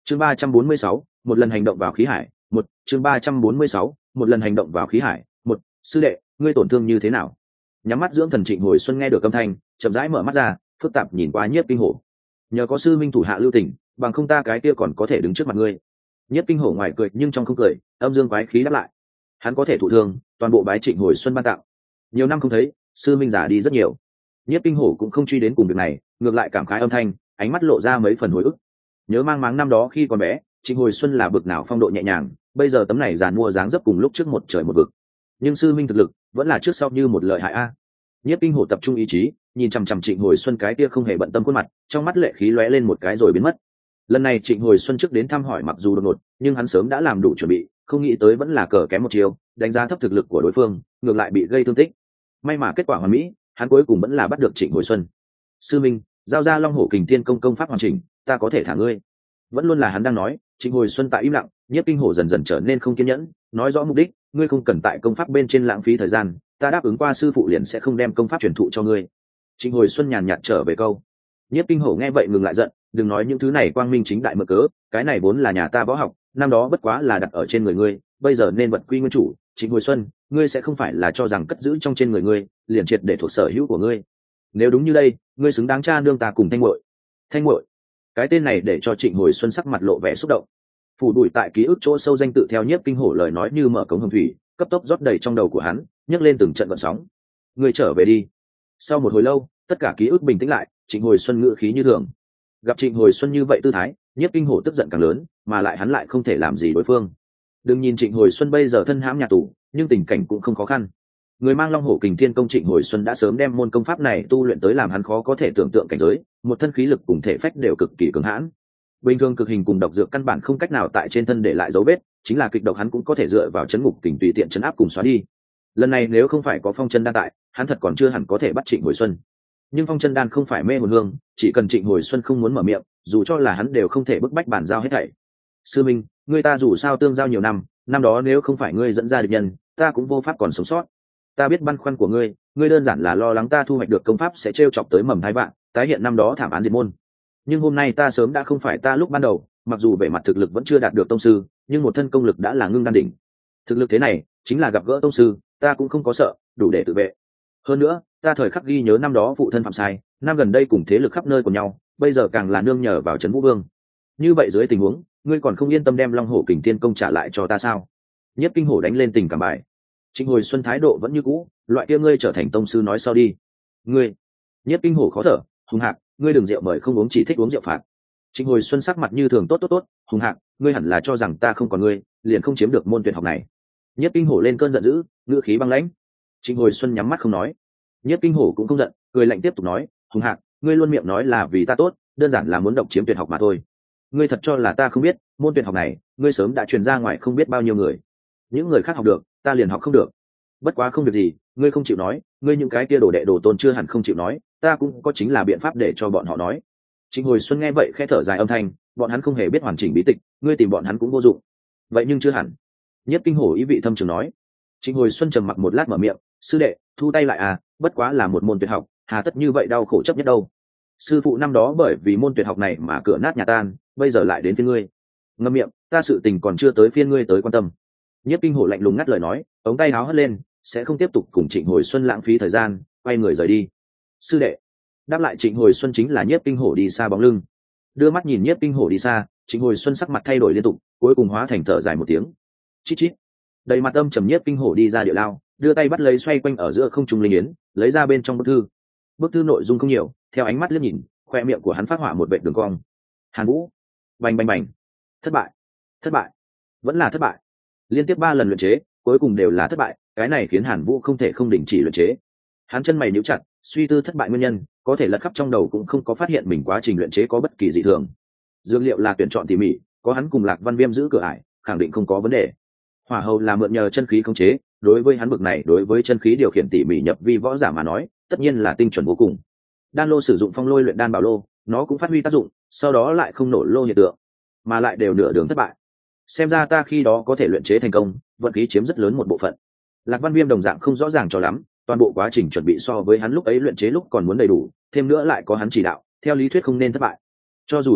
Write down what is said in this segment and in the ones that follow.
chương 346, một lần hành động vào khí hải. Một chương 346, một lần hành động vào khí hải. Một sư đệ, ngươi tổn thương như thế nào? Nhắm mắt dưỡng thần Trịnh Hồi Xuân nghe được âm thanh, chậm rãi mở mắt ra, phức tạp nhìn qua Nhiếp Kinh Hổ. Nhờ có sư minh thủ hạ lưu tình, bằng không ta cái kia còn có thể đứng trước mặt ngươi. Nhiếp Kinh Hổ ngoài cười nhưng trong không cười, âm dương quái khí đáp lại. Hắn có thể thụ thương, toàn bộ bái Trịnh Hồi Xuân ban tặng. Nhiều năm không thấy, sư minh già đi rất nhiều. Nhiếp Kinh Hổ cũng không truy đến cùng việc này, ngược lại cảm khái âm thanh, ánh mắt lộ ra mấy phần hồi ức. Nhớ mang máng năm đó khi còn bé, Trịnh Hồi Xuân là bực nào phong độ nhẹ nhàng, bây giờ tấm này giàn mua dáng dấp cùng lúc trước một trời một vực. Nhưng sư minh thực lực vẫn là trước sau như một lợi hại a. Nhiếp Kinh Hổ tập trung ý chí, nhìn chằm chằm Trịnh Hồi Xuân cái kia không hề bận tâm khuôn mặt, trong mắt lệ khí lóe lên một cái rồi biến mất. Lần này Trịnh Hồi Xuân trước đến thăm hỏi mặc dù đột ngột, nhưng hắn sớm đã làm đủ chuẩn bị, không nghĩ tới vẫn là cờ kém một chiều, đánh giá thấp thực lực của đối phương, ngược lại bị gây thương tích. May mà kết quả hoàn mỹ, hắn cuối cùng vẫn là bắt được Trịnh Hồi Xuân. Sư minh, giao ra Long Hổ Kình Thiên công pháp hoàn chỉnh, ta có thể thả ngươi. Vẫn luôn là hắn đang nói. Trịnh Hồi Xuân tại im lặng, Nhiếp Kinh Hổ dần dần trở nên không kiên nhẫn, nói rõ mục đích, ngươi không cần tại công pháp bên trên lãng phí thời gian, ta đáp ứng qua sư phụ liền sẽ không đem công pháp truyền thụ cho ngươi. Trịnh Hồi Xuân nhàn nhạt trở về câu. Nhiếp Kinh Hổ nghe vậy ngừng lại giận, đừng nói những thứ này quang minh chính đại mượn cớ, cái này vốn là nhà ta võ học, năm đó bất quá là đặt ở trên người ngươi, bây giờ nên vật quy nguyên chủ. Trịnh Hồi Xuân, ngươi sẽ không phải là cho rằng cất giữ trong trên người ngươi liền triệt để thuộc sở hữu của ngươi? Nếu đúng như đây, ngươi xứng đáng cha nương ta cùng Thanh Muội. Thanh Muội, cái tên này để cho Trịnh Hồi Xuân sắc mặt lộ vẻ xúc động. Phủ đuổi tại ký ức chỗ sâu danh tự theo Nhiếp Kinh Hổ lời nói như mở cống hồng thủy, cấp tốc rót đầy trong đầu của hắn, nhấc lên từng trận gợn sóng. Ngươi trở về đi. Sau một hồi lâu, tất cả ký ức bình tĩnh lại, Trịnh Hồi Xuân ngữ khí như thường. Gặp Trịnh Hồi Xuân như vậy tư thái, Nhiếp Kinh Hổ tức giận càng lớn, mà lại hắn lại không thể làm gì đối phương. Đừng nhìn Trịnh Hồi Xuân bây giờ thân hãm nhà tù, nhưng tình cảnh cũng không khó khăn. Người mang Long Hổ Kình Thiên công Trịnh Hồi Xuân đã sớm đem môn công pháp này tu luyện tới làm hắn khó có thể tưởng tượng cảnh giới, một thân khí lực cùng thể phách đều cực kỳ cường hãn. Bình thường cực hình cùng độc dược căn bản không cách nào tại trên thân để lại dấu vết, chính là kịch độc hắn cũng có thể dựa vào chấn ngục kình tùy tiện chấn áp cùng xóa đi. Lần này nếu không phải có Phong Chân Đan tại, hắn thật còn chưa hẳn có thể bắt Trịnh Hồi Xuân. Nhưng Phong Chân Đan không phải mê hồn hương, chỉ cần Trịnh Hồi Xuân không muốn mở miệng, dù cho là hắn đều không thể bức bách bản giao hết thảy. Sư minh, ngươi ta dù sao tương giao nhiều năm, năm đó nếu không phải ngươi dẫn ra địch nhân, ta cũng vô pháp còn sống sót. Ta biết băn khoăn của ngươi, ngươi đơn giản là lo lắng ta thu hoạch được công pháp sẽ trêu chọc tới mầm thái vạn, tái hiện năm đó thảm án diệt môn. Nhưng hôm nay ta sớm đã không phải ta lúc ban đầu, mặc dù về mặt thực lực vẫn chưa đạt được tông sư, nhưng một thân công lực đã là ngưng đan đỉnh. Thực lực thế này, chính là gặp gỡ tông sư, ta cũng không có sợ, đủ để tự vệ. Hơn nữa, ta thời khắc ghi nhớ năm đó phụ thân phạm sai, năm gần đây cùng thế lực khắp nơi của nhau, bây giờ càng là nương nhờ vào trấn Vũ Vương. Như vậy dưới tình huống, ngươi còn không yên tâm đem Long Hổ Kình Thiên công trả lại cho ta sao? Nhiếp Kinh Hổ đánh lên tình cảm bài. Trịnh Hồi Xuân thái độ vẫn như cũ, loại kia ngươi trở thành tông sư nói sau đi. Ngươi. Nhiếp Kinh Hổ khó thở, hùng hạc, ngươi đừng rượu mời không uống chỉ thích uống rượu phạt. Trịnh Hồi Xuân sắc mặt như thường, tốt, hùng hạc, ngươi hẳn là cho rằng ta không còn ngươi, liền không chiếm được môn tuyệt học này. Nhiếp Kinh Hổ lên cơn giận dữ, ngữ khí băng lãnh. Trịnh Hồi Xuân nhắm mắt không nói. Nhiếp Kinh Hổ cũng không giận, cười lạnh tiếp tục nói, hùng hạc, ngươi luôn miệng nói là vì ta tốt, đơn giản là muốn độc chiếm tuyệt học mà thôi. Ngươi thật cho là ta không biết, môn tuyệt học này, ngươi sớm đã truyền ra ngoài không biết bao nhiêu người. Những người khác học được, ta liền học không được. Bất quá không việc gì, ngươi không chịu nói, ngươi những cái kia đồ đệ đồ tôn chưa hẳn không chịu nói, ta cũng có chính là biện pháp để cho bọn họ nói. Trịnh Hồi Xuân nghe vậy khẽ thở dài âm thanh, bọn hắn không hề biết hoàn chỉnh bí tịch, ngươi tìm bọn hắn cũng vô dụng. Vậy nhưng chưa hẳn. Nhiếp Kinh Hổ ý vị thâm trường nói. Trịnh Hồi Xuân trầm mặc một lát mở miệng, sư đệ, thu tay lại à, bất quá là một môn tuyệt học, hà tất như vậy đau khổ chấp nhất đâu. Sư phụ năm đó bởi vì môn tuyệt học này mà cửa nát nhà tan, bây giờ lại đến phiên ngươi. Ngậm miệng, ta sự tình còn chưa tới phiên ngươi tới quan tâm. Nhiếp Kinh Hổ lạnh lùng ngắt lời nói, ống tay áo hất lên, sẽ không tiếp tục cùng Trịnh Hồi Xuân lãng phí thời gian, quay người rời đi. Sư đệ. Đáp lại Trịnh Hồi Xuân chính là Nhiếp Kinh Hổ đi xa bóng lưng. Đưa mắt nhìn Nhiếp Kinh Hổ đi xa, Trịnh Hồi Xuân sắc mặt thay đổi liên tục, cuối cùng hóa thành thở dài một tiếng. Chít chít. Đầy mặt âm trầm Nhiếp Kinh Hổ đi ra địa lao, đưa tay bắt lấy xoay quanh ở giữa không trung linh yến, lấy ra bên trong bức thư. Bức thư nội dung không nhiều, theo ánh mắt liếc nhìn, khoe miệng của hắn phát họa một vệt đường cong. Hàn Vũ. Bành bành bành. Thất bại, vẫn là thất bại. Liên tiếp 3 lần luyện chế, cuối cùng đều là thất bại, cái này khiến Hàn Vũ không thể không đình chỉ luyện chế. Hắn chân mày nhíu chặt, suy tư thất bại nguyên nhân, có thể lật khắp trong đầu cũng không có phát hiện mình quá trình luyện chế có bất kỳ dị thường. Dược liệu là tuyển chọn tỉ mỉ, có hắn cùng Lạc Văn Viêm giữ cửa ải, khẳng định không có vấn đề. Hỏa hầu là mượn nhờ chân khí khống chế, đối với hắn bực này, đối với chân khí điều khiển tỉ mỉ nhập vi võ giả mà nói, tất nhiên là tinh chuẩn vô cùng. Đan lô sử dụng phong lôi luyện đan bảo lô, nó cũng phát huy tác dụng, sau đó lại không nổ lô hiện tượng, mà lại đều nửa đường thất bại. Xem ra ta khi đó có thể luyện chế thành công, vận khí chiếm rất lớn một bộ phận. Lạc Văn Viêm đồng dạng không rõ ràng cho lắm, toàn bộ quá trình chuẩn bị so với hắn lúc ấy luyện chế lúc còn muốn đầy đủ, thêm nữa lại có hắn chỉ đạo, theo lý thuyết không nên thất bại. Cho dù thất bại,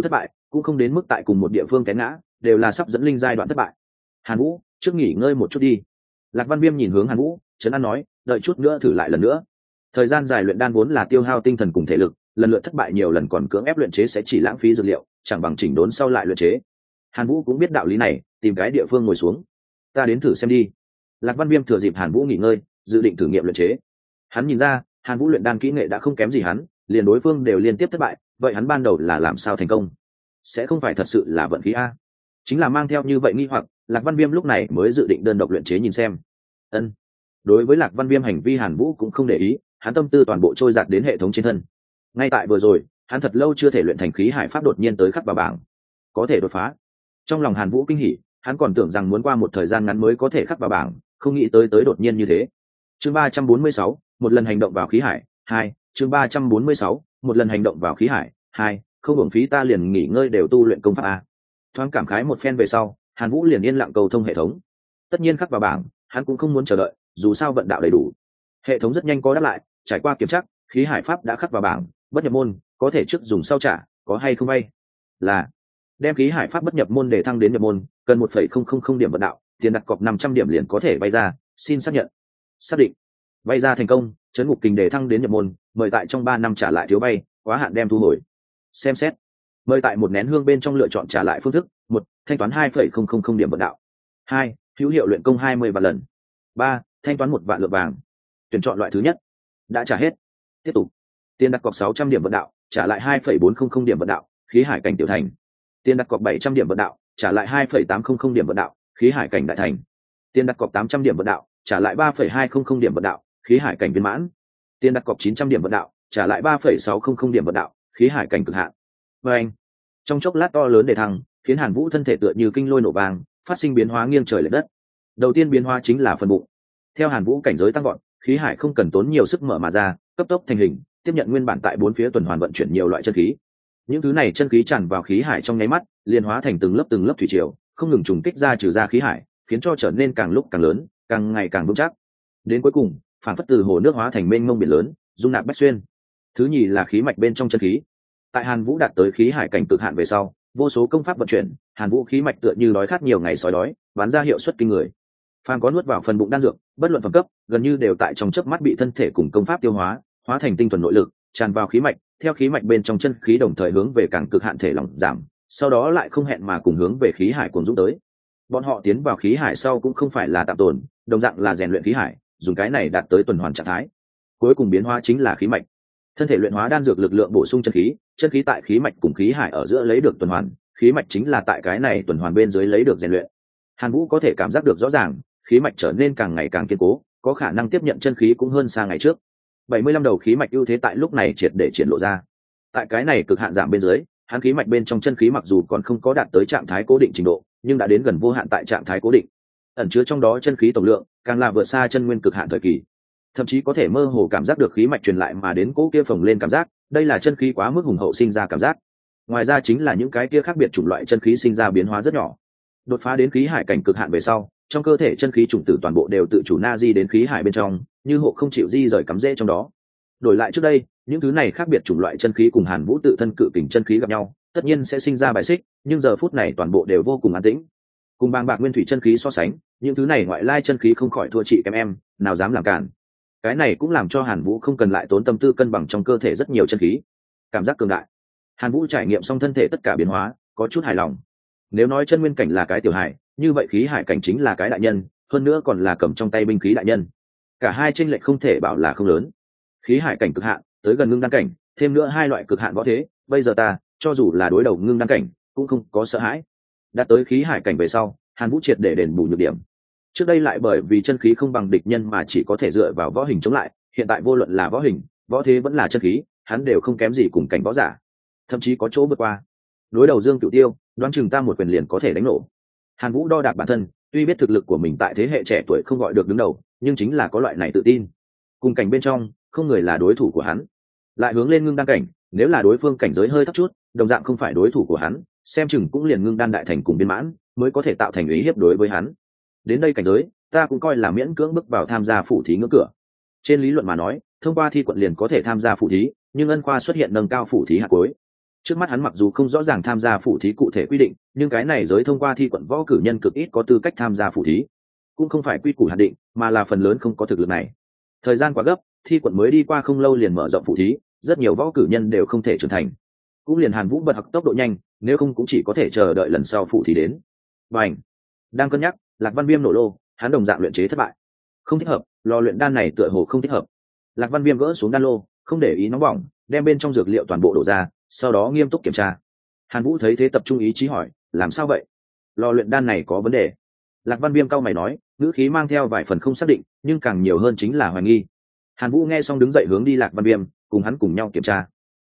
cũng không đến mức tại cùng một địa phương té ngã, đều là sắp dẫn linh giai đoạn thất bại. Hàn Vũ, trước nghỉ ngơi một chút đi. Lạc Văn Viêm nhìn hướng Hàn Vũ, trấn an nói, đợi chút nữa thử lại lần nữa. Thời gian dài luyện đan vốn là tiêu hao tinh thần cùng thể lực, lần lượt thất bại nhiều lần còn cưỡng ép luyện chế sẽ chỉ lãng phí dược liệu, chẳng bằng chỉnh đốn sau lại luyện chế. Hàn Vũ cũng biết đạo lý này, tìm cái địa phương ngồi xuống. Ta đến thử xem đi. Lạc Văn Viêm thừa dịp Hàn Vũ nghỉ ngơi, dự định thử nghiệm luyện chế. Hắn nhìn ra, Hàn Vũ luyện đan kỹ nghệ đã không kém gì hắn, liền đối phương đều liên tiếp thất bại, vậy hắn ban đầu là làm sao thành công? Sẽ không phải thật sự là vận khí a? Chính là mang theo như vậy nghi hoặc, Lạc Văn Viêm lúc này mới dự định đơn độc luyện chế nhìn xem. Ân. Đối với Lạc Văn Viêm hành vi Hàn Vũ cũng không để ý, hắn tâm tư toàn bộ trôi dạt đến hệ thống trên thân. Ngay tại vừa rồi, hắn thật lâu chưa thể luyện thành khí hải pháp đột nhiên tới khắc vào bảng, có thể đột phá. Trong lòng Hàn Vũ kinh hỉ, hắn còn tưởng rằng muốn qua một thời gian ngắn mới có thể khắc vào bảng, không nghĩ tới đột nhiên như thế. Chương 346, một lần hành động vào khí hải 2. Chương 346, một lần hành động vào khí hải 2. Không hưởng phí ta liền nghỉ ngơi đều tu luyện công pháp a. Thoáng cảm khái một phen về sau, Hàn Vũ liền yên lặng cầu thông hệ thống. Tất nhiên khắc vào bảng, hắn cũng không muốn chờ đợi, dù sao vận đạo đầy đủ. Hệ thống rất nhanh có đáp lại, trải qua kiểm tra, khí hải pháp đã khắc vào bảng, bất nhập môn, có thể trước dùng sau trả, có hay không vay? Là đem khí hải pháp bất nhập môn để thăng đến nhập môn, cần 1,000 điểm vận đạo, tiền đặt cọc 500 điểm liền có thể vay ra, xin xác nhận. Xác định. Vay ra thành công, trấn ngục kình để thăng đến nhập môn, mời tại trong 3 năm trả lại thiếu vay, quá hạn đem thu hồi. Xem xét. Mời tại một nén hương bên trong lựa chọn trả lại phương thức: 1. Thanh toán 2,000 điểm vận đạo. 2. Hữu hiệu luyện công 20 vạn lần. 3. Thanh toán 1 vạn lượng vàng. Tuyển chọn loại thứ nhất. Đã trả hết. Tiếp tục. Tiền đặt cọc 600 điểm vận đạo, trả lại 2,400 điểm vận đạo, khí hải cảnh tiểu thành. Tiền đặt cọc 700 điểm vận đạo, trả lại 2,800 điểm vận đạo, khí hải cảnh đại thành. Tiền đặt cọc 800 điểm vận đạo, trả lại 3,200 điểm vận đạo, khí hải cảnh viên mãn. Tiền đặt cọc 900 điểm vận đạo, trả lại 3,600 điểm vận đạo, khí hải cảnh cực hạn. Và anh, trong chốc lát to lớn để thăng, khiến Hàn Vũ thân thể tựa như kinh lôi nổ vang, phát sinh biến hóa nghiêng trời lệch đất. Đầu tiên biến hóa chính là phần bụng. Theo Hàn Vũ cảnh giới tăng vọt, khí hải không cần tốn nhiều sức mở mà ra, cấp tốc thành hình, tiếp nhận nguyên bản tại bốn phía tuần hoàn vận chuyển nhiều loại chân khí. Những thứ này chân khí tràn vào khí hải trong nháy mắt, liên hóa thành từng lớp thủy triều, không ngừng trùng kích ra trừ ra khí hải, khiến cho trở nên càng lúc càng lớn, càng ngày càng vững chắc. Đến cuối cùng, phản phất từ hồ nước hóa thành mênh mông biển lớn, dung nạp bách xuyên. Thứ nhì là khí mạch bên trong chân khí. Tại Hàn Vũ đạt tới khí hải cảnh cực hạn về sau, vô số công pháp vận chuyển, Hàn Vũ khí mạch tựa như đói khát nhiều ngày sói đói, bán ra hiệu suất kinh người. Phàm có nuốt vào phần bụng đan dược, bất luận phẩm cấp, gần như đều tại trong chớp mắt bị thân thể cùng công pháp tiêu hóa, hóa thành tinh thuần nội lực, tràn vào khí mạch, theo khí mạch bên trong chân khí đồng thời hướng về càng cực hạn thể lỏng giảm, sau đó lại không hẹn mà cùng hướng về khí hải cuồng dũng tới. Bọn họ tiến vào khí hải sau cũng không phải là tạm tồn, đồng dạng là rèn luyện khí hải, dùng cái này đạt tới tuần hoàn trạng thái. Cuối cùng biến hóa chính là khí mạch. Thân thể luyện hóa đan dược lực lượng bổ sung chân khí tại khí mạch cùng khí hải ở giữa lấy được tuần hoàn, khí mạch chính là tại cái này tuần hoàn bên dưới lấy được rèn luyện. Hàn Vũ có thể cảm giác được rõ ràng, khí mạch trở nên càng ngày càng kiên cố, có khả năng tiếp nhận chân khí cũng hơn xa ngày trước. 75 đầu khí mạch ưu thế tại lúc này triệt để triển lộ ra. Tại cái này cực hạn giảm bên dưới, hắn khí mạch bên trong chân khí mặc dù còn không có đạt tới trạng thái cố định trình độ, nhưng đã đến gần vô hạn tại trạng thái cố định. Ẩn chứa trong đó chân khí tổng lượng càng là vượt xa chân nguyên cực hạn thời kỳ. Thậm chí có thể mơ hồ cảm giác được khí mạch truyền lại mà đến cố kia phồng lên cảm giác, đây là chân khí quá mức hùng hậu sinh ra cảm giác. Ngoài ra chính là những cái kia khác biệt chủng loại chân khí sinh ra biến hóa rất nhỏ. Đột phá đến khí hải cảnh cực hạn về sau, trong cơ thể chân khí chủng tử toàn bộ đều tự chủ na di đến khí hải bên trong, như hộ không chịu di rời cắm rễ trong đó. Đổi lại trước đây, những thứ này khác biệt chủng loại chân khí cùng Hàn Vũ tự thân cự kình chân khí gặp nhau, tất nhiên sẽ sinh ra bài xích, nhưng giờ phút này toàn bộ đều vô cùng an tĩnh. Cùng bàng bạc nguyên thủy chân khí so sánh, những thứ này ngoại lai chân khí không khỏi thua chị em, nào dám làm cản. Cái này cũng làm cho Hàn Vũ không cần lại tốn tâm tư cân bằng trong cơ thể rất nhiều chân khí. Cảm giác cường đại. Hàn Vũ trải nghiệm xong thân thể tất cả biến hóa, có chút hài lòng. Nếu nói chân nguyên cảnh là cái tiểu hải, như vậy khí hải cảnh chính là cái đại nhân, hơn nữa còn là cầm trong tay binh khí đại nhân. Cả hai chênh lệch không thể bảo là không lớn. Khí hải cảnh cực hạn, tới gần ngưng đan cảnh, thêm nữa hai loại cực hạn võ thế, bây giờ ta, cho dù là đối đầu ngưng đan cảnh, cũng không có sợ hãi. Đạt tới khí hải cảnh về sau, Hàn Vũ triệt để đền bù nhược điểm. Trước đây lại bởi vì chân khí không bằng địch nhân mà chỉ có thể dựa vào võ hình chống lại, hiện tại vô luận là võ hình, võ thế vẫn là chân khí, hắn đều không kém gì cùng cảnh võ giả, thậm chí có chỗ vượt qua. Đối đầu Dương Cửu Tiêu, đoán chừng ta một quyền liền có thể đánh nổ. Hàn Vũ đo đạc bản thân, tuy biết thực lực của mình tại thế hệ trẻ tuổi không gọi được đứng đầu, nhưng chính là có loại này tự tin. Cùng cảnh bên trong, không người là đối thủ của hắn. Lại hướng lên ngưng đan cảnh, nếu là đối phương cảnh giới hơi thấp chút, đồng dạng không phải đối thủ của hắn, xem chừng cũng liền ngưng đan đại thành cùng viên mãn, mới có thể tạo thành uy hiếp đối với hắn. Đến đây cảnh giới, ta cũng coi là miễn cưỡng bước vào tham gia phủ thí ngưỡng cửa. Trên lý luận mà nói, thông qua thi quận liền có thể tham gia phủ thí, nhưng ân khoa xuất hiện nâng cao phủ thí hạt cuối. Trước mắt hắn mặc dù không rõ ràng tham gia phủ thí cụ thể quy định, nhưng cái này giới thông qua thi quận võ cử nhân cực ít có tư cách tham gia phủ thí, cũng không phải quy củ hạn định, mà là phần lớn không có thực lực này. Thời gian quá gấp, thi quận mới đi qua không lâu liền mở rộng phủ thí, rất nhiều võ cử nhân đều không thể trưởng thành. Cũng liền Hàn Vũ bật học tốc độ nhanh, nếu không cũng chỉ có thể chờ đợi lần sau phủ thí đến. Bành! Đang cân nhắc, Lạc Văn Viêm nổ lô, hắn đồng dạng luyện chế thất bại. Không thích hợp, lò luyện đan này tựa hồ không thích hợp. Lạc Văn Viêm gỡ xuống đan lô, không để ý nóng bỏng, đem bên trong dược liệu toàn bộ đổ ra, sau đó nghiêm túc kiểm tra. Hàn Vũ thấy thế tập trung ý chí hỏi, làm sao vậy? Lò luyện đan này có vấn đề. Lạc Văn Viêm cau mày nói, ngữ khí mang theo vài phần không xác định, nhưng càng nhiều hơn chính là hoài nghi. Hàn Vũ nghe xong đứng dậy hướng đi Lạc Văn Viêm, cùng hắn cùng nhau kiểm tra.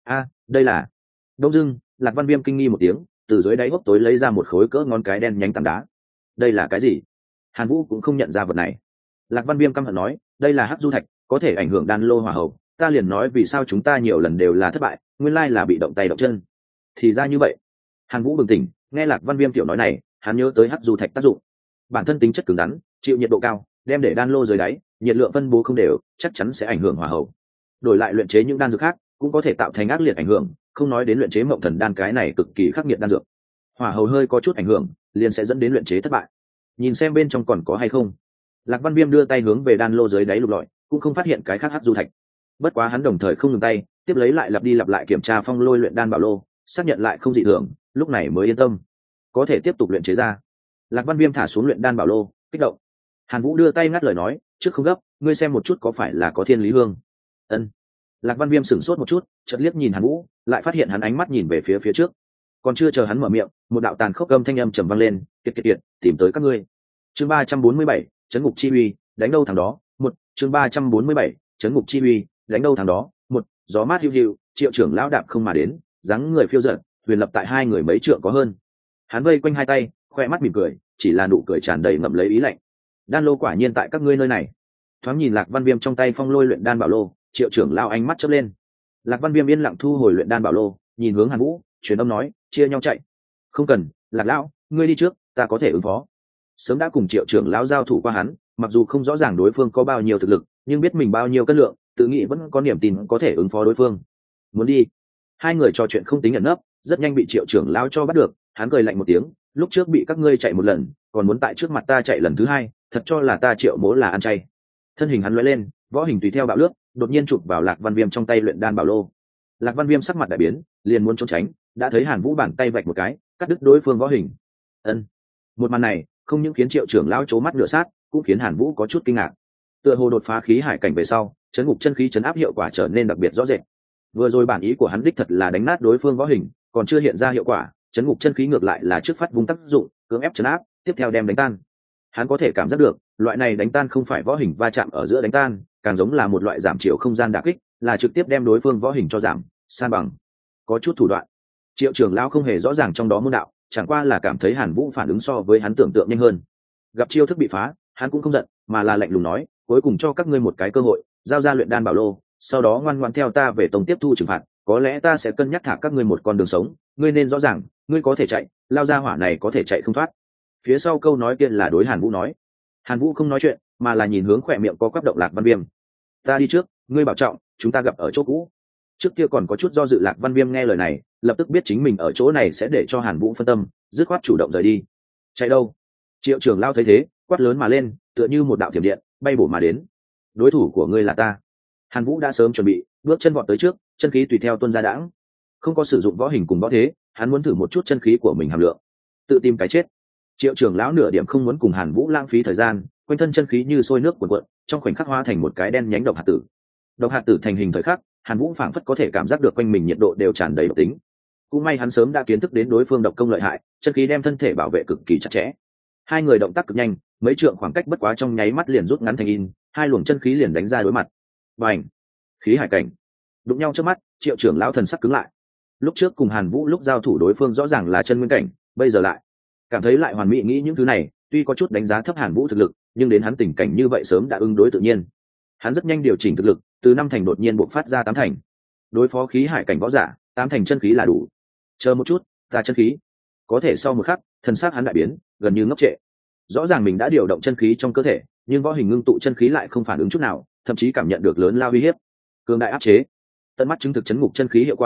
Đây là... Đông dưng, Lạc Văn Viêm kinh nghi một tiếng, từ dưới đáy hốc tối lấy ra một khối cỡ ngón cái đen nhánh tảng đá. Đây là cái gì? Hàn Vũ cũng không nhận ra vật này. Lạc Văn Viêm căm hận nói, đây là hắc du thạch, có thể ảnh hưởng đan lô hỏa hầu. Ta liền nói vì sao chúng ta nhiều lần đều là thất bại, nguyên lai là bị động tay động chân. Thì ra như vậy. Hàn Vũ bừng tỉnh, nghe Lạc Văn Viêm tiểu nói này, hắn nhớ tới hắc du thạch tác dụng. Bản thân tính chất cứng rắn, chịu nhiệt độ cao, đem để đan lô dưới đáy, nhiệt lượng phân bố không đều, chắc chắn sẽ ảnh hưởng hỏa hầu. Đổi lại luyện chế những đan dược khác, cũng có thể tạo thành ác liệt ảnh hưởng, không nói đến luyện chế mộng thần đan cái này cực kỳ khắc nghiệt đan dược. Hỏa hầu hơi có chút ảnh hưởng, liền sẽ dẫn đến luyện chế thất bại. Nhìn xem bên trong còn có hay không. Lạc Văn Viêm đưa tay hướng về đan lô dưới đáy lục lọi, cũng không phát hiện cái khác hắc du thạch. Bất quá hắn đồng thời không ngừng tay, tiếp lấy lại lặp đi lặp lại kiểm tra phong lôi luyện đan bảo lô, xác nhận lại không dị thường, lúc này mới yên tâm, có thể tiếp tục luyện chế ra. Lạc Văn Viêm thả xuống luyện đan bảo lô, kích động. Hàn Vũ đưa tay ngắt lời nói, trước không gấp, ngươi xem một chút có phải là có thiên lý hương. Ân. Lạc Văn Viêm sửng sốt một chút, chợt liếc nhìn Hàn Vũ, lại phát hiện hắn ánh mắt nhìn về phía trước. Còn chưa chờ hắn mở miệng, một đạo tàn khốc âm thanh âm trầm vang lên, kiệt, tìm tới các ngươi. Chương 347, trấn ngục chi uy, đánh đâu thằng đó. Chương 347, trấn ngục chi uy, đánh đâu thằng đó. Gió mát hiu hiu, Triệu trưởng lão đạp không mà đến, dáng người phiêu dật, huyền lập tại hai người mấy trượng có hơn. Hắn vây quanh hai tay, khoe mắt mỉm cười, chỉ là nụ cười tràn đầy ngậm lấy ý lạnh. Đan lô quả nhiên tại các ngươi nơi này. Thoáng nhìn Lạc Văn Viêm trong tay phong lôi luyện đan bảo lô, Triệu trưởng lão ánh mắt chớp lên. Lạc Văn Viêm yên lặng thu hồi luyện đan bảo lô, nhìn hướng Hàn Vũ, truyền âm nói, chia nhau chạy. Không cần, Lạc lão, ngươi đi trước, ta có thể ứng phó. Sớm đã cùng Triệu trưởng lão giao thủ qua hắn, mặc dù không rõ ràng đối phương có bao nhiêu thực lực, nhưng biết mình bao nhiêu cân lượng, tự nghĩ vẫn có niềm tin có thể ứng phó đối phương. Muốn đi. Hai người trò chuyện không tính ẩn nấp, rất nhanh bị Triệu trưởng lão cho bắt được. Hắn cười lạnh một tiếng, lúc trước bị các ngươi chạy một lần, còn muốn tại trước mặt ta chạy lần thứ hai, thật cho là ta Triệu Mỗ là ăn chay. Thân hình hắn lóe lên, võ hình tùy theo bạo lướt, đột nhiên chụp vào Lạc Văn Viêm trong tay luyện đan bảo lô. Lạc Văn Viêm sắc mặt đại biến, liền muốn trốn tránh, đã thấy Hàn Vũ bàn tay vạch một cái, cắt đứt đối phương võ hình. Ân. Một màn này, không những khiến Triệu trưởng lão chố mắt nửa sát, cũng khiến Hàn Vũ có chút kinh ngạc. Tựa hồ đột phá khí hải cảnh về sau, chấn ngục chân khí chấn áp hiệu quả trở nên đặc biệt rõ rệt. Vừa rồi bản ý của hắn đích thật là đánh nát đối phương võ hình, còn chưa hiện ra hiệu quả, chấn ngục chân khí ngược lại là trước phát vung tác dụng, cưỡng ép chấn áp, tiếp theo đem đánh tan. Hắn có thể cảm giác được, loại này đánh tan không phải võ hình va chạm ở giữa đánh tan, càng giống là một loại giảm chiều không gian đả kích, là trực tiếp đem đối phương võ hình cho giảm, san bằng. Có chút thủ đoạn. Triệu trưởng lão không hề rõ ràng trong đó môn đạo, chẳng qua là cảm thấy Hàn Vũ phản ứng so với hắn tưởng tượng nhanh hơn. Gặp chiêu thức bị phá, hắn cũng không giận, mà là lạnh lùng nói, cuối cùng cho các ngươi một cái cơ hội, giao ra luyện đan bảo lô, sau đó ngoan ngoãn theo ta về tông tiếp thu trừng phạt, có lẽ ta sẽ cân nhắc thả các ngươi một con đường sống, ngươi nên rõ ràng, ngươi có thể chạy, lao ra hỏa này có thể chạy không thoát. Phía sau câu nói kia là đối Hàn Vũ nói. Hàn Vũ không nói chuyện, mà là nhìn hướng khỏe miệng có quắp động Lạc Văn Viêm. Ta đi trước, ngươi bảo trọng, chúng ta gặp ở chỗ cũ. Trước kia còn có chút do dự, Lạc Văn Viêm nghe lời này, lập tức biết chính mình ở chỗ này sẽ để cho Hàn Vũ phân tâm, dứt khoát chủ động rời đi. Chạy đâu? Triệu trưởng lao thấy thế, quát lớn mà lên, tựa như một đạo thiểm điện, bay bổ mà đến. Đối thủ của ngươi là ta. Hàn Vũ đã sớm chuẩn bị, bước chân vọt tới trước, chân khí tùy theo tuôn ra đãng. Không có sử dụng võ hình cùng võ thế, hắn muốn thử một chút chân khí của mình hàm lượng, tự tìm cái chết. Triệu trưởng lão nửa điểm không muốn cùng Hàn Vũ lãng phí thời gian, quanh thân chân khí như sôi nước cuộn cuộn, trong khoảnh khắc hóa thành một cái đen nhánh độc hạt tử. Độc hạt tử thành hình thời khắc, Hàn Vũ phảng phất có thể cảm giác được quanh mình nhiệt độ đều tràn đầy độc tính. Cũng may hắn sớm đã kiến thức đến đối phương độc công lợi hại, chân khí đem thân thể bảo vệ cực kỳ chặt chẽ. Hai người động tác cực nhanh, mấy trượng khoảng cách bất quá trong nháy mắt liền rút ngắn thành in, hai luồng chân khí liền đánh ra đối mặt. Bành! Khí hải cảnh. Đụng nhau trước mắt, Triệu trưởng lão thần sắc cứng lại. Lúc trước cùng Hàn Vũ lúc giao thủ đối phương rõ ràng là chân nguyên cảnh, bây giờ lại cảm thấy lại hoàn mỹ nghĩ những thứ này, tuy có chút đánh giá thấp Hàn Vũ thực lực, nhưng đến hắn tình cảnh như vậy sớm đã ứng đối tự nhiên. Hắn rất nhanh điều chỉnh thực lực, từ 5 thành đột nhiên bộc phát ra 8 thành. Đối phó khí hải cảnh võ giả, 8 thành chân khí là đủ. Chờ một chút, ta chân khí. Có thể sau một khắc, thần sắc hắn đại biến, gần như ngốc trệ. Rõ ràng mình đã điều động chân khí trong cơ thể, nhưng võ hình ngưng tụ chân khí lại không phản ứng chút nào, thậm chí cảm nhận được lớn lao uy hiếp. Cường đại áp chế. Tận mắt chứng thực chấn ngục chân khí hiệu quả,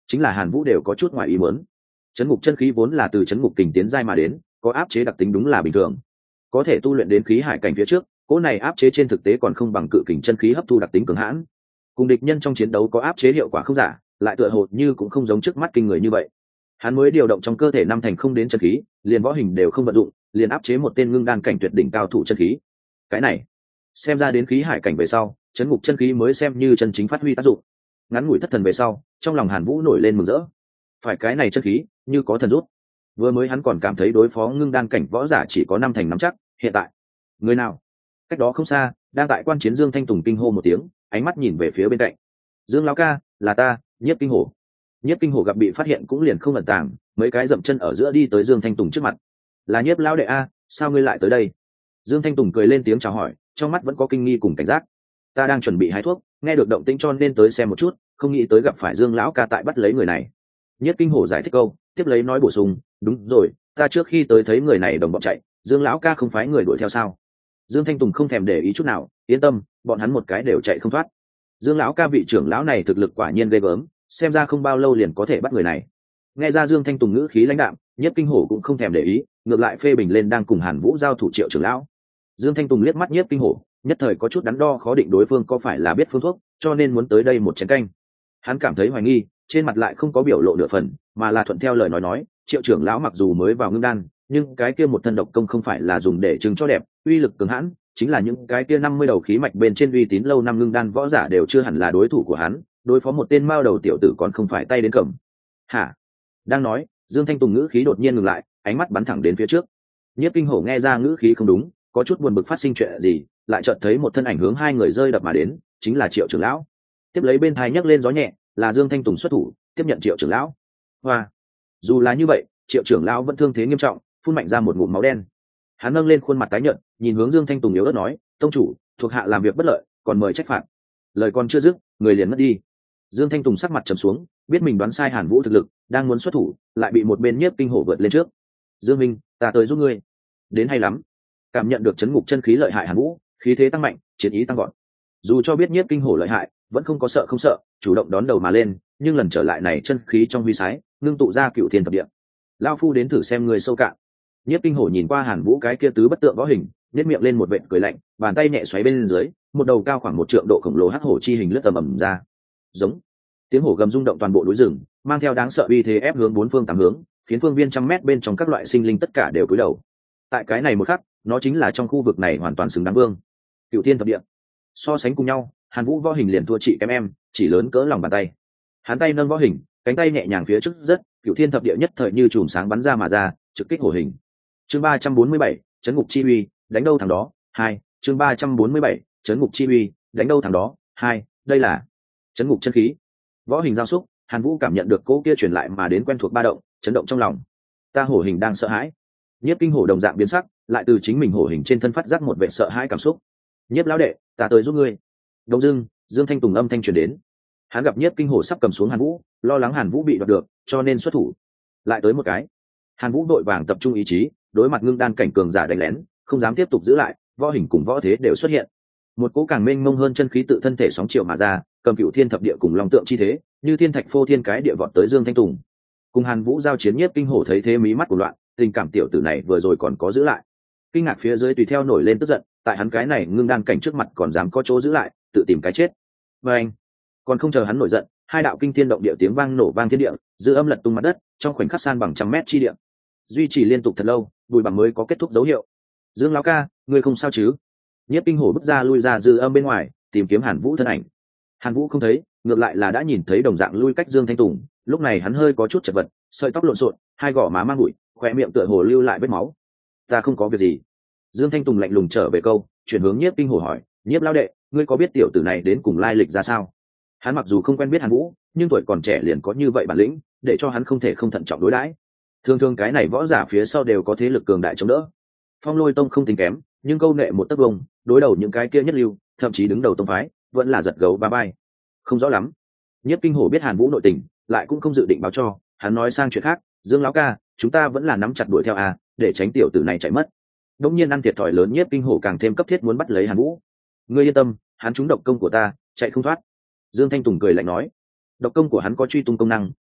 chính là Hàn Vũ đều có chút ngoài ý muốn. Chấn ngục chân khí vốn là từ chấn ngục kình tiến giai mà đến, có áp chế đặc tính đúng là bình thường. Có thể tu luyện đến khí hải cảnh phía trước, cỗ này áp chế trên thực tế còn không bằng cự kình chân khí hấp thu đặc tính cường hãn. Cùng địch nhân trong chiến đấu có áp chế hiệu quả không giả, lại tựa hồ như cũng không giống trước mắt kinh người như vậy. Hắn mới điều động trong cơ thể năm thành không đến chân khí, liền võ hình đều không vận dụng, liền áp chế một tên ngưng đan cảnh tuyệt đỉnh cao thủ chân khí. Cái này, xem ra đến khí hải cảnh về sau, chấn ngục chân khí mới xem như chân chính phát huy tác dụng. Ngắn ngủi thất thần về sau, trong lòng Hàn Vũ nổi lên mừng rỡ. Phải cái này chân khí, như có thần rút. Vừa mới hắn còn cảm thấy đối phó ngưng đan cảnh võ giả chỉ có năm thành nắm chắc, hiện tại, người nào? Cách đó không xa, đang tại quan chiến Dương Thanh Tùng kinh hô một tiếng, ánh mắt nhìn về phía bên cạnh. Dương lão ca, là ta, Nhiếp Kinh Hổ. Nhiếp Kinh Hổ gặp bị phát hiện cũng liền không ẩn tàng, mấy cái dậm chân ở giữa đi tới Dương Thanh Tùng trước mặt. Là Nhiếp lão đệ a, sao ngươi lại tới đây? Dương Thanh Tùng cười lên tiếng chào hỏi, trong mắt vẫn có kinh nghi cùng cảnh giác. Ta đang chuẩn bị hái thuốc, nghe được động tĩnh cho nên tới xem một chút, không nghĩ tới gặp phải Dương lão ca tại bắt lấy người này. Nhiếp Kinh Hổ giải thích câu, tiếp lấy nói bổ sung, đúng rồi, ta trước khi tới thấy người này đồng bọn chạy, Dương lão ca không phải người đuổi theo sao? Dương Thanh Tùng không thèm để ý chút nào, yên tâm, bọn hắn một cái đều chạy không thoát. Dương lão ca vị trưởng lão này thực lực quả nhiên ghê gớm, xem ra không bao lâu liền có thể bắt người này. Nghe ra Dương Thanh Tùng ngữ khí lãnh đạm, Nhiếp Kinh Hổ cũng không thèm để ý, ngược lại phê bình lên đang cùng Hàn Vũ giao thủ Triệu trưởng lão. Dương Thanh Tùng liếc mắt Nhiếp Kinh Hổ, nhất thời có chút đắn đo khó định đối phương có phải là biết phương thuốc, cho nên muốn tới đây một chén canh. Hắn cảm thấy hoài nghi, trên mặt lại không có biểu lộ nửa phần, mà là thuận theo lời nói, Triệu trưởng lão mặc dù mới vào ngưng đan, nhưng cái kia một thân độc công không phải là dùng để trưng cho đẹp, uy lực cường hãn, chính là những cái kia 50 đầu khí mạch bên trên uy tín lâu năm ngưng đan võ giả đều chưa hẳn là đối thủ của hắn, đối phó một tên mao đầu tiểu tử còn không phải tay đến cầm. Hả? Đang nói, Dương Thanh Tùng ngữ khí đột nhiên ngừng lại, ánh mắt bắn thẳng đến phía trước. Nhiếp Kinh Hổ nghe ra ngữ khí không đúng, có chút buồn bực phát sinh chuyện gì, lại chợt thấy một thân ảnh hướng hai người rơi đập mà đến, chính là Triệu trưởng lão. Tiếp lấy bên tai nhấc lên gió nhẹ, là Dương Thanh Tùng xuất thủ, tiếp nhận Triệu trưởng lão. Hoa! Dù là như vậy, Triệu trưởng lão vẫn thương thế nghiêm trọng, phun mạnh ra một ngụm máu đen. Hắn nâng lên khuôn mặt tái nhợt, nhìn hướng Dương Thanh Tùng yếu ớt nói, tông chủ, thuộc hạ làm việc bất lợi, còn mời trách phạt. Lời còn chưa dứt, người liền mất đi. Dương Thanh Tùng sắc mặt trầm xuống, biết mình đoán sai Hàn Vũ thực lực, đang muốn xuất thủ, lại bị một bên Nhiếp Kinh Hổ vượt lên trước. Dương Minh, ta tới giúp ngươi. Đến hay lắm. Cảm nhận được chấn ngục chân khí lợi hại Hàn Vũ, khí thế tăng mạnh, chiến ý tăng vọt. Dù cho biết Nhiếp Kinh Hổ lợi hại, vẫn không có sợ không sợ, chủ động đón đầu mà lên, nhưng lần trở lại này chân khí trong huy sái, ngưng tụ ra cựu thiên thập địa. Lão phu đến thử xem người sâu cạn. Nhiếp Kinh Hổ nhìn qua Hàn Vũ cái kia tứ bất tượng võ hình, nhếch miệng lên một vệt cười lạnh, bàn tay nhẹ xoáy bên dưới, một đầu cao khoảng 1 trượng độ khổng lồ hắc hổ chi hình lướt tầm ầm ra. Giống. Tiếng hổ gầm rung động toàn bộ núi rừng, mang theo đáng sợ uy thế ép hướng bốn phương tám hướng, khiến phương viên trăm mét bên trong các loại sinh linh tất cả đều cúi đầu. Tại cái này một khắc, nó chính là trong khu vực này hoàn toàn xứng đáng vương. Cựu thiên thập địa. So sánh cùng nhau, Hàn Vũ võ hình liền thua chị em, chỉ lớn cỡ lòng bàn tay. Hắn tay nâng võ hình, cánh tay nhẹ nhàng phía trước rất, cựu thiên thập địa nhất thời như chùm sáng bắn ra mà ra, trực kích hổ hình. Chương 347, chấn ngục chi uy, đánh đâu thằng đó. 2, chương 347, chấn ngục chi uy, đánh đâu thằng đó. 2, đây là chấn ngục chân khí. Võ hình giao xúc, Hàn Vũ cảm nhận được cỗ kia truyền lại mà đến quen thuộc ba động, chấn động trong lòng. Ta hổ hình đang sợ hãi. Nhiếp Kinh Hổ đồng dạng biến sắc, lại từ chính mình hổ hình trên thân phát giác một vẻ sợ hãi cảm xúc. Nhiếp lão đệ, ta tới giúp ngươi. Đông dưng, Dương Thanh Tùng âm thanh truyền đến. Hắn gặp Nhiếp Kinh Hổ sắp cầm xuống Hàn Vũ, lo lắng Hàn Vũ bị đoạt được, cho nên xuất thủ. Lại tới một cái. Hàn Vũ đội vàng tập trung ý chí, đối mặt ngưng đan cảnh cường giả đánh lén, không dám tiếp tục giữ lại, võ hình cùng võ thế đều xuất hiện. Một cỗ càng mênh mông hơn chân khí tự thân thể sóng triệu mà ra, cầm cựu thiên thập địa cùng long tượng chi thế, như thiên thạch phô thiên cái địa vọt tới Dương Thanh Tùng. Cùng Hàn Vũ giao chiến, Nhiếp Kinh Hổ thấy thế mí mắt của loạn, tình cảm tiểu tử này vừa rồi còn có giữ lại. Kinh ngạc phía dưới tùy theo nổi lên tức giận, tại hắn cái này ngưng đan cảnh trước mặt còn dám có chỗ giữ lại, tự tìm cái chết. Và anh, còn không chờ hắn nổi giận, hai đạo kinh thiên động địa tiếng vang nổ vang thiên địa, dư âm lật tung mặt đất, trong khoảnh khắc san bằng trăm mét chi địa. Duy trì liên tục thật lâu, bùi bằng mới có kết thúc dấu hiệu. Dương lão ca, ngươi không sao chứ? Nhiếp Kinh Hổ bước ra lui ra dư âm bên ngoài, tìm kiếm Hàn Vũ thân ảnh. Hàn Vũ không thấy, ngược lại là đã nhìn thấy đồng dạng lui cách Dương Thanh Tùng. Lúc này hắn hơi có chút chật vật, sợi tóc lộn xộn, hai gò má mang bụi, khóe miệng tựa hồ lưu lại vết máu. Ta không có việc gì. Dương Thanh Tùng lạnh lùng trở về câu, chuyển hướng Nhiếp Kinh Hổ hỏi, Nhiếp lão đệ, ngươi có biết tiểu tử này đến cùng lai lịch ra sao? Hắn mặc dù không quen biết Hàn Vũ, nhưng tuổi còn trẻ liền có như vậy bản lĩnh, để cho hắn không thể không thận trọng đối đãi. Thường thường cái này võ giả phía sau đều có thế lực cường đại chống đỡ. Phong Lôi Tông không tính kém, nhưng câu nệ một tấc vông, đối đầu những cái kia nhất lưu, thậm chí đứng đầu tông phái, vẫn là giật gấu ba bay. Không rõ lắm. Nhiếp Kinh Hổ biết Hàn Vũ nội tình, lại cũng không dự định báo cho, hắn nói sang chuyện khác, Dương lão ca, chúng ta vẫn là nắm chặt đuổi theo à, để tránh tiểu tử này chạy mất. Đống nhiên ăn thiệt thòi lớn, Nhiếp Kinh Hổ càng thêm cấp thiết muốn bắt lấy Hàn Vũ. Ngươi yên tâm, hắn trúng độc công của ta, chạy không thoát. Dương Thanh Tùng cười lạnh nói, độc công của hắn có truy tung công năng,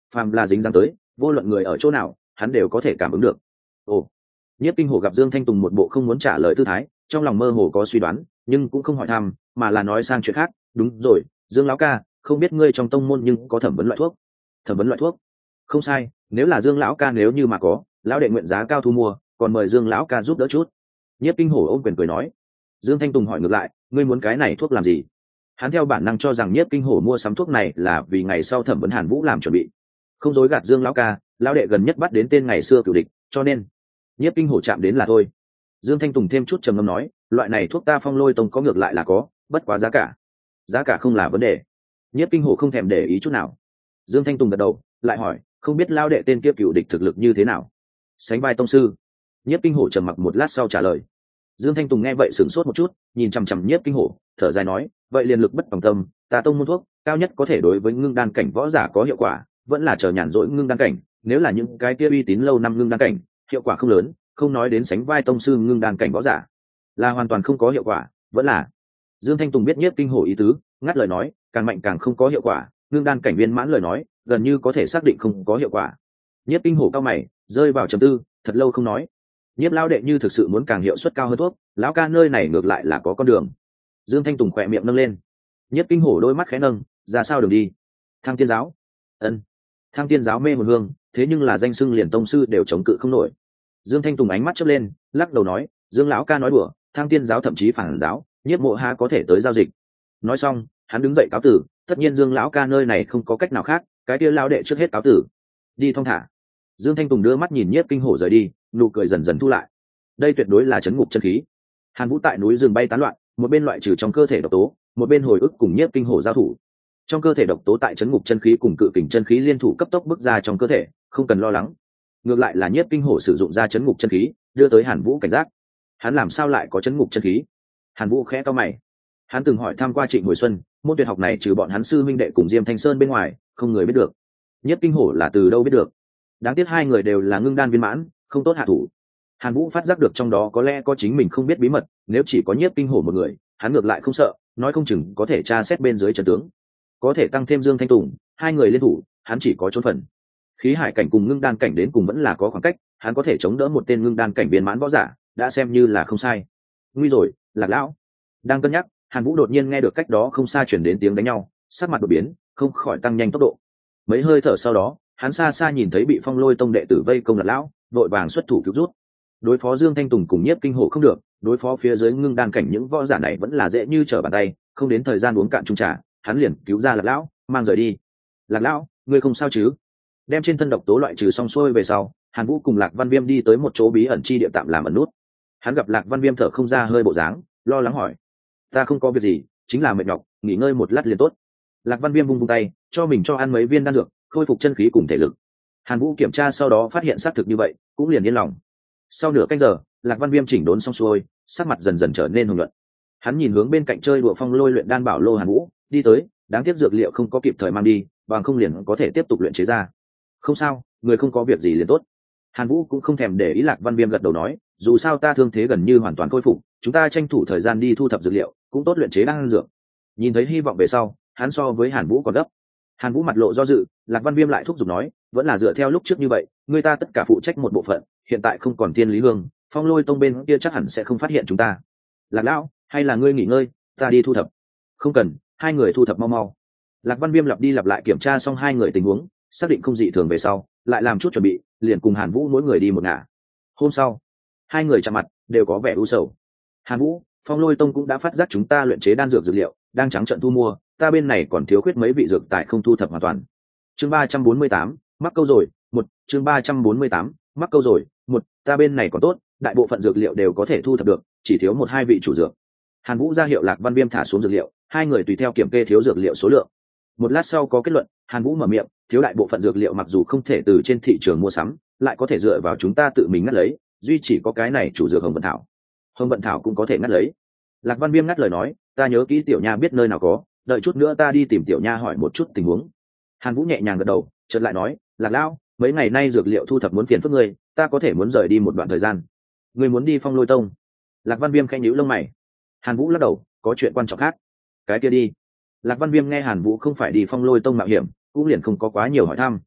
phàm là dính dáng tới, vô luận người ở chỗ nào, hắn đều có thể cảm ứng được. Ồ. Nhiếp Kinh Hổ gặp Dương Thanh Tùng một bộ không muốn trả lời tư thái, trong lòng mơ hồ có suy đoán, nhưng cũng không hỏi thăm, mà là nói sang chuyện khác. Đúng rồi, Dương lão ca, không biết ngươi trong tông môn nhưng có thẩm vấn loại thuốc? Thẩm vấn loại thuốc? Không sai, nếu là Dương lão ca nếu như mà có, lão đệ nguyện giá cao thu mua, còn mời Dương lão ca giúp đỡ chút. Nhiếp Kinh Hổ ôm quyền cười nói. Dương Thanh Tùng hỏi ngược lại, ngươi muốn cái này thuốc làm gì? Hắn theo bản năng cho rằng Nhiếp Kinh Hổ mua sắm thuốc này là vì ngày sau thẩm vấn Hàn Vũ làm chuẩn bị. Không dối gạt Dương lão ca, lão đệ gần nhất bắt đến tên ngày xưa cửu địch, cho nên Nhiếp Kinh Hổ chạm đến là thôi. Dương Thanh Tùng thêm chút trầm ngâm nói, loại này thuốc ta Phong Lôi Tông có ngược lại là có, bất quá giá cả không là vấn đề. Nhiếp Kinh Hổ không thèm để ý chút nào. Dương Thanh Tùng gật đầu, lại hỏi, không biết lao đệ tên kia cựu địch thực lực như thế nào? Sánh vai tông sư. Nhiếp Kinh Hổ trầm mặc một lát sau trả lời. Dương Thanh Tùng nghe vậy sửng sốt một chút, nhìn chằm chằm Nhiếp Kinh Hổ, thở dài nói, vậy liền lực bất tòng tâm, ta tông môn thuốc cao nhất có thể đối với ngưng đan cảnh võ giả có hiệu quả, vẫn là chờ nhàn rỗi ngưng đan cảnh, nếu là những cái kia uy tín lâu năm ngưng đan cảnh, hiệu quả không lớn, không nói đến sánh vai tông sư ngưng đan cảnh võ giả, là hoàn toàn không có hiệu quả, vẫn là. Dương Thanh Tùng biết Nhiếp Kinh Hổ ý tứ, ngắt lời nói, càng mạnh càng không có hiệu quả, ngưng đan cảnh viên mãn lời nói, gần như có thể xác định không có hiệu quả. Nhiếp Kinh Hổ cao mày, rơi vào trầm tư, thật lâu không nói. Nhiếp lão đệ như thực sự muốn càng hiệu suất cao hơn thuốc, lão ca nơi này ngược lại là có con đường. Dương Thanh Tùng khỏe miệng nâng lên. Nhiếp Kinh Hổ đôi mắt khẽ nâng, ra sao đường đi? Thăng Tiên giáo. Ân. Thăng Tiên giáo mê một hương, thế nhưng là danh xưng liền tông sư đều chống cự không nổi. Dương Thanh Tùng ánh mắt chớp lên, lắc đầu nói, Dương lão ca nói đùa, Thăng Tiên giáo thậm chí phản giáo, Nhiếp mộ ha có thể tới giao dịch. Nói xong, hắn đứng dậy cáo tử, tất nhiên Dương lão ca nơi này không có cách nào khác, cái kia lão đệ trước hết cáo tử. Đi thong thả. Dương Thanh Tùng đưa mắt nhìn Nhiếp Kinh Hổ rời đi, nụ cười dần dần thu lại. Đây tuyệt đối là chấn ngục chân khí. Hàn Vũ tại núi rừng bay tán loạn, một bên loại trừ trong cơ thể độc tố, một bên hồi ức cùng Nhiếp Kinh Hổ giao thủ. Trong cơ thể độc tố tại chấn ngục chân khí cùng cự kình chân khí liên thủ cấp tốc bước ra trong cơ thể, không cần lo lắng. Ngược lại là Nhiếp Kinh Hổ sử dụng ra chấn ngục chân khí, đưa tới Hàn Vũ cảnh giác. Hắn làm sao lại có chấn ngục chân khí? Hàn Vũ khẽ cau mày. Hắn từng hỏi thăm qua Trịnh Hồi Xuân, môn tuyệt học này trừ bọn hắn sư minh đệ cùng Diêm Thanh Sơn bên ngoài, không người biết được. Nhiếp Kinh Hổ là từ đâu biết được? Đáng tiếc hai người đều là ngưng đan viên mãn, không tốt hạ thủ. Hàn Vũ phát giác được trong đó có lẽ có chính mình không biết bí mật, nếu chỉ có Nhiếp Kinh Hổ một người, hắn ngược lại không sợ, nói không chừng có thể tra xét bên dưới trận tướng. Có thể tăng thêm Dương Thanh Tùng, hai người liên thủ, hắn chỉ có trốn phần. Khí hải cảnh cùng ngưng đan cảnh đến cùng vẫn là có khoảng cách, hắn có thể chống đỡ một tên ngưng đan cảnh viên mãn võ giả, đã xem như là không sai. Nguy rồi, Lạc lão. Đang cân nhắc, Hàn Vũ đột nhiên nghe được cách đó không xa chuyển đến tiếng đánh nhau, sắc mặt đột biến, không khỏi tăng nhanh tốc độ. Mấy hơi thở sau đó, hắn xa xa nhìn thấy bị Phong Lôi Tông đệ tử vây công Lạc lão, vội vàng xuất thủ cứu rút. Đối phó Dương Thanh Tùng cùng Nhiếp Kinh Hổ không được, đối phó phía dưới ngưng đan cảnh những võ giả này vẫn là dễ như trở bàn tay, không đến thời gian uống cạn chung trà, hắn liền cứu ra Lạc lão, mang rời đi. Lạc lão, ngươi không sao chứ? Đem trên thân độc tố loại trừ xong xuôi về sau, Hàn Vũ cùng Lạc Văn Viêm đi tới một chỗ bí ẩn chi địa tạm làm ẩn nút. Hắn gặp Lạc Văn Viêm thở không ra hơi bộ dáng, lo lắng hỏi, ta không có việc gì, chính là mệt nhọc, nghỉ ngơi một lát liền tốt. Lạc Văn Viêm vung vung tay, cho mình cho ăn mấy viên đan dược, khôi phục chân khí cùng thể lực. Hàn Vũ kiểm tra sau đó phát hiện xác thực như vậy, cũng liền yên lòng. Sau nửa canh giờ, Lạc Văn Viêm chỉnh đốn xong xuôi, sắc mặt dần dần trở nên hùng luận. Hắn nhìn hướng bên cạnh chơi đùa Phong Lôi luyện đan bảo lô Hàn Vũ, đi tới, đáng tiếc dược liệu không có kịp thời mang đi, bằng không liền có thể tiếp tục luyện chế ra. Không sao, người không có việc gì liền tốt. Hàn Vũ cũng không thèm để ý. Lạc Văn Viêm gật đầu nói, dù sao ta thương thế gần như hoàn toàn khôi phục, chúng ta tranh thủ thời gian đi thu thập dược liệu, cũng tốt luyện chế đan dược. Nhìn thấy hy vọng về sau, hắn so với Hàn Vũ còn gấp. Hàn Vũ mặt lộ do dự, Lạc Văn Viêm lại thúc giục nói, vẫn là dựa theo lúc trước như vậy, người ta tất cả phụ trách một bộ phận, hiện tại không còn Thiên Lý Hương, Phong Lôi Tông bên kia chắc hẳn sẽ không phát hiện chúng ta. Lạc lão, hay là ngươi nghỉ ngơi, ta đi thu thập. Không cần, hai người thu thập mau mau. Lạc Văn Viêm lặp đi lặp lại kiểm tra xong hai người tình huống, xác định không dị thường về sau, lại làm chút chuẩn bị, liền cùng Hàn Vũ mỗi người đi một ngả. Hôm sau, hai người chạm mặt, đều có vẻ u sầu. Hàn Vũ, Phong Lôi Tông cũng đã phát giác chúng ta luyện chế đan dược dược liệu, đang trắng trợn thu mua, ta bên này còn thiếu khuyết mấy vị dược tài không thu thập hoàn toàn. Chương 348, mắc câu rồi, chương 348, mắc câu rồi, ta bên này còn tốt, đại bộ phận dược liệu đều có thể thu thập được, chỉ thiếu một hai vị chủ dược. Hàn Vũ ra hiệu Lạc Văn Viêm thả xuống dược liệu, hai người tùy theo kiểm kê thiếu dược liệu số lượng. Một lát sau có kết luận, Hàn Vũ mở miệng, thiếu đại bộ phận dược liệu mặc dù không thể từ trên thị trường mua sắm, lại có thể dựa vào chúng ta tự mình ngắt lấy, duy chỉ có cái này chủ dược Hồng Vận Thảo. Hồng Vận Thảo cũng có thể ngắt lấy. Lạc Văn Viêm ngắt lời nói, ta nhớ kỹ Tiểu Nha biết nơi nào có, đợi chút nữa ta đi tìm Tiểu Nha hỏi một chút tình huống. Hàn Vũ nhẹ nhàng gật đầu, chợt lại nói, Lạc lão, mấy ngày nay dược liệu thu thập muốn phiền phức ngươi, ta có thể muốn rời đi một đoạn thời gian. Ngươi muốn đi Phong Lôi Tông? Lạc Văn Viêm khẽ nhíu lông mày. Hàn Vũ lắc đầu, có chuyện quan trọng khác. Cái kia đi. Lạc Văn Viêm nghe Hàn Vũ không phải đi Phong Lôi Tông mạo hiểm, cũng liền không có quá nhiều hỏi thăm.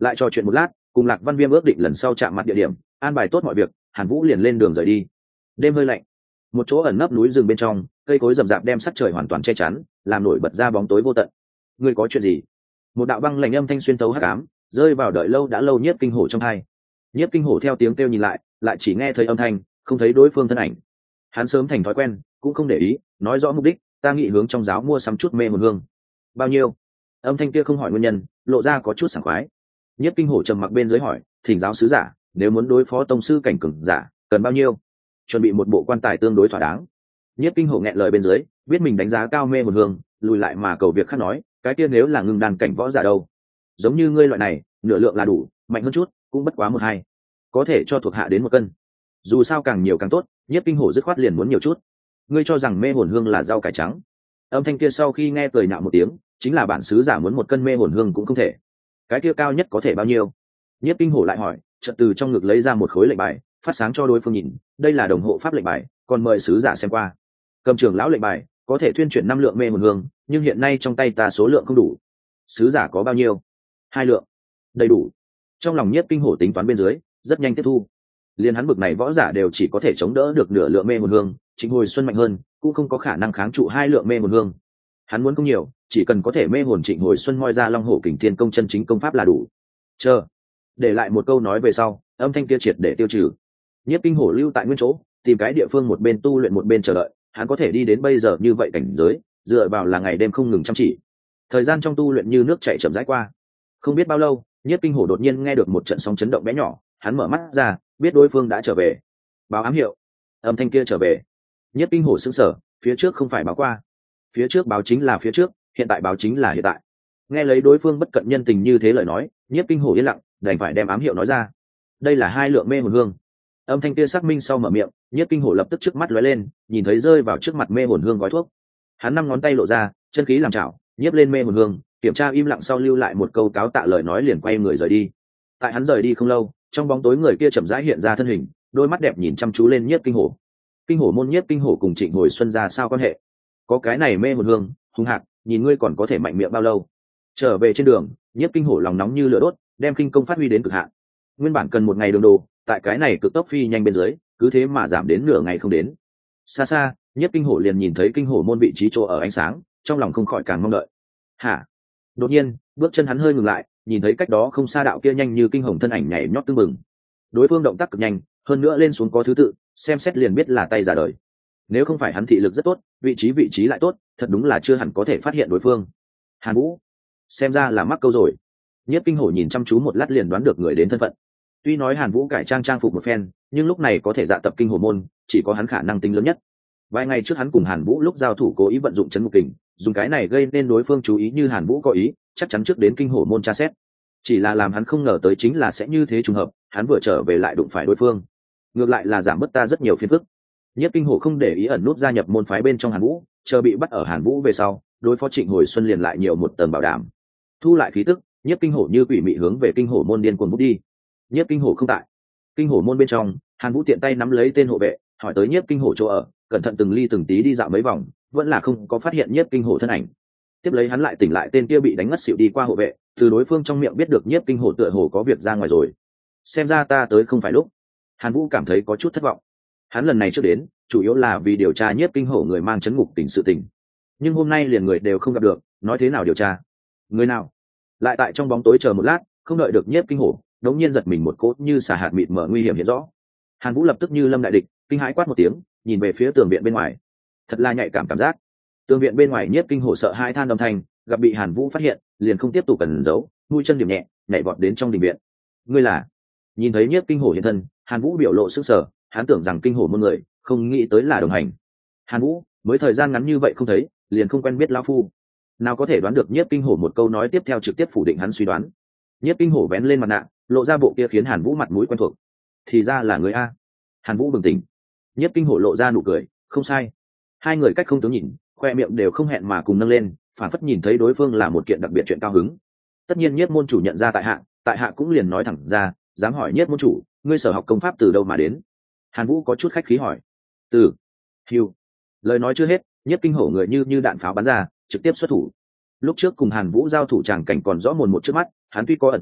Lại trò chuyện một lát, cùng Lạc Văn Viêm ước định lần sau chạm mặt địa điểm, an bài tốt mọi việc, Hàn Vũ liền lên đường rời đi. Đêm hơi lạnh, một chỗ ẩn nấp núi rừng bên trong, cây cối rậm rạp đem sắc trời hoàn toàn che chắn, làm nổi bật ra bóng tối vô tận. Ngươi có chuyện gì? Một đạo băng lạnh âm thanh xuyên tấu hắc ám, rơi vào đợi lâu đã lâu Nhiếp Kinh Hổ trong tai. Nhiếp Kinh Hổ theo tiếng kêu nhìn lại chỉ nghe thấy âm thanh, không thấy đối phương thân ảnh. Hắn sớm thành thói quen, cũng không để ý, nói rõ mục đích, ta nghị hướng trong giáo mua sắm chút mê hồn hương. Bao nhiêu? Âm thanh kia không hỏi nguyên nhân, lộ ra có chút sảng khoái. Nhiếp Kinh Hổ trầm mặc bên dưới hỏi, thỉnh giáo sứ giả, nếu muốn đối phó tông sư cảnh cường giả, cần bao nhiêu? Chuẩn bị một bộ quan tài tương đối thỏa đáng. Nhiếp Kinh Hổ nghẹn lời bên dưới, biết mình đánh giá cao mê hồn hương, lùi lại mà cầu việc khác nói, cái kia nếu là ngưng đàn cảnh võ giả đâu? Giống như ngươi loại này, nửa lượng là đủ, mạnh hơn chút, cũng bất quá 1-2. Có thể cho thuộc hạ đến 1 cân. Dù sao càng nhiều càng tốt, Nhiếp Kinh Hổ dứt khoát liền muốn nhiều chút. Ngươi cho rằng mê hồn hương là rau cải trắng? Âm thanh kia sau khi nghe cười nhạo một tiếng, chính là bản sứ giả muốn 1 cân mê hồn hương cũng không thể. Cái kia cao nhất có thể bao nhiêu? Nhiếp Kinh Hổ lại hỏi, chợt từ trong ngực lấy ra một khối lệnh bài, phát sáng cho đối phương nhìn, đây là đồng hộ pháp lệnh bài, còn mời sứ giả xem qua. Cầm trưởng lão lệnh bài, có thể thuyên chuyển 5 lượng mê hồn hương, nhưng hiện nay trong tay ta số lượng không đủ. Sứ giả có bao nhiêu? 2 lượng. Đầy đủ. Trong lòng Nhiếp Kinh Hổ tính toán bên dưới, rất nhanh tiếp thu. Liên hắn bực này võ giả đều chỉ có thể chống đỡ được nửa lượng mê hồn hương, Trịnh Hồi Xuân mạnh hơn, cũng không có khả năng kháng trụ 2 lượng mê hồn hương. Hắn muốn không nhiều, chỉ cần có thể mê hồn Trịnh Hồi Xuân moi ra Long Hổ Kình Thiên công chân chính công pháp là đủ. Chờ, để lại một câu nói về sau, âm thanh kia triệt để tiêu trừ. Nhiếp Kinh Hổ lưu tại nguyên chỗ, tìm cái địa phương một bên tu luyện một bên chờ đợi, hắn có thể đi đến bây giờ như vậy cảnh giới, dựa vào là ngày đêm không ngừng chăm chỉ. Thời gian trong tu luyện như nước chảy chậm rãi qua. Không biết bao lâu, Nhiếp Kinh Hổ đột nhiên nghe được một trận sóng chấn động bé nhỏ, hắn mở mắt ra, biết đối phương đã trở về. Báo ám hiệu. Âm thanh kia trở về. Nhiếp Kinh Hổ sững sờ, phía trước không phải báo qua. Phía trước báo chính là phía trước, hiện tại báo chính là hiện tại. Nghe lấy đối phương bất cận nhân tình như thế lời nói, Nhiếp Kinh Hổ yên lặng, đành phải đem ám hiệu nói ra. Đây là 2 lượng mê hồn hương. Âm thanh kia xác minh sau mở miệng, Nhiếp Kinh Hổ lập tức trước mắt lóe lên, nhìn thấy rơi vào trước mặt mê hồn hương gói thuốc. Hắn 5 ngón tay lộ ra, chân khí làm chảo, nhiếp lên mê hồn hương, kiểm tra im lặng sau lưu lại một câu cáo tạ lời nói liền quay người rời đi. Tại hắn rời đi không lâu, trong bóng tối người kia chậm rãi hiện ra thân hình, đôi mắt đẹp nhìn chăm chú lên Nhiếp Kinh Hổ. Kinh Hổ môn Nhiếp Kinh Hổ cùng Trịnh Hồi Xuân ra sao quan hệ? Có cái này mê hồn hương, hung hạc, nhìn ngươi còn có thể mạnh miệng bao lâu? Trở về trên đường, Nhiếp Kinh Hổ lòng nóng như lửa đốt, đem kinh công phát huy đến cực hạn. Nguyên bản cần 1 ngày đường đồ, tại cái này cực tốc phi nhanh bên dưới, cứ thế mà giảm đến nửa ngày không đến. Xa xa, Nhiếp Kinh Hổ liền nhìn thấy Kinh Hổ môn vị trí chỗ ở ánh sáng, trong lòng không khỏi càng mong đợi. Hả? Đột nhiên, bước chân hắn hơi ngừng lại, nhìn thấy cách đó không xa đạo kia nhanh như kinh hồng thân ảnh nhảy nhót tưng bừng. Đối phương động tác cực nhanh, hơn nữa lên xuống có thứ tự, xem xét liền biết là tay giả đời. Nếu không phải hắn thị lực rất tốt, vị trí lại tốt, thật đúng là chưa hẳn có thể phát hiện đối phương. Hàn Vũ, xem ra là mắc câu rồi. Nhiếp Kinh Hổ nhìn chăm chú một lát liền đoán được người đến thân phận. Tuy nói Hàn Vũ cải trang trang phục một phen, nhưng lúc này có thể dạ tập Kinh Hổ môn, chỉ có hắn khả năng tính lớn nhất. Vài ngày trước hắn cùng Hàn Vũ lúc giao thủ cố ý vận dụng chấn ngục kình, dùng cái này gây nên đối phương chú ý như Hàn Vũ có ý, chắc chắn trước đến Kinh Hổ môn tra xét. Chỉ là làm hắn không ngờ tới chính là sẽ như thế trùng hợp, hắn vừa trở về lại đụng phải đối phương. Ngược lại là giảm bớt ta rất nhiều phiền phức. Nhiếp Kinh Hổ không để ý ẩn nút gia nhập môn phái bên trong Hàn Vũ, chờ bị bắt ở Hàn Vũ về sau, đối phó Trịnh Hồi Xuân liền lại nhiều một tầng bảo đảm. Thu lại khí tức, Nhiếp Kinh Hổ như quỷ mị hướng về Kinh Hổ môn điên cuồng bút đi. Nhiếp Kinh Hổ không tại. Kinh Hổ môn bên trong, Hàn Vũ tiện tay nắm lấy tên hộ vệ, hỏi tới Nhiếp Kinh Hổ chỗ ở, cẩn thận từng ly từng tí đi dạo mấy vòng, vẫn là không có phát hiện Nhiếp Kinh Hổ thân ảnh. Tiếp lấy hắn lại tỉnh lại tên kia bị đánh ngất xỉu đi qua hộ vệ, từ đối phương trong miệng biết được Nhiếp Kinh Hổ tựa hồ có việc ra ngoài rồi. Xem ra ta tới không phải lúc. Hàn Vũ cảm thấy có chút thất vọng. Hắn lần này trước đến, chủ yếu là vì điều tra Nhiếp Kinh Hổ người mang chấn ngục tình sự tình. Nhưng hôm nay liền người đều không gặp được, nói thế nào điều tra? Người nào? Lại tại trong bóng tối chờ một lát, không đợi được Nhiếp Kinh Hổ, đống nhiên giật mình một cốt như xà hạt mịt mở nguy hiểm hiện rõ. Hàn Vũ lập tức như lâm đại địch, kinh hãi quát một tiếng, nhìn về phía tường viện bên ngoài. Thật là nhạy cảm giác. Tường viện bên ngoài Nhiếp Kinh Hổ sợ hai than âm thanh, gặp bị Hàn Vũ phát hiện, liền không tiếp tục cần giấu, mũi chân điểm nhẹ, nhảy vọt đến trong đình viện. Ngươi là? Nhìn thấy Nhiếp Kinh Hổ hiện thân, Hàn Vũ biểu lộ sững sờ, hắn tưởng rằng Kinh Hổ môn người, không nghĩ tới là đồng hành. Hàn Vũ, mới thời gian ngắn như vậy không thấy, liền không quen biết lão phu. Nào có thể đoán được Nhiếp Kinh Hổ một câu nói tiếp theo trực tiếp phủ định hắn suy đoán. Nhiếp Kinh Hổ vén lên mặt nạ, lộ ra bộ kia khiến Hàn Vũ mặt mũi quen thuộc. Thì ra là người a. Hàn Vũ bừng tỉnh. Nhiếp Kinh Hổ lộ ra nụ cười, không sai. Hai người cách không tướng nhìn, khoe miệng đều không hẹn mà cùng nâng lên, phản phất nhìn thấy đối phương là một kiện đặc biệt chuyện cao hứng. Tất nhiên Nhiếp môn chủ nhận ra tại hạ cũng liền nói thẳng ra, dám hỏi Nhiếp môn chủ, ngươi sở học công pháp từ đâu mà đến? Hàn Vũ có chút khách khí hỏi. Từ Hưu. Lời nói chưa hết, Nhiếp Kinh Hổ người như đạn pháo bắn ra, trực tiếp xuất thủ. Lúc trước cùng Hàn Vũ giao thủ tràng cảnh còn rõ mồn một trước mắt, hắn tuy có ẩn tàng,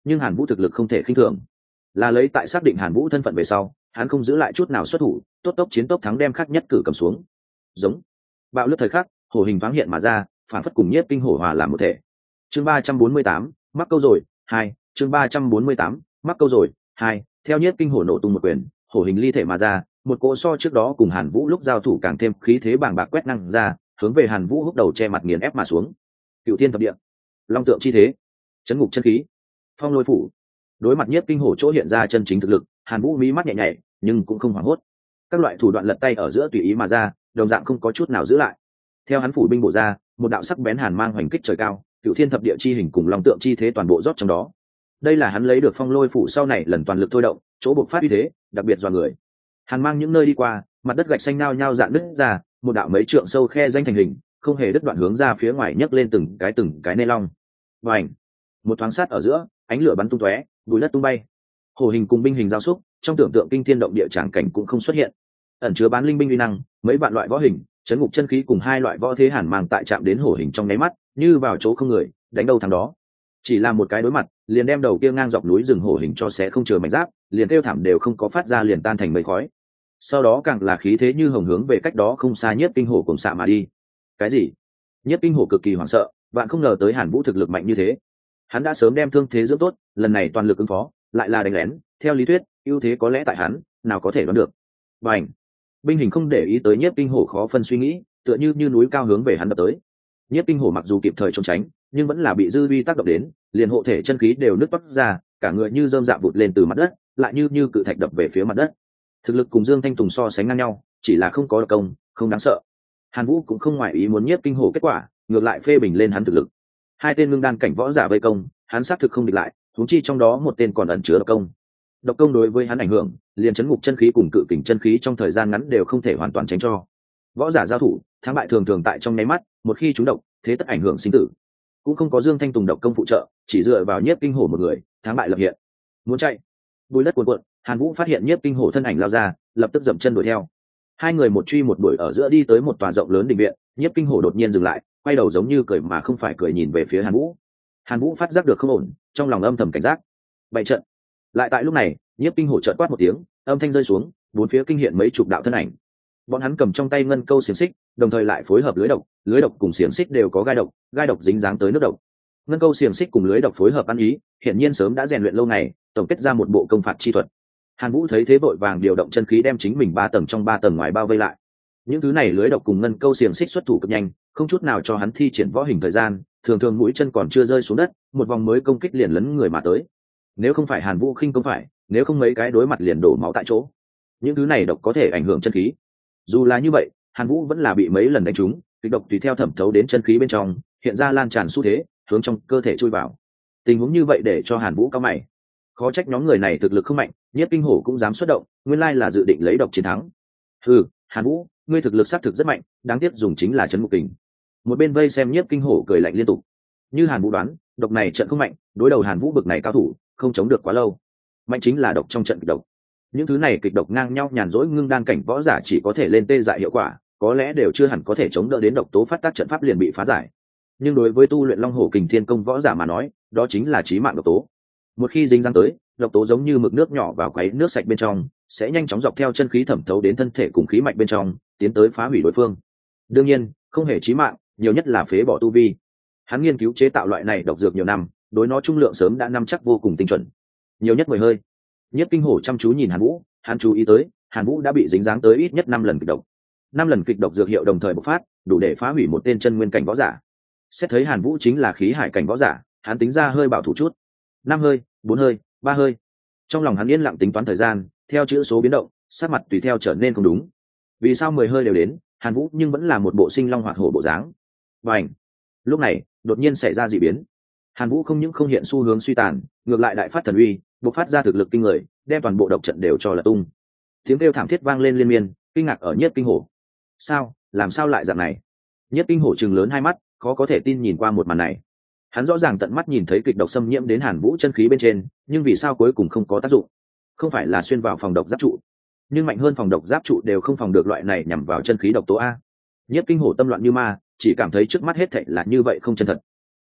nhưng hàn vũ thực lực không thể khinh thường, là lấy tại xác định hàn vũ thân phận về sau, hắn không giữ lại chút nào xuất thủ, tốt tốc chiến tốc thắng đem khắc nhất cử cầm xuống. Giống bạo lướt thời khắc, hổ hình thoáng hiện mà ra, phản phất cùng nhiếp kinh hổ hòa làm một thể. Chương 348, mắc câu rồi, 2, chương 348, mắc câu rồi, 2, theo nhiếp kinh hổ nổ tung một quyền, hổ hình ly thể mà ra, một cỗ so trước đó cùng Hàn Vũ lúc giao thủ càng thêm khí thế bàng bạc quét năng ra, hướng về Hàn Vũ húc đầu che mặt nghiền ép mà xuống. Cựu thiên thập địa, long tượng chi thế, chấn ngục chân khí, phong lôi phủ. Đối mặt nhiếp kinh hổ chỗ hiện ra chân chính thực lực, Hàn Vũ mí mắt nhẹ nhảy, nhưng cũng không hoảng hốt. Các loại thủ đoạn lật tay ở giữa tùy ý mà ra, đồng dạng không có chút nào giữ lại. Theo hắn phủ binh bổ ra, một đạo sắc bén hàn mang hoành kích trời cao, cựu thiên thập địa chi hình cùng long tượng chi thế toàn bộ rót trong đó. Đây là hắn lấy được phong lôi phủ sau này lần toàn lực thôi động, chỗ bộc phát uy thế đặc biệt dọa người. Hàn mang những nơi đi qua, mặt đất gạch xanh nao nhao dạn nứt ra, một đạo mấy trượng sâu khe danh thành hình, không hề đứt đoạn hướng ra phía ngoài nhấc lên từng cái nê long. Bành! Một thoáng sát ở giữa, ánh lửa bắn tung tóe, bụi đất tung bay. Hổ hình cùng binh hình giao xúc, trong tưởng tượng kinh thiên động địa tràng cảnh cũng không xuất hiện. Ẩn chứa bán linh binh uy năng, mấy vạn loại võ hình, chấn ngục chân khí cùng hai loại võ thế hàn mang tại chạm đến hổ hình trong nháy mắt, như vào chỗ không người, đánh đâu thắng đó. Chỉ là một cái đối mặt, liền đem đầu kia ngang dọc núi rừng hổ hình cho xé không chừa mảnh giáp, liền kêu thảm đều không có phát ra liền tan thành mây khói. Sau đó càng là khí thế như hồng hướng về cách đó không xa nhất kinh hổ cùng xạ mà đi. Cái gì? Nhất kinh hổ cực kỳ hoảng sợ, bạn không ngờ tới Hàn Vũ thực lực mạnh như thế. Hắn đã sớm đem thương thế dưỡng tốt, lần này toàn lực ứng phó, lại là đánh lén, theo lý thuyết, ưu thế có lẽ tại hắn, nào có thể đoán được. Bành! Binh hình không để ý tới Nhiếp Kinh Hổ khó phân suy nghĩ, tựa như núi cao hướng về hắn đập tới. Nhiếp Kinh Hổ mặc dù kịp thời trốn tránh, nhưng vẫn là bị dư uy tác động đến, liền hộ thể chân khí đều nứt toát ra, cả người như rơm rạ vụt lên từ mặt đất, lại như cự thạch đập về phía mặt đất. Thực lực cùng Dương Thanh Tùng so sánh ngang nhau, chỉ là không có độc công, không đáng sợ. Hàn Vũ cũng không ngoại ý muốn Nhiếp Kinh Hổ kết quả, ngược lại phê bình lên hắn thực lực. Hai tên ngưng đan cảnh võ giả vây công, hắn xác thực không địch lại, huống chi trong đó một tên còn ẩn chứa độc công. Độc công đối với hắn ảnh hưởng, liền chấn ngục chân khí cùng cự kình chân khí trong thời gian ngắn đều không thể hoàn toàn tránh cho. Võ giả giao thủ, thắng bại thường thường tại trong nháy mắt, một khi trúng độc, thế tất ảnh hưởng sinh tử. Cũng không có Dương Thanh Tùng độc công phụ trợ, chỉ dựa vào Nhiếp Kinh Hổ một người, thắng bại lập hiện. Muốn chạy, bùi đất cuồn cuộn, Hàn Vũ phát hiện Nhiếp Kinh Hổ thân ảnh lao ra, lập tức dậm chân đuổi theo. Hai người một truy một đuổi ở giữa đi tới một tòa rộng lớn đình viện, Nhiếp Kinh Hổ đột nhiên dừng lại, quay đầu giống như cười mà không phải cười nhìn về phía Hàn Vũ. Hàn Vũ phát giác được không ổn, trong lòng âm thầm cảnh giác. Bày trận. Lại tại lúc này, Nhiếp Kinh Hổ chợt quát một tiếng, âm thanh rơi xuống, bốn phía kinh hiện mấy chục đạo thân ảnh. Bọn hắn cầm trong tay ngân câu xiềng xích, đồng thời lại phối hợp lưới độc cùng xiềng xích đều có gai độc dính dáng tới nước độc. Ngân câu xiềng xích cùng lưới độc phối hợp ăn ý, hiển nhiên sớm đã rèn luyện lâu ngày, tổng kết ra một bộ công phạt chi thuật. Hàn Vũ thấy thế vội vàng điều động chân khí đem chính mình 3 tầng trong 3 tầng ngoài bao vây lại. Những thứ này lưới độc cùng ngân câu xiềng xích xuất thủ cực nhanh, không chút nào cho hắn thi triển võ hình thời gian, thường thường mũi chân còn chưa rơi xuống đất, một vòng mới công kích liền lấn người mà tới. Nếu không phải Hàn Vũ khinh công phải, nếu không mấy cái đối mặt liền đổ máu tại chỗ. Những thứ này độc có thể ảnh hưởng chân khí. Dù là như vậy, Hàn Vũ vẫn là bị mấy lần đánh trúng, kịch độc tùy theo thẩm thấu đến chân khí bên trong, hiện ra lan tràn xu thế, hướng trong cơ thể chui vào. Tình huống như vậy để cho Hàn Vũ cao mày. Khó trách nhóm người này thực lực không mạnh, Nhiếp Kinh Hổ cũng dám xuất động, nguyên lai là dự định lấy độc chiến thắng. Hừ, Hàn Vũ, ngươi thực lực xác thực rất mạnh, đáng tiếc dùng chính là trấn ngục kình. Một bên vây xem Nhiếp Kinh Hổ cười lạnh liên tục. Như Hàn Vũ đoán, độc này trận không mạnh, đối đầu Hàn Vũ bực này cao thủ, không chống được quá lâu. Mạnh chính là độc trong trận kịch độc. Những thứ này kịch độc ngang nhau nhàn rỗi ngưng đan cảnh võ giả chỉ có thể lên tê dại hiệu quả, có lẽ đều chưa hẳn có thể chống đỡ đến độc tố phát tác trận pháp liền bị phá giải. Nhưng đối với tu luyện Long Hổ Kình Thiên Công võ giả mà nói, đó chính là chí mạng độc tố. Một khi dính dáng tới, độc tố giống như mực nước nhỏ vào quấy nước sạch bên trong, sẽ nhanh chóng dọc theo chân khí thẩm thấu đến thân thể cùng khí mạch bên trong, tiến tới phá hủy đối phương. Đương nhiên, không hề chí mạng, nhiều nhất là phế bỏ tu vi. Hắn nghiên cứu chế tạo loại này độc dược nhiều năm, đối nó trung lượng sớm đã nắm chắc vô cùng tinh chuẩn. Nhiều nhất 10 hơi. Nhiếp Kinh Hổ chăm chú nhìn Hàn Vũ, hắn chú ý tới, Hàn Vũ đã bị dính dáng tới ít nhất 5 lần kịch độc. 5 lần kịch độc dược hiệu đồng thời bộc phát, đủ để phá hủy một tên chân nguyên cảnh võ giả. Xét thấy Hàn Vũ chính là khí hải cảnh võ giả, hắn tính ra hơi bảo thủ chút. 5 hơi, 4 hơi, 3 hơi. Trong lòng hắn yên lặng tính toán thời gian, theo chữ số biến động, sắc mặt tùy theo trở nên không đúng. Vì sao 10 hơi đều đến, Hàn Vũ nhưng vẫn là một bộ sinh long hoạt hổ bộ dáng. Bành! Lúc này, đột nhiên xảy ra dị biến. Hàn Vũ không những không hiện xu hướng suy tàn, ngược lại đại phát thần uy, bộc phát ra thực lực kinh người, đem toàn bộ độc trận đều cho là tung. Tiếng kêu thảm thiết vang lên liên miên, kinh ngạc ở Nhiếp Kinh Hổ. Sao, làm sao lại dạng này? Nhiếp Kinh Hổ trừng lớn hai mắt, khó có thể tin nhìn qua một màn này. Hắn rõ ràng tận mắt nhìn thấy kịch độc xâm nhiễm đến Hàn Vũ chân khí bên trên, nhưng vì sao cuối cùng không có tác dụng? Không phải là xuyên vào phòng độc giáp trụ, nhưng mạnh hơn phòng độc giáp trụ đều không phòng được loại này nhằm vào chân khí độc tố a. Nhiếp Kinh Hổ tâm loạn như ma, chỉ cảm thấy trước mắt hết thảy là như vậy không chân thật.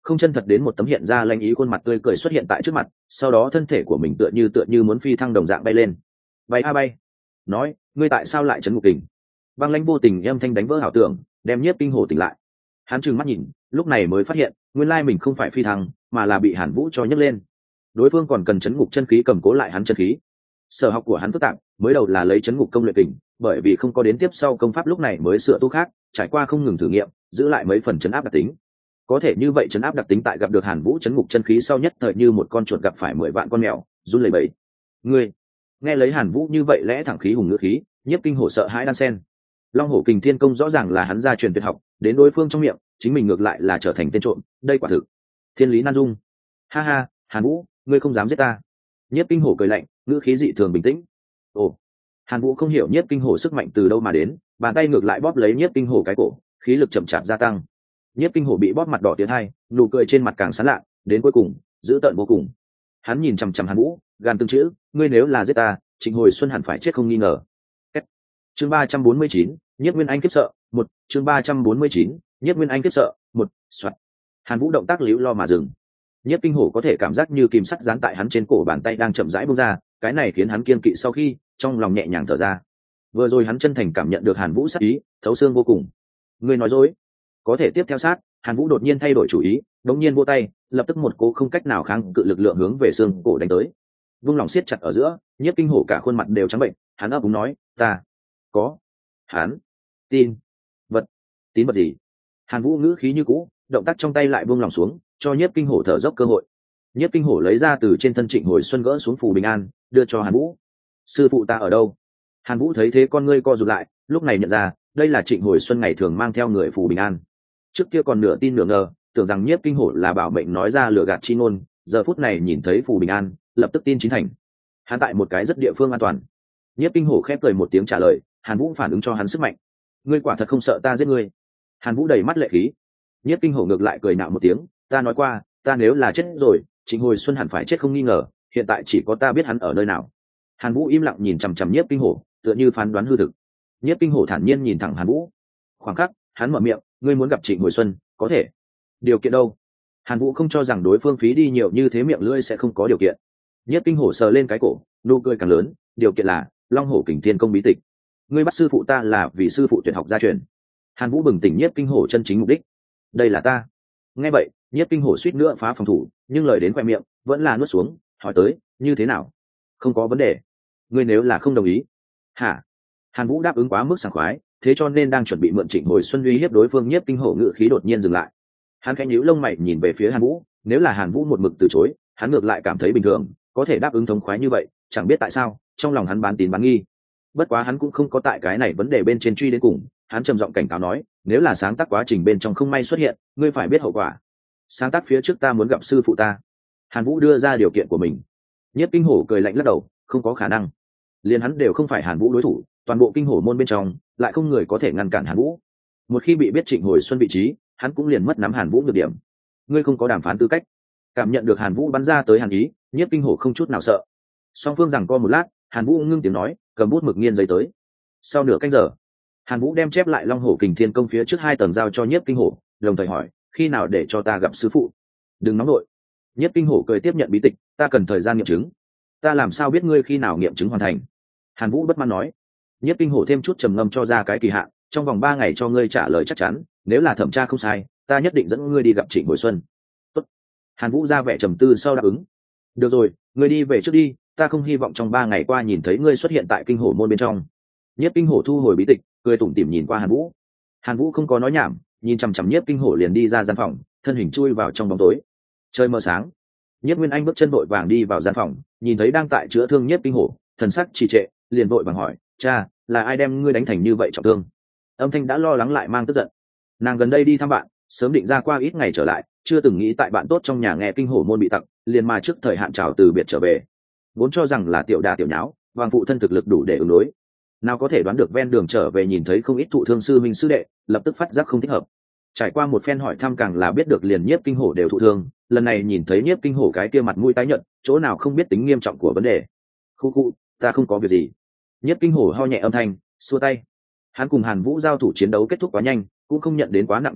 không chân thật đến một tấm hiện ra lanh ý khuôn mặt tươi cười xuất hiện tại trước mặt, sau đó thân thể của mình tựa như muốn phi thăng đồng dạng bay lên. Bay a bay. Nói, ngươi tại sao lại chấn ngục kình? Băng lãnh vô tình âm thanh đánh vỡ ảo tưởng, đem Nhiếp Kinh Hổ tỉnh lại. Hắn trừng mắt nhìn, lúc này mới phát hiện nguyên lai mình không phải phi thăng mà là bị Hàn Vũ cho nhấc lên. Đối phương còn cần chấn ngục chân khí cầm cố lại hắn chân khí. Sở học của hắn phức tạp, mới đầu là lấy chấn ngục công luyện kình, bởi vì không có đến tiếp sau công pháp lúc này mới sửa tu khác, trải qua không ngừng thử nghiệm, giữ lại mấy phần chấn áp đặc tính. Có thể như vậy chấn áp đặc tính tại gặp được Hàn Vũ chấn ngục chân khí sau nhất thời như một con chuột gặp phải 10 vạn con mèo, run lẩy bẩy. Ngươi, nghe lấy Hàn Vũ như vậy lẽ thẳng khí hùng ngữ khí, Nhiếp Kinh Hổ sợ hãi đan sen. Long Hổ Kình Thiên Công rõ ràng là hắn gia truyền tuyệt học, đến đối phương trong miệng, chính mình ngược lại là trở thành tên trộm, đây quả thực thiên lý nan dung. Ha ha, Hàn Vũ, ngươi không dám giết ta. Nhiếp Kinh Hổ cười lạnh, ngữ khí dị thường bình tĩnh. Ồ, Hàn Vũ không hiểu Nhiếp Kinh Hổ sức mạnh từ đâu mà đến, bàn tay ngược lại bóp lấy Nhiếp Kinh Hổ cái cổ, khí lực chậm chạp gia tăng. Nhiếp Kinh Hổ bị bóp mặt đỏ tiến hai, nụ cười trên mặt càng sán lạ, đến cuối cùng dữ tợn vô cùng. Hắn nhìn chằm chằm Hàn Vũ, gan từng chữ, ngươi nếu là giết ta, Trịnh Hồi Xuân hẳn phải chết không nghi ngờ. Chương 349, Nhiếp Nguyên Anh kiếp sợ, một. Chương 349, Nhiếp Nguyên Anh kiếp sợ, một. Soạt. Hàn Vũ động tác liễu lo mà dừng. Nhiếp Kinh Hổ có thể cảm giác như kìm sắt dán tại hắn trên cổ, bàn tay đang chậm rãi buông ra, cái này khiến hắn kiên kỵ sau khi, trong lòng nhẹ nhàng thở ra. Vừa rồi hắn chân thành cảm nhận được Hàn Vũ sát ý, thấu xương vô cùng. Ngươi nói dối. Có thể tiếp theo sát, Hàn Vũ đột nhiên thay đổi chủ ý, đống nhiên vỗ tay, lập tức một cỗ không cách nào kháng cự lực lượng hướng về xương cổ đánh tới. Vung lòng siết chặt ở giữa, Nhiếp Kinh Hổ cả khuôn mặt đều trắng bệnh, hắn ấp úng nói, ta có hắn tin vật. Tín vật gì? Hàn Vũ ngữ khí như cũ, động tác trong tay lại buông lòng xuống, cho Nhiếp Kinh Hổ thở dốc cơ hội. Nhiếp Kinh Hổ lấy ra từ trên thân Trịnh Hồi Xuân gỡ xuống phù bình an, đưa cho Hàn Vũ. Sư phụ ta ở đâu? Hàn Vũ thấy thế con ngươi co rụt lại, lúc này nhận ra đây là Trịnh Hồi Xuân ngày thường mang theo người phù bình an. Trước kia còn nửa tin nửa ngờ, tưởng rằng Nhiếp Kinh Hổ là bảo mệnh nói ra lừa gạt chi ngôn, giờ phút này nhìn thấy phù bình an, lập tức tin chín thành. Hắn tại một cái rất địa phương an toàn. Nhiếp Kinh Hổ khép cười một tiếng trả lời, Hàn Vũ phản ứng cho hắn sức mạnh. Ngươi quả thật không sợ ta giết ngươi? Hàn Vũ đầy mắt lệ khí. Nhiếp Kinh Hổ ngược lại cười nạo một tiếng, ta nói qua, ta nếu là chết rồi, Trịnh Hồi Xuân hẳn phải chết không nghi ngờ, hiện tại chỉ có ta biết hắn ở nơi nào. Hàn Vũ im lặng nhìn chằm chằm Nhiếp Kinh Hổ, tựa như phán đoán hư thực. Nhiếp Kinh Hổ thản nhiên nhìn thẳng Hàn Vũ. Khoảng khắc, hắn mở miệng, ngươi muốn gặp Trịnh Hồi Xuân, có thể. Điều kiện đâu? Hàn Vũ không cho rằng đối phương phí đi nhiều như thế miệng lưỡi sẽ không có điều kiện. Nhiếp Kinh Hổ sờ lên cái cổ, nụ cười càng lớn, điều kiện là Long Hổ Kình Thiên Công bí tịch. Ngươi bắt sư phụ ta là vì sư phụ tuyệt học gia truyền. Hàn Vũ bừng tỉnh Nhiếp Kinh Hổ chân chính mục đích. Đây là ta. Nghe vậy, Nhiếp Kinh Hổ suýt nữa phá phòng thủ, nhưng lời đến khoe miệng vẫn là nuốt xuống, hỏi tới, như thế nào? Không có vấn đề. Ngươi nếu là không đồng ý. Hả? Hàn Vũ đáp ứng quá mức sảng khoái, thế cho nên đang chuẩn bị mượn Trịnh Hồi Xuân uy hiếp đối phương, Nhiếp Kinh Hổ ngự khí đột nhiên dừng lại. Hắn khẽ nhíu lông mày nhìn về phía Hàn Vũ, nếu là Hàn Vũ một mực từ chối, hắn ngược lại cảm thấy bình thường, có thể đáp ứng thống khoái như vậy, chẳng biết tại sao, trong lòng hắn bán tín bán nghi. Bất quá hắn cũng không có tại cái này vấn đề bên trên truy đến cùng, hắn trầm giọng cảnh cáo nói, nếu là sáng tác quá trình bên trong không may xuất hiện, ngươi phải biết hậu quả. Sáng tác phía trước ta muốn gặp sư phụ ta. Hàn Vũ đưa ra điều kiện của mình. Nhiếp Kinh Hổ cười lạnh lắc đầu, không có khả năng. Liền hắn đều không phải Hàn Vũ đối thủ, toàn bộ Kinh Hổ môn bên trong lại không người có thể ngăn cản Hàn Vũ. Một khi bị biết Trịnh Hồi Xuân vị trí, hắn cũng liền mất nắm Hàn Vũ nhược điểm. Ngươi không có đàm phán tư cách. Cảm nhận được Hàn Vũ bắn ra tới hàn ý, Nhiếp Kinh Hổ không chút nào sợ. Song phương giằng co một lát, Hàn Vũ ngưng tiếng nói, cầm bút mực nghiên giấy tới. Sau nửa canh giờ, Hàn Vũ đem chép lại Long Hổ Kình Thiên Công phía trước 2 tầng giao cho Nhiếp Kinh Hổ, đồng thời hỏi, khi nào để cho ta gặp sư phụ? Đừng nóng nội. Nhiếp Kinh Hổ cười tiếp nhận bí tịch, ta cần thời gian nghiệm chứng. Ta làm sao biết ngươi khi nào nghiệm chứng hoàn thành? Hàn Vũ bất mãn nói. Nhiếp Kinh Hổ thêm chút trầm ngâm cho ra cái kỳ hạn, trong vòng 3 ngày cho ngươi trả lời chắc chắn, nếu là thẩm tra không sai, ta nhất định dẫn ngươi đi gặp Trịnh Hồi Xuân. Tốt. Hàn Vũ ra vẻ trầm tư sau đáp ứng. Được rồi, ngươi đi về trước đi, ta không hy vọng trong 3 ngày qua nhìn thấy ngươi xuất hiện tại Kinh Hổ môn bên trong. Nhiếp Kinh Hổ thu hồi bí tịch, cười tủm tỉm nhìn qua Hàn Vũ. Hàn Vũ không có nói nhảm, nhìn chằm chằm Nhiếp Kinh Hổ liền đi ra gian phòng, thân hình chui vào trong bóng tối. Trời mờ sáng, Nhiếp Nguyên Anh bước chân vội vàng đi vào gian phòng, nhìn thấy đang tại chữa thương Nhiếp Kinh Hổ, thần sắc trì trệ, liền vội vàng hỏi, cha, là ai đem ngươi đánh thành như vậy trọng thương? Âm thanh đã lo lắng lại mang tức giận. Nàng gần đây đi thăm bạn, sớm định ra qua ít ngày trở lại, chưa từng nghĩ tại bạn tốt trong nhà nghe Kinh Hổ môn bị tặng, liền mà trước thời hạn chào từ biệt trở về. Vốn cho rằng là tiểu đà tiểu nháo, hoàng phụ thân thực lực đủ để ứng đối, nào có thể đoán được ven đường trở về nhìn thấy không ít thụ thương sư minh sư đệ, lập tức phát giác không thích hợp. Trải qua một phen hỏi thăm càng là biết được liền Nhiếp Kinh Hổ đều thụ thương, lần này nhìn thấy Nhiếp Kinh Hổ cái kia mặt mũi tái nhợt, chỗ nào không biết tính nghiêm trọng của vấn đề. Khu, ta không có việc gì. Nhiếp Kinh Hổ ho nhẹ âm thanh, xua tay. Hắn cùng Hàn Vũ giao thủ chiến đấu kết thúc quá nhanh, cũng không nhận đến quá nặng thương thế,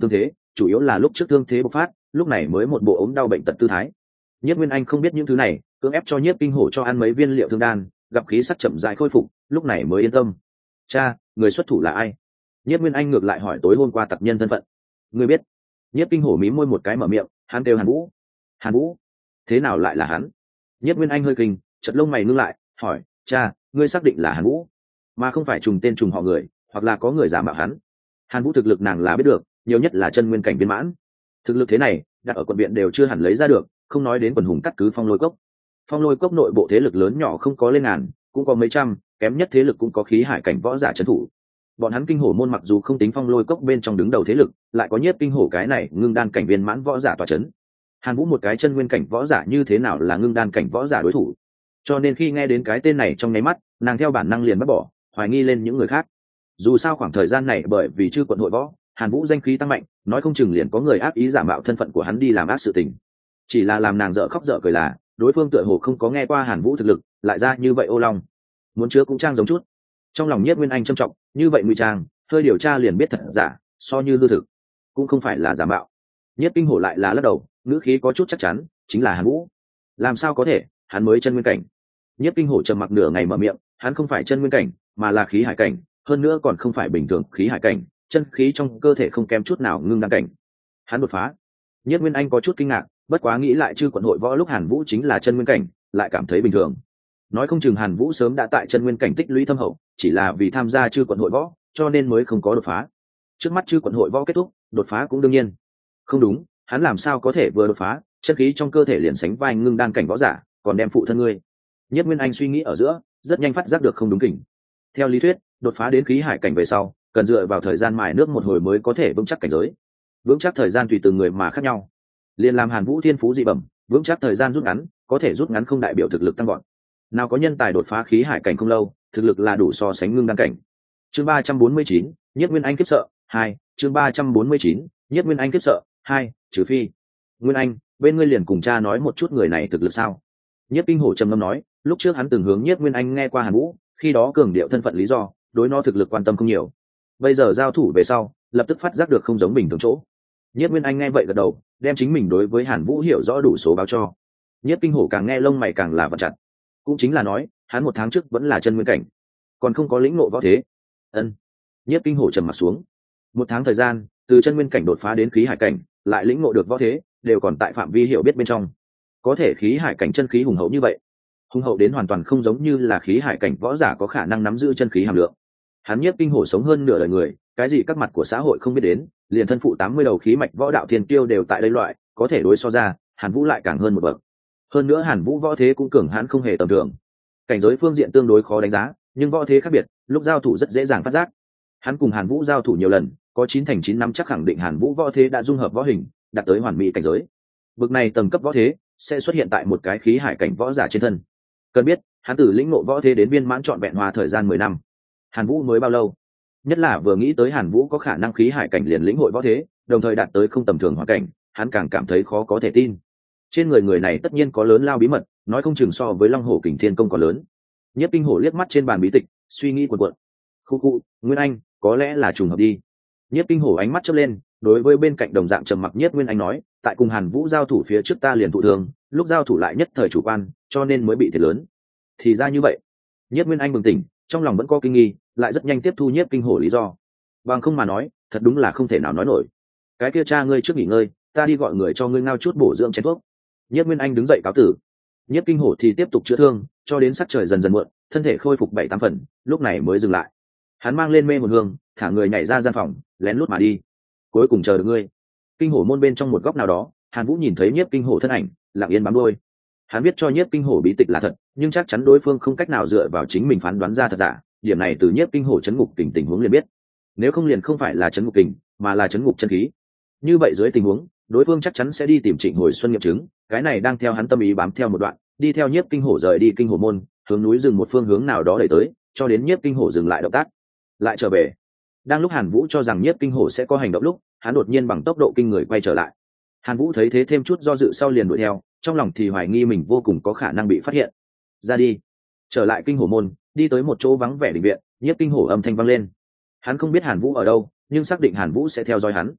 chủ yếu là lúc trước thương thế bộc phát, lúc này mới một bộ ốm đau bệnh tật tư thái. Nhiếp Nguyên Anh không biết những thứ này, cưỡng ép cho Nhiếp Kinh Hổ cho ăn mấy viên liệu thương đan, gặp khí sắc chậm rãi khôi phục, lúc này mới yên tâm. Cha, người xuất thủ là ai? Nhiếp Nguyên Anh ngược lại hỏi tối hôm qua tặc nhân thân phận. Ngươi biết? Nhiếp Kinh Hổ mím môi một cái mở miệng, hắn kêu Hàn Vũ. Hàn Vũ? Thế nào lại là hắn? Nhiếp Nguyên Anh hơi kinh, chợt lông mày ngưng lại, hỏi, cha, ngươi xác định là Hàn Vũ, mà không phải trùng tên trùng họ người, hoặc là có người giả mạo hắn? Hàn Vũ thực lực nàng là biết được, nhiều nhất là chân nguyên cảnh viên mãn. Thực lực thế này, đặt ở quận viện đều chưa hẳn lấy ra được, không nói đến quần hùng cắt cứ Phong Lôi Cốc. Phong Lôi Cốc nội bộ thế lực lớn nhỏ không có lên ngàn, cũng có mấy trăm, kém nhất thế lực cũng có khí hải cảnh võ giả trấn thủ. Bọn hắn Kinh Hổ môn mặc dù không tính Phong Lôi Cốc bên trong đứng đầu thế lực, lại có Nhiếp Kinh Hổ cái này ngưng đan cảnh viên mãn võ giả tọa trấn. Hàn Vũ một cái chân nguyên cảnh võ giả như thế nào là ngưng đan cảnh võ giả đối thủ? Cho nên khi nghe đến cái tên này trong nháy mắt, nàng theo bản năng liền bắt bỏ, hoài nghi lên những người khác. Dù sao khoảng thời gian này bởi vì chư quận hội võ, Hàn Vũ danh khí tăng mạnh, nói không chừng liền có người ác ý giả mạo thân phận của hắn đi làm ác sự tình. Chỉ là làm nàng dở khóc dở cười là, đối phương tựa hồ không có nghe qua Hàn Vũ thực lực, lại ra như vậy ô long. Muốn chứa cũng trang giống chút. Trong lòng Nhiếp Nguyên Anh trầm trọng, như vậy ngụy trang, hơi điều tra liền biết thật giả, so như hư thực, cũng không phải là giả mạo. Nhiếp Kinh Hổ lại là lắc đầu, ngữ khí có chút chắc chắn, chính là Hàn Vũ. Làm sao có thể, hắn mới chân nguyên cảnh. Nhiếp Kinh Hổ trầm mặc nửa ngày mở miệng, hắn không phải chân nguyên cảnh, mà là khí hải cảnh, hơn nữa còn không phải bình thường khí hải cảnh, chân khí trong cơ thể không kém chút nào ngưng đan cảnh. Hắn đột phá. Nhiếp Nguyên Anh có chút kinh ngạc, bất quá nghĩ lại chư quận hội võ lúc Hàn Vũ chính là chân nguyên cảnh, lại cảm thấy bình thường. Nói không chừng Hàn Vũ sớm đã tại chân nguyên cảnh tích lũy thâm hậu, chỉ là vì tham gia chư quận hội võ, cho nên mới không có đột phá. Trước mắt chư quận hội võ kết thúc, đột phá cũng đương nhiên. Không đúng, hắn làm sao có thể vừa đột phá, chân khí trong cơ thể liền sánh vai ngưng đan cảnh võ giả, còn đem phụ thân ngươi. Nhất Nguyên Anh suy nghĩ ở giữa, rất nhanh phát giác được không đúng kỉnh. Theo lý thuyết, đột phá đến khí hải cảnh về sau, cần dựa vào thời gian mài nước một hồi mới có thể vững chắc cảnh giới. Vững chắc thời gian tùy từng người mà khác nhau. Liên làm Hàn Vũ thiên phú dị bẩm, vững chắc thời gian rút ngắn, có thể rút ngắn không đại biểu thực lực tăng vọt. Nào có nhân tài đột phá khí hải cảnh không lâu, thực lực là đủ so sánh ngưng đan cảnh. Chương 349, Nhất Nguyên Anh kiếp sợ 2, chương 349, Nhất Nguyên Anh kiếp sợ 2, trừ phi. Nguyên Anh, bên ngươi liền cùng cha nói một chút người này thực lực sao? Nhất Kinh Hổ trầm ngâm nói, lúc trước hắn từng hướng Nhất Nguyên Anh nghe qua Hàn Vũ, khi đó cường điệu thân phận lý do, đối nó thực lực quan tâm không nhiều. Bây giờ giao thủ về sau, lập tức phát giác được không giống bình thường chỗ. Nhất Nguyên Anh nghe vậy gật đầu, đem chính mình đối với Hàn Vũ hiểu rõ đủ số báo cho. Nhất Kinh Hổ càng nghe lông mày càng là vặn chặt. Cũng chính là nói, hắn một tháng trước vẫn là chân nguyên cảnh, còn không có lĩnh ngộ võ thế. Ân. Nhất Kinh Hổ trầm mặt xuống. Một tháng thời gian, từ chân nguyên cảnh đột phá đến khí hải cảnh, lại lĩnh ngộ được võ thế, đều còn tại phạm vi hiểu biết bên trong. Có thể khí hải cảnh chân khí hùng hậu như vậy, hùng hậu đến hoàn toàn không giống như là khí hải cảnh võ giả có khả năng nắm giữ chân khí hàm lượng. Hắn Nhiếp Kinh Hổ sống hơn nửa đời người, cái gì các mặt của xã hội không biết đến, liền thân phụ 80 đầu khí mạch võ đạo thiên tiêu đều tại đây loại, có thể đối so ra, Hàn Vũ lại càng hơn một bậc. Hơn nữa Hàn Vũ võ thế cũng cường hãn không hề tầm thường. Cảnh giới phương diện tương đối khó đánh giá, nhưng võ thế khác biệt, lúc giao thủ rất dễ dàng phát giác. Hắn cùng Hàn Vũ giao thủ nhiều lần, có 9/9 năm chắc khẳng định Hàn Vũ võ thế đã dung hợp võ hình, đạt tới hoàn mỹ cảnh giới. Bậc này tầng cấp võ thế sẽ xuất hiện tại một cái khí hải cảnh võ giả trên thân. Cần biết, hắn từ lĩnh ngộ võ thế đến viên mãn trọn vẹn hòa thời gian 10 năm. Hàn Vũ mới bao lâu? Nhất là vừa nghĩ tới Hàn Vũ có khả năng khí hải cảnh liền lĩnh hội võ thế, đồng thời đạt tới không tầm thường hoàn cảnh, hắn càng cảm thấy khó có thể tin. Trên người này tất nhiên có lớn lao bí mật, nói không chừng so với Long Hổ Kình Thiên Công còn lớn. Nhất Kinh Hổ liếc mắt trên bàn bí tịch, suy nghĩ cuộn cuộn. Khu, Nguyên Anh, có lẽ là trùng hợp đi. Nhất Kinh Hổ ánh mắt chớp lên, đối với bên cạnh đồng dạng trầm mặc Nhất Nguyên Anh nói, tại cùng Hàn Vũ giao thủ phía trước ta liền thụ thương, lúc giao thủ lại nhất thời chủ quan, cho nên mới bị thiệt lớn. Thì ra như vậy. Nhất Nguyên Anh bừng tỉnh, trong lòng vẫn có kinh nghi, lại rất nhanh tiếp thu Nhất Kinh Hổ lý do. Bằng không mà nói, thật đúng là không thể nào nói nổi. Cái kia cha ngươi trước nghỉ ngơi, ta đi gọi người cho ngươi ngao chút bổ dưỡng chén thuốc. Nhất Nguyên Anh đứng dậy cáo tử. Nhất Kinh Hổ thì tiếp tục chữa thương, cho đến sắc trời dần dần muộn, thân thể khôi phục 7-8 phần, lúc này mới dừng lại. Hắn mang lên mê một hương, thả người nhảy ra gian phòng, lén lút mà đi. Cuối cùng chờ được ngươi. Kinh Hổ môn bên trong một góc nào đó, Hàn Vũ nhìn thấy Nhiếp Kinh Hổ thân ảnh, lặng yên bám đuôi. Hắn biết cho Nhiếp Kinh Hổ bí tịch là thật, nhưng chắc chắn đối phương không cách nào dựa vào chính mình phán đoán ra thật giả, điểm này từ Nhiếp Kinh Hổ chấn ngục kình tình huống liền biết. Nếu không liền không phải là chấn ngục kình, mà là chấn ngục chân khí. Như vậy dưới tình huống, đối phương chắc chắn sẽ đi tìm Trịnh Hồi Xuân nghiệm chứng, cái này đang theo hắn tâm ý bám theo một đoạn, đi theo Nhiếp Kinh Hổ rời đi Kinh Hổ môn, hướng núi rừng một phương hướng nào đó đẩy tới, cho đến Nhiếp Kinh Hổ dừng lại động tác, lại trở về. Đang lúc Hàn Vũ cho rằng Nhiếp Kinh Hổ sẽ có hành động lúc, hắn đột nhiên bằng tốc độ kinh người quay trở lại. Hàn Vũ thấy thế thêm chút do dự sau liền đuổi theo, trong lòng thì hoài nghi mình vô cùng có khả năng bị phát hiện. Ra đi. Trở lại Kinh Hổ môn, đi tới một chỗ vắng vẻ đình viện, Nhiếp Kinh Hổ âm thanh vang lên. Hắn không biết Hàn Vũ ở đâu, nhưng xác định Hàn Vũ sẽ theo dõi hắn.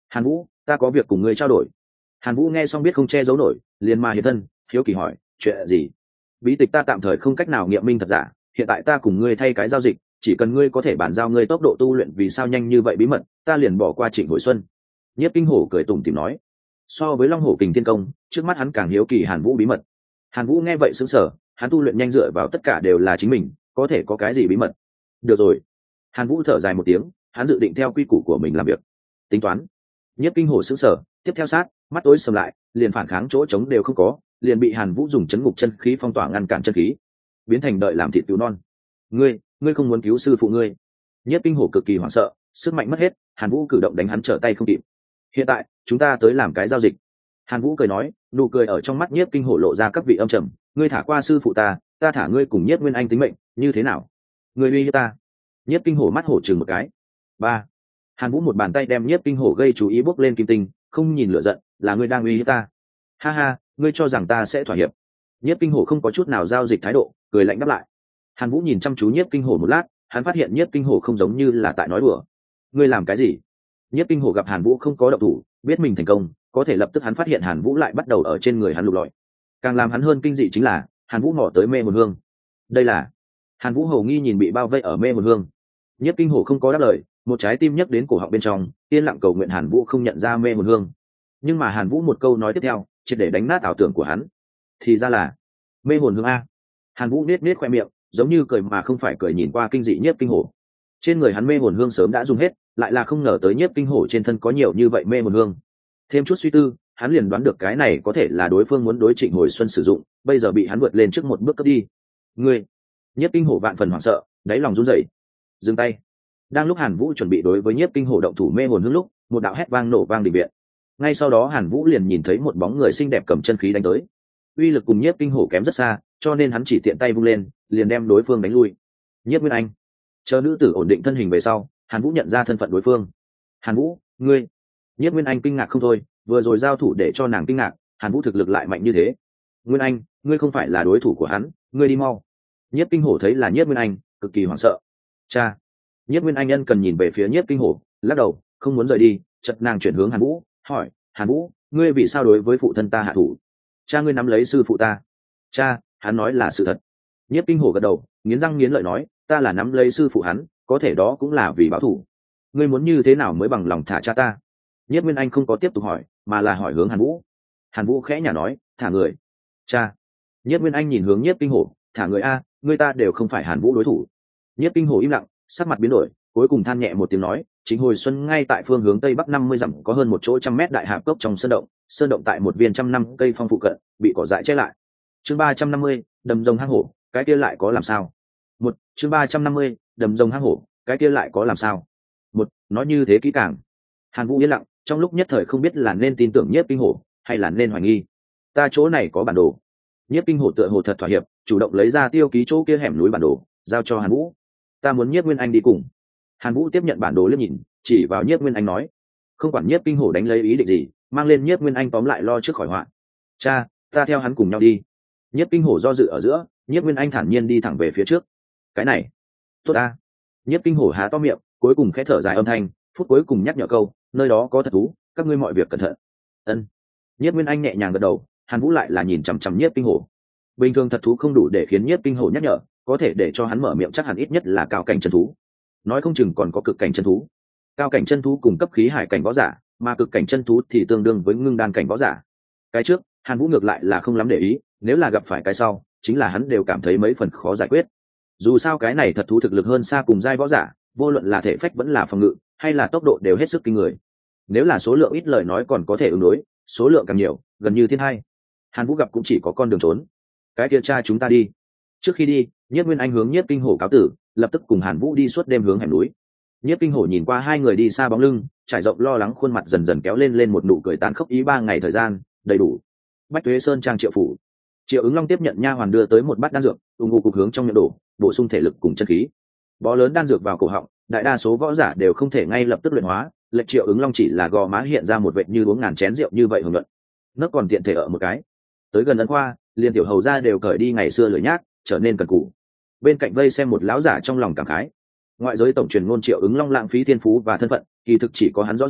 Hàn Vũ, ta có việc cùng ngươi trao đổi. Hàn Vũ nghe xong biết không che giấu nổi, liền mà hiện thân, hiếu kỳ hỏi, chuyện gì? Bí tịch ta tạm thời không cách nào nghiệm minh thật giả, hiện tại ta cùng ngươi thay cái giao dịch, chỉ cần ngươi có thể bàn giao ngươi tốc độ tu luyện vì sao nhanh như vậy bí mật, ta liền bỏ qua Trịnh Hồi Xuân. Nhiếp Kinh Hổ cười tủm tỉm nói. So với Long Hổ Kình Thiên Công, trước mắt hắn càng hiếu kỳ Hàn Vũ bí mật. Hàn Vũ nghe vậy sững sờ, hắn tu luyện nhanh dựa vào tất cả đều là chính mình, có thể có cái gì bí mật? Được rồi. Hàn Vũ thở dài một tiếng, hắn dự định theo quy củ của mình làm việc. Tính toán. Nhiếp Kinh Hổ sững sờ, tiếp theo sát, mắt tối sầm lại, liền phản kháng chỗ trống đều không có, liền bị Hàn Vũ dùng chấn ngục chân khí phong tỏa ngăn cản chân khí, biến thành đợi làm thịt cứu non. Ngươi không muốn cứu sư phụ ngươi? Nhiếp Kinh Hổ cực kỳ hoảng sợ, sức mạnh mất hết, Hàn Vũ cử động đánh hắn trở tay không kịp. Hiện tại, chúng ta tới làm cái giao dịch. Hàn Vũ cười nói, nụ cười ở trong mắt Nhiếp Kinh Hổ lộ ra các vị âm trầm. Ngươi thả qua sư phụ ta, ta thả ngươi cùng Nhiếp Nguyên Anh tính mệnh, như thế nào? Ngươi uy hiếp ta? Nhiếp Kinh Hổ mắt hổ chừng một cái. Ba. Hàn Vũ một bàn tay đem Nhiếp Kinh Hổ gây chú ý bốc lên kim tinh, không nhìn lửa giận, là ngươi đang uy hiếp ta. Ha ha, ngươi cho rằng ta sẽ thỏa hiệp? Nhiếp Kinh Hổ không có chút nào giao dịch thái độ, cười lạnh đáp lại. Hàn Vũ nhìn chăm chú Nhiếp Kinh Hổ một lát, hắn phát hiện Nhiếp Kinh Hổ không giống như là tại nói đùa. Ngươi làm cái gì? Nhiếp Kinh Hổ gặp Hàn Vũ không có động thủ, biết mình thành công, có thể lập tức hắn phát hiện Hàn Vũ lại bắt đầu ở trên người hắn lục lọi. Càng làm hắn hơn kinh dị chính là, Hàn Vũ mò tới mê hồn hương. Đây là? Hàn Vũ hầu nghi nhìn bị bao vây ở mê hồn hương. Nhiếp Kinh Hổ không có đáp lời, một trái tim nhấc đến cổ họng bên trong, yên lặng cầu nguyện Hàn Vũ không nhận ra mê hồn hương. Nhưng mà Hàn Vũ một câu nói tiếp theo, triệt để đánh nát ảo tưởng của hắn. Thì ra là mê hồn hương a. Hàn Vũ nết nết khoe miệng, giống như cười mà không phải cười nhìn qua kinh dị Nhiếp Kinh Hổ. Trên người hắn mê hồn hương sớm đã dùng hết, lại là không ngờ tới Nhiếp Kinh Hổ trên thân có nhiều như vậy mê hồn hương. Thêm chút suy tư, hắn liền đoán được cái này có thể là đối phương muốn đối Trịnh Hồi Xuân sử dụng, bây giờ bị hắn vượt lên trước một bước cướp đi. Ngươi! Nhiếp Kinh Hổ vạn phần hoảng sợ, đáy lòng run rẩy. Dừng tay! Đang lúc Hàn Vũ chuẩn bị đối với Nhiếp Kinh Hổ động thủ mê hồn hương lúc, một đạo hét vang nổ vang đình viện. Ngay sau đó Hàn Vũ liền nhìn thấy một bóng người xinh đẹp cầm chân khí đánh tới. Uy lực cùng Nhiếp Kinh Hổ kém rất xa, cho nên hắn chỉ tiện tay vung lên, liền đem đối phương đánh lui. Nhiếp Nguyên Anh. Chờ nữ tử ổn định thân hình về sau, Hàn Vũ nhận ra thân phận đối phương. Hàn Vũ, ngươi! Nhiếp Nguyên Anh kinh ngạc không thôi, vừa rồi giao thủ để cho nàng kinh ngạc, Hàn Vũ thực lực lại mạnh như thế. Nguyên Anh, ngươi không phải là đối thủ của hắn, ngươi đi mau. Nhiếp Kinh Hổ thấy là Nhiếp Nguyên Anh, cực kỳ hoảng sợ. Cha! Nhiếp Nguyên Anh nhân cần nhìn về phía Nhiếp Kinh Hổ, lắc đầu, không muốn rời đi, chợt nàng chuyển hướng Hàn Vũ, hỏi, Hàn Vũ, ngươi vì sao đối với phụ thân ta hạ thủ? Cha ngươi nắm lấy sư phụ ta. Cha, hắn nói là sự thật. Nhiếp Kinh Hổ gật đầu, nghiến răng nghiến lợi nói, ta là nắm lấy sư phụ hắn, có thể đó cũng là vì báo thù. Ngươi muốn như thế nào mới bằng lòng thả cha ta? Nhiếp Nguyên Anh không có tiếp tục hỏi, mà là hỏi hướng Hàn Vũ. Hàn Vũ khẽ nhả nói, thả người. Cha! Nhiếp Nguyên Anh nhìn hướng Nhiếp Kinh Hổ, thả người a, ngươi ta đều không phải Hàn Vũ đối thủ. Nhiếp Kinh Hổ im lặng, sắc mặt biến đổi, cuối cùng than nhẹ một tiếng nói, Trịnh Hồi Xuân ngay tại phương hướng tây bắc 50 dặm có hơn một chỗ 100 mét đại hạp cốc trong sơn động tại một viên 100 năm cây phong phụ cận, bị cỏ dại che lại. Chương 350, đầm rồng hang hổ, cái kia lại có làm sao? Chương 350, đầm rồng hang hổ, cái kia lại có làm sao? Nói như thế kỹ càng. Hàn Vũ yên lặng, trong lúc nhất thời không biết là nên tin tưởng Nhiếp Kinh Hổ hay là nên hoài nghi. Ta chỗ này có bản đồ. Nhiếp Kinh Hổ tựa hồ thật thỏa hiệp, chủ động lấy ra tiêu ký chỗ kia hẻm núi bản đồ, giao cho Hàn Vũ. Ta muốn Nhiếp Nguyên Anh đi cùng. Hàn Vũ tiếp nhận bản đồ liếc nhìn, chỉ vào Nhiếp Nguyên Anh nói, không quản Nhiếp Kinh Hổ đánh lấy ý định gì, mang lên Nhiếp Nguyên Anh tóm lại lo trước khỏi họa. Cha, ta theo hắn cùng nhau đi. Nhiếp Kinh Hổ do dự ở giữa, Nhiếp Nguyên Anh thản nhiên đi thẳng về phía trước. Cái này, tốt ta. Nhiếp Kinh Hổ há to miệng, cuối cùng khẽ thở dài âm thanh, phút cuối cùng nhắc nhở câu, nơi đó có thật thú, các ngươi mọi việc cẩn thận. Ân. Nhiếp Nguyên Anh nhẹ nhàng gật đầu, Hàn Vũ lại là nhìn chằm chằm Nhiếp Kinh Hổ. Bình thường thật thú không đủ để khiến Nhiếp Kinh Hổ nhắc nhở, có thể để cho hắn mở miệng chắc hẳn ít nhất là cao cảnh chân thú. Nói không chừng còn có cực cảnh chân thú. Cao cảnh chân thú cùng cấp khí hải cảnh võ giả, mà cực cảnh chân thú thì tương đương với ngưng đan cảnh võ giả. Cái trước, Hàn Vũ ngược lại là không lắm để ý, nếu là gặp phải cái sau, chính là hắn đều cảm thấy mấy phần khó giải quyết. Dù sao cái này thật thú thực lực hơn xa cùng giai võ giả, vô luận là thể phách vẫn là phòng ngự, hay là tốc độ đều hết sức kinh người. Nếu là số lượng ít lời nói còn có thể ứng đối, số lượng càng nhiều, gần như thiên hai. Hàn Vũ gặp cũng chỉ có con đường trốn. Cái kia cha chúng ta đi. Trước khi đi, Nhiếp Nguyên Anh hướng Nhiếp Kinh Hổ cáo tử, lập tức cùng Hàn Vũ đi suốt đêm hướng hẻm núi. Nhiếp Kinh Hổ nhìn qua hai người đi xa bóng lưng, trải rộng lo lắng khuôn mặt dần dần kéo lên một nụ cười tàn khốc ý 3 ngày thời gian, đầy đủ. Bách Tuế Sơn trang Triệu phủ. Triệu Ứng Long tiếp nhận nha hoàn đưa tới một bát đan dược, ung ngụ cục hướng trong miệng đổ, bổ sung thể lực cùng chân khí. Bó lớn đan dược vào cổ họng, đại đa số võ giả đều không thể ngay lập tức luyện hóa, lệch Triệu Ứng Long chỉ là gò má hiện ra một vệt như uống ngàn chén rượu như vậy hưởng luận. Nấc còn tiện thể ở một cái. Tới gần ấn khoa, liền tiểu hầu ra đều cởi đi ngày xưa lười nhác, trở nên cần cù. Bên cạnh vây xem một lão giả trong lòng cảm khái. Ngoại giới tổng truyền ngôn Triệu Ứng Long lãng phí thiên phú và thân phận, kỳ thực chỉ có hắn rõ ràng,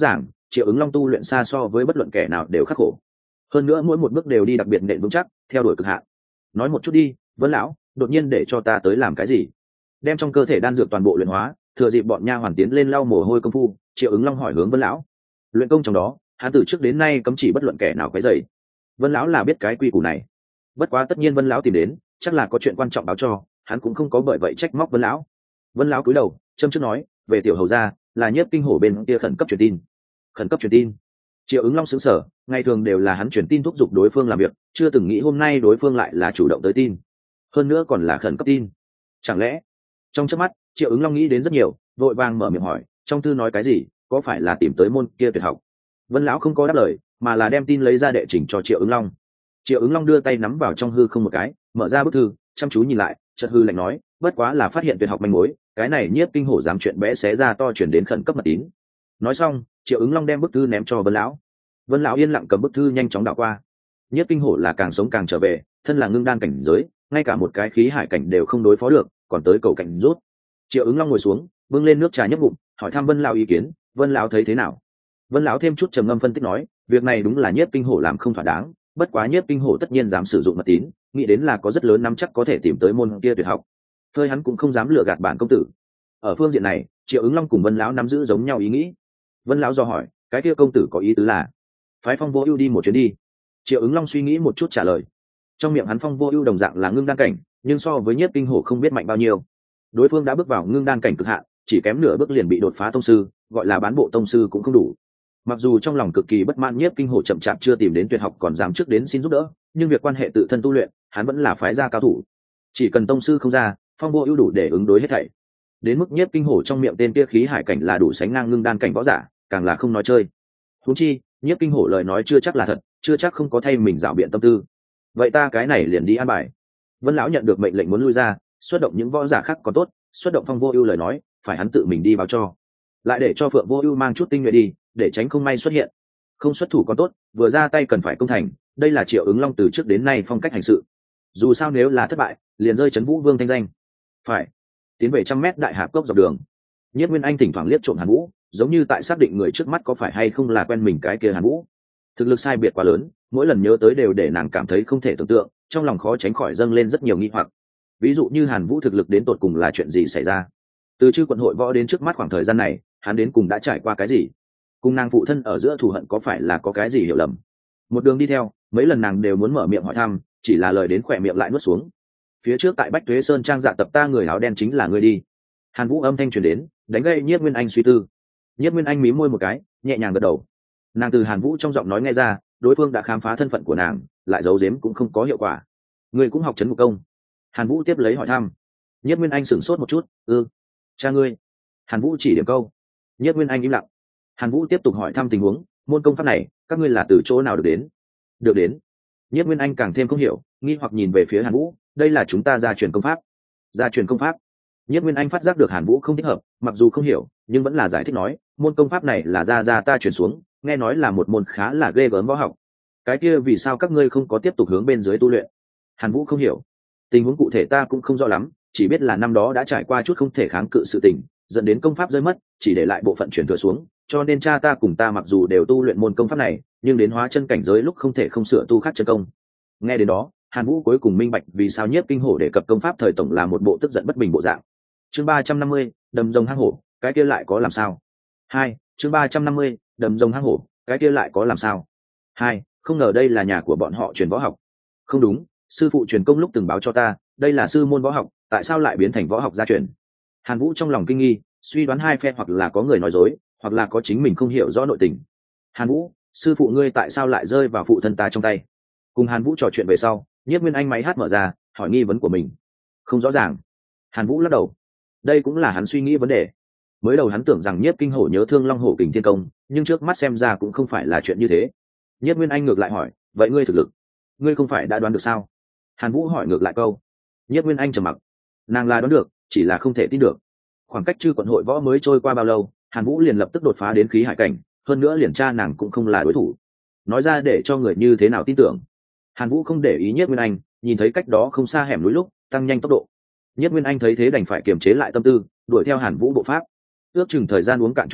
Triệu Ứng Long tu luyện xa so với bất luận kẻ nào đều khắc khổ, hơn nữa mỗi một bước đều đi đặc biệt nện vững chắc, theo đuổi cực hạn. Nói một chút đi, Vân lão, đột nhiên để cho ta tới làm cái gì? Đem trong cơ thể đan dược toàn bộ luyện hóa, thừa dịp bọn nha hoàn tiến lên lau mồ hôi công phu, Triệu Ứng Long hỏi hướng Vân lão. Luyện công trong đó, hắn từ trước đến nay cấm chỉ bất luận kẻ nào quấy rầy. Vân lão là biết cái quy củ này, bất quá tất nhiên Vân lão tìm đến, chắc là có chuyện quan trọng báo cho, hắn cũng không có bởi vậy trách móc Vân lão. Vân lão cúi đầu châm trước nói, về tiểu hầu gia, là Nhiếp Kinh Hổ bên kia khẩn cấp truyền tin. Khẩn cấp truyền tin? Triệu Ứng Long sững sờ, ngày thường đều là hắn truyền tin thúc giục đối phương làm việc, chưa từng nghĩ hôm nay đối phương lại là chủ động tới tin, hơn nữa còn là khẩn cấp tin. Chẳng lẽ? Trong chớp mắt, Triệu Ứng Long nghĩ đến rất nhiều, vội vàng mở miệng hỏi, trong thư nói cái gì, có phải là tìm tới môn kia tuyệt học? Vân lão không có đáp lời, mà là đem tin lấy ra đệ trình cho Triệu Ứng Long. Triệu Ứng Long đưa tay nắm vào trong hư không một cái, mở ra bức thư, chăm chú nhìn lại, chợt hư lạnh nói, bất quá là phát hiện tuyệt học manh mối, cái này Nhiếp Kinh Hổ dám chuyện bé xé ra to chuyển đến khẩn cấp mật tín. Nói xong, Triệu Ứng Long đem bức thư ném cho Vân lão. Vân lão yên lặng cầm bức thư nhanh chóng đảo qua. Nhiếp Kinh Hổ là càng sống càng trở về, thân là ngưng đan cảnh giới, ngay cả một cái khí hải cảnh đều không đối phó được, còn tới cầu cảnh rút. Triệu Ứng Long ngồi xuống, bưng lên nước trà nhấp bụng, hỏi thăm Vân lão ý kiến. Vân lão thấy thế nào? Vân lão thêm chút trầm ngâm phân tích nói, việc này đúng là Nhiếp Kinh Hổ làm không thỏa đáng, bất quá Nhiếp Kinh Hổ tất nhiên dám sử dụng mật tín, nghĩ đến là có rất lớn nắm chắc có thể tìm tới môn kia tuyệt học. Phơi hắn cũng không dám lừa gạt bản công tử. Ở phương diện này, Triệu Ứng Long cùng Vân lão nắm giữ giống nhau ý nghĩ. Vân lão do hỏi, cái kia công tử có ý tứ là phái Phong Vô Ưu đi một chuyến đi? Triệu Ứng Long suy nghĩ một chút trả lời. Trong miệng hắn Phong Vô Ưu đồng dạng là ngưng đan cảnh, nhưng so với Nhiếp Kinh Hổ không biết mạnh bao nhiêu. Đối phương đã bước vào ngưng đan cảnh cực hạn, chỉ kém nửa bước liền bị đột phá tông sư, gọi là bán bộ tông sư cũng không đủ. Mặc dù trong lòng cực kỳ bất mãn Nhiếp Kinh Hổ chậm chạp chưa tìm đến tuyệt học còn dám trước đến xin giúp đỡ, nhưng việc quan hệ tự thân tu luyện, hắn vẫn là phái ra cao thủ. Chỉ cần tông sư không ra, Phong Vô Ưu đủ để ứng đối hết thảy. Đến mức Nhiếp Kinh Hổ trong miệng tên kia khí hải cảnh là đủ sánh ngang ngưng đan cảnh võ giả, càng là không nói chơi. Huống chi, Nhiếp Kinh Hổ lời nói chưa chắc là thật, chưa chắc không có thay mình dạo biện tâm tư. Vậy ta cái này liền đi an bài. Vân lão nhận được mệnh lệnh muốn lui ra, xuất động những võ giả khác còn tốt, xuất động Phong Vô Ưu lời nói, phải hắn tự mình đi báo cho. Lại để cho Phượng Vô Ưu mang chút tinh nhuệ đi, để tránh không may xuất hiện. Không xuất thủ còn tốt, vừa ra tay cần phải công thành, đây là Triệu Ứng Long từ trước đến nay phong cách hành sự. Dù sao nếu là thất bại, liền rơi Trấn Vũ Vương thanh danh. Phải. Tiến về 100 mét đại hạp cốc dọc đường. Nhất Nguyên Anh thỉnh thoảng liếc trộm Hàn Vũ, giống như tại xác định người trước mắt có phải hay không là quen mình cái kia Hàn Vũ. Thực lực sai biệt quá lớn, mỗi lần nhớ tới đều để nàng cảm thấy không thể tưởng tượng, trong lòng khó tránh khỏi dâng lên rất nhiều nghi hoặc. Ví dụ như Hàn Vũ thực lực đến tột cùng là chuyện gì xảy ra? Từ Chư Quận hội võ đến trước mắt khoảng thời gian này, hắn đến cùng đã trải qua cái gì? Cùng nàng phụ thân ở giữa thù hận có phải là có cái gì hiểu lầm? Một đường đi theo, mấy lần nàng đều muốn mở miệng hỏi thăm, chỉ là lời đến khỏe miệng lại nuốt xuống. Phía trước tại Bách Tuế Sơn trang dạ tập ta người áo đen chính là người đi. Hàn Vũ âm thanh truyền đến, đánh gây Nhiếp Nguyên Anh suy tư. Nhiếp Nguyên Anh mím môi một cái, nhẹ nhàng gật đầu. Nàng từ Hàn Vũ trong giọng nói nghe ra, đối phương đã khám phá thân phận của nàng, lại giấu giếm cũng không có hiệu quả. Ngươi cũng học trấn ngục công? Hàn Vũ tiếp lấy hỏi thăm. Nhiếp Nguyên Anh sửng sốt một chút, cha ngươi. Hàn Vũ chỉ điểm câu. Nhiếp Nguyên Anh im lặng. Hàn Vũ tiếp tục hỏi thăm tình huống, môn công pháp này, các ngươi là từ chỗ nào được đến? Được đến. Nhiếp Nguyên Anh càng thêm không hiểu, nghi hoặc nhìn về phía Hàn Vũ, đây là chúng ta gia truyền công pháp. Gia truyền công pháp? Nhiếp Nguyên Anh phát giác được Hàn Vũ không thích hợp, mặc dù không hiểu, nhưng vẫn là giải thích nói, môn công pháp này là gia ta truyền xuống, nghe nói là một môn khá là ghê gớm võ học. Cái kia vì sao các ngươi không có tiếp tục hướng bên dưới tu luyện? Hàn Vũ không hiểu. Tình huống cụ thể ta cũng không rõ lắm, chỉ biết là năm đó đã trải qua chút không thể kháng cự sự tình, dẫn đến công pháp rơi mất, chỉ để lại bộ phận truyền thừa xuống, cho nên cha ta cùng ta mặc dù đều tu luyện môn công pháp này, nhưng đến hóa chân cảnh giới lúc không thể không sửa tu khác chân công. Nghe đến đó, Hàn Vũ cuối cùng minh bạch vì sao Nhiếp Kinh Hổ đề cập công pháp thời tổng là một bộ tức giận bất bình bộ dạng. Chương 350, đầm rồng hang hổ, cái kia lại có làm sao? 2, chương 350, đầm rồng hang hổ, cái kia lại có làm sao? 2, không ngờ đây là nhà của bọn họ truyền võ học. Không đúng, sư phụ truyền công lúc từng báo cho ta, đây là sư môn võ học, tại sao lại biến thành võ học gia truyền? Hàn Vũ trong lòng kinh nghi, suy đoán hai phe hoặc là có người nói dối, hoặc là có chính mình không hiểu rõ nội tình. Hàn Vũ, sư phụ ngươi tại sao lại rơi vào phụ thân ta trong tay? Cùng Hàn Vũ trò chuyện về sau, Nhiếp Nguyên Anh máy hát mở ra, hỏi nghi vấn của mình. Không rõ ràng. Hàn Vũ lắc đầu. Đây cũng là hắn suy nghĩ vấn đề. Mới đầu hắn tưởng rằng Nhiếp Kinh Hổ nhớ thương Long Hổ Kình Thiên Công, nhưng trước mắt xem ra cũng không phải là chuyện như thế. Nhiếp Nguyên Anh ngược lại hỏi, vậy ngươi thực lực, ngươi không phải đã đoán được sao? Hàn Vũ hỏi ngược lại câu. Nhiếp Nguyên Anh trầm mặc. Nàng là đoán được, chỉ là không thể tin được. Khoảng cách Chư Quận hội võ mới trôi qua bao lâu, Hàn Vũ liền lập tức đột phá đến khí hải cảnh, hơn nữa liền cha nàng cũng không là đối thủ. Nói ra để cho người như thế nào tin tưởng? Hàn Vũ không để ý Nhiếp Nguyên Anh, nhìn thấy cách đó không xa hẻm núi lúc, tăng nhanh tốc độ. Nhiếp Nguyên Anh thấy thế đành phải kiềm chế lại tâm tư, đuổi theo Hàn Vũ bộ pháp. Ước chừng thời gian uống cạn chung trà,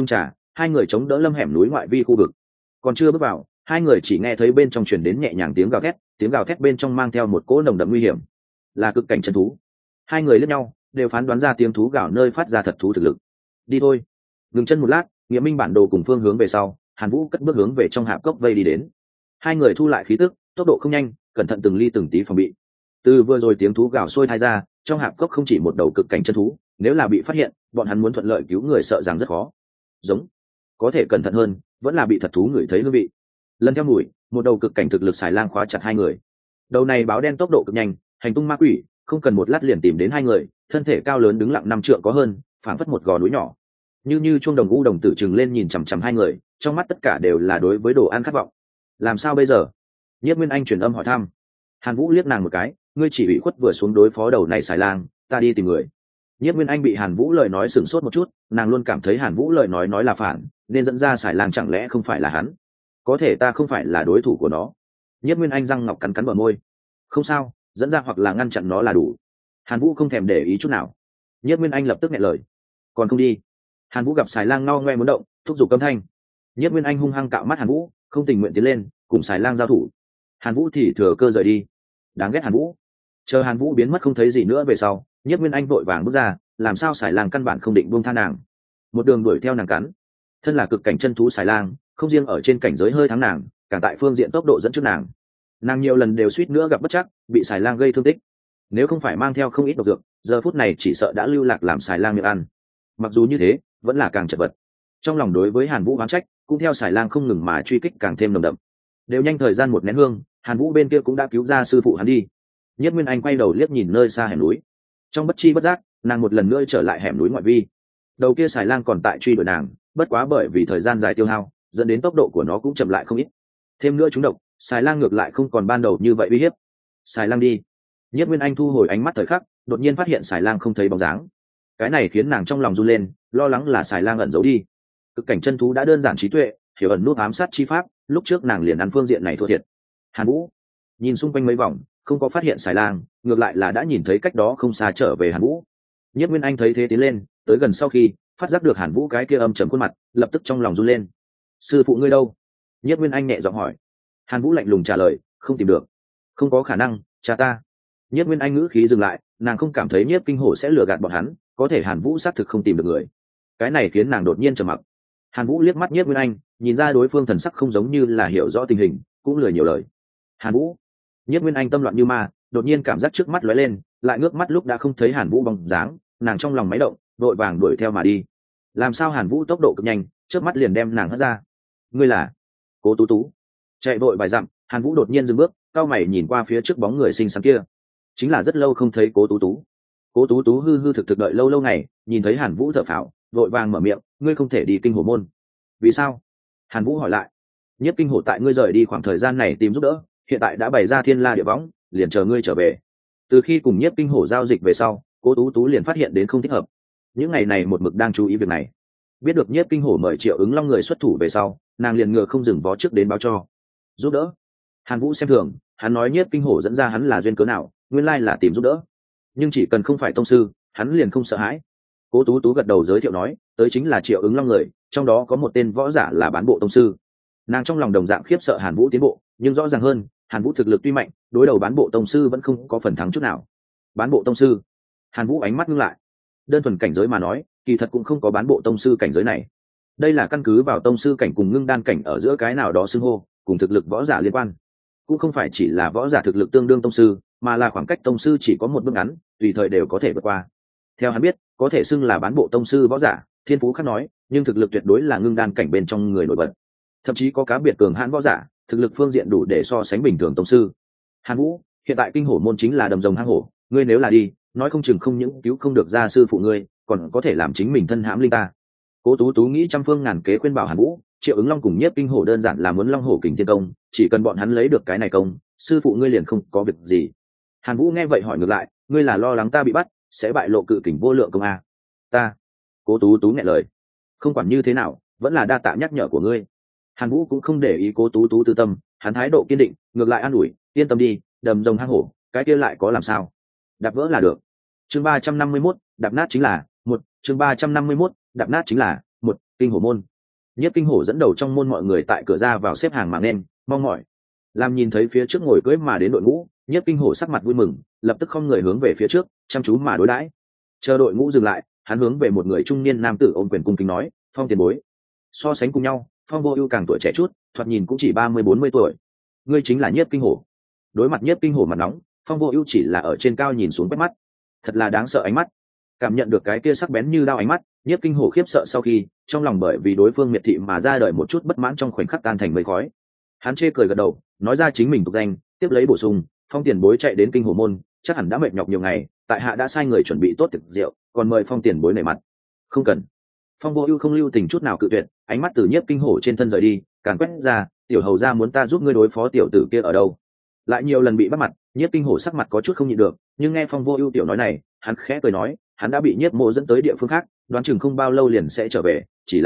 hai người chống đỡ lâm hẻm núi ngoại vi khu vực. Còn chưa bước vào, hai người chỉ nghe thấy bên trong truyền đến nhẹ nhàng tiếng gào thét bên trong mang theo một cỗ nồng đậm nguy hiểm, là cực cảnh chân thú. Hai người liếc nhau, đều phán đoán ra tiếng thú gào nơi phát ra thật thú thực lực. Đi thôi. Ngừng chân một lát, Nghĩa Minh bản đồ cùng phương hướng về sau, Hàn Vũ cất bước hướng về trong hạp cốc vây đi đến. Hai người thu lại khí tức, tốc độ không nhanh, cẩn thận từng ly từng tí phòng bị. Từ vừa rồi tiếng thú gào sôi thai ra, trong hạp cốc không chỉ một đầu cực cảnh chân thú, nếu là bị phát hiện, bọn hắn muốn thuận lợi cứu người sợ rằng rất khó. Giống, có thể cẩn thận hơn, vẫn là bị thật thú ngửi thấy hương vị. Lần theo mùi, một đầu cực cảnh thực lực xài lang khóa chặt hai người. Đầu này báo đen tốc độ cực nhanh, hành tung ma quỷ, không cần một lát liền tìm đến hai người, thân thể cao lớn đứng lặng 5 trượng có hơn, phảng phất một gò núi nhỏ. Như chuông đồng u đồng tử trừng lên nhìn chằm chằm hai người, trong mắt tất cả đều là đối với đồ ăn khát vọng. Làm sao bây giờ? Nhiếp Nguyên Anh truyền âm hỏi thăm. Hàn Vũ liếc nàng một cái, ngươi chỉ bị khuất vừa xuống đối phó đầu này xài lang, ta đi tìm người. Nhiếp Nguyên Anh bị Hàn Vũ lời nói sửng sốt một chút, nàng luôn cảm thấy Hàn Vũ lời nói là phản, nên dẫn ra xài lang chẳng lẽ không phải là hắn? Có thể ta không phải là đối thủ của nó. Nhiếp Nguyên Anh răng ngọc cắn cắn bờ môi. Không sao, dẫn ra hoặc là ngăn chặn nó là đủ. Hàn Vũ không thèm để ý chút nào. Nhiếp Nguyên Anh lập tức nghẹn lời. Còn không đi. Hàn Vũ gặp xài lang ngao ngoe muốn động, thúc giục âm thanh. Nhiếp Nguyên Anh hung hăng cạo mắt Hàn Vũ, không tình nguyện tiến lên, cùng xài lang giao thủ. Hàn Vũ thì thừa cơ rời đi. Đáng ghét Hàn Vũ. Chờ Hàn Vũ biến mất không thấy gì nữa về sau, Nhiếp Nguyên Anh vội vàng bước ra, làm sao xài lang căn bản không định buông tha nàng. Một đường đuổi theo nàng cắn. Thân là cực cảnh chân thú xài lang, không riêng ở trên cảnh giới hơi thắng nàng, cả tại phương diện tốc độ dẫn trước nàng. Nàng nhiều lần đều suýt nữa gặp bất trắc, bị xài lang gây thương tích. Nếu không phải mang theo không ít độc dược, giờ phút này chỉ sợ đã lưu lạc làm xài lang miệng ăn. Mặc dù như thế, vẫn là càng chật vật. Trong lòng đối với Hàn Vũ oán trách, cũng theo xài lang không ngừng mà truy kích càng thêm nồng đậm. Đều nhanh thời gian một nén hương, Hàn Vũ bên kia cũng đã cứu ra sư phụ hắn đi. Nhất Nguyên Anh quay đầu liếc nhìn nơi xa hẻm núi. Trong bất chi bất giác, nàng một lần nữa trở lại hẻm núi ngoại vi. Đầu kia xài lang còn tại truy đuổi nàng, bất quá bởi vì thời gian dài tiêu hao, dẫn đến tốc độ của nó cũng chậm lại không ít. Thêm nữa trúng độc, xài lang ngược lại không còn ban đầu như vậy uy hiếp. Xài lang đi. Nhất Nguyên Anh thu hồi ánh mắt thời khắc, đột nhiên phát hiện xài lang không thấy bóng dáng. Cái này khiến nàng trong lòng run lên, lo lắng là xài lang ẩn giấu đi. Cực cảnh chân thú đã đơn giản trí tuệ, hiểu ẩn nút ám sát chi pháp, lúc trước nàng liền ăn phương diện này thua thiệt. Hàn Vũ nhìn xung quanh mấy vòng, không có phát hiện xài lang, ngược lại là đã nhìn thấy cách đó không xa trở về Hàn Vũ. Nhất Nguyên Anh thấy thế tiến lên, tới gần sau khi phát giác được Hàn Vũ cái kia âm trầm khuôn mặt, lập tức trong lòng run lên. Sư phụ ngươi đâu? Nhất Nguyên Anh nhẹ giọng hỏi. Hàn Vũ lạnh lùng trả lời, không tìm được. Không có khả năng, cha ta. Nhất Nguyên Anh ngữ khí dừng lại, nàng không cảm thấy Nhiếp Kinh Hổ sẽ lừa gạt bọn hắn, có thể Hàn Vũ xác thực không tìm được người. Cái này khiến nàng đột nhiên trầm mặc. Hàn Vũ liếc mắt Nhiếp Nguyên Anh, nhìn ra đối phương thần sắc không giống như là hiểu rõ tình hình, cũng lười nhiều lời. Hàn Vũ. Nhiếp Nguyên Anh tâm loạn như ma, đột nhiên cảm giác trước mắt lóe lên, lại ngước mắt lúc đã không thấy Hàn Vũ bóng dáng, nàng trong lòng máy động, vội vàng đuổi theo mà đi. Làm sao Hàn Vũ tốc độ cực nhanh, trước mắt liền đem nàng hất ra. Ngươi là? Cố Tú Tú. Chạy vội vài dặm, Hàn Vũ đột nhiên dừng bước, cau mày nhìn qua phía trước bóng người xinh xắn kia. Chính là rất lâu không thấy Cố Tú Tú. Cố Tú Tú hư hư thực thực đợi lâu lâu ngày, nhìn thấy Hàn Vũ thở phào, vội vàng mở miệng, ngươi không thể đi Kinh Hổ môn. Vì sao? Hàn Vũ hỏi lại. Nhất Kinh Hổ tại ngươi rời đi khoảng thời gian này tìm giúp đỡ, hiện tại đã bày ra thiên la địa võng, liền chờ ngươi trở về. Từ khi cùng Nhiếp Kinh Hổ giao dịch về sau, Cố Tú Tú liền phát hiện đến không thích hợp. Những ngày này một mực đang chú ý việc này. Biết được Nhiếp Kinh Hổ mời Triệu Ứng Long người xuất thủ về sau, nàng liền ngựa không dừng vó trước đến báo cho. Giúp đỡ. Hàn Vũ xem thường, hắn nói Nhiếp Kinh Hổ dẫn ra hắn là duyên cớ nào, nguyên lai là tìm giúp đỡ. Nhưng chỉ cần không phải tông sư, hắn liền không sợ hãi. Cố Tú Tú gật đầu giới thiệu nói, tới chính là Triệu Ứng Long người, trong đó có một tên võ giả là bán bộ tông sư. Nàng trong lòng đồng dạng khiếp sợ Hàn Vũ tiến bộ, nhưng rõ ràng hơn, Hàn Vũ thực lực tuy mạnh, đối đầu bán bộ tông sư vẫn không có phần thắng chút nào. Bán bộ tông sư? Hàn Vũ ánh mắt ngưng lại. Đơn thuần cảnh giới mà nói, kỳ thật cũng không có bán bộ tông sư cảnh giới này. Đây là căn cứ vào tông sư cảnh cùng ngưng đan cảnh ở giữa cái nào đó xưng hô, cùng thực lực võ giả liên quan. Cũng không phải chỉ là võ giả thực lực tương đương tông sư, mà là khoảng cách tông sư chỉ có một bước ngắn, tùy thời đều có thể vượt qua. Theo hắn biết, có thể xưng là bán bộ tông sư võ giả, thiên phú khác nói, nhưng thực lực tuyệt đối là ngưng đan cảnh bên trong người nổi bật. Thậm chí có cá biệt cường hãn võ giả, thực lực phương diện đủ để so sánh bình thường tông sư. Hàn Vũ, hiện tại Kinh Hổ môn chính là đầm rồng hang hổ, ngươi nếu là đi, nói không chừng không những cứu không được ra sư phụ ngươi, còn có thể làm chính mình thân hãm linh ta. Cố Tú Tú nghĩ trăm phương ngàn kế khuyên bảo Hàn Vũ, Triệu Ứng Long cùng Nhiếp Kinh Hổ đơn giản là muốn Long Hổ Kình Thiên Công, chỉ cần bọn hắn lấy được cái này công, sư phụ ngươi liền không có việc gì. Hàn Vũ nghe vậy hỏi ngược lại, ngươi là lo lắng ta bị bắt, sẽ bại lộ cự kình vô lượng công a? Ta. Cố Tú Tú nghẹn lời. Không quản như thế nào, vẫn là đa tạ nhắc nhở của ngươi. Hàn Vũ cũng không để ý Cố Tú Tú tư tâm, hắn thái độ kiên định, ngược lại an ủi, yên tâm đi, đầm rồng hang hổ, cái kia lại có làm sao? Đạp vỡ là được. Chương 351, đạp nát chính là một. Chương 351, đạp nát chính là một. Kinh Hổ môn. Nhiếp Kinh Hổ dẫn đầu trong môn mọi người tại cửa ra vào xếp hàng mà nên mong mỏi. Làm nhìn thấy phía trước ngồi cưỡi mà đến đội ngũ, Nhiếp Kinh Hổ sắc mặt vui mừng, lập tức không người hướng về phía trước, chăm chú mà đối đãi. Chờ đội ngũ dừng lại, hắn hướng về một người trung niên nam tử ôm quyền cung kính nói, "Phong tiền bối." So sánh cùng nhau, Phong Vô Ưu càng tuổi trẻ chút, thoạt nhìn cũng chỉ 30-40 tuổi. "Ngươi chính là Nhiếp Kinh Hổ?" Đối mặt Nhiếp Kinh Hổ mặt nóng, Phong Vô Ưu chỉ là ở trên cao nhìn xuống quét mắt. Thật là đáng sợ ánh mắt. Cảm nhận được cái kia sắc bén như dao ánh mắt, Nhiếp Kinh Hổ khiếp sợ sau khi, trong lòng bởi vì đối phương miệt thị mà ra đời một chút bất mãn trong khoảnh khắc tan thành mây khói. Hắn chê cười gật đầu, nói ra chính mình tục danh, tiếp lấy bổ sung, "Phong tiền bối chạy đến Kinh Hổ môn, chắc hẳn đã mệt nhọc nhiều ngày, tại hạ đã sai người chuẩn bị tốt tiệc rượu, còn mời Phong tiền bối nể mặt." "Không cần." Phong Vô Ưu không lưu tình chút nào cự tuyệt, ánh mắt từ Nhiếp Kinh Hổ trên thân rời đi, càng quét ra, "Tiểu hầu gia muốn ta giúp ngươi đối phó tiểu tử kia ở đâu?" Lại nhiều lần bị bắt mặt, Nhiếp Kinh Hổ sắc mặt có chút không nhịn được, nhưng nghe Phong Vô Ưu tiểu nói này, hắn khẽ cười nói, hắn đã bị Nhiếp Mộ dẫn tới địa phương khác, đoán chừng không bao lâu liền sẽ trở về, chỉ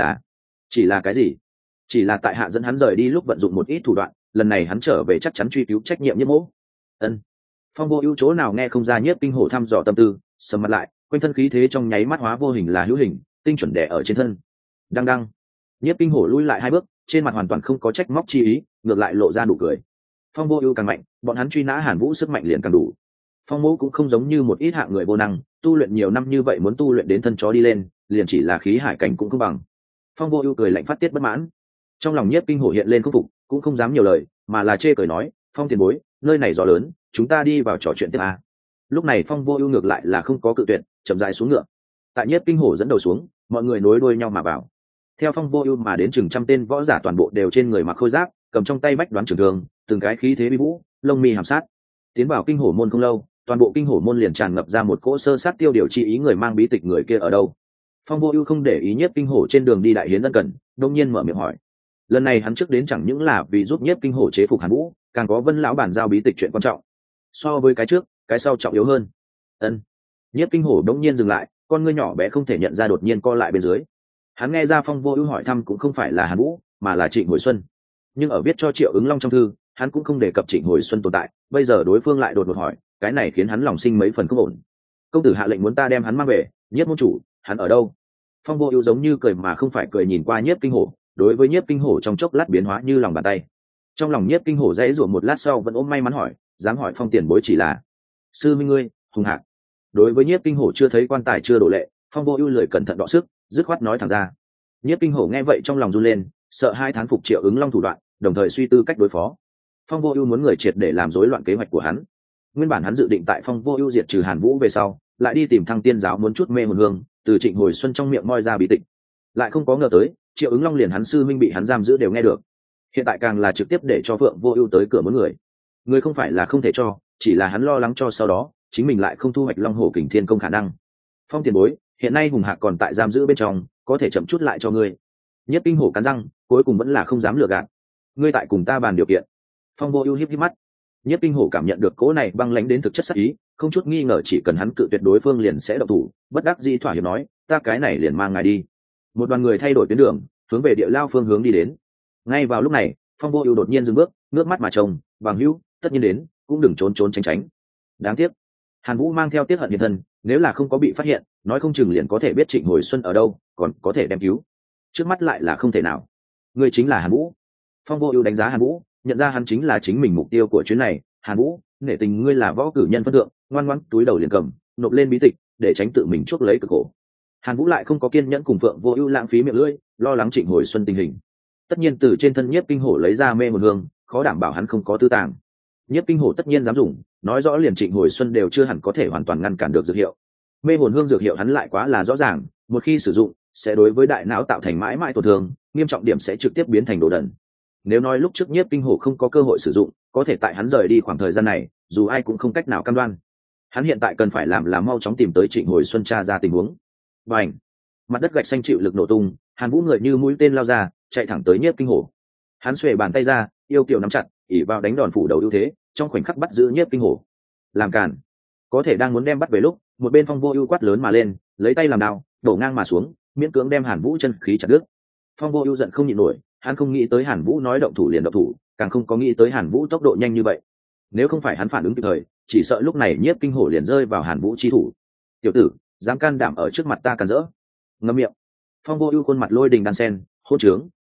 là cái gì? Chỉ là tại hạ dẫn hắn rời đi lúc vận dụng một ít thủ đoạn, lần này hắn trở về chắc chắn truy cứu trách nhiệm Nhiếp Mộ. Ân. Phong Vô Ưu chỗ nào nghe không ra Nhiếp Kinh Hổ thăm dò tâm tư, sầm mặt lại, quanh thân khí thế trong nháy mắt hóa vô hình là hữu hình, tinh chuẩn đè ở trên thân. Đăng đăng. Nhiếp Kinh Hổ lui lại hai bước, trên mặt hoàn toàn không có trách móc chi ý, ngược lại lộ ra nụ cười. Phong Vô Ưu càng mạnh, bọn hắn truy nã Hàn Vũ sức mạnh liền càng đủ. Phong Mộ cũng không giống như một ít hạng người vô năng, tu luyện nhiều năm như vậy muốn tu luyện đến thân chó đi lên, liền chỉ là khí hải cảnh cũng không bằng. Phong Vô Ưu cười lạnh phát tiết bất mãn. Trong lòng Nhiếp Kinh Hổ hiện lên không phục, cũng không dám nhiều lời, mà là chê cười nói, "Phong tiền bối, nơi này gió lớn, chúng ta đi vào trò chuyện tiếp a." Lúc này Phong Vô Ưu ngược lại là không có cự tuyệt, chậm rãi xuống ngựa. Tại Nhiếp Kinh Hổ dẫn đầu xuống, mọi người nối đuôi nhau mà vào. Theo Phong Vô Ưu mà đến chừng trăm tên võ giả toàn bộ đều trên người mặc khôi giáp, cầm trong tay bách đoán trường thương, từng cái khí thế uy vũ, lông mi hàm sát. Tiến vào Kinh Hổ môn không lâu, toàn bộ Kinh Hổ môn liền tràn ngập ra một cỗ sơ sát tiêu điều chi ý, người mang bí tịch người kia ở đâu. Phong Vô Ưu không để ý Nhiếp Kinh Hổ trên đường đi đại hiến ân cần, đột nhiên mở miệng hỏi. Lần này hắn trước đến chẳng những là vì giúp Nhiếp Kinh Hổ chế phục Hàn Vũ, càng có Vân lão bản giao bí tịch chuyện quan trọng. So với cái trước, cái sau trọng yếu hơn. Ân. Nhiếp Kinh Hổ đột nhiên dừng lại, con ngươi nhỏ bé không thể nhận ra đột nhiên co lại bên dưới. Hắn nghe ra Phong Vô Ưu hỏi thăm cũng không phải là Hàn Vũ, mà là Trịnh Hồi Xuân. Nhưng ở viết cho Triệu Ứng Long trong thư, hắn cũng không đề cập Trịnh Hồi Xuân tồn tại, bây giờ đối phương lại đột ngột hỏi, cái này khiến hắn lòng sinh mấy phần không ổn. "Công tử hạ lệnh muốn ta đem hắn mang về, Nhiếp môn chủ, hắn ở đâu?" Phong Vô Ưu giống như cười mà không phải cười nhìn qua Nhiếp Kinh Hổ, đối với Nhiếp Kinh Hổ trong chốc lát biến hóa như lòng bàn tay. Trong lòng Nhiếp Kinh Hổ dãy rủa một lát sau vẫn ôm may mắn hỏi, dám hỏi Phong tiền bối chỉ là sư minh ngươi, Hùng Hạc. Đối với Nhiếp Kinh Hổ chưa thấy quan tài chưa đổ lệ, Phong Vô Ưu lười cẩn thận đọ sức, dứt khoát nói thẳng ra. Nhiếp Kinh Hổ nghe vậy trong lòng run lên, sợ hai thán phục Triệu Ứng Long thủ đoạn, đồng thời suy tư cách đối phó. Phong Vô Ưu muốn người triệt để làm rối loạn kế hoạch của hắn. Nguyên bản hắn dự định tại Phong Vô Ưu diệt trừ Hàn Vũ về sau, lại đi tìm Thăng Tiên giáo muốn chút mê hồn hương, từ Trịnh Hồi Xuân trong miệng moi ra bí tịch. Lại không có ngờ tới, Triệu Ứng Long liền hắn sư minh bị hắn giam giữ đều nghe được. Hiện tại càng là trực tiếp để cho Phượng Vô Ưu tới cửa muốn người. Người không phải là không thể cho, chỉ là hắn lo lắng cho sau đó, chính mình lại không thu hoạch Long Hổ Kình Thiên công khả năng. Phong tiền bối, hiện nay Hùng Hạc còn tại giam giữ bên trong, có thể chậm chút lại cho ngươi. Nhất Kinh Hổ cắn răng, cuối cùng vẫn là không dám lừa gạt. Ngươi tại cùng ta bàn điều kiện. Phong Vô Ưu híp híp mắt. Nhất Kinh Hổ cảm nhận được cỗ này băng lãnh đến thực chất sát ý, không chút nghi ngờ chỉ cần hắn cự tuyệt đối phương liền sẽ động thủ, bất đắc dĩ thỏa hiệp nói, ta cái này liền mang ngài đi. Một đoàn người thay đổi tuyến đường, hướng về địa lao phương hướng đi đến. Ngay vào lúc này, Phong Vô Ưu đột nhiên dừng bước, ngước mắt mà trông, "Bằng hữu, tất nhiên đến, cũng đừng trốn trốn tránh tránh." Đáng tiếc, Hàn Vũ mang theo tiết hận hiện thân, nếu là không có bị phát hiện, nói không chừng liền có thể biết Trịnh Hồi Xuân ở đâu, còn có thể đem cứu. Trước mắt lại là không thể nào. Ngươi chính là Hàn Vũ. Phong Vô Ưu đánh giá Hàn Vũ, nhận ra hắn chính là chính mình mục tiêu của chuyến này. "Hàn Vũ, nể tình ngươi là võ cử nhân phân thượng, ngoan ngoãn túi đầu liền cầm, nộp lên bí tịch, để tránh tự mình chuốc lấy cực khổ." Hàn Vũ lại không có kiên nhẫn cùng Phượng Vô Ưu lãng phí miệng lưỡi, lo lắng Trịnh Hồi Xuân tình hình. Tất nhiên từ trên thân Nhiếp Kinh Hổ lấy ra mê hồn hương, khó đảm bảo hắn không có tư tàng. Nhiếp Kinh Hổ tất nhiên dám dùng, nói rõ liền Trịnh Hồi Xuân đều chưa hẳn có thể hoàn toàn ngăn cản được dược hiệu. Mê hồn hương dược hiệu hắn lại quá là rõ ràng, một khi sử dụng, sẽ đối với đại não tạo thành mãi mãi tổn thương, nghiêm trọng điểm sẽ trực tiếp biến thành đồ đần. Nếu nói lúc trước Nhiếp Kinh Hổ không có cơ hội sử dụng, có thể tại hắn rời đi khoảng thời gian này, dù ai cũng không cách nào cam đoan. Hắn hiện tại cần phải làm là mau chóng tìm tới Trịnh Hồi Xuân tra ra tình huống. Bành! Mặt đất gạch xanh chịu lực nổ tung, Hàn Vũ người như mũi tên lao ra, chạy thẳng tới Nhiếp Kinh Hổ. Hắn xuề bàn tay ra, yêu kiều nắm chặt, ỷ vào đánh đòn phủ đầu ưu thế, trong khoảnh khắc bắt giữ Nhiếp Kinh Hổ. Làm cản! Có thể đang muốn đem bắt về lúc, một bên Phong Vô Ưu quát lớn mà lên, lấy tay làm đao, đổ ngang mà xuống, miễn cưỡng đem Hàn Vũ chân khí chặt đứt. Phong Vô Ưu giận không nhịn nổi, hắn không nghĩ tới Hàn Vũ nói động thủ liền động thủ, càng không có nghĩ tới Hàn Vũ tốc độ nhanh như vậy. Nếu không phải hắn phản ứng kịp thời, chỉ sợ lúc này Nhiếp Kinh Hổ liền rơi vào Hàn Vũ chi thủ. "Tiểu tử, dám can đảm ở trước mặt ta càn rỡ." Ngậm miệng. Phong Vô Ưu khuôn mặt lôi đình đan sen, hỗn trướng,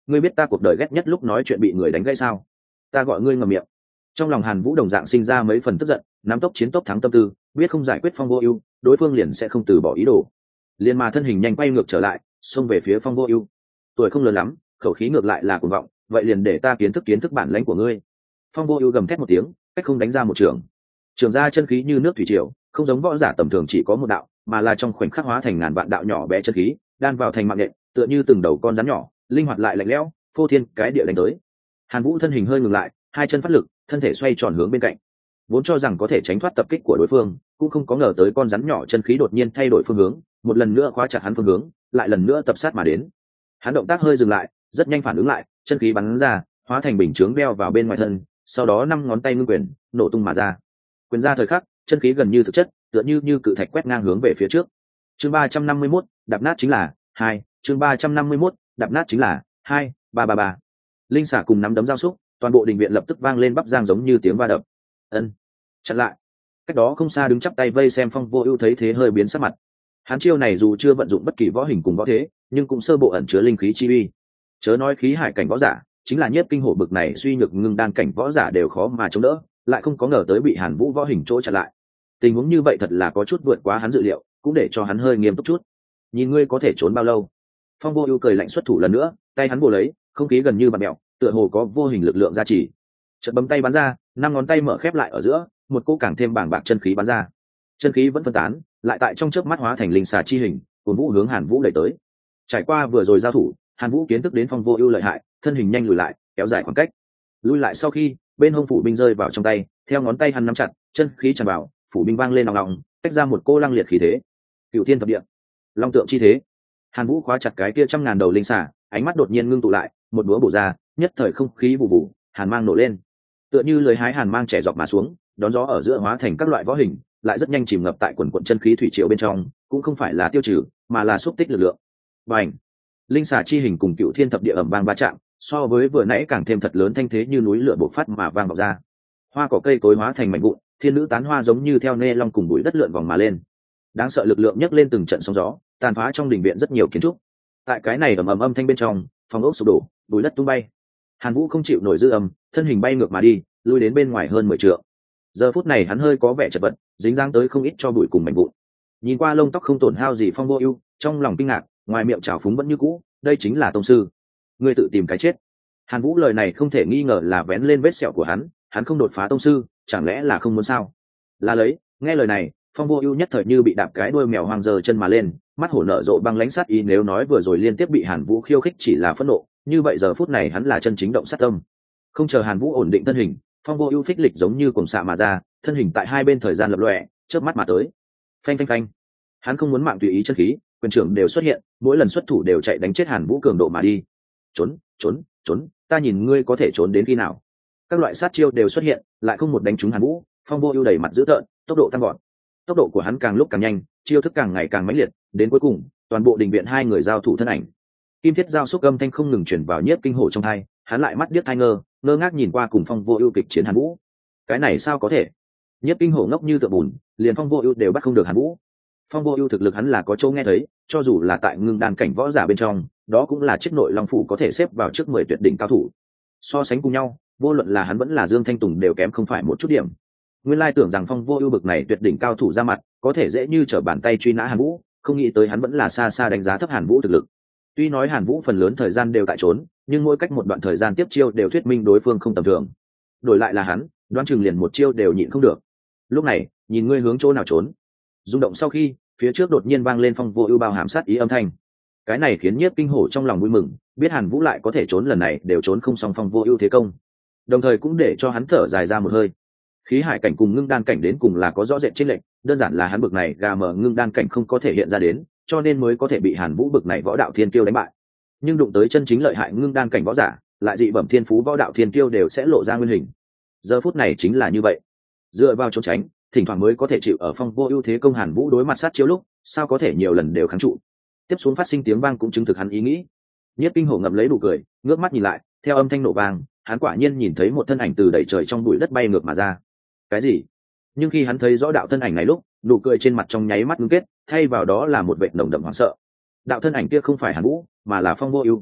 ngươi biết ta cuộc đời ghét nhất lúc nói chuyện bị người đánh gãy sao? Ta gọi ngươi ngậm miệng. Trong lòng Hàn Vũ đồng dạng sinh ra mấy phần tức giận, nắm tốc chiến tốc thắng tâm tư, biết không giải quyết Phong Vô Ưu, đối phương liền sẽ không từ bỏ ý đồ. Liên mà thân hình nhanh quay ngược trở lại, xông về phía Phong Vô Ưu. Tuổi không lớn lắm, khẩu khí ngược lại là cuồng vọng, vậy liền để ta kiến thức bản lãnh của ngươi. Phong Vô Ưu gầm thét một tiếng, cách không đánh ra một trường. Trường ra chân khí như nước thủy triều, không giống võ giả tầm thường chỉ có một đạo, mà là trong khoảnh khắc hóa thành ngàn vạn đạo nhỏ bé chân khí, đan vào thành mạng nhện, tựa như từng đầu con rắn nhỏ, linh hoạt lại lạnh lẽo, phô thiên cái địa đánh tới. Hàn Vũ thân hình hơi ngừng lại, hai chân phát lực, thân thể xoay tròn hướng bên cạnh. Vốn cho rằng có thể tránh thoát tập kích của đối phương, cũng không có ngờ tới con rắn nhỏ chân khí đột nhiên thay đổi phương hướng, một lần nữa khóa chặt hắn phương hướng, lại lần nữa tập sát mà đến. Hắn động tác hơi dừng lại, rất nhanh phản ứng lại, chân khí bắn ra, hóa thành bình chướng đeo vào bên ngoài thân, sau đó năm ngón tay ngưng quyền, nổ tung mà ra. Quyền ra thời khắc, chân khí gần như thực chất, tựa như cự thạch quét ngang hướng về phía trước. Chương 351, đạp nát chính là 2, chương 351, đạp nát chính là 2, 333. Linh xả cùng nắm đấm giao xúc, toàn bộ đình viện lập tức vang lên bắp giang giống như tiếng va đập. Ân, chặn lại. Cách đó không xa đứng chắp tay vây xem Phong Vô Ưu thấy thế hơi biến sắc mặt. Hắn chiêu này dù chưa vận dụng bất kỳ võ hình cùng võ thế, nhưng cũng sơ bộ ẩn chứa linh khí chi uy. Chớ nói khí hải cảnh võ giả, chính là nhất kinh hổ bực này suy nhược ngưng đan cảnh võ giả đều khó mà chống đỡ, lại không có ngờ tới bị Hàn Vũ võ hình chỗ chặn lại. Tình huống như vậy thật là có chút vượt quá hắn dự liệu, cũng để cho hắn hơi nghiêm túc chút. Nhìn ngươi có thể trốn bao lâu? Phong Vô Ưu cười lạnh xuất thủ lần nữa, tay hắn bổ lấy, không khí gần như bạt mèo, tựa hồ có vô hình lực lượng gia trì. Chợt bấm tay bắn ra, năm ngón tay mở khép lại ở giữa, một cỗ càng thêm bàng bạc chân khí bắn ra. Chân khí vẫn phân tán, lại tại trong chớp mắt hóa thành linh xà chi hình, cuồn vũ hướng Hàn Vũ đẩy tới. Trải qua vừa rồi giao thủ, Hàn Vũ kiến thức đến Phong Vô Ưu lợi hại, thân hình nhanh lùi lại, kéo dài khoảng cách. Lùi lại sau khi, bên hông phủ binh rơi vào trong tay, theo ngón tay hắn nắm chặt, chân khí tràn vào, phủ binh vang lên ong ong, tách ra một cô lăng liệt khí thế. Cửu Thiên thập địa, long tượng chi thế. Hàn Vũ khóa chặt cái kia trăm ngàn đầu linh xà, ánh mắt đột nhiên ngưng tụ lại, một búa bổ ra, nhất thời không khí vụ vụ, hàn mang nổ lên. Tựa như lưới hái hàn mang chẻ dọc mà xuống, đón gió ở giữa hóa thành các loại võ hình, lại rất nhanh chìm ngập tại quần quần chân khí thủy triều bên trong, cũng không phải là tiêu trừ, mà là xúc tích lực lượng. Bành! Linh xà chi hình cùng Cửu Thiên thập địa ầm vang va chạm, so với vừa nãy càng thêm thật lớn thanh thế như núi lửa bộc phát mà vang vọng ra. Hoa cỏ cây cối hóa thành mảnh vụn, thiên nữ tán hoa giống như theo nê long cùng bụi đất lượn vòng mà lên. Đáng sợ lực lượng nhấc lên từng trận sóng gió, tàn phá trong đình viện rất nhiều kiến trúc. Tại cái này ầm ầm âm thanh bên trong, phòng ốc sụp đổ, bụi đất tung bay. Hàn Vũ không chịu nổi dư âm, thân hình bay ngược mà đi, lui đến bên ngoài hơn 10 trượng. Giờ phút này hắn hơi có vẻ chật vật, dính dáng tới không ít cho bụi cùng mảnh vụn. Nhìn qua lông tóc không tổn hao gì Phong Vô Ưu, trong lòng kinh ngạc, ngoài miệng trào phúng vẫn như cũ, đây chính là tông sư. Ngươi tự tìm cái chết. Hàn Vũ lời này không thể nghi ngờ là vén lên vết sẹo của hắn không đột phá tông sư, chẳng lẽ là không muốn sao? Là lấy, nghe lời này, Phong Vô Ưu nhất thời như bị đạp cái đuôi mèo hoang giơ chân mà lên, mắt hổ nở rộ băng lãnh sát ý, nếu nói vừa rồi liên tiếp bị Hàn Vũ khiêu khích chỉ là phẫn nộ, như vậy giờ phút này hắn là chân chính động sát tâm. Không chờ Hàn Vũ ổn định thân hình, Phong Vô Ưu phích lịch giống như cuồng xạ mà ra, thân hình tại hai bên thời gian lập lòe, chớp mắt mà tới. Phanh phanh phanh. Hắn không muốn mạng tùy ý chân khí, quyền trưởng đều xuất hiện, mỗi lần xuất thủ đều chạy đánh chết Hàn Vũ cường độ mà đi. Trốn, trốn, trốn, ta nhìn ngươi có thể trốn đến khi nào. Các loại sát chiêu đều xuất hiện, lại không một đánh trúng Hàn Vũ, Phong Vô Ưu đẩy mặt dữ tợn, tốc độ tăng vọt. Tốc độ của hắn càng lúc càng nhanh, chiêu thức càng ngày càng mãnh liệt, đến cuối cùng, toàn bộ đình viện hai người giao thủ thân ảnh. Kim thiết giao xúc âm thanh không ngừng truyền vào Nhiếp Kinh Hổ trong tai, hắn lại mắt điếc tai ngơ, ngơ ngác nhìn qua cùng Phong Vô Ưu kịch chiến Hàn Vũ. Cái này sao có thể? Nhiếp Kinh Hổ ngốc như tượng bùn, liền Phong Vô Ưu đều bắt không được Hàn Vũ. Phong Vô Ưu thực lực hắn là có chỗ nghe thấy, cho dù là tại ngưng đan cảnh võ giả bên trong, đó cũng là chiếc nội long phủ có thể xếp vào trước 10 tuyệt đỉnh cao thủ. So sánh cùng nhau, vô luận là hắn vẫn là Dương Thanh Tùng đều kém không phải một chút điểm. Nguyên lai tưởng rằng Phong Vô Ưu bực này tuyệt đỉnh cao thủ ra mặt, có thể dễ như trở bàn tay truy nã Hàn Vũ, không nghĩ tới hắn vẫn là xa xa đánh giá thấp Hàn Vũ thực lực. Tuy nói Hàn Vũ phần lớn thời gian đều tại trốn, nhưng mỗi cách một đoạn thời gian tiếp chiêu đều thuyết minh đối phương không tầm thường. Đổi lại là hắn, đoán chừng liền một chiêu đều nhịn không được. Lúc này, nhìn ngươi hướng chỗ nào trốn. Rung động sau khi, phía trước đột nhiên vang lên Phong Vô Ưu bao hàm sát ý âm thanh. Cái này khiến Nhiếp Kinh Hổ trong lòng vui mừng, biết Hàn Vũ lại có thể trốn lần này đều trốn không xong Phong Vô Ưu thế công. Đồng thời cũng để cho hắn thở dài ra một hơi. Khí hải cảnh cùng ngưng đan cảnh đến cùng là có rõ rệt chênh lệch, đơn giản là hắn bực này gà mờ ngưng đan cảnh không có thể hiện ra đến, cho nên mới có thể bị Hàn Vũ bực này võ đạo thiên kiêu đánh bại. Nhưng đụng tới chân chính lợi hại ngưng đan cảnh võ giả, lại dị bẩm thiên phú võ đạo thiên kiêu đều sẽ lộ ra nguyên hình. Giờ phút này chính là như vậy. Dựa vào trốn tránh, thỉnh thoảng mới có thể chịu ở Phong Vô Ưu thế công Hàn Vũ đối mặt sát chiêu lúc, sao có thể nhiều lần đều kháng trụ. Tiếp xuống phát sinh tiếng vang cũng chứng thực hắn ý nghĩ. Nhiếp Kinh Hổ ngậm lấy nụ cười, ngước mắt nhìn lại, theo âm thanh nổ vang, hắn quả nhiên nhìn thấy một thân ảnh từ đầy trời trong bụi đất bay ngược mà ra. Cái gì? Nhưng khi hắn thấy rõ đạo thân ảnh này lúc, nụ cười trên mặt trong nháy mắt ngưng kết, thay vào đó là một vệt nồng đậm hoảng sợ. Đạo thân ảnh kia không phải Hàn Vũ, mà là Phong Vô Ưu.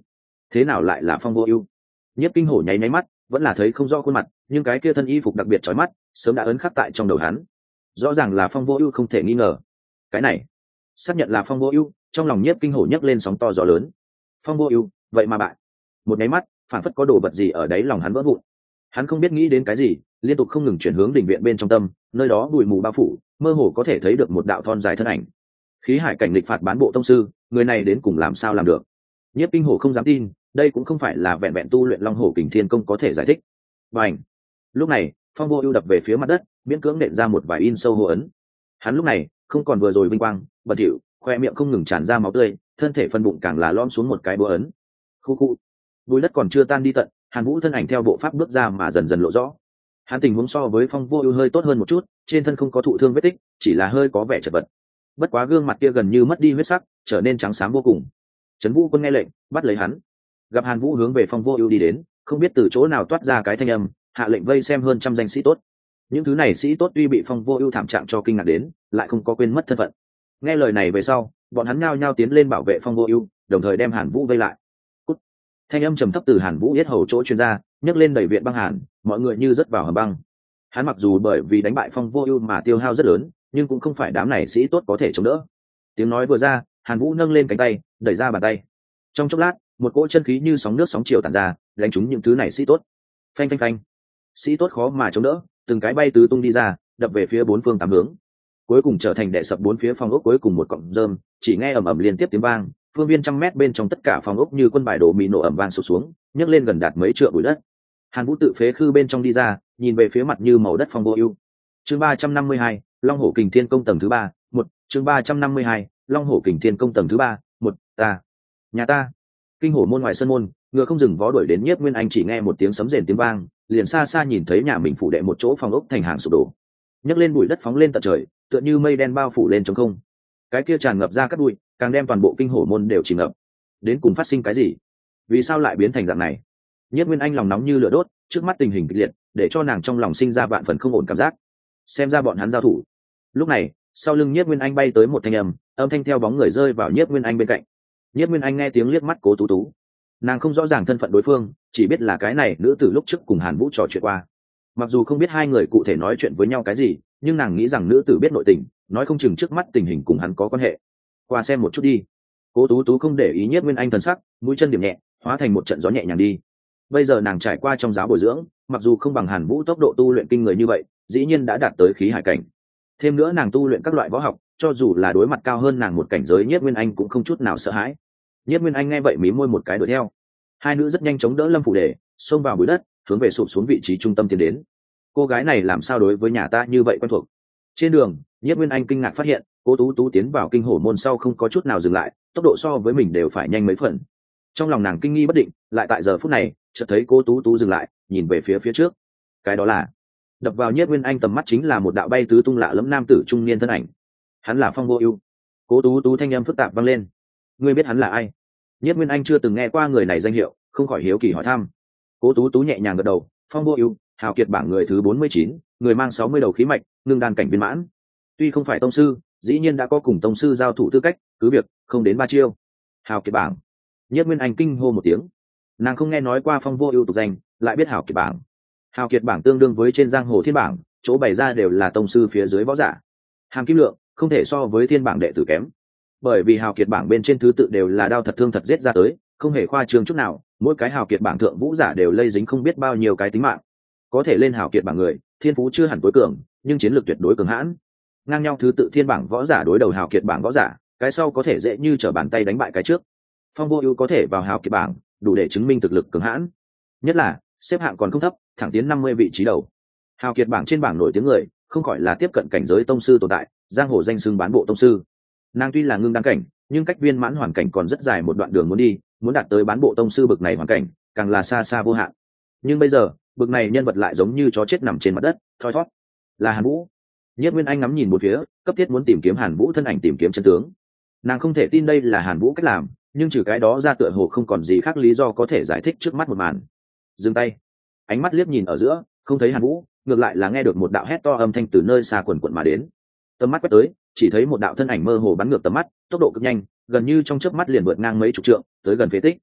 thế nào lại là Phong Vô Ưu? Nhiếp Kinh Hổ nháy nháy mắt, vẫn là thấy không rõ khuôn mặt, nhưng cái kia thân y phục đặc biệt chói mắt, sớm đã ấn khắc tại trong đầu hắn. Rõ ràng là Phong Vô Ưu không thể nghi ngờ. Cái này, xác nhận là Phong Vô Ưu, trong lòng Nhiếp Kinh Hổ nhấc lên sóng to gió lớn. Phong Vô Ưu, vậy mà bại. Một nháy mắt, phản phất có đồ vật gì ở đáy lòng hắn vỡ vụn. Hắn không biết nghĩ đến cái gì, liên tục không ngừng chuyển hướng đỉnh viện bên trong tâm, nơi đó bụi mù bao phủ, mơ hồ có thể thấy được một đạo thon dài thân ảnh. Khí hải cảnh lịch phạt bán bộ tông sư, người này đến cùng làm sao làm được? Nhiếp Kinh Hổ không dám tin, đây cũng không phải là vẹn vẹn tu luyện Long Hổ Kình Thiên Công có thể giải thích. Bành! Lúc này, Phong Vô Ưu đập về phía mặt đất, miễn cưỡng nện ra một vài in sâu hô ấn. Hắn lúc này không còn vừa rồi vinh quang, bẩn thỉu, khoe miệng không ngừng tràn ra máu tươi, thân thể phân bụng càng là lõm xuống một cái búa ấn. Khu khu. Bùi đất còn chưa tan đi tận, Hàn Vũ thân ảnh theo bộ pháp bước ra mà dần dần lộ rõ. Hắn tình huống so với Phong Vô Ưu hơi tốt hơn một chút, trên thân không có thụ thương vết tích, chỉ là hơi có vẻ chật vật. Bất quá gương mặt kia gần như mất đi huyết sắc, trở nên trắng xám vô cùng. Trấn Vũ Quân nghe lệnh, bắt lấy hắn. Gặp Hàn Vũ hướng về Phong Vô Ưu đi đến, không biết từ chỗ nào toát ra cái thanh âm, hạ lệnh vây xem hơn trăm danh sĩ tốt. Những thứ này sĩ tốt tuy bị Phong Vô Ưu thảm trạng cho kinh ngạc đến, lại không có quên mất thân phận. Nghe lời này về sau, bọn hắn nhao nhao tiến lên bảo vệ Phong Vô Ưu, đồng thời đem Hàn Vũ vây lại. Cút. Thanh âm trầm thấp từ Hàn Vũ yết hầu chỗ truyền ra, nhấc lên đẩy viện băng hàn, mọi người như rớt vào hầm băng. Hắn mặc dù bởi vì đánh bại Phong Vô Ưu mà tiêu hao rất lớn, nhưng cũng không phải đám này sĩ tốt có thể chống đỡ. Tiếng nói vừa ra, Hàn Vũ nâng lên cánh tay, đẩy ra bàn tay. Trong chốc lát, một cỗ chân khí như sóng nước sóng chiều tản ra, đánh trúng những thứ này sĩ tốt. Phanh phanh phanh. Sĩ tốt khó mà chống đỡ, từng cái bay tứ tung đi ra, đập về phía bốn phương tám hướng. Cuối cùng trở thành đè sập bốn phía phòng ốc cuối cùng một cọng rơm, chỉ nghe ầm ầm liên tiếp tiếng vang, phương viên trăm mét bên trong tất cả phòng ốc như quân bài đổ mì nổ ầm vang sụp xuống, nhấc lên gần đạt mấy trượng bụi đất. Hàn Vũ tự phế khư bên trong đi ra, nhìn về phía mặt như màu đất Phong Vô Ưu. Chương 352, Long Hổ Kình Thiên Công tầng thứ 3, 1, chương 352, Long Hổ Kình Thiên Công tầng thứ 3, 1, ta. Nhà ta. Kinh hổ môn ngoài sân môn, ngựa không dừng vó đuổi đến Nhiếp Nguyên Anh chỉ nghe một tiếng sấm rền tiếng vang, liền xa xa nhìn thấy nhà mình phủ đệ một chỗ phòng ốc thành hàng sụp đổ. Nhấc lên bụi đất phóng lên tận trời, tựa như mây đen bao phủ lên trống không. Cái kia tràn ngập ra cát bụi, càng đem toàn bộ kinh hổ môn đều chìm ngập. Đến cùng phát sinh cái gì? Vì sao lại biến thành dạng này? Nhiếp Nguyên Anh lòng nóng như lửa đốt, trước mắt tình hình kịch liệt, để cho nàng trong lòng sinh ra vạn phần không ổn cảm giác. Xem ra bọn hắn giao thủ. Lúc này, sau lưng Nhiếp Nguyên Anh bay tới một thanh âm thanh theo bóng người rơi vào Nhiếp Nguyên Anh bên cạnh. Nhiếp Nguyên Anh nghe tiếng liếc mắt Cố Tú Tú. Nàng không rõ ràng thân phận đối phương, chỉ biết là cái này nữ tử lúc trước cùng Hàn Vũ trò chuyện qua. Mặc dù không biết hai người cụ thể nói chuyện với nhau cái gì, nhưng nàng nghĩ rằng nữ tử biết nội tình, nói không chừng trước mắt tình hình cùng hắn có quan hệ. Qua xem một chút đi. Cố Tú Tú không để ý Nhiếp Nguyên Anh thần sắc, mũi chân điểm nhẹ, hóa thành một trận gió nhẹ nhàng đi. Bây giờ nàng trải qua trong giáo bồi dưỡng, mặc dù không bằng Hàn Vũ tốc độ tu luyện kinh người như vậy, dĩ nhiên đã đạt tới khí hải cảnh. Thêm nữa nàng tu luyện các loại võ học, cho dù là đối mặt cao hơn nàng một cảnh giới, Nhiếp Nguyên Anh cũng không chút nào sợ hãi. Nhiếp Nguyên Anh nghe vậy mím môi một cái đuổi theo. Hai nữ rất nhanh chóng đỡ Lâm Phủ Đề, xông vào bụi đất, hướng về sụp xuống vị trí trung tâm tiến đến. Cô gái này làm sao đối với nhà ta như vậy quen thuộc? Trên đường, Nhiếp Nguyên Anh kinh ngạc phát hiện, Cố Tú Tú tiến vào kinh hổ môn sau không có chút nào dừng lại, tốc độ so với mình đều phải nhanh mấy phần. Trong lòng nàng kinh nghi bất định, lại tại giờ phút này, chợt thấy Cố Tú Tú dừng lại, nhìn về phía trước. Cái đó là, đập vào Nhiếp Nguyên Anh tầm mắt chính là một đạo bay tứ tung lạ lẫm nam tử trung niên thân ảnh. Hắn là Phong Vô Ưu. Cố Tú Tú thanh âm phức tạp vang lên. Ngươi biết hắn là ai? Nhiếp Nguyên Anh chưa từng nghe qua người này danh hiệu, không khỏi hiếu kỳ hỏi thăm. Cố Tú Tú nhẹ nhàng gật đầu. Phong Vô Ưu, hào kiệt bảng người thứ 49, người mang 60 đầu khí mạch, ngưng đan cảnh viên mãn. Tuy không phải tông sư, dĩ nhiên đã có cùng tông sư giao thủ tư cách, cứ việc không đến 3 chiêu. Hào kiệt bảng. Nhiếp Nguyên Anh kinh hô một tiếng. Nàng không nghe nói qua Phong Vô Ưu tục danh, lại biết hào kiệt bảng. Hào kiệt bảng tương đương với trên giang hồ thiên bảng, chỗ bày ra đều là tông sư phía dưới võ giả. Hàm kim lượng không thể so với thiên bảng đệ tử kém. Bởi vì hào kiệt bảng bên trên thứ tự đều là đao thật thương thật giết ra tới, không hề khoa trương chút nào, mỗi cái hào kiệt bảng thượng vũ giả đều lây dính không biết bao nhiêu cái tính mạng. Có thể lên hào kiệt bảng người, thiên phú chưa hẳn tối cường, nhưng chiến lược tuyệt đối cường hãn. Ngang nhau thứ tự thiên bảng võ giả đối đầu hào kiệt bảng võ giả, cái sau có thể dễ như trở bàn tay đánh bại cái trước. Phong Vô Ưu có thể vào hào kiệt bảng, đủ để chứng minh thực lực cường hãn. Nhất là, xếp hạng còn không thấp, thẳng tiến 50 vị trí đầu. Hào kiệt bảng trên bảng nổi tiếng người, không khỏi là tiếp cận cảnh giới tông sư tồn tại, giang hồ danh xưng bán bộ tông sư. Nàng tuy là ngưng đăng cảnh, nhưng cách viên mãn hoàn cảnh còn rất dài một đoạn đường muốn đi, muốn đạt tới bán bộ tông sư bậc này hoàn cảnh, càng là xa xa vô hạn. Nhưng bây giờ, bậc này nhân vật lại giống như chó chết nằm trên mặt đất, thoi thót. Là Hàn Vũ. Nhiếp Nguyên Anh ngắm nhìn một phía, cấp thiết muốn tìm kiếm Hàn Vũ thân ảnh, tìm kiếm chân tướng. Nàng không thể tin đây là Hàn Vũ cách làm, nhưng trừ cái đó ra tựa hồ không còn gì khác lý do có thể giải thích trước mắt một màn. Dừng tay. Ánh mắt liếc nhìn ở giữa, không thấy Hàn Vũ, ngược lại là nghe được một đạo hét to âm thanh từ nơi xa quần quần mà đến. Tầm mắt quét tới, chỉ thấy một đạo thân ảnh mơ hồ bắn ngược tầm mắt, tốc độ cực nhanh, gần như trong chớp mắt liền vượt ngang mấy chục trượng, tới gần phế tích.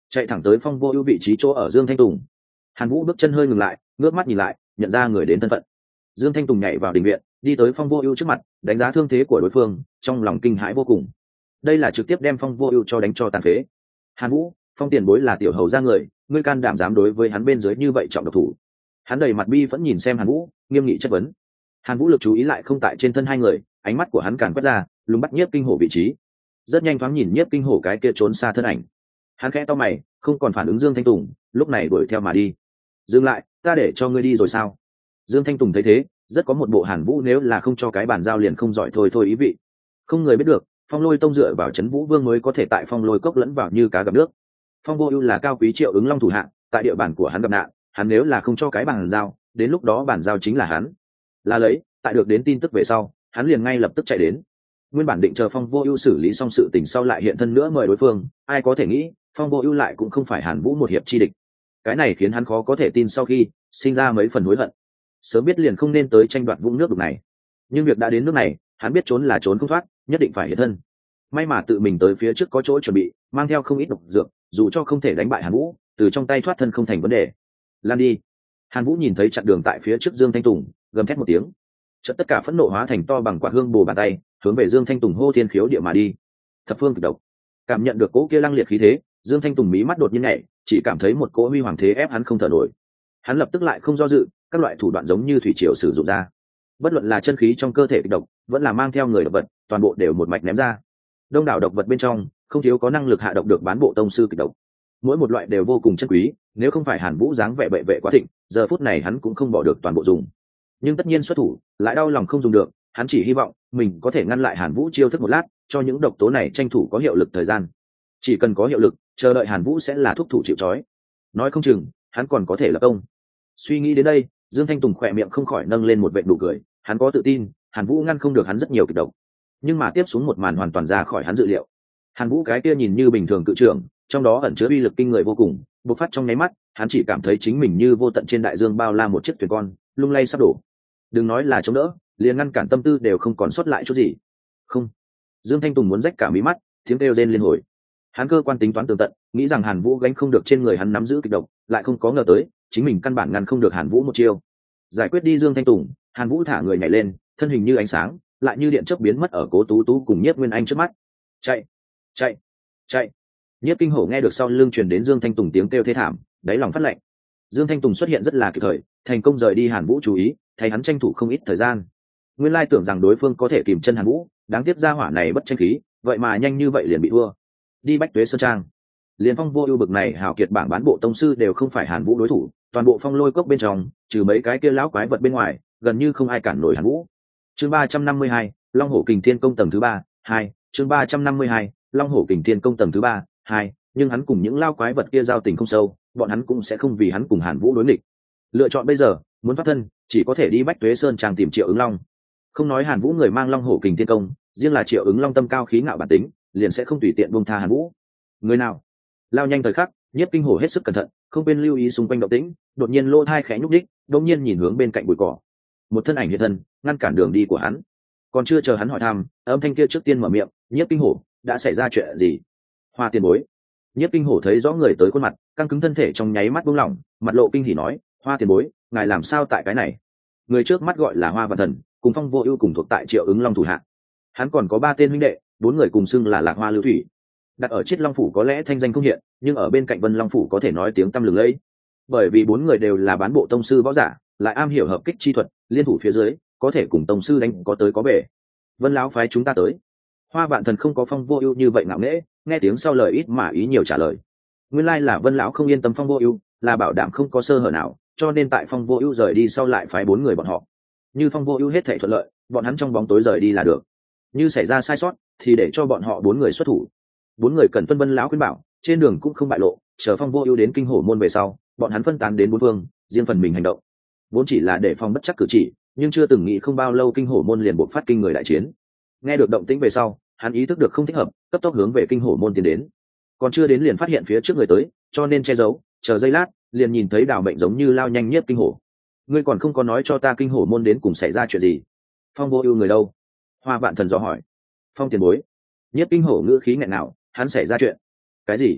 chạy thẳng tới Phong Vô Ưu vị trí chỗ ở Dương Thanh Tùng. Hàn Vũ bước chân hơi ngừng lại, ngước mắt nhìn lại, nhận ra người đến thân phận. Dương Thanh Tùng nhảy vào đình viện, đi tới Phong Vô Ưu trước mặt, đánh giá thương thế của đối phương, trong lòng kinh hãi vô cùng. Đây là trực tiếp đem Phong Vô Ưu cho đánh cho tàn phế. Hàn Vũ, Phong tiền bối là tiểu hầu gia người, ngươi can đảm dám đối với hắn bên dưới như vậy trọng độc thủ. Hắn đầy mặt bi vẫn nhìn xem Hàn Vũ, nghiêm nghị chất vấn. Hàn Vũ lực chú ý lại không tại trên thân hai người, ánh mắt của hắn càng quét ra, lùng bắt Nhiếp Kinh Hổ vị trí. Rất nhanh thoáng nhìn Nhiếp Kinh Hổ cái kia trốn xa thân ảnh. Hắn khẽ to mày, không còn phản ứng Dương Thanh Tùng, lúc này đuổi theo mà đi. Dừng lại, ta để cho ngươi đi rồi sao? Dương Thanh Tùng thấy thế, rất có một bộ Hàn Vũ nếu là không cho cái bàn giao liền không giỏi thôi ý vị. Không người biết được, Phong Lôi Tông dựa vào Trấn Vũ Vương mới có thể tại Phong Lôi Cốc lẫn vào như cá gặp nước. Phong Vô Ưu là cao quý Triệu Ứng Long thủ hạ, tại địa bàn của hắn gặp nạn, hắn nếu là không cho cái bàn giao, đến lúc đó bàn giao chính là hắn. Là lấy, tại được đến tin tức về sau, hắn liền ngay lập tức chạy đến. Nguyên bản định chờ Phong Vô Ưu xử lý xong sự tình sau lại hiện thân nữa mời đối phương, ai có thể nghĩ, Phong Vô Ưu lại cũng không phải Hàn Vũ một hiệp chi địch. Cái này khiến hắn khó có thể tin, sau khi sinh ra mấy phần hối hận. Sớm biết liền không nên tới tranh đoạt vũng nước đục này. Nhưng việc đã đến nước này, hắn biết trốn là trốn không thoát, nhất định phải hiện thân. May mà tự mình tới phía trước có chỗ chuẩn bị, mang theo không ít độc dược, dù cho không thể đánh bại Hàn Vũ, từ trong tay thoát thân không thành vấn đề. Lan đi. Hàn Vũ nhìn thấy chặn đường tại phía trước Dương Thanh Tùng, gầm thét một tiếng. Chợt tất cả phẫn nộ hóa thành to bằng quả hương bồ bàn tay, hướng về Dương Thanh Tùng hô thiên khiếu địa mà đi. Thập phương cực độc. Cảm nhận được cỗ kia lăng liệt khí thế, Dương Thanh Tùng mí mắt đột nhiên nhảy, chỉ cảm thấy một cỗ huy hoàng thế ép hắn không thở nổi. Hắn lập tức lại không do dự, các loại thủ đoạn giống như thủy triều sử dụng ra. Bất luận là chân khí trong cơ thể kịch độc, vẫn là mang theo người độc vật, toàn bộ đều một mạch ném ra. Đông đảo độc vật bên trong, không thiếu có năng lực hạ độc được bán bộ tông sư kịch độc. Mỗi một loại đều vô cùng chân quý, nếu không phải Hàn Vũ dáng vẻ bệ vệ quá thịnh, giờ phút này hắn cũng không bỏ được toàn bộ dùng. Nhưng tất nhiên xuất thủ, lại đau lòng không dùng được, hắn chỉ hy vọng mình có thể ngăn lại Hàn Vũ chiêu thức một lát, cho những độc tố này tranh thủ có hiệu lực thời gian. Chỉ cần có hiệu lực, chờ đợi Hàn Vũ sẽ là thúc thủ chịu trói. Nói không chừng, hắn còn có thể lập công. Suy nghĩ đến đây, Dương Thanh Tùng khỏe miệng không khỏi nâng lên một vệt nụ cười, hắn có tự tin, Hàn Vũ ngăn không được hắn rất nhiều kịch độc. Nhưng mà tiếp xuống một màn hoàn toàn ra khỏi hắn dự liệu. Hàn Vũ cái kia nhìn như bình thường cự trưởng, trong đó ẩn chứa uy lực kinh người vô cùng, bộc phát trong nháy mắt, hắn chỉ cảm thấy chính mình như vô tận trên đại dương bao la một chiếc thuyền con, lung lay sắp đổ. Đừng nói là chống đỡ, liền ngăn cản tâm tư đều không còn sót lại chút gì. Không. Dương Thanh Tùng muốn rách cả mí mắt, tiếng kêu rên liên hồi. Hắn cơ quan tính toán tường tận, nghĩ rằng Hàn Vũ gánh không được trên người hắn nắm giữ kịch độc, lại không có ngờ tới, chính mình căn bản ngăn không được Hàn Vũ một chiêu. Giải quyết đi Dương Thanh Tùng, Hàn Vũ thả người nhảy lên, thân hình như ánh sáng, lại như điện chớp biến mất ở Cố Tú Tú cùng Nhiếp Nguyên Anh trước mắt. Chạy, chạy, chạy. Nhiếp Kinh Hổ nghe được sau lưng truyền đến Dương Thanh Tùng tiếng kêu thê thảm, đáy lòng phát lạnh. Dương Thanh Tùng xuất hiện rất là kịp thời, thành công rời đi Hàn Vũ chú ý, thay hắn tranh thủ không ít thời gian. Nguyên lai tưởng rằng đối phương có thể kìm chân Hàn Vũ, đáng tiếc ra hỏa này bất tranh khí, vậy mà nhanh như vậy liền bị thua. Đi Bách Tuế Sơn Trang. Liên Phong Vô Ưu bực này hào kiệt bảng bán bộ tông sư đều không phải Hàn Vũ đối thủ, toàn bộ Phong Lôi Cốc bên trong, trừ mấy cái kia lão quái vật bên ngoài, gần như không ai cản nổi Hàn Vũ. Chương 352, Long Hổ Kình Thiên Công tầng thứ 3, 2, chương 352, Long Hổ Kình Thiên Công tầng thứ 3, 2, nhưng hắn cùng những lão quái vật kia giao tình không sâu, bọn hắn cũng sẽ không vì hắn cùng Hàn Vũ đối nghịch. Lựa chọn bây giờ, muốn thoát thân, chỉ có thể đi Bách Tuế Sơn Trang tìm Triệu Ứng Long. Không nói Hàn Vũ người mang Long Hổ Kình Thiên Công, riêng là Triệu Ứng Long tâm cao khí ngạo bản tính, liền sẽ không tùy tiện buông tha Hàn Vũ. Người nào? Lao nhanh thời khắc, Nhiếp Kinh Hổ hết sức cẩn thận, không quên lưu ý xung quanh động tĩnh, đột nhiên lỗ tai khẽ nhúc nhích, đột nhiên nhìn hướng bên cạnh bụi cỏ. Một thân ảnh hiện thân, ngăn cản đường đi của hắn. Còn chưa chờ hắn hỏi thăm, âm thanh kia trước tiên mở miệng, Nhiếp Kinh Hổ, đã xảy ra chuyện gì? Hoa tiền bối. Nhiếp Kinh Hổ thấy rõ người tới khuôn mặt, căng cứng thân thể trong nháy mắt buông lỏng, mặt lộ kinh hỉ nói, Hoa tiền bối, ngài làm sao tại cái này? Người trước mắt gọi là Hoa Vạn Thần, cùng Phong Vô Ưu cùng thuộc tại Triệu Ứng Long thủ hạ. Hắn còn có 3 tên huynh đệ, 4 người cùng xưng là Lạc Hoa Lưu Thủy. Đặt ở Chiết Long phủ có lẽ thanh danh không hiện, nhưng ở bên cạnh Vân Long phủ có thể nói tiếng tăm lừng lẫy. Bởi vì 4 người đều là bán bộ tông sư võ giả, lại am hiểu hợp kích chi thuật, liên thủ phía dưới, có thể cùng tông sư đánh có tới có về. Vân lão phái chúng ta tới. Hoa Vạn Thần không có Phong Vô Ưu như vậy ngạo nghễ, nghe tiếng sau lời ít mà ý nhiều trả lời. Nguyên lai là Vân lão không yên tâm Phong Vô Ưu, là bảo đảm không có sơ hở nào, cho nên tại Phong Vô Ưu rời đi sau lại phái 4 người bọn họ. Như Phong Vô Ưu hết thảy thuận lợi, bọn hắn trong bóng tối rời đi là được. Như xảy ra sai sót, thì để cho bọn họ 4 người xuất thủ. 4 người cần tuân Vân lão khuyên bảo, trên đường cũng không bại lộ, chờ Phong Vô Ưu đến Kinh Hổ môn về sau, bọn hắn phân tán đến 4 phương, riêng phần mình hành động. Vốn chỉ là để phòng bất trắc cử chỉ, nhưng chưa từng nghĩ không bao lâu Kinh Hổ môn liền bộc phát kinh người đại chiến. Nghe được động tĩnh về sau, hắn ý thức được không thích hợp, cấp tốc hướng về Kinh Hổ môn tiến đến. Còn chưa đến liền phát hiện phía trước người tới, cho nên che giấu, chờ giây lát, liền nhìn thấy Đào Mệnh giống như lao nhanh Nhiếp Kinh Hổ. Ngươi còn không có nói cho ta Kinh Hổ môn đến cùng xảy ra chuyện gì? Phong Vô Ưu người đâu? Hoa Vạn Thần dò hỏi. Phong tiền bối. Nhiếp Kinh Hổ ngữ khí nghẹn ngào, hắn xảy ra chuyện. Cái gì?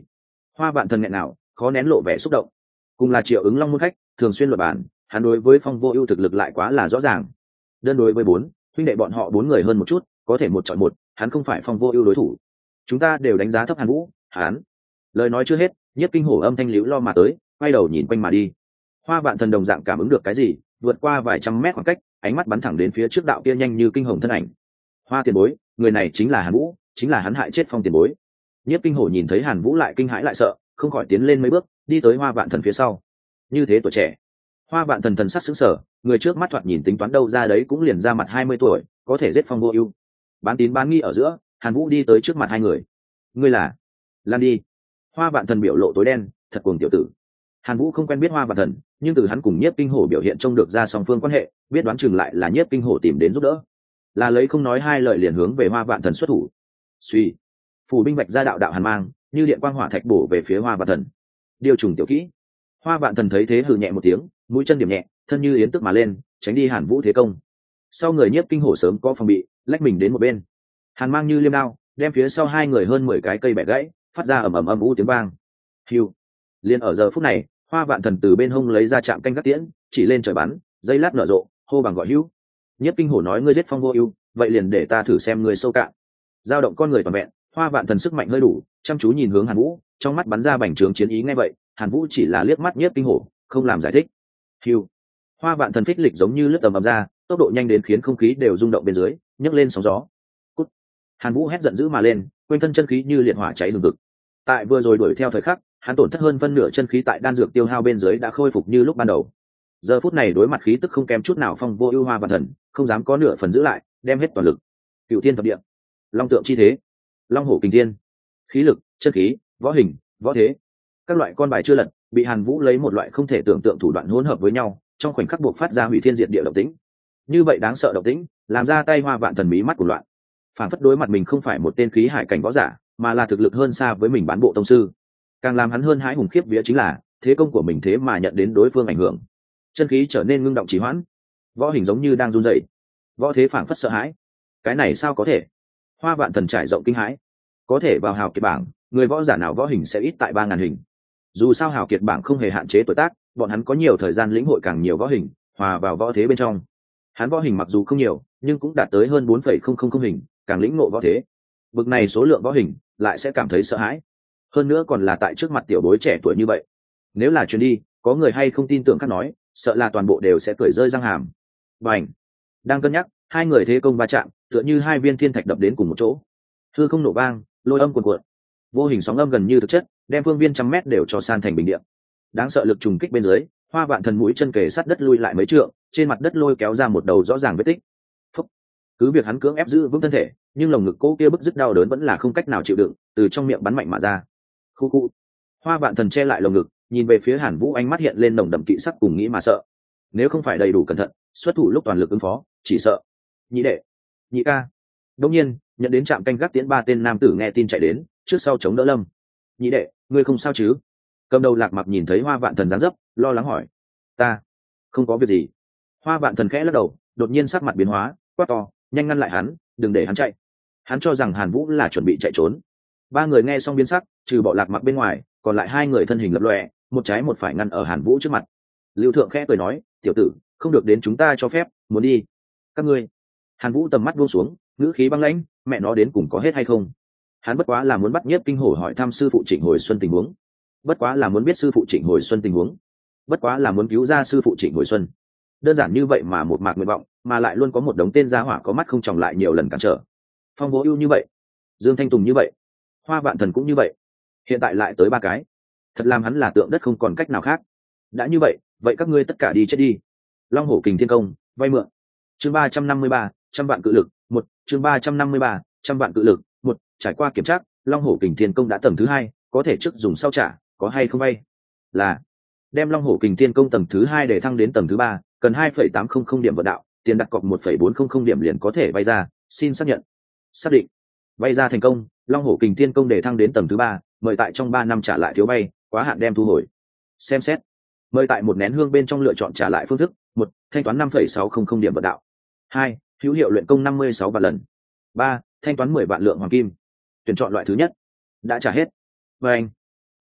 Hoa Vạn Thần nghẹn nào khó nén lộ vẻ xúc động. Cùng là Triệu Ứng Long môn khách, thường xuyên luận bàn, hắn đối với Phong Vô Ưu thực lực lại quá là rõ ràng. Đơn đối với bốn huynh đệ bọn họ bốn người hơn một chút, có thể một chọi một, hắn không phải Phong Vô Ưu đối thủ. Chúng ta đều đánh giá thấp Hàn Vũ, hắn. Lời nói chưa hết, Nhiếp Kinh Hổ âm thanh liễu lo mà tới, quay đầu nhìn quanh mà đi. Hoa Vạn Thần đồng dạng cảm ứng được cái gì, vượt qua vài trăm mét khoảng cách, ánh mắt bắn thẳng đến phía trước đạo kia nhanh như kinh hồng thân ảnh. Hoa tiền bối, người này chính là Hàn Vũ, chính là hắn hại chết Phong tiền bối. Nhiếp Kinh Hổ nhìn thấy Hàn Vũ lại kinh hãi lại sợ, không khỏi tiến lên mấy bước, đi tới Hoa Vạn Thần phía sau. Như thế tuổi trẻ. Hoa Vạn Thần thần sắc sững sờ, người trước mắt thoạt nhìn tính toán đâu ra đấy cũng liền ra mặt 20 tuổi, có thể giết Phong Vô Ưu. Bán tín bán nghi ở giữa, Hàn Vũ đi tới trước mặt hai người. Ngươi là? Lan đi. Hoa Vạn Thần biểu lộ tối đen, thật cuồng tiểu tử. Hàn Vũ không quen biết Hoa Vạn Thần, nhưng từ hắn cùng Nhiếp Kinh Hổ biểu hiện trông được ra song phương quan hệ, biết đoán chừng lại là Nhiếp Kinh Hổ tìm đến giúp đỡ. Là lấy không nói hai lời liền hướng về Hoa Vạn Thần xuất thủ. Suy, phủ binh vạch ra đạo đạo hàn mang, như điện quang hỏa thạch bổ về phía Hoa Vạn Thần. Điều trùng tiểu kỹ. Hoa Vạn Thần thấy thế hừ nhẹ một tiếng, mũi chân điểm nhẹ, thân như yến tức mà lên, tránh đi Hàn Vũ thế công. Sau người Nhiếp Kinh Hổ sớm có phòng bị, lách mình đến một bên. Hàn mang như liêm đao, đem phía sau hai người hơn 10 cái cây bẻ gãy, phát ra ầm ầm âm u tiếng vang. Hưu. Liên ở giờ phút này, Hoa Vạn Thần từ bên hông lấy ra chạm canh gác tiễn, chỉ lên trời bắn, dây lát nở rộ, hô bằng gọi hữu. Nhiếp Kinh Hổ nói ngươi giết Phong Vô Ưu, vậy liền để ta thử xem ngươi sâu cạn. Dao động con người toàn vẹn, Hoa Vạn Thần sức mạnh hơi đủ, chăm chú nhìn hướng Hàn Vũ, trong mắt bắn ra bành trướng chiến ý. Nghe vậy, Hàn Vũ chỉ là liếc mắt Nhiếp Kinh Hổ, không làm giải thích. Hưu. Hoa Vạn Thần phích lịch giống như lướt tầm ầm ra, tốc độ nhanh đến khiến không khí đều rung động bên dưới, nhấc lên sóng gió. Cút. Hàn Vũ hét giận dữ mà lên, quanh thân chân khí như liệt hỏa cháy lừng ngực. Tại vừa rồi đuổi theo thời khắc, hắn tổn thất hơn phân nửa chân khí tại đan dược tiêu hao bên dưới đã khôi phục như lúc ban đầu. Giờ phút này đối mặt khí tức không kém chút nào Phong Vô Ưu, Hoa Vạn Thần không dám có nửa phần giữ lại, đem hết toàn lực. Cửu Thiên thập địa, long tượng chi thế, long hổ kình thiên, khí lực, chân khí, võ hình, võ thế, các loại con bài chưa lật, bị Hàn Vũ lấy một loại không thể tưởng tượng thủ đoạn hỗn hợp với nhau, trong khoảnh khắc buộc phát ra hủy thiên diệt địa động tĩnh. Như vậy đáng sợ động tĩnh, làm ra tay Hoa Vạn Thần mí mắt của loạn. Phản phất đối mặt mình không phải một tên khí hải cảnh võ giả, mà là thực lực hơn xa với mình bán bộ tông sư. Càng làm hắn hơn hãi hùng khiếp vía chính là thế công của mình thế mà nhận đến đối phương ảnh hưởng, chân khí trở nên ngưng động trì hoãn, võ hình giống như đang run rẩy, võ thế phảng phất sợ hãi. Cái này sao có thể? Hoa Vạn Thần trải rộng kinh hãi. Có thể vào hào kiệt bảng, người võ giả nào võ hình sẽ ít tại 3000 hình. Dù sao hào kiệt bảng không hề hạn chế tuổi tác, bọn hắn có nhiều thời gian lĩnh hội càng nhiều võ hình, hòa vào võ thế bên trong. Hắn võ hình mặc dù không nhiều, nhưng cũng đạt tới hơn 4,000 hình, càng lĩnh ngộ võ thế. Bực này số lượng võ hình, lại sẽ cảm thấy sợ hãi. Hơn nữa còn là tại trước mặt tiểu bối trẻ tuổi như vậy. Nếu là truyền đi, có người hay không tin tưởng khác nói, sợ là toàn bộ đều sẽ cười rơi răng hàm. Bành! Đang cân nhắc, hai người thế công va chạm, tựa như hai viên thiên thạch đập đến cùng một chỗ. Hư không nổ vang, lôi âm cuồn cuộn. Vô hình sóng âm gần như thực chất, đem phương viên trăm mét đều cho san thành bình địa. Đáng sợ lực trùng kích bên dưới, Hoa Vạn Thần mũi chân kề sát đất lui lại mấy trượng, trên mặt đất lôi kéo ra một đầu rõ ràng vết tích. Phúc. Cứ việc hắn cưỡng ép giữ vững thân thể, nhưng lồng ngực cô kia bức dứt đau đớn vẫn là không cách nào chịu đựng, từ trong miệng bắn mạnh mà ra. Khu khu. Hoa Vạn Thần che lại lồng ngực, nhìn về phía Hàn Vũ, ánh mắt hiện lên nồng đậm kỵ sắc cùng nghĩ mà sợ. Nếu không phải đầy đủ cẩn thận, xuất thủ lúc toàn lực ứng phó, chỉ sợ. Nhị đệ, nhị ca. Đương nhiên, nhận đến trạm canh gác tiễn ba tên nam tử nghe tin chạy đến, trước sau chống đỡ lâm. Nhị đệ, ngươi không sao chứ? Cầm đầu Lạc Mặc nhìn thấy Hoa Vạn Thần dáng dấp, lo lắng hỏi. Ta không có việc gì. Hoa Vạn Thần khẽ lắc đầu, đột nhiên sắc mặt biến hóa, quát to, nhanh ngăn lại hắn, đừng để hắn chạy. Hắn cho rằng Hàn Vũ là chuẩn bị chạy trốn. Ba người nghe xong biến sắc, trừ bỏ Lạc Mặc bên ngoài, còn lại hai người thân hình lập lòe, một trái một phải ngăn ở Hàn Vũ trước mặt. Lưu Thượng khẽ cười nói, tiểu tử, không được đến chúng ta cho phép, muốn đi. Các ngươi. Hàn Vũ tầm mắt buông xuống, ngữ khí băng lãnh, mẹ nó đến cùng có hết hay không? Hắn bất quá là muốn bắt Nhiếp Kinh Hổ hỏi thăm sư phụ Trịnh Hồi Xuân tình huống, bất quá là muốn biết sư phụ Trịnh Hồi Xuân tình huống, bất quá là muốn cứu ra sư phụ Trịnh Hồi Xuân. Đơn giản như vậy mà một mạc nguyện vọng, mà lại luôn có một đống tên gia hỏa có mắt không tròng lại nhiều lần cản trở. Phong Vô Ưu như vậy, Dương Thanh Tùng như vậy, Hoa Vạn Thần cũng như vậy, hiện tại lại tới ba cái, thật làm hắn là tượng đất không còn cách nào khác. Đã như vậy, vậy các ngươi tất cả đi chết đi. Long Hổ Kình Thiên Công, vay mượn. Chương 353, trăm vạn cự lực, một. Chương 353, trăm vạn cự lực, một. Trải qua kiểm tra, Long Hổ Kình Thiên Công đã tầng thứ 2, có thể trước dùng sau trả, có hay không vay? Là đem Long Hổ Kình Thiên Công tầng thứ 2 để thăng đến tầng thứ 3, cần 2,800 điểm vận đạo, tiền đặt cọc 1,400 điểm liền có thể vay ra, xin xác nhận. Xác định. Vay ra thành công, Long Hổ Kình Thiên Công để thăng đến tầng thứ 3, mời tại trong 3 năm trả lại thiếu vay, quá hạn đem thu hồi. Xem xét. Mời tại một nén hương bên trong lựa chọn trả lại phương thức. 1. Thanh toán 5,600 điểm vận đạo. 2. Hữu hiệu luyện công 56 vạn lần. 3. Thanh toán 10 vạn lượng hoàng kim. Tuyển chọn loại thứ nhất. Đã trả hết. Và anh.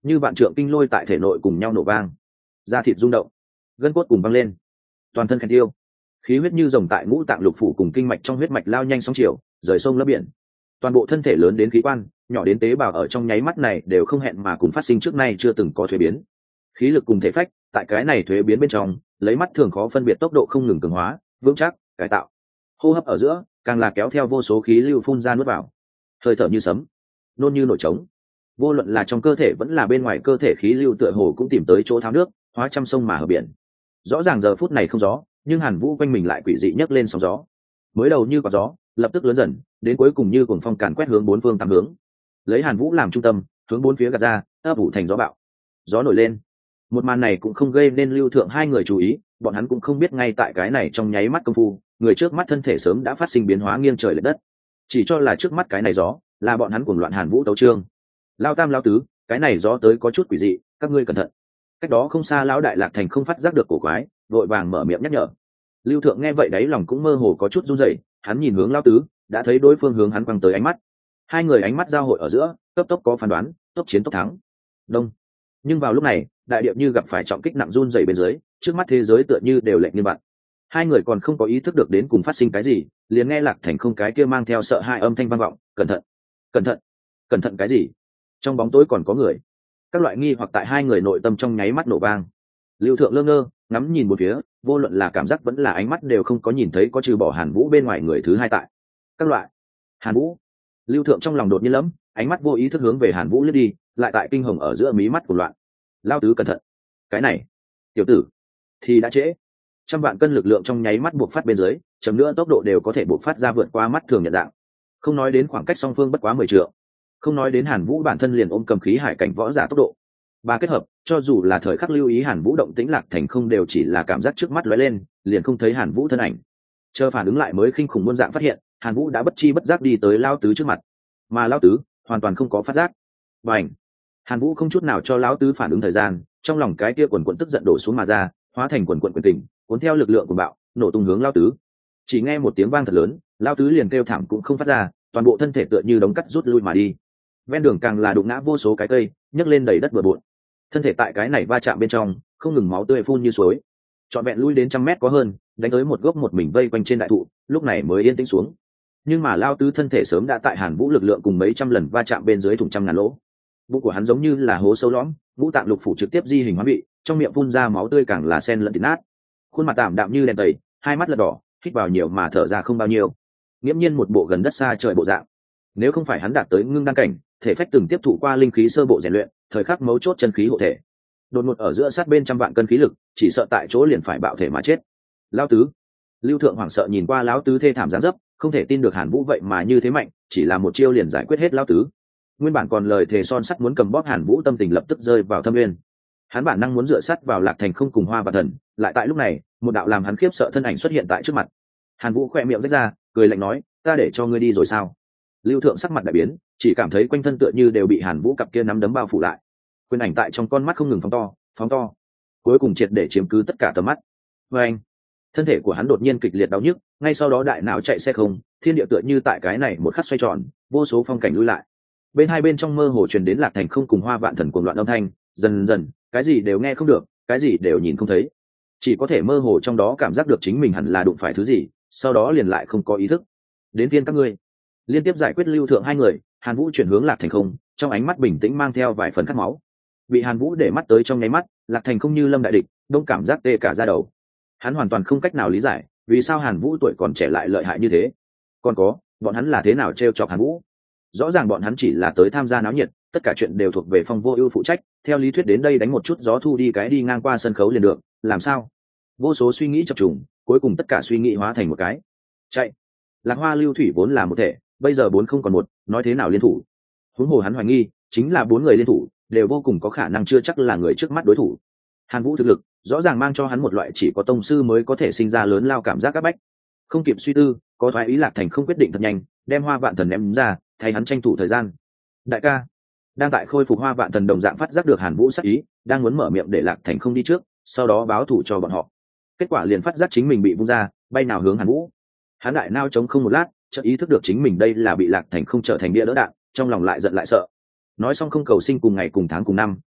như vạn trượng kinh lôi tại thể nội cùng nhau nổ vang, da thịt rung động, gân cốt cùng văng lên, toàn thân khen tiêu, khí huyết như rồng tại ngũ tạng lục phủ cùng kinh mạch trong huyết mạch lao nhanh sóng chiều, rời sông lấp biển. Toàn bộ thân thể lớn đến khí quan, nhỏ đến tế bào ở trong nháy mắt này đều không hẹn mà cùng phát sinh trước nay chưa từng có thuế biến. Khí lực cùng thể phách tại cái này thuế biến bên trong, lấy mắt thường khó phân biệt tốc độ không ngừng cường hóa, vững chắc, cải tạo. Hô hấp ở giữa, càng là kéo theo vô số khí lưu phun ra nuốt vào, hơi thở như sấm, nôn như nổi trống. Vô luận là trong cơ thể vẫn là bên ngoài cơ thể khí lưu tựa hồ cũng tìm tới chỗ tháo nước, hóa trăm sông mà ở biển. Rõ ràng giờ phút này không gió, nhưng Hàn Vũ quanh mình lại quỷ dị nhấc lên sóng gió. Mới đầu như quạt gió, lập tức lớn dần, đến cuối cùng như cuồng phong càn quét hướng bốn phương tám hướng. Lấy Hàn Vũ làm trung tâm, hướng bốn phía gạt ra, ấp ủ thành gió bạo. Gió nổi lên. Một màn này cũng không gây nên Lưu Thượng hai người chú ý, bọn hắn cũng không biết ngay tại cái này trong nháy mắt công phu, người trước mắt thân thể sớm đã phát sinh biến hóa nghiêng trời lệch đất. Chỉ cho là trước mắt cái này gió, là bọn hắn cuồng loạn Hàn Vũ tấu trương. Lao tam lao tứ, cái này gió tới có chút quỷ dị, các ngươi cẩn thận. Cách đó không xa lão đại Lạc Thành không phát giác được cổ quái, vội vàng mở miệng nhắc nhở. Lưu Thượng nghe vậy đáy lòng cũng mơ hồ có chút run rẩy, hắn nhìn hướng lao tứ, đã thấy đối phương hướng hắn quăng tới ánh mắt. Hai người ánh mắt giao hội ở giữa, cấp tốc có phán đoán, tốc chiến tốc thắng. Đông. Nhưng vào lúc này, đại điệp như gặp phải trọng kích nặng run rẩy bên dưới, trước mắt thế giới tựa như đều lệnh như bạn. Hai người còn không có ý thức được đến cùng phát sinh cái gì, liền nghe Lạc Thành không cái kia mang theo sợ hãi âm thanh vang vọng, cẩn thận, cẩn thận, cẩn thận cái gì? Trong bóng tối còn có người. Các loại nghi hoặc tại hai người nội tâm trong nháy mắt nổ vang. Lưu Thượng lơ ngơ ngắm nhìn một phía, vô luận là cảm giác vẫn là ánh mắt đều không có nhìn thấy có trừ bỏ Hàn Vũ bên ngoài người thứ hai tại. Các loại. Hàn Vũ. Lưu Thượng trong lòng đột nhiên lẫm, ánh mắt vô ý thức hướng về Hàn Vũ liếc đi, lại tại kinh hồng ở giữa mí mắt của loạn. Lao tứ cẩn thận. Cái này, tiểu tử, thì đã trễ. Trăm vạn cân lực lượng trong nháy mắt buộc phát bên dưới, chấm nữa tốc độ đều có thể buộc phát ra vượt qua mắt thường nhận dạng. Không nói đến khoảng cách song phương bất quá 10 trượng, không nói đến Hàn Vũ bản thân liền ôm cầm khí hải cảnh võ giả tốc độ. Ba kết hợp, cho dù là thời khắc lưu ý Hàn Vũ động tĩnh Lạc Thành không đều chỉ là cảm giác trước mắt lóe lên, liền không thấy Hàn Vũ thân ảnh. Chờ phản ứng lại mới kinh khủng muôn dạng phát hiện, Hàn Vũ đã bất chi bất giác đi tới Lão tứ trước mặt, mà Lão tứ hoàn toàn không có phát giác. Bành! Hàn Vũ không chút nào cho Lão tứ phản ứng thời gian, trong lòng cái kia quần quần tức giận đổ xuống mà ra, hóa thành quần quần quyền tình, cuốn theo lực lượng của bạo, nổ tung hướng Lão tứ. Chỉ nghe một tiếng vang thật lớn, Lão tứ liền kêu thảm cũng không phát ra, toàn bộ thân thể tựa như đống cắt rút lui mà đi. Ven đường càng là đụng ngã vô số cái cây, nhấc lên đầy đất bừa bộn. Thân thể tại cái này va chạm bên trong, không ngừng máu tươi phun như suối. Trọn vẹn lui đến 100 mét có hơn, đánh tới một gốc một mình vây quanh trên đại thụ, lúc này mới yên tĩnh xuống. Nhưng mà Lao tứ thân thể sớm đã tại Hàn Vũ lực lượng cùng mấy trăm lần va chạm bên dưới thủng trăm ngàn lỗ. Bụng của hắn giống như là hố sâu lõm, ngũ tạng lục phủ trực tiếp di hình hóa vị, trong miệng phun ra máu tươi càng là sen lẫn thịt nát. Khuôn mặt tạm đạm như đèn tẩy, hai mắt lật đỏ, hít vào nhiều mà thở ra không bao nhiêu. Nghiễm nhiên một bộ gần đất xa trời bộ dạng. Nếu không phải hắn đạt tới ngưng đăng cảnh, thể phách từng tiếp thụ qua linh khí sơ bộ rèn luyện, thời khắc mấu chốt chân khí hộ thể, đột ngột ở giữa sát bên trăm vạn cân khí lực, chỉ sợ tại chỗ liền phải bạo thể mà chết. Lão tứ. Lưu Thượng hoảng sợ nhìn qua Lão tứ thê thảm dáng dấp, không thể tin được Hàn Vũ vậy mà như thế mạnh, chỉ là một chiêu liền giải quyết hết Lão tứ. Nguyên bản còn lời thề son sắt muốn cầm bóp Hàn Vũ tâm tình lập tức rơi vào thâm nguyên. Hắn bản năng muốn dựa sát vào Lạc Thành không cùng Hoa và Thần, lại tại lúc này, một đạo làm hắn khiếp sợ thân ảnh xuất hiện tại trước mặt. Hàn Vũ khẽ miệng rách ra, cười lạnh nói, ta để cho ngươi đi rồi sao? Lưu Thượng sắc mặt đại biến, chỉ cảm thấy quanh thân tựa như đều bị Hàn Vũ cặp kia nắm đấm bao phủ lại. Quyền ảnh tại trong con mắt không ngừng phóng to, cuối cùng triệt để chiếm cứ tất cả tầm mắt. Và anh, thân thể của hắn đột nhiên kịch liệt đau nhức, ngay sau đó đại não chạy xe không, thiên địa tựa như tại cái này một khắc xoay tròn, vô số phong cảnh lui lại. Bên hai bên trong mơ hồ truyền đến Lạc Thành không cùng Hoa Vạn Thần cuồng loạn âm thanh, dần dần, cái gì đều nghe không được, cái gì đều nhìn không thấy, chỉ có thể mơ hồ trong đó cảm giác được chính mình hẳn là đụng phải thứ gì, sau đó liền lại không có ý thức. Đến phiên các ngươi. Liên tiếp giải quyết Lưu Thượng hai người, Hàn Vũ chuyển hướng Lạc Thành không, trong ánh mắt bình tĩnh mang theo vài phần khát máu. Bị Hàn Vũ để mắt tới trong nháy mắt, Lạc Thành không như lâm đại địch, đông cảm giác tê cả da đầu. Hắn hoàn toàn không cách nào lý giải, vì sao Hàn Vũ tuổi còn trẻ lại lợi hại như thế. Còn có, bọn hắn là thế nào trêu chọc Hàn Vũ? Rõ ràng bọn hắn chỉ là tới tham gia náo nhiệt, tất cả chuyện đều thuộc về Phong Vô Ưu phụ trách, theo lý thuyết đến đây đánh một chút gió thu đi cái đi ngang qua sân khấu liền được, làm sao? Vô số suy nghĩ chập trùng, cuối cùng tất cả suy nghĩ hóa thành một cái. Chạy. Lạc Hoa Lưu Thủy vốn là một thể, bây giờ 4 không còn 1, nói thế nào liên thủ? Huống hồ hắn hoài nghi, chính là 4 người liên thủ, đều vô cùng có khả năng chưa chắc là người trước mắt đối thủ. Hàn Vũ thực lực, rõ ràng mang cho hắn một loại chỉ có tông sư mới có thể sinh ra lớn lao cảm giác áp bách. Không kịp suy tư, có thoái ý Lạc Thành không quyết định thật nhanh, đem Hoa Vạn Thần ném ra, thay hắn tranh thủ thời gian. Đại ca, đang tại khôi phục Hoa Vạn Thần đồng dạng phát giác được Hàn Vũ sắc ý, đang muốn mở miệng để Lạc Thành không đi trước, sau đó báo thù cho bọn họ. Kết quả liền phát giác chính mình bị vung ra, bay nào hướng Hàn Vũ. Hắn đại nao chống không một lát, chợt ý thức được chính mình đây là bị Lạc Thành không trở thành bia đỡ đạn, trong lòng lại giận lại sợ. Nói xong không cầu sinh cùng ngày cùng tháng cùng năm,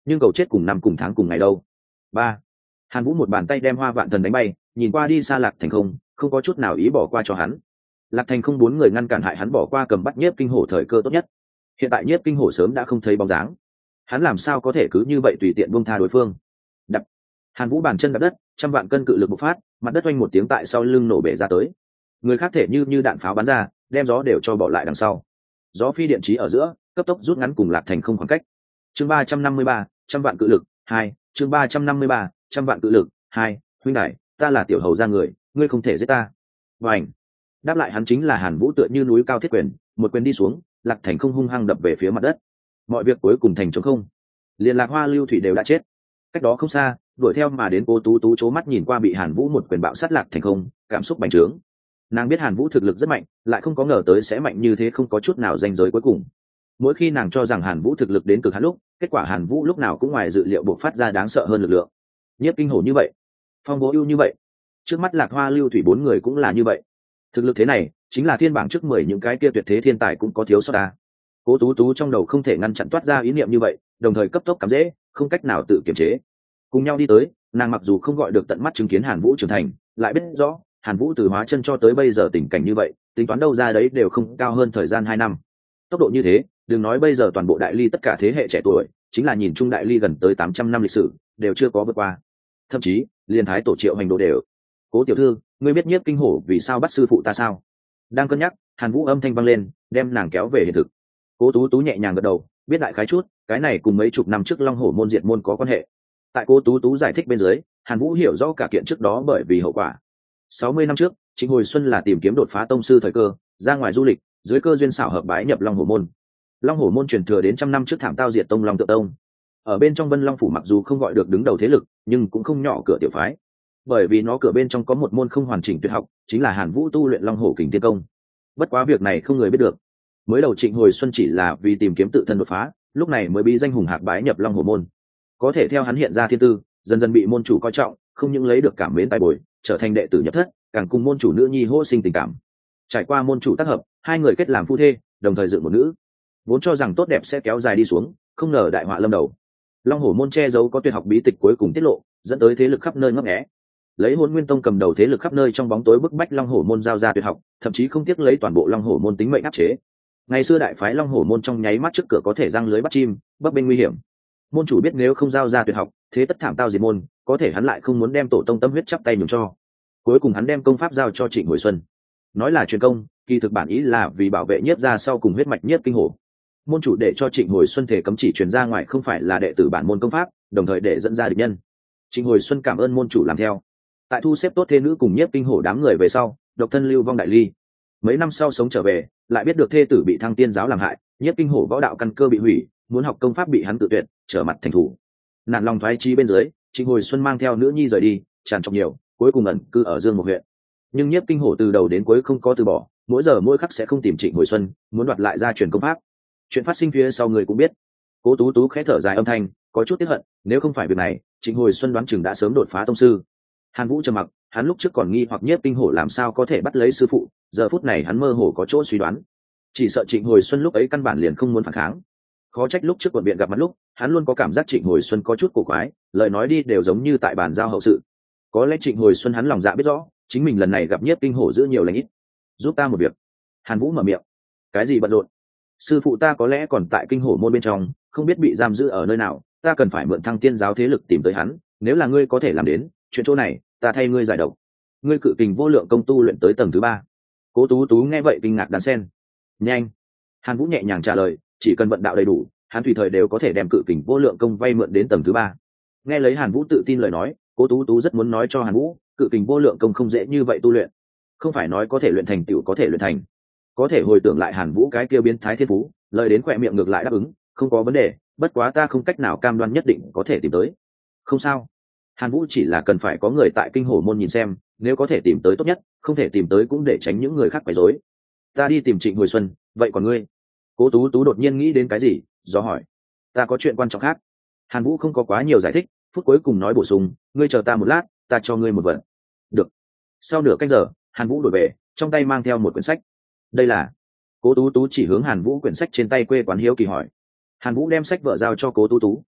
nhưng cầu chết cùng năm cùng tháng cùng ngày đâu. Ba. Hàn Vũ một bàn tay đem Hoa Vạn Thần đánh bay, nhìn qua đi xa Lạc Thành không, không có chút nào ý bỏ qua cho hắn. Lạc Thành không bốn người ngăn cản hại hắn bỏ qua cầm bắt Nhiếp Kinh Hổ thời cơ tốt nhất. Hiện tại Nhiếp Kinh Hổ sớm đã không thấy bóng dáng, hắn làm sao có thể cứ như vậy tùy tiện buông tha đối phương. Đập. Hàn Vũ bàn chân đạp đất, trăm vạn cân cự lực bộc phát, mặt đất oanh một tiếng tại sau lưng nổ bể ra tới. Người khác thể như đạn pháo bắn ra, đem gió đều cho bỏ lại đằng sau. Gió phi điện trí ở giữa, cấp tốc rút ngắn cùng Lạc Thành không khoảng cách. Chương 353, trăm vạn cự lực 2, chương 353, trăm vạn cự lực 2, huynh đại, ta là tiểu hầu gia người, ngươi không thể giết ta. Vành. Đáp lại hắn chính là Hàn Vũ tựa như núi cao thiết quyền, một quyền đi xuống, Lạc Thành không hung hăng đập về phía mặt đất. Mọi việc cuối cùng thành trống không. Liên Lạc Hoa Lưu Thủy đều đã chết. Cách đó không xa, đuổi theo mà đến Cố Tú Tú chố mắt nhìn qua bị Hàn Vũ một quyền bạo sát Lạc Thành không, cảm xúc bành trướng. Nàng biết Hàn Vũ thực lực rất mạnh, lại không có ngờ tới sẽ mạnh như thế, không có chút nào ranh giới cuối cùng. Mỗi khi nàng cho rằng Hàn Vũ thực lực đến cực hạn lúc, kết quả Hàn Vũ lúc nào cũng ngoài dự liệu bộc phát ra đáng sợ hơn lực lượng. Nhiếp Kinh Hổ như vậy, Phong Bố Ưu như vậy, trước mắt Lạc Hoa Lưu Thủy bốn người cũng là như vậy. Thực lực thế này, chính là thiên bảng trước 10 những cái kia tuyệt thế thiên tài cũng có thiếu sót ta. Cố Tú Tú trong đầu không thể ngăn chặn toát ra ý niệm như vậy, đồng thời cấp tốc cắm dễ, không cách nào tự kiềm chế. Cùng nhau đi tới, nàng mặc dù không gọi được tận mắt chứng kiến Hàn Vũ trưởng thành, lại biết rõ Hàn Vũ từ hóa chân cho tới bây giờ tình cảnh như vậy, tính toán đâu ra đấy đều không cao hơn thời gian 2 năm. Tốc độ như thế, đừng nói bây giờ toàn bộ đại ly tất cả thế hệ trẻ tuổi, chính là nhìn chung đại ly gần tới 800 năm lịch sử, đều chưa có vượt qua. Thậm chí, liên thái tổ Triệu Hành Đồ đều. Cố tiểu thư, ngươi biết Nhiếp Kinh Hổ vì sao bắt sư phụ ta sao? Đang cân nhắc, Hàn Vũ âm thanh vang lên, đem nàng kéo về hiện thực. Cố Tú Tú nhẹ nhàng gật đầu, biết đại khái chút, cái này cùng mấy chục năm trước Long Hổ môn diệt môn có quan hệ. Tại Cố Tú Tú giải thích bên dưới, Hàn Vũ hiểu rõ cả kiện trước đó bởi vì hậu quả. 60 năm trước, Trịnh Hồi Xuân là tìm kiếm đột phá tông sư thời cơ, ra ngoài du lịch, dưới cơ duyên xảo hợp bái nhập Long Hổ môn. Long Hổ môn truyền thừa đến trăm năm trước thảm tao diệt tông Long Tự tông. Ở bên trong Vân Long phủ mặc dù không gọi được đứng đầu thế lực, nhưng cũng không nhỏ cửa tiểu phái. Bởi vì nó cửa bên trong có một môn không hoàn chỉnh tuyệt học, chính là Hàn Vũ tu luyện Long Hổ Kình Thiên Công. Bất quá việc này không người biết được. Mới đầu Trịnh Hồi Xuân chỉ là vì tìm kiếm tự thân đột phá, lúc này mới bí danh hùng hạc bái nhập Long Hổ môn. Có thể theo hắn hiện ra thiên tư, dần dần bị môn chủ coi trọng, không những lấy được cảm mến tài bồi, trở thành đệ tử nhập thất, càng cùng môn chủ nữ nhi hô sinh tình cảm. Trải qua môn chủ tác hợp, hai người kết làm phu thê, đồng thời dựng một nữ. Vốn cho rằng tốt đẹp sẽ kéo dài đi xuống, không ngờ đại họa lâm đầu. Long Hổ môn che giấu có tuyệt học bí tịch cuối cùng tiết lộ, dẫn tới thế lực khắp nơi ngấp nghé. Lấy Hỗn Nguyên tông cầm đầu thế lực khắp nơi trong bóng tối bức bách Long Hổ môn giao ra tuyệt học, thậm chí không tiếc lấy toàn bộ Long Hổ môn tính mệnh áp chế. Ngày xưa đại phái Long Hổ môn trong nháy mắt trước cửa có thể giăng lưới bắt chim, bấp bênh nguy hiểm. Môn chủ biết nếu không giao ra tuyệt học, thế tất thảm tao diệt môn, có thể hắn lại không muốn đem tổ tông tâm huyết chắp tay nhường cho. Cuối cùng hắn đem công pháp giao cho Trịnh Hồi Xuân. Nói là truyền công, kỳ thực bản ý là vì bảo vệ Nhiếp gia sau cùng huyết mạch Nhiếp Kinh Hổ. Môn chủ để cho Trịnh Hồi Xuân thể cấm chỉ truyền ra ngoài không phải là đệ tử bản môn công pháp, đồng thời để dẫn ra địch nhân. Trịnh Hồi Xuân cảm ơn môn chủ làm theo. Tại thu xếp tốt thê nữ cùng Nhiếp Kinh Hổ đám người về sau, độc thân lưu vong đại ly. Mấy năm sau sống trở về, lại biết được thê tử bị Thăng Tiên giáo làm hại, Nhiếp Kinh Hổ võ đạo căn cơ bị hủy, muốn học công pháp bị hắn tự tuyệt, trở mặt thành thủ. Nạn lòng thoái chí bên dưới, Trịnh Hồi Xuân mang theo nữ nhi rời đi, tràn trọc nhiều, cuối cùng ẩn cư ở Dương Mục huyện. Nhưng Nhiếp Kinh Hổ từ đầu đến cuối không có từ bỏ, mỗi giờ mỗi khắc sẽ không tìm Trịnh Hồi Xuân, muốn đoạt lại gia truyền công pháp. Chuyện phát sinh phía sau người cũng biết. Cố Tú Tú khẽ thở dài âm thanh, có chút tiếc hận, nếu không phải việc này, Trịnh Hồi Xuân đoán chừng đã sớm đột phá tông sư. Hàn Vũ trầm mặc, hắn lúc trước còn nghi hoặc Nhiếp Kinh Hổ làm sao có thể bắt lấy sư phụ, giờ phút này hắn mơ hồ có chỗ suy đoán. Chỉ sợ Trịnh Hồi Xuân lúc ấy căn bản liền không muốn phản kháng. Khó trách lúc trước quận viện gặp mặt lúc, hắn luôn có cảm giác Trịnh Hồi Xuân có chút cổ quái, lời nói đi đều giống như tại bàn giao hậu sự. Có lẽ Trịnh Hồi Xuân hắn lòng dạ biết rõ, chính mình lần này gặp Nhiếp Kinh Hổ giữ nhiều lành ít. Giúp ta một việc. Hàn Vũ mở miệng. Cái gì bận rộn? Sư phụ ta có lẽ còn tại Kinh Hổ môn bên trong, không biết bị giam giữ ở nơi nào, ta cần phải mượn Thăng Tiên giáo thế lực tìm tới hắn, nếu là ngươi có thể làm đến, chuyện chỗ này, ta thay ngươi giải độc. Ngươi Cự Kình vô lượng công tu luyện tới tầng thứ 3. Cố Tú Tú nghe vậy kinh ngạc đan sen. Nhanh. Hàn Vũ nhẹ nhàng trả lời, chỉ cần vận đạo đầy đủ, hắn tùy thời đều có thể đem Cự Kình vô lượng công vay mượn đến tầng thứ 3. Nghe lấy Hàn Vũ tự tin lời nói, Cố Tú Tú rất muốn nói cho Hàn Vũ, Cự Kình vô lượng công không dễ như vậy tu luyện, không phải nói có thể luyện thành tựu có thể luyện thành. Có thể hồi tưởng lại Hàn Vũ cái kia biến thái thiên phú, lời đến khỏe miệng ngược lại đáp ứng, không có vấn đề, bất quá ta không cách nào cam đoan nhất định có thể tìm tới. Không sao. Hàn Vũ chỉ là cần phải có người tại Kinh Hổ môn nhìn xem, nếu có thể tìm tới tốt nhất, không thể tìm tới cũng để tránh những người khác quấy rối. Ta đi tìm Trịnh Hồi Xuân, vậy còn ngươi? Cố Tú Tú đột nhiên nghĩ đến cái gì, do hỏi. Ta có chuyện quan trọng khác. Hàn Vũ không có quá nhiều giải thích, phút cuối cùng nói bổ sung, ngươi chờ ta một lát, ta cho ngươi một vật. Được. Sau nửa canh giờ, Hàn Vũ đổi về, trong tay mang theo một quyển sách. Đây là. Cố Tú Tú chỉ hướng Hàn Vũ quyển sách trên tay quê quán hiếu kỳ hỏi. Hàn Vũ đem sách vợ giao cho Cố Tú Tú,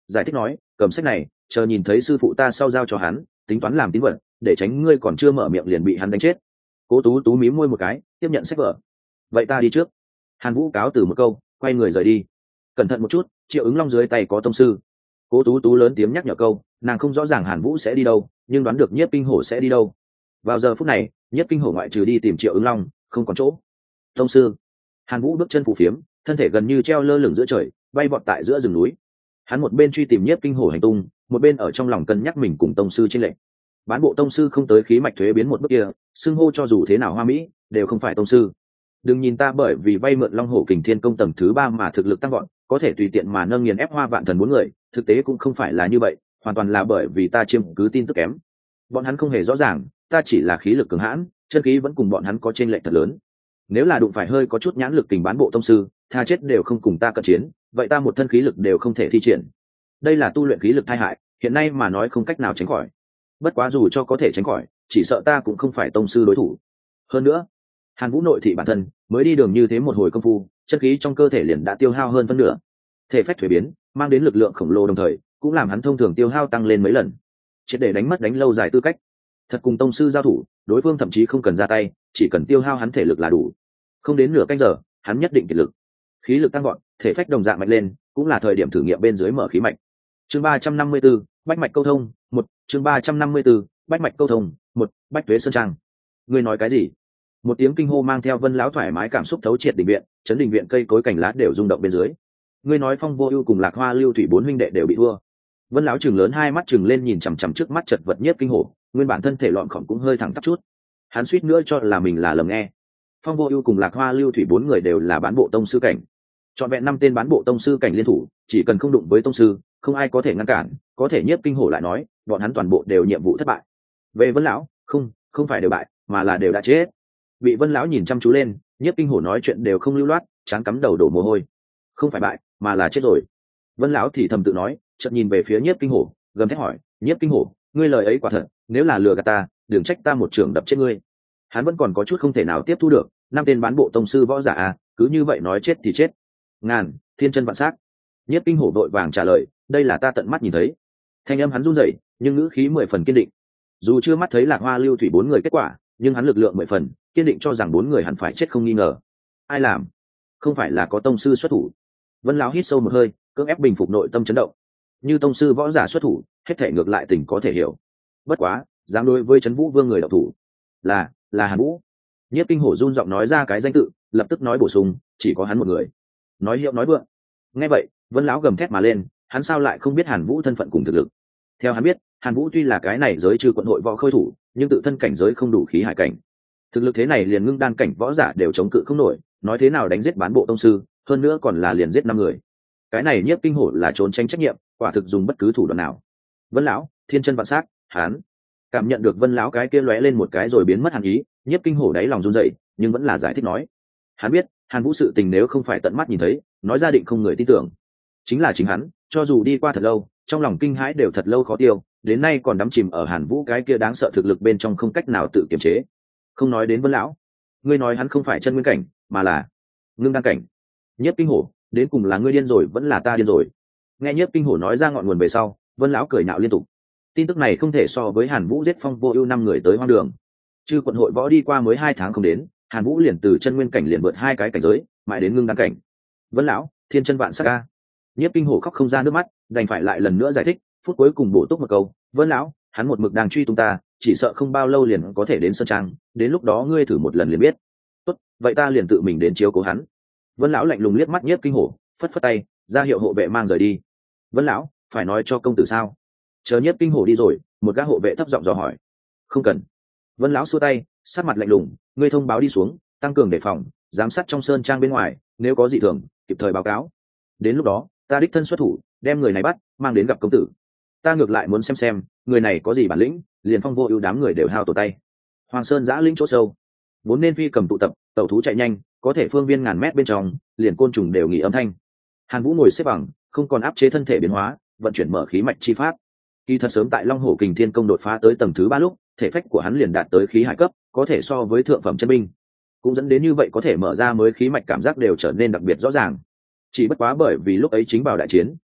giải thích nói, cầm sách này chờ nhìn thấy sư phụ ta sau giao cho hắn, tính toán làm tín vật, để tránh ngươi còn chưa mở miệng liền bị hắn đánh chết. Cố Tú Tú mím môi một cái, tiếp nhận sách vở. Vậy ta đi trước. Hàn Vũ cáo từ một câu, quay người rời đi. Cẩn thận một chút, Triệu Ứng Long dưới tay có tông sư. Cố Tú Tú lớn tiếng nhắc nhở câu, nàng không rõ ràng Hàn Vũ sẽ đi đâu, nhưng đoán được Nhiếp Kinh Hổ sẽ đi đâu. Vào giờ phút này, Nhiếp Kinh Hổ ngoại trừ đi tìm Triệu Ứng Long, không còn chỗ. Tông sư. Hàn Vũ bước chân phù phiếm, thân thể gần như treo lơ lửng giữa trời, bay vọt tại giữa rừng núi. Hắn một bên truy tìm Nhiếp Kinh Hổ hành tung, một bên ở trong lòng cân nhắc mình cùng tông sư trên lệnh. Bán bộ tông sư không tới khí mạch thuế biến một bước kia, xưng hô cho dù thế nào hoa mỹ, đều không phải tông sư. Đừng nhìn ta bởi vì vay mượn Long Hổ Kình Thiên Công tầng thứ 3 mà thực lực tăng vọt, có thể tùy tiện mà nâng nghiền ép Hoa Vạn Thần bốn người, thực tế cũng không phải là như vậy, hoàn toàn là bởi vì ta chiếm cứ tin tức kém. Bọn hắn không hề rõ ràng, ta chỉ là khí lực cường hãn, chân khí vẫn cùng bọn hắn có chênh lệch thật lớn. Nếu là đụng phải hơi có chút nhãn lực tình bán bộ tông sư, tha chết đều không cùng ta cận chiến, vậy ta một thân khí lực đều không thể thi triển. Đây là tu luyện khí lực tai hại, hiện nay mà nói không cách nào tránh khỏi. Bất quá dù cho có thể tránh khỏi, chỉ sợ ta cũng không phải tông sư đối thủ. Hơn nữa, Hàn Vũ nội thị bản thân mới đi đường như thế một hồi công phu, chân khí trong cơ thể liền đã tiêu hao hơn phân nửa. Thể phách thuế biến, mang đến lực lượng khổng lồ đồng thời, cũng làm hắn thông thường tiêu hao tăng lên mấy lần. Triệt để đánh mất đánh lâu dài tư cách. Thật cùng tông sư giao thủ, đối phương thậm chí không cần ra tay, chỉ cần tiêu hao hắn thể lực là đủ. Không đến nửa canh giờ, hắn nhất định kiệt lực. Khí lực tăng vọt, thể phách đồng dạng mạnh lên, cũng là thời điểm thử nghiệm bên dưới mở khí mạch. Chương 354, bách mạch câu thông, 1, chương 354, bách mạch câu thông, 1, Bách Tuế Sơn Trang. Ngươi nói cái gì? Một tiếng kinh hô mang theo Vân lão thoải mái cảm xúc thấu triệt đình viện, chấn đình viện cây cối cành lá đều rung động bên dưới. Ngươi nói Phong Vô Ưu cùng Lạc Hoa Lưu Thủy bốn huynh đệ đều bị thua? Vân lão trừng lớn hai mắt trừng lên nhìn chằm chằm trước mắt chật vật Nhiếp Kinh Hổ, nguyên bản thân thể lọn khỏng cũng hơi thẳng tắp chút. Hắn suýt nữa cho là mình là lầm nghe. Phong Vô Ưu cùng Lạc Hoa Lưu Thủy bốn người đều là bán bộ tông sư cảnh. Chọn vẹn 5 tên bán bộ tông sư cảnh liên thủ, chỉ cần không đụng với tông sư, không ai có thể ngăn cản, có thể Nhiếp Kinh Hổ lại nói, bọn hắn toàn bộ đều nhiệm vụ thất bại. Về Vân lão, không phải đều bại, mà là đều đã chết. Bị Vân lão nhìn chăm chú lên, Nhiếp Kinh Hổ nói chuyện đều không lưu loát, trán cắm đầu đổ mồ hôi. Không phải bại, mà là chết rồi. Vân lão thì thầm tự nói, chợt nhìn về phía Nhiếp Kinh Hổ, gầm thét hỏi, Nhiếp Kinh Hổ, ngươi lời ấy quả thật, nếu là lừa gạt ta, đừng trách ta một trường đập chết ngươi. Hắn vẫn còn có chút không thể nào tiếp thu được, 5 tên bán bộ tông sư võ giả à, cứ như vậy nói chết thì chết. Ngàn, thiên chân vạn sắc. Nhiếp Kinh Hổ vội vàng trả lời, đây là ta tận mắt nhìn thấy. Thanh âm hắn run rẩy, nhưng ngữ khí 10 phần kiên định. Dù chưa mắt thấy Lạc Hoa Lưu Thủy bốn người kết quả, nhưng hắn lực lượng 10 phần, kiên định cho rằng bốn người hẳn phải chết không nghi ngờ. Ai làm? Không phải là có tông sư xuất thủ? Vân lão hít sâu một hơi, cưỡng ép bình phục nội tâm chấn động. Như tông sư võ giả xuất thủ, hết thể ngược lại tình có thể hiểu. Bất quá, dám đối với Trấn Vũ Vương người đạo thủ, là Hàn Vũ. Nhiếp Kinh Hổ run giọng nói ra cái danh tự, lập tức nói bổ sung, chỉ có hắn một người. Nói hiệu nói vượng. Nghe vậy, Vân lão gầm thét mà lên, hắn sao lại không biết Hàn Vũ thân phận cùng thực lực? Theo hắn biết, Hàn Vũ tuy là cái này giới trừ quận hội võ khôi thủ, nhưng tự thân cảnh giới không đủ khí hải cảnh. Thực lực thế này liền ngưng đan cảnh võ giả đều chống cự không nổi, nói thế nào đánh giết bán bộ tông sư, hơn nữa còn là liền giết 5 người. Cái này Nhiếp Kinh Hổ là trốn tránh trách nhiệm, quả thực dùng bất cứ thủ đoạn nào. Vân lão, thiên chân vạn sắc, hắn cảm nhận được Vân lão cái kia lóe lên một cái rồi biến mất hàn ý, Nhiếp Kinh Hổ đáy lòng run rẩy, nhưng vẫn là giải thích nói. Hắn biết, Hàn Vũ sự tình nếu không phải tận mắt nhìn thấy, nói ra định không người tin tưởng. Chính là chính hắn, cho dù đi qua thật lâu, trong lòng kinh hãi đều thật lâu khó tiêu, đến nay còn đắm chìm ở Hàn Vũ cái kia đáng sợ thực lực bên trong không cách nào tự kiềm chế. Không nói đến Vân lão, ngươi nói hắn không phải chân nguyên cảnh, mà là ngưng đan cảnh. Nhiếp Kinh Hổ, đến cùng là ngươi điên rồi vẫn là ta điên rồi? Nghe Nhiếp Kinh Hổ nói ra ngọn nguồn về sau, Vân lão cười nhạo liên tục. Tin tức này không thể so với Hàn Vũ giết Phong Vô Ưu 5 người tới hoang đường. Chư quận hội võ đi qua mới 2 tháng không đến, Hàn Vũ liền từ chân nguyên cảnh liền vượt 2 cái cảnh giới, mãi đến ngưng đan cảnh. Vân lão, thiên chân vạn sắc a. Nhiếp Kinh Hổ khóc không ra nước mắt, đành phải lại lần nữa giải thích, phút cuối cùng bổ túc một câu, Vân lão, hắn một mực đang truy tung ta, chỉ sợ không bao lâu liền có thể đến sơn trang, đến lúc đó ngươi thử một lần liền biết. Tốt, vậy ta liền tự mình đến chiếu cố hắn. Vân lão lạnh lùng liếc mắt Nhiếp Kinh Hổ, phất phất tay, ra hiệu hộ vệ mang rời đi. Vân lão, phải nói cho công tử sao? Chờ Nhiếp Kinh Hổ đi rồi, một gã hộ vệ thấp giọng dò hỏi. Không cần. Vân lão xua tay, sát mặt lạnh lùng, ngươi thông báo đi xuống, tăng cường đề phòng, giám sát trong sơn trang bên ngoài, nếu có dị thường, kịp thời báo cáo. Đến lúc đó, ta đích thân xuất thủ, đem người này bắt, mang đến gặp công tử. Ta ngược lại muốn xem người này có gì bản lĩnh, liền Phong Vô Ưu đám người đều hao tổ tay. Hoàng Sơn giã lĩnh chỗ sâu, vốn nên phi cầm tụ tập, tẩu thú chạy nhanh, có thể phương viên ngàn mét bên trong, liền côn trùng đều nghỉ âm thanh. Hàn Vũ ngồi xếp bằng, không còn áp chế thân thể biến hóa, vận chuyển mở khí mạch chi pháp. Kỳ thật sớm tại Long Hổ Kình Thiên Công đột phá tới tầng thứ 3 lúc, thể phách của hắn liền đạt tới khí hải cấp, có thể so với thượng phẩm chân binh. Cũng dẫn đến như vậy có thể mở ra mới khí mạch cảm giác đều trở nên đặc biệt rõ ràng. Chỉ bất quá bởi vì lúc ấy chính vào đại chiến,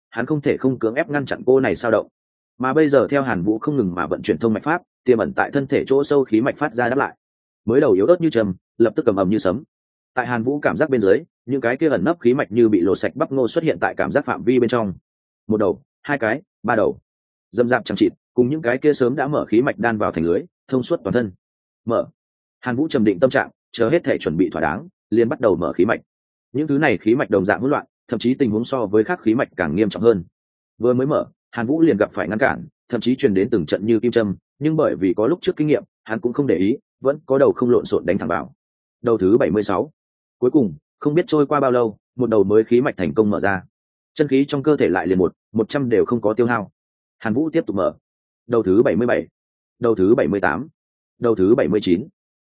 hắn không thể không cưỡng ép ngăn chặn cô này sao động. Mà bây giờ theo Hàn Vũ không ngừng mà vận chuyển thông mạch pháp, tiềm ẩn tại thân thể chỗ sâu khí mạch phát ra đáp lại. Mới đầu yếu ớt như trầm, lập tức cầm ầm như sấm. Tại Hàn Vũ cảm giác bên dưới, những cái kia ẩn nấp khí mạch như bị lột sạch bắp ngô xuất hiện tại cảm giác phạm vi bên trong. Một đầu, hai cái, ba đầu, dâm dạp chẳng chịt, cùng những cái kia sớm đã mở khí mạch đan vào thành lưới, thông suốt toàn thân. Mở. Hàn Vũ trầm định tâm trạng, chờ hết thể chuẩn bị thỏa đáng, liền bắt đầu mở khí mạch. Những thứ này khí mạch đồng dạng hỗn loạn, thậm chí tình huống so với khác khí mạch càng nghiêm trọng hơn. Vừa mới mở, Hàn Vũ liền gặp phải ngăn cản, thậm chí truyền đến từng trận như kim châm, nhưng bởi vì có lúc trước kinh nghiệm, hắn cũng không để ý, vẫn có đầu không lộn xộn đánh thẳng vào. Đầu thứ 76. Cuối cùng, không biết trôi qua bao lâu, một đầu mới khí mạch thành công mở ra. Chân khí trong cơ thể lại liền 100 đều không có tiêu hao. Hàn Vũ tiếp tục mở. Đầu thứ 77. Đầu thứ 78. Đầu thứ 79.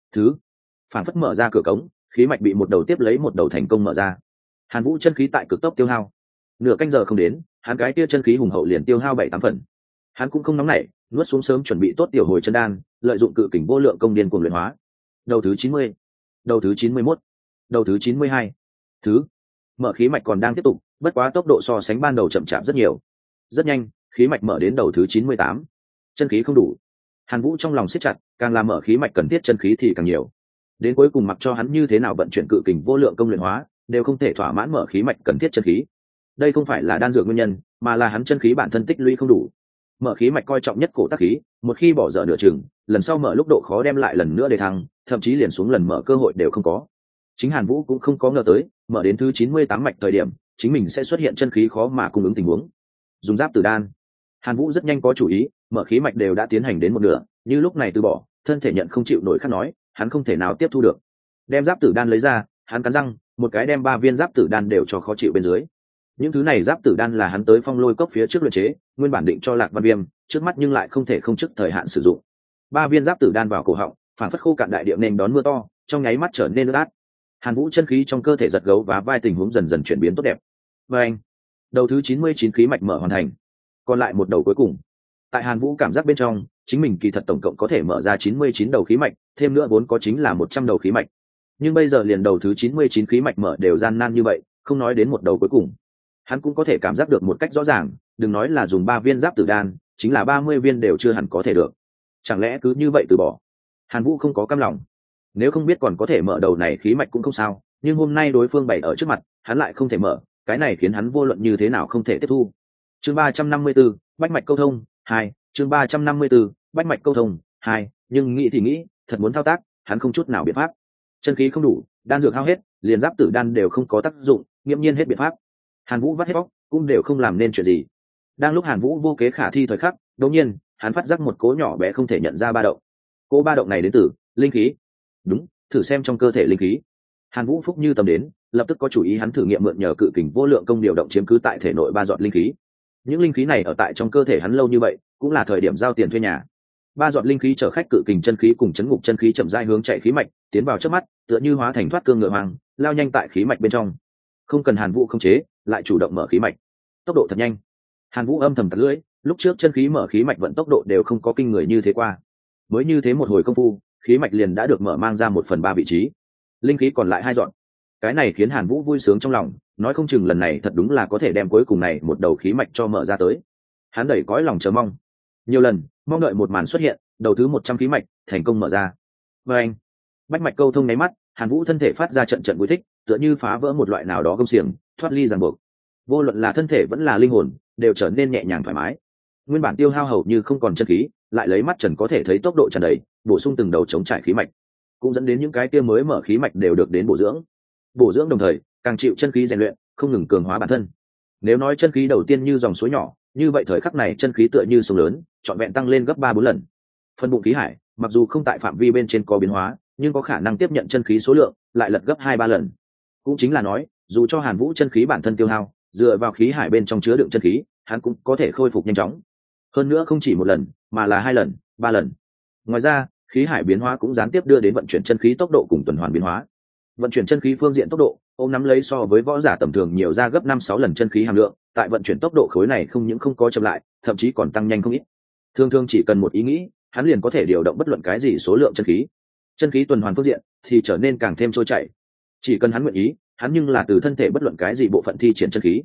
Phản phất mở ra cửa cống, khí mạch bị một đầu tiếp lấy một đầu thành công mở ra. Hàn Vũ chân khí tại cực tốc tiêu hao. Nửa canh giờ không đến, hắn cái kia chân khí hùng hậu liền tiêu hao 7-8 phần. Hắn cũng không nóng nảy, nuốt xuống sớm chuẩn bị tốt tiểu hồi chân đan, lợi dụng cự kình vô lượng công điên cuồng luyện hóa. Đầu thứ 90. Đầu thứ 91. Đầu thứ 92. Mở khí mạch còn đang tiếp tục, bất quá tốc độ so sánh ban đầu chậm chạp rất nhiều. Rất nhanh, khí mạch mở đến đầu thứ 98. Chân khí không đủ. Hàn Vũ trong lòng siết chặt, càng làm mở khí mạch cần thiết chân khí thì càng nhiều. Đến cuối cùng mặc cho hắn như thế nào vận chuyển cự kình vô lượng công luyện hóa, đều không thể thỏa mãn mở khí mạch cần thiết chân khí. Đây không phải là đan dược nguyên nhân, mà là hắn chân khí bản thân tích lũy không đủ. Mở khí mạch coi trọng nhất cổ tắc khí, một khi bỏ dở nửa chừng, lần sau mở lúc độ khó đem lại lần nữa để thăng, thậm chí liền xuống lần mở cơ hội đều không có. Chính Hàn Vũ cũng không có ngờ tới, mở đến thứ 98 mạch thời điểm, chính mình sẽ xuất hiện chân khí khó mà cung ứng tình huống. Dùng giáp tử đan. Hàn Vũ rất nhanh có chủ ý, mở khí mạch đều đã tiến hành đến một nửa, như lúc này từ bỏ, thân thể nhận không chịu nổi khát nói, hắn không thể nào tiếp thu được. Đem giáp tử đan lấy ra, hắn cắn răng, một cái đem 3 viên giáp tử đan đều cho khó chịu bên dưới. Những thứ này giáp tử đan là hắn tới Phong Lôi Cốc phía trước luyện chế, nguyên bản định cho Lạc Văn Viêm, trước mắt nhưng lại không thể không trước thời hạn sử dụng. 3 viên giáp tử đan vào cổ họng, phản phất khô cạn đại địa nên đón mưa to, trong nháy mắt trở nên ướt át. Hàn Vũ chân khí trong cơ thể giật gấu và vai tình huống dần dần chuyển biến tốt đẹp. Và anh, đầu thứ 99 khí mạch mở hoàn thành, còn lại một đầu cuối cùng. Tại Hàn Vũ cảm giác bên trong, chính mình kỳ thật tổng cộng có thể mở ra 99 đầu khí mạch, thêm nữa vốn có chính là 100 đầu khí mạch. Nhưng bây giờ liền đầu thứ 99 khí mạch mở đều gian nan như vậy, không nói đến một đầu cuối cùng. Hắn cũng có thể cảm giác được một cách rõ ràng, đừng nói là dùng 3 viên giáp tử đan, chính là 30 viên đều chưa hẳn có thể được. Chẳng lẽ cứ như vậy từ bỏ? Hàn Vũ không có cam lòng. Nếu không biết còn có thể mở đầu này khí mạch cũng không sao, nhưng hôm nay đối phương bày ở trước mặt, hắn lại không thể mở, cái này khiến hắn vô luận như thế nào không thể tiếp thu. Chương 354, bách mạch câu thông 2, chương 354, bách mạch câu thông 2, nhưng nghĩ thì nghĩ, thật muốn thao tác, hắn không chút nào biện pháp. Chân khí không đủ, đan dược hao hết, liền giáp tử đan đều không có tác dụng, nghiêm nhiên hết biện pháp. Hàn Vũ vắt hết bóc, cũng đều không làm nên chuyện gì. Đang lúc Hàn Vũ vô kế khả thi thời khắc, đột nhiên, hắn phát giác một cỗ nhỏ bé không thể nhận ra ba động. Cỗ ba động này đến từ linh khí. Đúng, thử xem trong cơ thể linh khí. Hàn Vũ phúc như tầm đến, lập tức có chủ ý hắn thử nghiệm mượn nhờ cự kình vô lượng công điều động chiếm cứ tại thể nội 3 giọt linh khí. Những linh khí này ở tại trong cơ thể hắn lâu như vậy, cũng là thời điểm giao tiền thuê nhà. 3 giọt linh khí chở khách cự kình chân khí cùng chấn ngục chân khí chậm rãi hướng chạy khí mạch, tiến vào trước mắt, tựa như hóa thành thoát cương ngựa hoàng, lao nhanh tại khí mạch bên trong. Không cần Hàn Vũ khống chế, lại chủ động mở khí mạch. Tốc độ thật nhanh. Hàn Vũ âm thầm tặc lưỡi, lúc trước chân khí mở khí mạch vận tốc độ đều không có kinh người như thế qua. Mới như thế một hồi công phu, khí mạch liền đã được mở mang ra 1/3 vị trí. Linh khí còn lại 2 giọt. Cái này khiến Hàn Vũ vui sướng trong lòng, nói không chừng lần này thật đúng là có thể đem cuối cùng này một đầu khí mạch cho mở ra tới. Hắn đẩy cõi lòng chờ mong. Nhiều lần, mong đợi một màn xuất hiện, đầu thứ 100 khí mạch thành công mở ra. Và anh, bách mạch câu thông nháy mắt, Hàn Vũ thân thể phát ra trận trận vui thích, tựa như phá vỡ một loại nào đó công xiềng, thoát ly ràng buộc. Vô luận là thân thể vẫn là linh hồn, đều trở nên nhẹ nhàng thoải mái. Nguyên bản tiêu hao hầu như không còn chân khí, lại lấy mắt trần có thể thấy tốc độ tràn đầy, bổ sung từng đầu chống trải khí mạch, cũng dẫn đến những cái kia mới mở khí mạch đều được đến bổ dưỡng. Bổ dưỡng đồng thời, càng chịu chân khí rèn luyện, không ngừng cường hóa bản thân. Nếu nói chân khí đầu tiên như dòng suối nhỏ, như vậy thời khắc này chân khí tựa như sông lớn, trọn vẹn tăng lên gấp 3-4 lần. Phân bụng khí hải, mặc dù không tại phạm vi bên trên có biến hóa, nhưng có khả năng tiếp nhận chân khí số lượng lại lật gấp 2-3 lần. Cũng chính là nói, dù cho Hàn Vũ chân khí bản thân tiêu hao, dựa vào khí hải bên trong chứa đựng chân khí, hắn cũng có thể khôi phục nhanh chóng. Hơn nữa không chỉ một lần, mà là 2 lần, 3 lần. Ngoài ra, khí hải biến hóa cũng gián tiếp đưa đến vận chuyển chân khí tốc độ cùng tuần hoàn biến hóa. Vận chuyển chân khí phương diện tốc độ, ôm nắm lấy so với võ giả tầm thường nhiều ra gấp 5-6 lần chân khí hàm lượng, tại vận chuyển tốc độ khối này không những không có chậm lại, thậm chí còn tăng nhanh không ít. Thường thường chỉ cần một ý nghĩ, hắn liền có thể điều động bất luận cái gì số lượng chân khí. Chân khí tuần hoàn phương diện thì trở nên càng thêm trôi chảy. Chỉ cần hắn nguyện ý, hắn nhưng là từ thân thể bất luận cái gì bộ phận thi triển chân khí.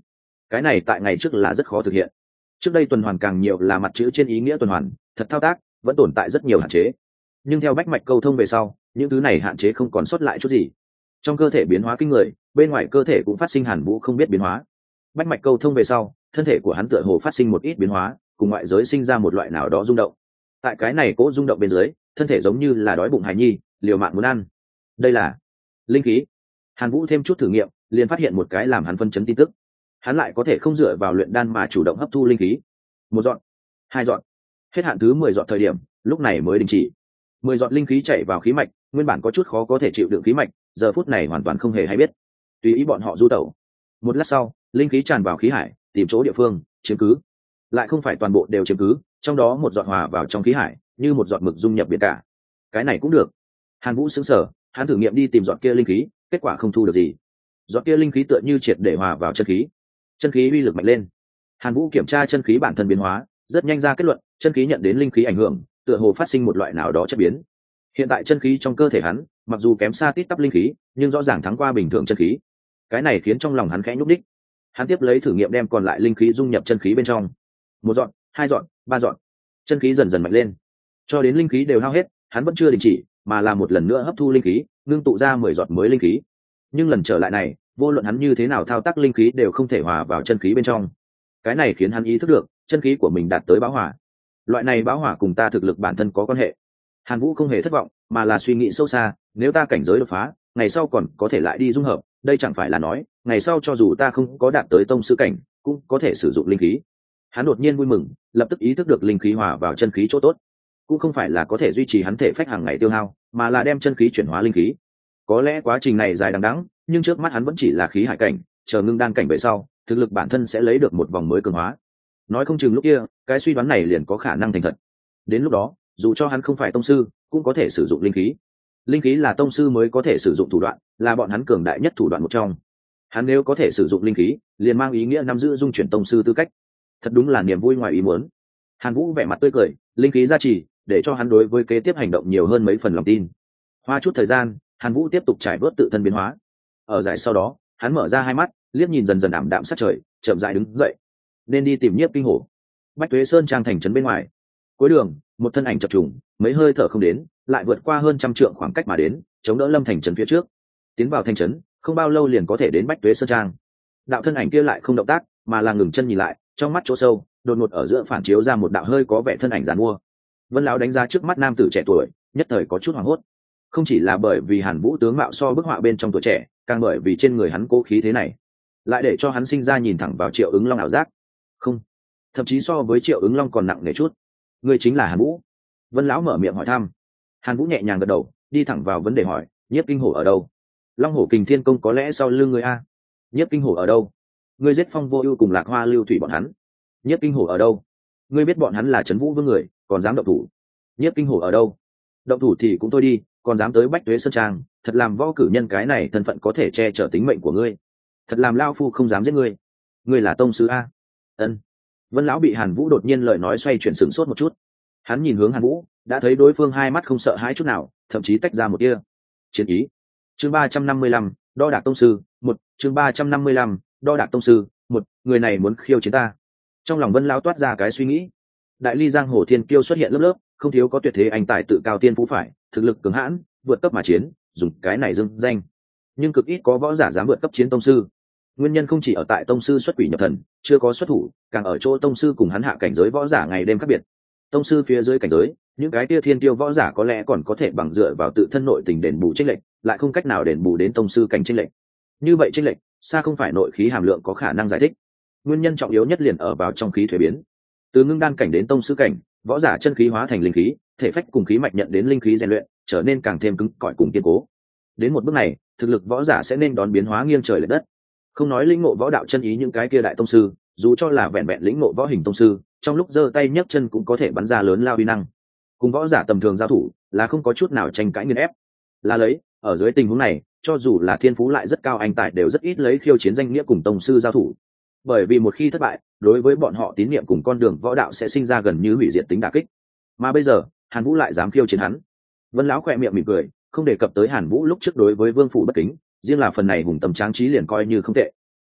cái này tại ngày trước là rất khó thực hiện. Trước đây tuần hoàn càng nhiều là mặt chữ trên ý nghĩa tuần hoàn, thật thao tác vẫn tồn tại rất nhiều hạn chế. Nhưng theo bách mạch câu thông về sau, những thứ này hạn chế không còn sót lại chút gì. Trong cơ thể biến hóa kinh người, bên ngoài cơ thể cũng phát sinh Hàn Vũ không biết biến hóa. Bách mạch câu thông về sau, thân thể của hắn tựa hồ phát sinh một ít biến hóa, cùng ngoại giới sinh ra một loại nào đó rung động. Tại cái này cố rung động bên dưới, thân thể giống như là đói bụng hài nhi, liều mạng muốn ăn. Đây là linh khí. Hàn Vũ thêm chút thử nghiệm, liền phát hiện một cái làm hắn phân chấn tin tức. Hắn lại có thể không dựa vào luyện đan mà chủ động hấp thu linh khí. Một giọt, hai giọt, hết hạn thứ 10 giọt thời điểm, lúc này mới đình chỉ. 10 giọt linh khí chạy vào khí mạch, nguyên bản có chút khó có thể chịu đựng khí mạch, giờ phút này hoàn toàn không hề hay biết. Tùy ý bọn họ du tẩu. Một lát sau, linh khí tràn vào khí hải, tìm chỗ địa phương chiếm cứ. Lại không phải toàn bộ đều chiếm cứ, trong đó một giọt hòa vào trong khí hải, như một giọt mực dung nhập biển cả. Cái này cũng được. Hàn Vũ sững sờ, hắn thử nghiệm đi tìm giọt kia linh khí, kết quả không thu được gì. Giọt kia linh khí tựa như triệt để hòa vào chân khí. Chân khí uy lực mạnh lên. Hàn Vũ kiểm tra chân khí bản thân biến hóa, rất nhanh ra kết luận, chân khí nhận đến linh khí ảnh hưởng, tựa hồ phát sinh một loại nào đó chất biến. Hiện tại chân khí trong cơ thể hắn, mặc dù kém xa tít tắp linh khí, nhưng rõ ràng thắng qua bình thường chân khí. Cái này khiến trong lòng hắn khẽ nhúc đích. Hắn tiếp lấy thử nghiệm đem còn lại linh khí dung nhập chân khí bên trong. Một dọn, hai dọn, ba dọn, chân khí dần dần mạnh lên, cho đến linh khí đều hao hết, hắn vẫn chưa đình chỉ, mà là một lần nữa hấp thu linh khí, ngưng tụ ra 10 giọt mới linh khí. Nhưng lần trở lại này, vô luận hắn như thế nào thao tác linh khí đều không thể hòa vào chân khí bên trong. Cái này khiến hắn ý thức được, chân khí của mình đạt tới bão hỏa. Loại này bão hỏa cùng ta thực lực bản thân có quan hệ. Hàn Vũ không hề thất vọng, mà là suy nghĩ sâu xa, nếu ta cảnh giới đột phá, ngày sau còn có thể lại đi dung hợp, đây chẳng phải là nói, ngày sau cho dù ta không có đạt tới tông sư cảnh, cũng có thể sử dụng linh khí. Hắn đột nhiên vui mừng, lập tức ý thức được linh khí hòa vào chân khí chỗ tốt, cũng không phải là có thể duy trì hắn thể phách hàng ngày tiêu hao, mà là đem chân khí chuyển hóa linh khí. Có lẽ quá trình này dài đằng đẵng, nhưng trước mắt hắn vẫn chỉ là khí hải cảnh, chờ ngưng đan cảnh về sau, thực lực bản thân sẽ lấy được một vòng mới cường hóa. Nói không chừng lúc kia, cái suy đoán này liền có khả năng thành thật. Đến lúc đó, dù cho hắn không phải tông sư, cũng có thể sử dụng linh khí. Linh khí là tông sư mới có thể sử dụng thủ đoạn, là bọn hắn cường đại nhất thủ đoạn một trong. Hắn nếu có thể sử dụng linh khí, liền mang ý nghĩa nắm giữ dung chuyển tông sư tư cách. Thật đúng là niềm vui ngoài ý muốn. Hàn Vũ vẻ mặt tươi cười, linh khí gia trì, để cho hắn đối với kế tiếp hành động nhiều hơn mấy phần lòng tin. Hoa chút thời gian, Hàn Vũ tiếp tục trải bớt tự thân biến hóa. Ở giải sau đó, hắn mở ra hai mắt, liếc nhìn dần dần ảm đạm sát trời, chậm rãi đứng dậy. Nên đi tìm Nhiếp Kinh Hổ. Bách Tuế Sơn trang thành trấn bên ngoài. Cuối đường, một thân ảnh chập trùng, mấy hơi thở không đến, lại vượt qua hơn 100 trượng khoảng cách mà đến, chống đỡ Lâm thành trấn phía trước. Tiến vào thành trấn, không bao lâu liền có thể đến Bách Tuế Sơn trang. Đạo thân ảnh kia lại không động tác, mà là ngừng chân nhìn lại, trong mắt chỗ sâu, đột ngột ở giữa phản chiếu ra một đạo hơi có vẻ thân ảnh giàn mua. Vân lão đánh giá trước mắt nam tử trẻ tuổi, nhất thời có chút hoảng hốt. Không chỉ là bởi vì Hàn Vũ tướng mạo so bức họa bên trong tuổi trẻ, càng bởi vì trên người hắn cố khí thế này, lại để cho hắn sinh ra nhìn thẳng vào Triệu Ứng Long ảo giác. Không, thậm chí so với Triệu Ứng Long còn nặng nề chút. Ngươi chính là Hàn Vũ? Vân lão mở miệng hỏi thăm. Hàn Vũ nhẹ nhàng gật đầu, đi thẳng vào vấn đề hỏi, Nhiếp Kinh Hổ ở đâu? Long Hổ Kình Thiên Công có lẽ sau lưng ngươi a? Nhiếp Kinh Hổ ở đâu? Ngươi giết Phong Vô Ưu cùng Lạc Hoa Lưu Thủy bọn hắn. Nhiếp Kinh Hổ ở đâu? Ngươi biết bọn hắn là Trấn Vũ Vương người, còn dám động thủ? Nhiếp Kinh Hổ ở đâu? Động thủ thì cũng thôi đi, còn dám tới Bách Tuế Sơn trang, thật làm võ cử nhân cái này thân phận có thể che chở tính mệnh của ngươi. Thật làm lao phu không dám giết ngươi. Ngươi là tông sư a? Ân. Vân lão bị Hàn Vũ đột nhiên lời nói xoay chuyển sửng sốt một chút. Hắn nhìn hướng Hàn Vũ, đã thấy đối phương hai mắt không sợ hãi chút nào, thậm chí tách ra một tia chiến ý. Chương 355, đo đạc tông sư, một. Chương 355, đo đạc tông sư, một. Người này muốn khiêu chiến ta. Trong lòng Vân lão toát ra cái suy nghĩ. Đại ly giang hồ thiên kiêu xuất hiện lớp lớp, không thiếu có tuyệt thế anh tài tự cao tiên phú phải, thực lực cường hãn, vượt cấp mà chiến, dùng cái này dưng danh. Nhưng cực ít có võ giả dám vượt cấp chiến tông sư. Nguyên nhân không chỉ ở tại tông sư xuất quỷ nhập thần, chưa có xuất thủ, càng ở chỗ tông sư cùng hắn hạ cảnh giới võ giả ngày đêm khác biệt. Tông sư phía dưới cảnh giới, những cái tia thiên tiêu võ giả có lẽ còn có thể bằng dựa vào tự thân nội tình đền bù chênh lệch, lại không cách nào đền bù đến tông sư cảnh chênh lệch. Như vậy chênh lệch, xa không phải nội khí hàm lượng có khả năng giải thích. Nguyên nhân trọng yếu nhất liền ở vào trong khí thuế biến. Từ ngưng đan cảnh đến tông sư cảnh, võ giả chân khí hóa thành linh khí, thể phách cùng khí mạch nhận đến linh khí rèn luyện, trở nên càng thêm cứng cỏi cùng kiên cố. Đến một bước này, thực lực võ giả sẽ nên đón biến hóa nghiêng trời lệch đất. Không nói lĩnh ngộ võ đạo chân ý những cái kia đại tông sư, dù cho là vẹn vẹn lĩnh ngộ võ hình tông sư, trong lúc giơ tay nhấc chân cũng có thể bắn ra lớn lao uy năng. Cùng võ giả tầm thường giao thủ, là không có chút nào tranh cãi nghiền ép. Là lấy, ở dưới tình huống này, cho dù là thiên phú lại rất cao anh tài đều rất ít lấy khiêu chiến danh nghĩa cùng tông sư giao thủ. Bởi vì một khi thất bại, đối với bọn họ tín niệm cùng con đường võ đạo sẽ sinh ra gần như hủy diệt tính đả kích. Mà bây giờ, Hàn Vũ lại dám khiêu chiến hắn. Vân lão khẽ miệng mỉm cười, không đề cập tới Hàn Vũ lúc trước đối với Vương phủ bất kính, riêng là phần này hùng tầm tráng trí liền coi như không tệ.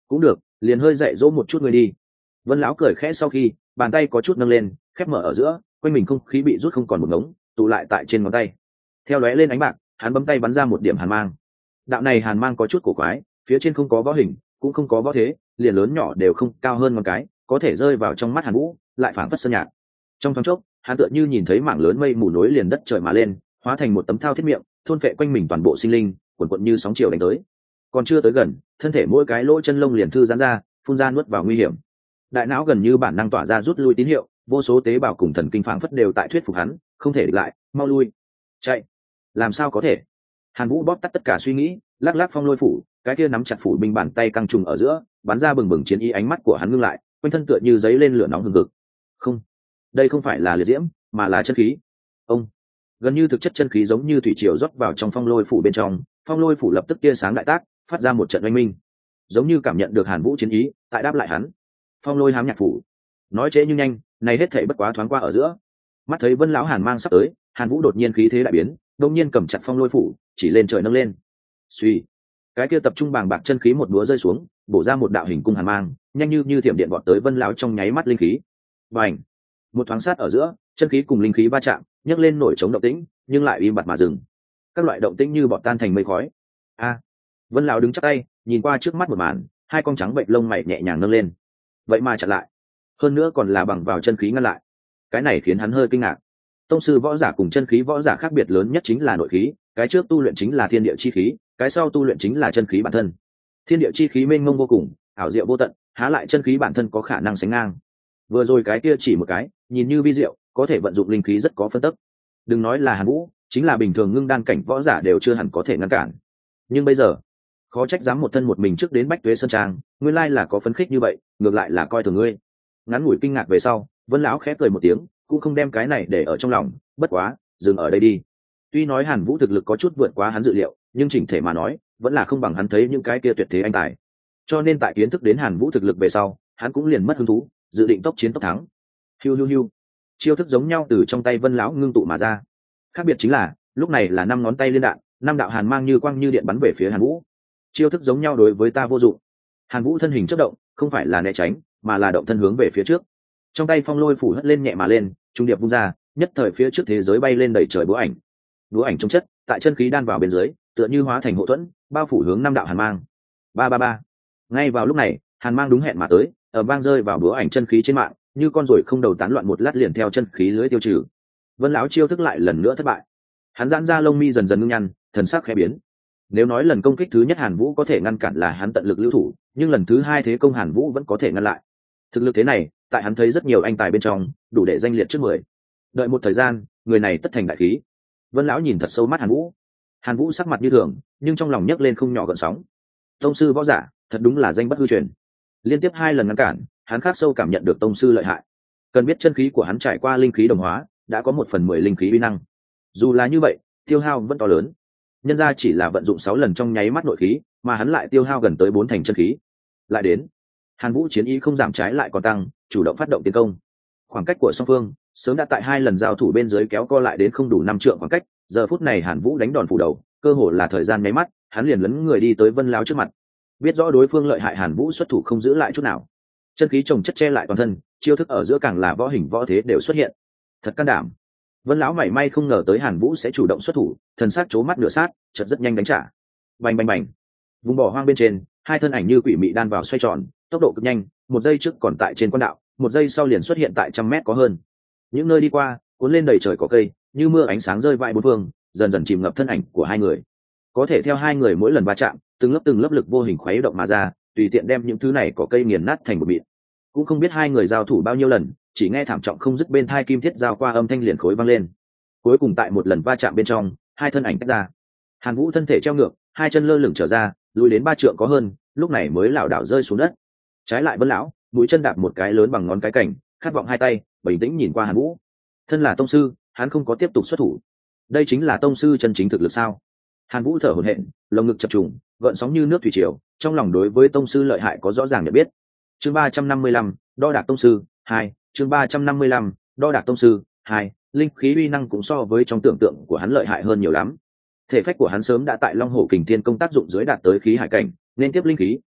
cũng được, liền hơi dạy dỗ một chút ngươi đi. Vân lão cười khẽ, sau khi bàn tay có chút nâng lên khép mở ở giữa, quanh mình không khí bị rút không còn một ngống, tụ lại tại trên ngón tay. Theo lóe lên ánh bạc, hắn bấm tay bắn ra một điểm hàn mang. Đạo này hàn mang có chút cổ quái, phía trên không có võ hình, cũng không có võ thế, liền lớn nhỏ đều không cao hơn ngón cái, có thể rơi vào trong mắt Hàn Vũ, lại phảng phất sơn nhạt. Trong thoáng chốc, hắn tựa như nhìn thấy mảng lớn mây mù nối liền đất trời mà lên, hóa thành một tấm thao thiết miệng, thôn phệ quanh mình toàn bộ sinh linh, cuồn cuộn như sóng chiều đánh tới. Còn chưa tới gần, thân thể mỗi cái lỗ chân lông liền thư giãn ra, phun ra nuốt vào nguy hiểm. Đại não gần như bản năng tỏa ra rút lui tín hiệu, vô số tế bào cùng thần kinh phảng phất đều tại thuyết phục hắn, không thể địch lại, mau lui, chạy. Làm sao có thể? Hàn Vũ bóp tắt tất cả suy nghĩ, lắc lắc phong lôi phủ, cái kia nắm chặt phủ binh bàn tay căng trùng ở giữa, bắn ra bừng bừng chiến ý, ánh mắt của hắn ngưng lại, quanh thân tựa như giấy lên lửa nóng hừng hực. Không, đây không phải là liệt diễm, mà là chân khí. Ông, gần như thực chất chân khí giống như thủy triều rót vào trong phong lôi phủ bên trong, phong lôi phủ lập tức tia sáng đại tác, phát ra một trận oanh minh, giống như cảm nhận được Hàn Vũ chiến ý, tại đáp lại hắn. Phong lôi hám nhạc phủ, nói trễ nhưng nhanh, này hết thảy bất quá thoáng qua ở giữa. Mắt thấy Vân lão Hàn mang sắp tới, Hàn Vũ đột nhiên khí thế đại biến, đột nhiên cầm chặt phong lôi phủ, chỉ lên trời nâng lên. Suy, cái kia tập trung bàng bạc chân khí một đũa rơi xuống, bổ ra một đạo hình cung hàn mang, nhanh như thiểm điện vọt tới Vân lão trong nháy mắt linh khí. Bành! Một thoáng sát ở giữa, chân khí cùng linh khí va chạm, nhấc lên nổi trống động tĩnh, nhưng lại im bặt mà dừng. Các loại động tĩnh như bọt tan thành mây khói. A! Vân lão đứng chắp tay, nhìn qua trước mắt một màn, hai con trắng bệnh lông mày nhẹ nhàng nâng lên. Vậy mà chặn lại, hơn nữa còn là bằng vào chân khí ngăn lại. Cái này khiến hắn hơi kinh ngạc. Tông sư võ giả cùng chân khí võ giả khác biệt lớn nhất chính là nội khí, cái trước tu luyện chính là thiên địa chi khí, cái sau tu luyện chính là chân khí bản thân. Thiên địa chi khí mênh mông vô cùng, ảo diệu vô tận, há lại chân khí bản thân có khả năng sánh ngang. Vừa rồi cái kia chỉ một cái, nhìn như vi diệu, có thể vận dụng linh khí rất có phân tốc. Đừng nói là Hàn Vũ, chính là bình thường ngưng đan cảnh võ giả đều chưa hẳn có thể ngăn cản. Nhưng bây giờ, khó trách dám một thân một mình trước đến Bách Tuế Sơn Trang, nguyên lai là có phấn khích như vậy, ngược lại là coi thường ngươi. Ngắn ngủi kinh ngạc về sau, Vân lão khẽ cười một tiếng, cũng không đem cái này để ở trong lòng, bất quá, dừng ở đây đi. Tuy nói Hàn Vũ thực lực có chút vượt quá hắn dự liệu, nhưng chỉnh thể mà nói, vẫn là không bằng hắn thấy những cái kia tuyệt thế anh tài. Cho nên tại kiến thức đến Hàn Vũ thực lực về sau, hắn cũng liền mất hứng thú, dự định tốc chiến tốc thắng. Hiu hiu hiu, chiêu thức giống nhau từ trong tay Vân lão ngưng tụ mà ra. Khác biệt chính là, lúc này là 5 ngón tay liên đạn, 5 đạo hàn mang như quang như điện bắn về phía Hàn Vũ. Chiêu thức giống nhau đối với ta vô dụng. Hàn Vũ thân hình chớp động, không phải là né tránh, mà là động thân hướng về phía trước. Trong tay phong lôi phủ hất lên nhẹ mà lên, trung điệp vung ra, nhất thời phía trước thế giới bay lên đầy trời búa ảnh. Búa ảnh trong chất, tại chân khí đan vào bên dưới, tựa như hóa thành hộ thuẫn, bao phủ hướng 5 đạo hàn mang. Ba ba ba. Ngay vào lúc này, hàn mang đúng hẹn mà tới, ở vang rơi vào búa ảnh chân khí trên mạng, như con ruồi không đầu tán loạn một lát liền theo chân khí lưới tiêu trừ. Vân lão chiêu thức lại lần nữa thất bại. Hắn giãn ra lông mi dần dần ngưng nhăn, thần sắc khẽ biến. Nếu nói lần công kích thứ nhất Hàn Vũ có thể ngăn cản là hắn tận lực lưu thủ, nhưng lần thứ hai thế công Hàn Vũ vẫn có thể ngăn lại. Thực lực thế này, tại hắn thấy rất nhiều anh tài bên trong, đủ để danh liệt trước 10. Đợi một thời gian, người này tất thành đại khí. Vân lão nhìn thật sâu mắt Hàn Vũ. Hàn Vũ sắc mặt như thường, nhưng trong lòng nhấc lên không nhỏ gợn sóng. Tông sư võ giả, thật đúng là danh bất hư truyền. Liên tiếp 2 lần ngăn cản, hắn khắc sâu cảm nhận được tông sư lợi hại. Cần biết chân khí của hắn trải qua linh khí đồng hóa, đã có 1/10 linh khí uy năng. Dù là như vậy, tiêu hao vẫn to lớn. Nhân ra chỉ là vận dụng 6 lần trong nháy mắt nội khí, mà hắn lại tiêu hao gần tới 4 thành chân khí. Lại đến, Hàn Vũ chiến ý không giảm trái lại còn tăng, chủ động phát động tiến công. Khoảng cách của song phương sớm đã tại 2 lần giao thủ bên dưới kéo co lại đến không đủ 5 trượng khoảng cách. Giờ phút này Hàn Vũ đánh đòn phủ đầu, cơ hồ là thời gian nháy mắt, hắn liền lấn người đi tới Vân lão trước mặt. Biết rõ đối phương lợi hại, Hàn Vũ xuất thủ không giữ lại chút nào. Chân khí chồng chất che lại toàn thân, chiêu thức ở giữa càng là võ hình võ thế đều xuất hiện. Thật can đảm. Vân lão mảy may không ngờ tới Hàn Vũ sẽ chủ động xuất thủ, thần sắc chố mắt nửa sát, chợt rất nhanh đánh trả. Bành bành bành. Vùng bỏ hoang bên trên, 2 thân ảnh như quỷ mị đan vào xoay tròn, tốc độ cực nhanh, 1 giây trước còn tại trên quan đạo, 1 giây sau liền xuất hiện tại 100 mét có hơn. Những nơi đi qua, cuốn lên đầy trời cỏ cây, như mưa ánh sáng rơi vãi bốn phương, dần dần chìm ngập thân ảnh của 2 người. Có thể theo 2 người mỗi lần va chạm, từng lớp lực vô hình khuấy động mà ra, tùy tiện đem những thứ này cỏ cây nghiền nát thành một mịn. Cũng không biết 2 người giao thủ bao nhiêu lần, chỉ nghe thảm trọng không dứt bên tai kim thiết giao qua âm thanh liền khối vang lên. Cuối cùng tại một lần va chạm bên trong, 2 thân ảnh tách ra. Hàn Vũ thân thể treo ngược, 2 chân lơ lửng trở ra, lùi đến 3 trượng có hơn, lúc này mới lảo đảo rơi xuống đất. Trái lại Vân lão, mũi chân đạp một cái lớn bằng ngón cái cảnh, khát vọng 2 tay, bình tĩnh nhìn qua Hàn Vũ. Thân là tông sư, hắn không có tiếp tục xuất thủ. Đây chính là tông sư chân chính thực lực sao? Hàn Vũ thở hổn hển, lồng ngực chập trùng, gợn sóng như nước thủy triều, trong lòng đối với tông sư lợi hại có rõ ràng nhận biết. Chương 355, đo đạc tông sư 2, chương 355, đo đạc tông sư 2, linh khí uy năng cũng so với trong tưởng tượng của hắn lợi hại hơn nhiều lắm. Thể phách của hắn sớm đã tại Long Hổ Kình Thiên công tác dụng dưới đạt tới khí hải cảnh, nên tiếp linh khí,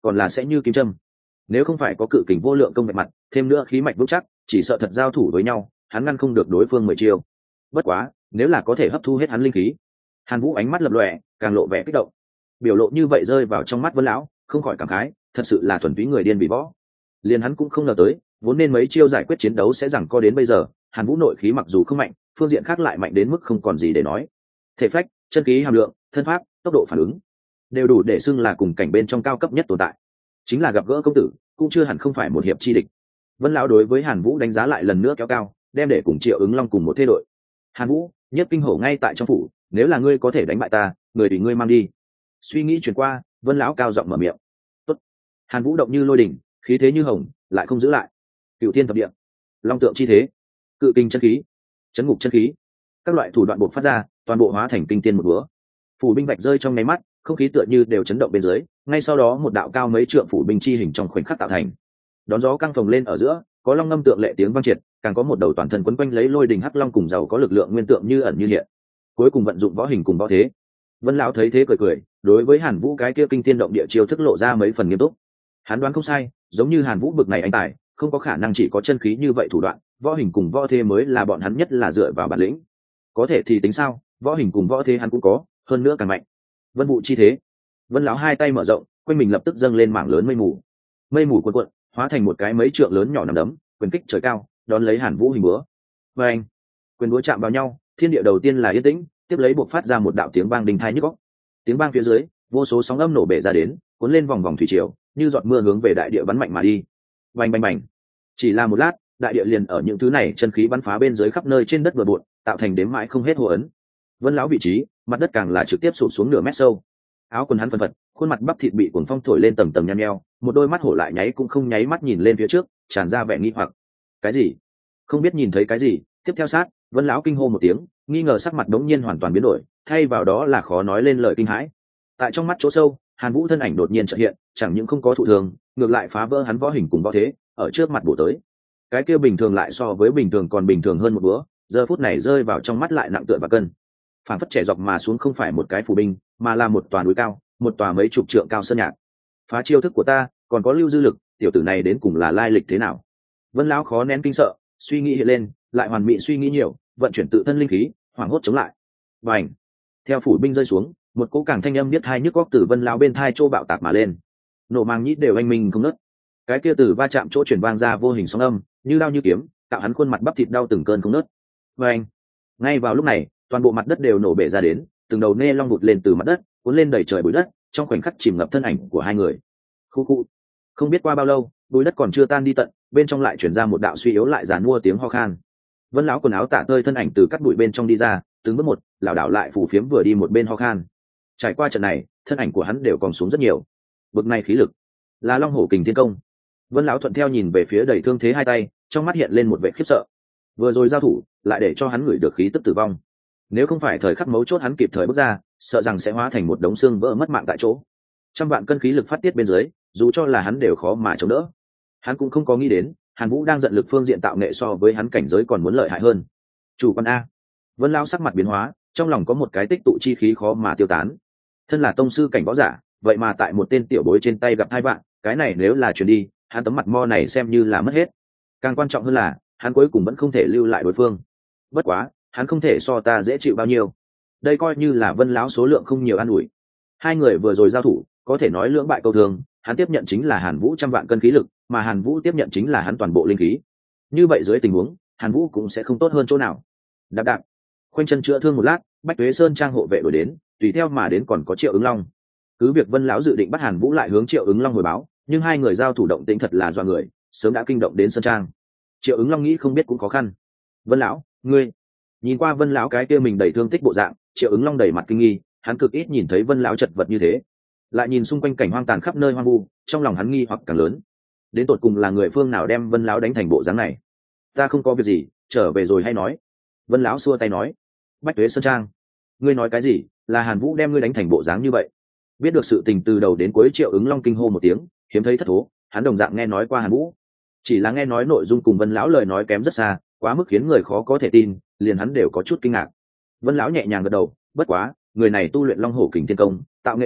còn là sẽ như kim châm. Nếu không phải có cự kình vô lượng công vẹn mặt, thêm nữa khí mạch vững chắc, chỉ sợ thật giao thủ với nhau, hắn ngăn không được đối phương 10 chiêu. Bất quá, nếu là có thể hấp thu hết hắn linh khí. Hàn Vũ ánh mắt lập lòe, càng lộ vẻ kích động. Biểu lộ như vậy rơi vào trong mắt Vân lão, không khỏi cảm khái, thật sự là thuần túy người điên bị võ. Liền hắn cũng không ngờ tới, vốn nên mấy chiêu giải quyết chiến đấu sẽ giằng co đến bây giờ, Hàn Vũ nội khí mặc dù không mạnh, phương diện khác lại mạnh đến mức không còn gì để nói. Thể phách, chân khí hàm lượng, thân pháp, tốc độ phản ứng, đều đủ để xưng là cùng cảnh bên trong cao cấp nhất tồn tại. Chính là gặp gỡ công tử, cũng chưa hẳn không phải một hiệp chi địch. Vân lão đối với Hàn Vũ đánh giá lại lần nữa kéo cao, đem để cùng Triệu Ứng Long cùng một thế đội. Hàn Vũ, Nhất Kinh Hổ ngay tại trong phủ, nếu là ngươi có thể đánh bại ta, người thì ngươi mang đi. Suy nghĩ chuyển qua, Vân lão cao giọng mở miệng. Tốt. Hàn Vũ động như lôi đỉnh, khí thế như hồng, lại không giữ lại. Cửu thiên thập địa, long tượng chi thế, cự kinh chân khí, chấn ngục chân khí, các loại thủ đoạn bộc phát ra, toàn bộ hóa thành kinh tiên một búa. Phủ binh vạch rơi trong nháy mắt, không khí tựa như đều chấn động bên dưới, ngay sau đó một đạo cao mấy trượng phủ binh chi hình trong khoảnh khắc tạo thành. Đón gió căng phồng lên ở giữa, có long ngâm tượng lệ tiếng vang triệt, càng có một đầu toàn thân quấn quanh lấy lôi đình hắc long cùng giàu có lực lượng nguyên tượng như ẩn như hiện. Cuối cùng vận dụng võ hình cùng võ thế. Vân lão thấy thế cười cười, đối với Hàn Vũ cái kia kinh thiên động địa chiêu thức lộ ra mấy phần nghiêm túc. Hắn đoán không sai, giống như Hàn Vũ bực này anh tài, không có khả năng chỉ có chân khí như vậy thủ đoạn, võ hình cùng võ thế mới là bọn hắn nhất là dựa vào bản lĩnh. Có thể thì tính sao, võ hình cùng võ thế hắn cũng có, hơn nữa càng mạnh. Vân vụ chi thế. Vân lão hai tay mở rộng, quanh mình lập tức dâng lên mảng lớn mây mù cuộn cuộn, hóa thành một cái mấy trượng lớn nhỏ nằm đấm, quyền kích trời cao, đón lấy Hàn Vũ hình búa. Và anh, quyền búa chạm vào nhau, thiên địa đầu tiên là yên tĩnh, tiếp lấy buộc phát ra một đạo tiếng vang đình thai nhức óc. Tiếng vang phía dưới, vô số sóng âm nổ bể ra đến, cuốn lên vòng vòng thủy triều, như giọt mưa hướng về đại địa bắn mạnh mà đi. Bành bành bành. Chỉ là một lát, đại địa liền ở những thứ này chân khí bắn phá bên dưới khắp nơi trên đất vừa bụi, tạo thành đếm mãi không hết hồ ấn. Vân lão vị trí, mặt đất càng là trực tiếp sụp xuống nửa mét sâu. Áo quần hắn phân phật, khuôn mặt bắp thịt bị cuồng phong thổi lên tầng tầng nhăn nheo, một đôi mắt hổ lại nháy cũng không nháy mắt nhìn lên phía trước, tràn ra vẻ nghi hoặc. Cái gì? Không biết nhìn thấy cái gì? Tiếp theo sát, Vân lão kinh hô một tiếng, nghi ngờ sắc mặt đống nhiên hoàn toàn biến đổi, thay vào đó là khó nói lên lời kinh hãi. Tại trong mắt chỗ sâu, Hàn Vũ thân ảnh đột nhiên chợt hiện, chẳng những không có thụ thường, ngược lại phá vỡ hắn võ hình cùng võ thế, ở trước mặt bổ tới. Cái kia bình thường lại so với bình thường còn bình thường hơn một bữa, giờ phút này rơi vào trong mắt lại nặng tựa và cân. Phản phất trẻ dọc mà xuống không phải một cái phủ binh, mà là một tòa núi cao, một tòa mấy chục trượng cao sơn nhạc. Phá chiêu thức của ta, còn có lưu dư lực, tiểu tử này đến cùng là lai lịch thế nào? Vân lão khó nén kinh sợ, suy nghĩ hiện lên, lại hoàn mỹ suy nghĩ nhiều, vận chuyển tự thân linh khí, hoảng hốt chống lại. Bành! Theo phủ binh rơi xuống, một cỗ càng thanh âm biết hai nhức góc từ Vân lão bên thai trô bạo tạc mà lên. Nổ mang nhĩ đều anh minh không nứt. Cái kia từ va chạm chỗ chuyển vang ra vô hình sóng âm, như đao như kiếm, tạo hắn khuôn mặt bắp thịt đau từng cơn không nứt. Bành! Ngay vào lúc này, toàn bộ mặt đất đều nổ bể ra đến, từng đầu nê long vụt lên từ mặt đất, cuốn lên đầy trời bụi đất, trong khoảnh khắc chìm ngập thân ảnh của hai người. Khu khu. Không biết qua bao lâu, bụi đất còn chưa tan đi tận, bên trong lại chuyển ra một đạo suy yếu lại giàn mua tiếng ho khan. Vân lão quần áo tả tơi thân ảnh từ cắt bụi bên trong đi ra, từng bước một, lảo đảo lại phủ phiếm vừa đi một bên ho khan. Trải qua trận này, thân ảnh của hắn đều còn xuống rất nhiều. Bực này khí lực, là Long Hổ Kình Thiên Công. Vân lão thuận theo nhìn về phía đầy thương thế hai tay, trong mắt hiện lên một vẻ khiếp sợ. Vừa rồi giao thủ, lại để cho hắn ngửi được khí tức tử vong. Nếu không phải thời khắc mấu chốt hắn kịp thời bước ra, sợ rằng sẽ hóa thành một đống xương vỡ mất mạng tại chỗ. Trăm vạn cân khí lực phát tiết bên dưới, dù cho là hắn đều khó mà chống đỡ. Hắn cũng không có nghĩ đến, Hàn Vũ đang giận lực phương diện tạo nghệ so với hắn cảnh giới còn muốn lợi hại hơn. Chủ quan a. Vân lão sắc mặt biến hóa, trong lòng có một cái tích tụ chi khí khó mà tiêu tán. Thân là tông sư cảnh võ giả, vậy mà tại một tên tiểu bối trên tay gặp hai bạn, cái này nếu là truyền đi, hắn tấm mặt mo này xem như là mất hết. Càng quan trọng hơn là, hắn cuối cùng vẫn không thể lưu lại đối phương. Bất quá, hắn không thể so ta dễ chịu bao nhiêu. Đây coi như là Vân lão số lượng không nhiều an ủi. Hai người vừa rồi giao thủ, có thể nói lưỡng bại câu thương, hắn tiếp nhận chính là Hàn Vũ trăm vạn cân khí lực, mà Hàn Vũ tiếp nhận chính là hắn toàn bộ linh khí. Như vậy dưới tình huống, Hàn Vũ cũng sẽ không tốt hơn chỗ nào. Đạp đạp, khoanh chân chữa thương một lát, Bách Tuế Sơn trang hộ vệ đuổi đến, tùy theo mà đến còn có Triệu Ứng Long. Cứ việc Vân lão dự định bắt Hàn Vũ lại hướng Triệu Ứng Long hồi báo, nhưng hai người giao thủ động tĩnh thật là dọa người, sớm đã kinh động đến sơn trang. Triệu Ứng Long nghĩ không biết cũng khó khăn. Vân lão, ngươi. Nhìn qua Vân lão cái kia mình đầy thương tích bộ dạng, Triệu Ứng Long đầy mặt kinh nghi, hắn cực ít nhìn thấy Vân lão chật vật như thế. Lại nhìn xung quanh cảnh hoang tàn khắp nơi hoang vu, trong lòng hắn nghi hoặc càng lớn. Đến tột cùng là người phương nào đem Vân lão đánh thành bộ dáng này? Ta không có việc gì, trở về rồi hay nói. Vân lão xua tay nói. Bách Tuế Sơn trang, ngươi nói cái gì? Là Hàn Vũ đem ngươi đánh thành bộ dáng như vậy? Biết được sự tình từ đầu đến cuối, Triệu Ứng Long kinh hô một tiếng, hiếm thấy thất thố. Hắn đồng dạng nghe nói qua Hàn Vũ, chỉ là nghe nói nội dung cùng Vân lão lời nói kém rất xa, quá mức khiến người khó có thể tin, liền hắn đều có chút kinh ngạc. Vân lão nhẹ nhàng gật đầu, bất quá, người này tu luyện Long Hổ Kình Thiên Công, tạo nghệ sâu,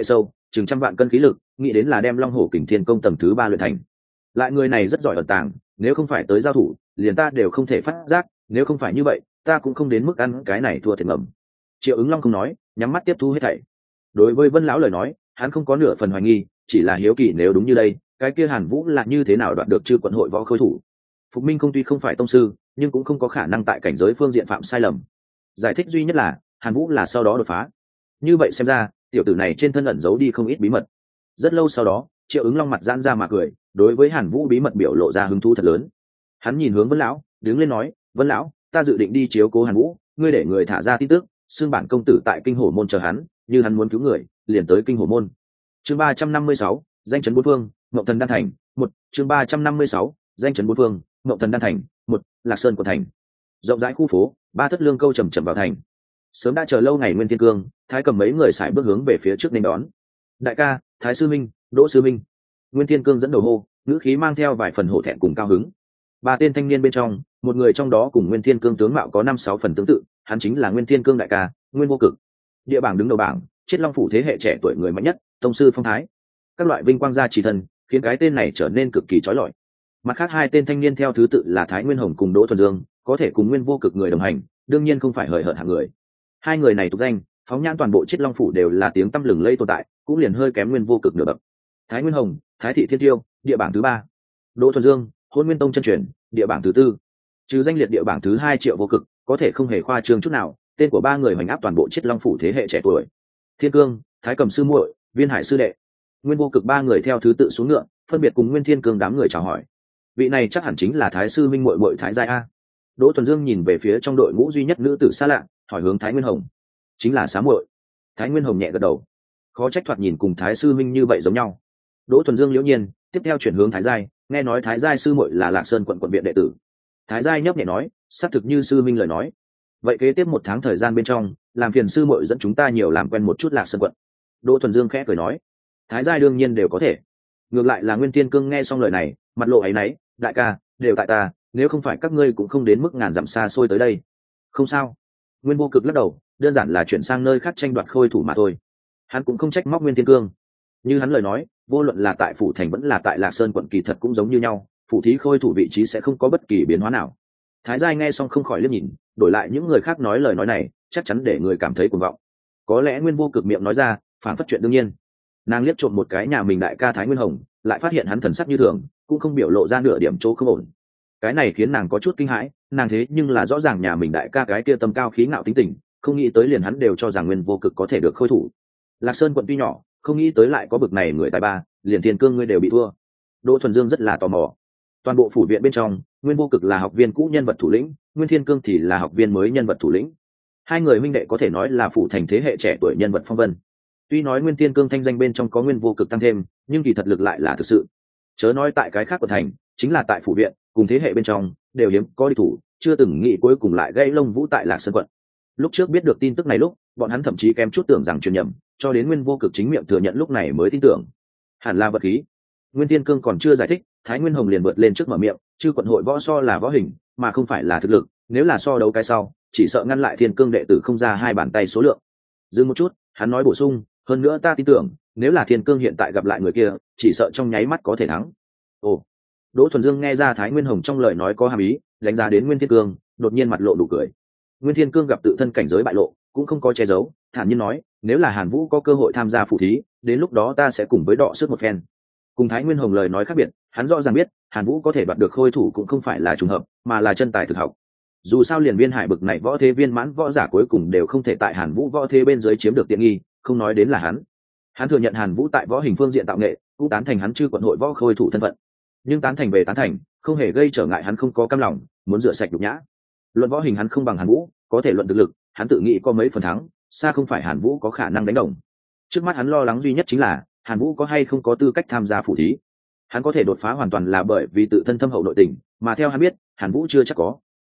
chừng trăm vạn cân khí lực, nghĩ đến là đem Long Hổ Kình Thiên Công tầng thứ 3 luyện thành. Lại người này rất giỏi ẩn tàng, nếu không phải tới giao thủ, liền ta đều không thể phát giác, nếu không phải như vậy, ta cũng không đến mức ăn cái này thua thiệt ngầm. Triệu Ứng Long không nói, nhắm mắt tiếp thu hết thảy. Đối với Vân lão lời nói, hắn không có nửa phần hoài nghi, chỉ là hiếu kỳ nếu đúng như đây, cái kia Hàn Vũ là như thế nào đoạt được Chư Quận hội võ khôi thủ. Phục Minh không tuy không phải tông sư, nhưng cũng không có khả năng tại cảnh giới phương diện phạm sai lầm. Giải thích duy nhất là Hàn Vũ là sau đó đột phá. Như vậy xem ra, tiểu tử này trên thân ẩn giấu đi không ít bí mật. Rất lâu sau đó, Triệu Ứng Long mặt giãn ra mà cười, đối với Hàn Vũ bí mật biểu lộ ra hứng thú thật lớn. Hắn nhìn hướng Vân lão, đứng lên nói, Vân lão, ta dự định đi chiếu cố Hàn Vũ, ngươi để người thả ra tin tức, xưng bản công tử tại Kinh Hổ môn chờ hắn, như hắn muốn cứu người, liền tới Kinh Hổ môn. Chương 356, danh chấn bốn phương, Ngộng Thần Đan Thành, 1, chương 356, danh chấn bốn phương, Ngộng Thần Đan Thành, 1, Lạc Sơn của thành. Rộng rãi khu phố, ba thất lương câu chậm chậm vào thành. Sớm đã chờ lâu ngày Nguyên Thiên Cương, Thái Cầm mấy người sải bước hướng về phía trước nên đón. Đại ca, Thái sư minh, Đỗ sư minh. Nguyên Thiên Cương dẫn đầu hô, ngữ khí mang theo vài phần hổ thẹn cùng cao hứng. Ba tên thanh niên bên trong, một người trong đó cùng Nguyên Thiên Cương tướng mạo có 5-6 phần tương tự, hắn chính là Nguyên Thiên Cương đại ca, Nguyên Vô Cực. Địa bảng đứng đầu bảng, Chiết Long phủ thế hệ trẻ tuổi người mạnh nhất, tông sư phong thái. Các loại vinh quang gia trì thần, khiến cái tên này trở nên cực kỳ chói lọi. Mặt khác hai tên thanh niên theo thứ tự là Thái Nguyên Hồng cùng Đỗ Thuần Dương, có thể cùng Nguyên Vô Cực người đồng hành, đương nhiên không phải hời hợt hạng người. Hai người này tục danh, phóng nhãn toàn bộ Chiết Long phủ đều là tiếng tăm lừng lẫy tồn tại, cũng liền hơi kém Nguyên Vô Cực nửa bậc. Thái Nguyên Hồng, Thái thị Thiên Tiêu, địa bảng thứ 3. Đỗ Thuần Dương, Hôn Nguyên Tông chân truyền, địa bảng thứ 4. Trừ danh liệt địa bảng thứ 2 Triệu Vô Cực, có thể không hề khoa trương chút nào, tên của ba người hoành áp toàn bộ Chiết Long phủ thế hệ trẻ tuổi. Thiên Cương, Thái Cầm sư muội, Viên Hải sư đệ. Nguyên Vô Cực ba người theo thứ tự xuống ngựa, phân biệt cùng Nguyên Thiên Cương đám người chào hỏi. Vị này chắc hẳn chính là Thái sư minh muội muội Thái Giai a. Đỗ Thuần Dương nhìn về phía trong đội ngũ duy nhất nữ tử xa lạ, hỏi hướng Thái Nguyên Hồng. Chính là Xá muội. Thái Nguyên Hồng nhẹ gật đầu. Khó trách thoạt nhìn cùng Thái sư minh như vậy giống nhau. Đỗ Thuần Dương liễu nhiên, tiếp theo chuyển hướng Thái Giai, nghe nói Thái Giai sư muội là Lạc Sơn quận viện đệ tử. Thái Giai nhấp nhẹ nói, xác thực như sư minh lời nói. Vậy kế tiếp 1 tháng thời gian bên trong, làm phiền sư muội dẫn chúng ta nhiều làm quen một chút Lạc Sơn quận. Đỗ Thuần Dương khẽ cười nói, Thái Giai đương nhiên đều có thể. Ngược lại là Nguyên Thiên Cương nghe xong lời này, mặt lộ áy náy, đại ca, đều tại ta, nếu không phải các ngươi cũng không đến mức ngàn dặm xa xôi tới đây. Không sao. Nguyên Vô Cực lắc đầu, đơn giản là chuyển sang nơi khác tranh đoạt khôi thủ mà thôi. Hắn cũng không trách móc Nguyên Thiên Cương. Như hắn lời nói, vô luận là tại phủ thành vẫn là tại Lạc Sơn quận kỳ thật cũng giống như nhau, phủ thí khôi thủ vị trí sẽ không có bất kỳ biến hóa nào. Thái Giai nghe xong không khỏi liếc nhìn, đổi lại những người khác nói lời nói này, chắc chắn để người cảm thấy cuồng vọng. Có lẽ Nguyên Vô Cực miệng nói ra, phản phất chuyện đương nhiên. Nàng liếc trộm một cái nhà mình đại ca Thái Nguyên Hồng, lại phát hiện hắn thần sắc như thường, cũng không biểu lộ ra nửa điểm chỗ không ổn. Cái này khiến nàng có chút kinh hãi, nàng thế nhưng là rõ ràng nhà mình đại ca cái kia tâm cao khí ngạo tính tình, không nghĩ tới liền hắn đều cho rằng Nguyên Vô Cực có thể được khôi thủ. Lạc Sơn quận tuy nhỏ, không nghĩ tới lại có bực này người tài ba, liền Thiên Cương ngươi đều bị thua. Đỗ Thuần Dương rất là tò mò. Toàn bộ phủ viện bên trong, Nguyên Vô Cực là học viên cũ nhân vật thủ lĩnh, Nguyên Thiên Cương thì là học viên mới nhân vật thủ lĩnh. Hai người huynh đệ có thể nói là phủ thành thế hệ trẻ tuổi nhân vật phong vân. Tuy nói Nguyên Thiên Cương thanh danh bên trong có Nguyên Vô Cực tăng thêm, nhưng kỳ thật lực lại là thực sự. Chớ nói tại cái khác của thành, chính là tại phủ viện, cùng thế hệ bên trong đều hiếm có địch thủ, chưa từng nghĩ cuối cùng lại gây lông vũ tại Lạc Sơn quận. Lúc trước biết được tin tức này lúc, bọn hắn thậm chí kém chút tưởng rằng truyền nhầm, cho đến Nguyên Vô Cực chính miệng thừa nhận lúc này mới tin tưởng. Hẳn là vật khí. Nguyên Thiên Cương còn chưa giải thích, Thái Nguyên Hồng liền vượt lên trước mở miệng, chư quận hội võ so là võ hình, mà không phải là thực lực, nếu là so đấu cái sau, chỉ sợ ngăn lại Thiên Cương đệ tử không ra 2 bàn tay số lượng. Dừng một chút, hắn nói bổ sung, hơn nữa ta tin tưởng, nếu là Thiên Cương hiện tại gặp lại người kia, chỉ sợ trong nháy mắt có thể thắng. Ồ. Đỗ Thuần Dương nghe ra Thái Nguyên Hồng trong lời nói có hàm ý, đánh giá đến Nguyên Thiên Cương, đột nhiên mặt lộ nụ cười. Nguyên Thiên Cương gặp tự thân cảnh giới bại lộ, cũng không có che giấu, thản nhiên nói, nếu là Hàn Vũ có cơ hội tham gia phủ thí, đến lúc đó ta sẽ cùng với đọ sức một phen. Cùng Thái Nguyên Hồng lời nói khác biệt, hắn rõ ràng biết, Hàn Vũ có thể đoạt được khôi thủ cũng không phải là trùng hợp, mà là chân tài thực học. Dù sao liền Viên Hải bực này võ thế viên mãn võ giả cuối cùng đều không thể tại Hàn Vũ võ thế bên dưới chiếm được tiện nghi, không nói đến là hắn. Hắn thừa nhận Hàn Vũ tại võ hình phương diện tạo nghệ, cũng tán thành hắn chư quận hội võ khôi thủ thân phận. Nhưng tán thành về tán thành, không hề gây trở ngại hắn không có cam lòng, muốn rửa sạch nhục nhã. Luận võ hình hắn không bằng Hàn Vũ, có thể luận thực lực, hắn tự nghĩ có mấy phần thắng, xa không phải Hàn Vũ có khả năng đánh đồng. Trước mắt hắn lo lắng duy nhất chính là Hàn Vũ có hay không có tư cách tham gia phủ thí. Hắn có thể đột phá hoàn toàn là bởi vì tự thân thâm hậu nội tình, mà theo hắn biết, Hàn Vũ chưa chắc có.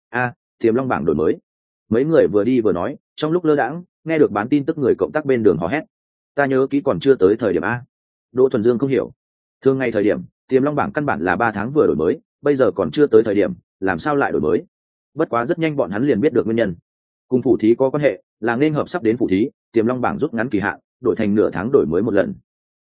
Tiềm Long bảng đổi mới. Mấy người vừa đi vừa nói, trong lúc lơ đãng, nghe được bán tin tức người cộng tác bên đường hò hét. Ta nhớ kỹ còn chưa tới thời điểm a. Đỗ Thuần Dương không hiểu. Thường ngày thời điểm, Tiềm Long bảng căn bản là 3 tháng vừa đổi mới, bây giờ còn chưa tới thời điểm, làm sao lại đổi mới? Bất quá rất nhanh bọn hắn liền biết được nguyên nhân. Cùng phủ thí có quan hệ, là nên hợp sắp đến phủ thí, Tiềm Long bảng rút ngắn kỳ hạn, đổi thành nửa tháng đổi mới một lần.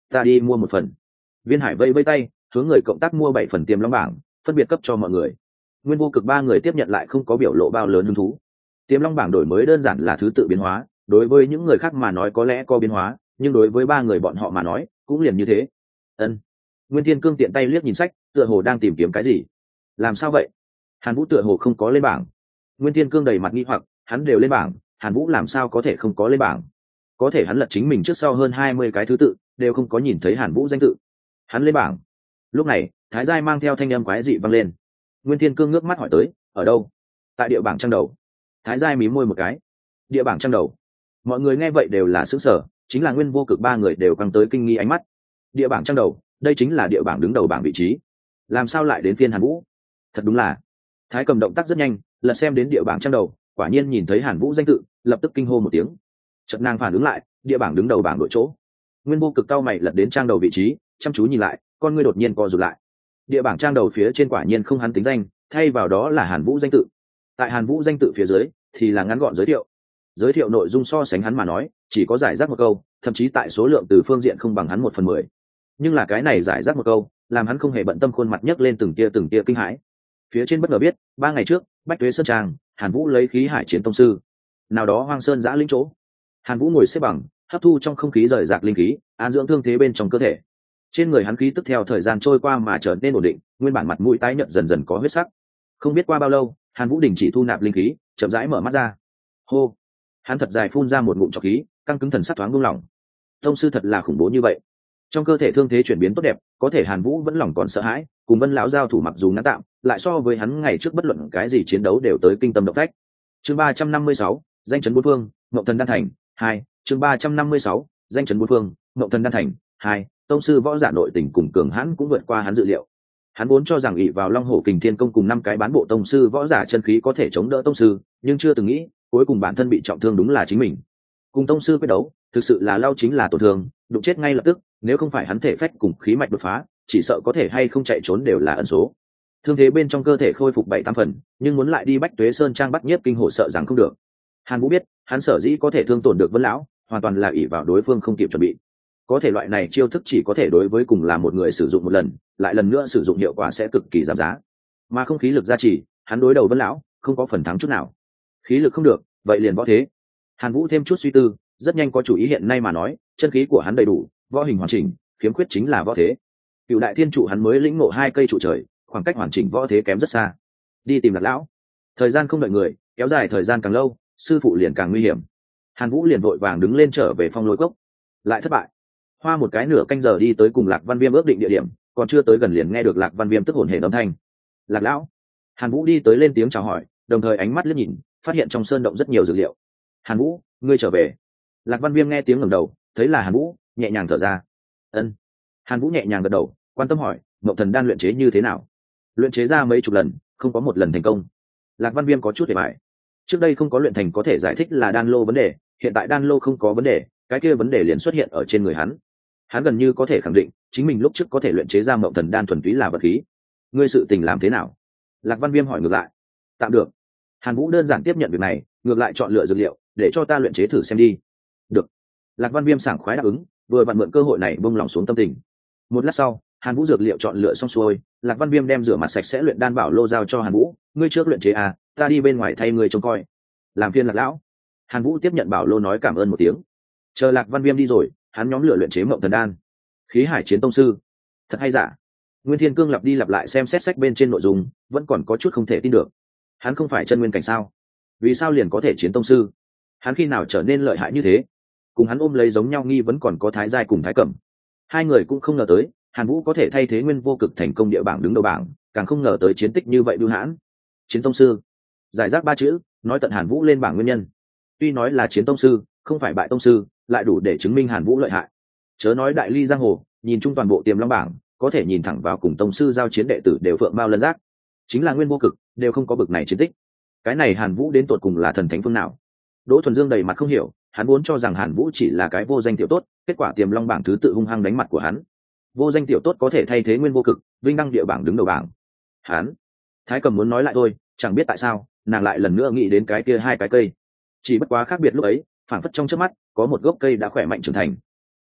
Ta đi mua một phần. Viên Hải vây vây tay, hướng người cộng tác mua 7 phần Tiềm Long bảng, phân biệt cấp cho mọi người. Nguyên Vô Cực ba người tiếp nhận lại không có biểu lộ bao lớn hứng thú. Tiềm Long bảng đổi mới đơn giản là thứ tự biến hóa, đối với những người khác mà nói có lẽ có biến hóa, nhưng đối với ba người bọn họ mà nói cũng liền như thế. Ân. Nguyên Thiên Cương tiện tay liếc nhìn sách, tựa hồ đang tìm kiếm cái gì. Làm sao vậy? Hàn Vũ tựa hồ không có lên bảng. Nguyên Thiên Cương đầy mặt nghi hoặc, hắn đều lên bảng, Hàn Vũ làm sao có thể không có lên bảng? Có thể hắn lật chính mình trước sau hơn 20 cái thứ tự, đều không có nhìn thấy Hàn Vũ danh tự. Hắn lên bảng. Lúc này, Thái Giai mang theo thanh âm quái dị vang lên. Nguyên Thiên Cương ngước mắt hỏi tới, ở đâu? Tại địa bảng trang đầu. Thái Giai mím môi một cái. Địa bảng trang đầu. Mọi người nghe vậy đều là sửng sở, chính là Nguyên Vô Cực ba người đều căng tới kinh nghi ánh mắt. Địa bảng trang đầu, đây chính là địa bảng đứng đầu bảng vị trí. Làm sao lại đến phiên Hàn Vũ? Thật đúng là. Thái Cầm động tác rất nhanh, lật xem đến địa bảng trang đầu, quả nhiên nhìn thấy Hàn Vũ danh tự, lập tức kinh hô một tiếng. Chợt nàng phản ứng lại, địa bảng đứng đầu bảng đội chỗ. Nguyên Vô Cực cao mày lật đến trang đầu vị trí, chăm chú nhìn lại, con ngươi đột nhiên co rụt lại. Địa bảng trang đầu phía trên quả nhiên không hắn tính danh, thay vào đó là Hàn Vũ danh tự. Tại Hàn Vũ danh tự phía dưới thì là ngắn gọn giới thiệu. Giới thiệu nội dung so sánh hắn mà nói, chỉ có giải rác một câu, thậm chí tại số lượng từ phương diện không bằng hắn 1/10. Nhưng là cái này giải rác một câu, làm hắn không hề bận tâm khuôn mặt nhấc lên từng tia kinh hãi. Phía trên bất ngờ biết, 3 ngày trước, Bách Tuế Sơn Trang, Hàn Vũ lấy khí hải chiến tông sư. Nào đó hoang sơn giã lĩnh chỗ. Hàn Vũ ngồi xếp bằng, hấp thu trong không khí rời rạc linh khí, an dưỡng thương thế bên trong cơ thể. Trên người hắn khí tức theo thời gian trôi qua mà trở nên ổn định, nguyên bản mặt mũi tái nhợt dần dần có huyết sắc. Không biết qua bao lâu, Hàn Vũ đình chỉ thu nạp linh khí, chậm rãi mở mắt ra. Hô, hắn thật dài phun ra một ngụm trọc khí, căng cứng thần sắc thoáng buông lỏng. Tông sư thật là khủng bố như vậy. Trong cơ thể thương thế chuyển biến tốt đẹp, có thể Hàn Vũ vẫn lòng còn sợ hãi, cùng Vân lão giao thủ mặc dù ngắn tạm, lại so với hắn ngày trước bất luận cái gì chiến đấu đều tới kinh tâm động phách. Chương 356, danh chấn bốn phương, Ngộng Thần Đan Thành 2, chương 356, danh chấn bốn phương, Ngộng Thần Đan Thành 2, tông sư võ giả nội tình cùng cường hãn cũng vượt qua hắn dự liệu. Hắn vốn cho rằng ỷ vào Long Hổ Kình Thiên Công cùng 5 cái bán bộ tông sư võ giả chân khí có thể chống đỡ tông sư, nhưng chưa từng nghĩ, cuối cùng bản thân bị trọng thương đúng là chính mình. Cùng tông sư quyết đấu, thực sự là lao chính là tổn thương, đụng chết ngay lập tức, nếu không phải hắn thể phách cùng khí mạch đột phá, chỉ sợ có thể hay không chạy trốn đều là ẩn số. Thương thế bên trong cơ thể khôi phục 7-8 phần, nhưng muốn lại đi Bách Tuế Sơn Trang bắt nhiếp kinh hổ sợ rằng không được. Hàn Vũ biết, hắn sở dĩ có thể thương tổn được Vân lão, hoàn toàn là ỷ vào đối phương không kịp chuẩn bị. Có thể loại này chiêu thức chỉ có thể đối với cùng là một người sử dụng một lần, lại lần nữa sử dụng hiệu quả sẽ cực kỳ giảm giá. Mà không khí lực gia trì, hắn đối đầu Vân lão, không có phần thắng chút nào. Khí lực không được, vậy liền võ thế. Hàn Vũ thêm chút suy tư, rất nhanh có chủ ý hiện nay mà nói, chân khí của hắn đầy đủ, võ hình hoàn chỉnh, khiếm khuyết chính là võ thế. Cựu đại thiên trụ hắn mới lĩnh ngộ 2 cây trụ trời, khoảng cách hoàn chỉnh võ thế kém rất xa. Đi tìm Lạc lão. Thời gian không đợi người, kéo dài thời gian càng lâu, sư phụ liền càng nguy hiểm. Hàn Vũ liền vội vàng đứng lên trở về Phong Lôi Cốc, lại thất bại. Hoa một cái nửa canh giờ đi tới cùng Lạc Văn Viêm ước định địa điểm, còn chưa tới gần liền nghe được Lạc Văn Viêm tức hổn hển âm thanh. Lạc lão. Hàn Vũ đi tới lên tiếng chào hỏi, đồng thời ánh mắt liếc nhìn, phát hiện trong sơn động rất nhiều dược liệu. Hàn Vũ, ngươi trở về. Lạc Văn Viêm nghe tiếng ngẩng đầu, thấy là Hàn Vũ, nhẹ nhàng thở ra. Ân. Hàn Vũ nhẹ nhàng gật đầu, quan tâm hỏi, Ngộng Thần đan luyện chế như thế nào? Luyện chế ra mấy chục lần, không có một lần thành công. Lạc Văn Viêm có chút để bại. Trước đây không có luyện thành có thể giải thích là đan lô vấn đề, hiện tại đan lô không có vấn đề, cái kia vấn đề liền xuất hiện ở trên người hắn. Hắn gần như có thể khẳng định, chính mình lúc trước có thể luyện chế ra Ngộng Thần đan thuần túy là vật khí. Ngươi sự tình làm thế nào? Lạc Văn Viêm hỏi ngược lại. Tạm được. Hàn Vũ đơn giản tiếp nhận việc này, ngược lại chọn lựa dược liệu, để cho ta luyện chế thử xem đi. Được. Lạc Văn Viêm sảng khoái đáp ứng, vừa vặn mượn cơ hội này bông lòng xuống tâm tình. Một lát sau, Hàn Vũ dược liệu chọn lựa xong xuôi, Lạc Văn Viêm đem rửa mặt sạch sẽ luyện đan bảo lô giao cho Hàn Vũ, ngươi trước luyện chế à, ta đi bên ngoài thay ngươi trông coi. Làm phiền Lạc lão. Hàn Vũ tiếp nhận bảo lô nói cảm ơn một tiếng. Chờ Lạc Văn Viêm đi rồi, hắn nhóm lửa luyện chế Ngộng Thần đan. Khí hải chiến tông sư, thật hay giả? Nguyên Thiên Cương lặp đi lặp lại xem xét sách bên trên nội dung, vẫn còn có chút không thể tin được. Hắn không phải chân nguyên cảnh sao? Vì sao liền có thể chiến tông sư? Hắn khi nào trở nên lợi hại như thế? Cùng hắn ôm lấy giống nhau nghi vẫn còn có Thái Giai cùng Thái Cẩm. Hai người cũng không ngờ tới, Hàn Vũ có thể thay thế Nguyên Vô Cực thành công địa bảng đứng đầu bảng, càng không ngờ tới chiến tích như vậy bưu hãn. Chiến tông sư, giải rác 3 chữ, nói tận Hàn Vũ lên bảng nguyên nhân. Tuy nói là chiến tông sư, không phải bại tông sư, lại đủ để chứng minh Hàn Vũ lợi hại. Chớ nói đại ly giang hồ, nhìn chung toàn bộ Tiềm Long bảng, có thể nhìn thẳng vào cùng tông sư giao chiến đệ tử đều phượng mao lân giác. Chính là Nguyên Vô Cực, đều không có bực này chiến tích. Cái này Hàn Vũ đến tột cùng là thần thánh phương nào? Đỗ Thuần Dương đầy mặt không hiểu, hắn vốn cho rằng Hàn Vũ chỉ là cái vô danh tiểu tốt, kết quả Tiềm Long bảng thứ tự hung hăng đánh mặt của hắn. Vô danh tiểu tốt có thể thay thế Nguyên Vô Cực, vinh đăng địa bảng đứng đầu bảng. Hắn, Thái Cầm muốn nói lại thôi, chẳng biết tại sao, nàng lại lần nữa nghĩ đến cái kia 2 cái cây. Chỉ bất quá khác biệt lúc ấy, phảng phất trong chớp mắt, có một gốc cây đã khỏe mạnh trưởng thành.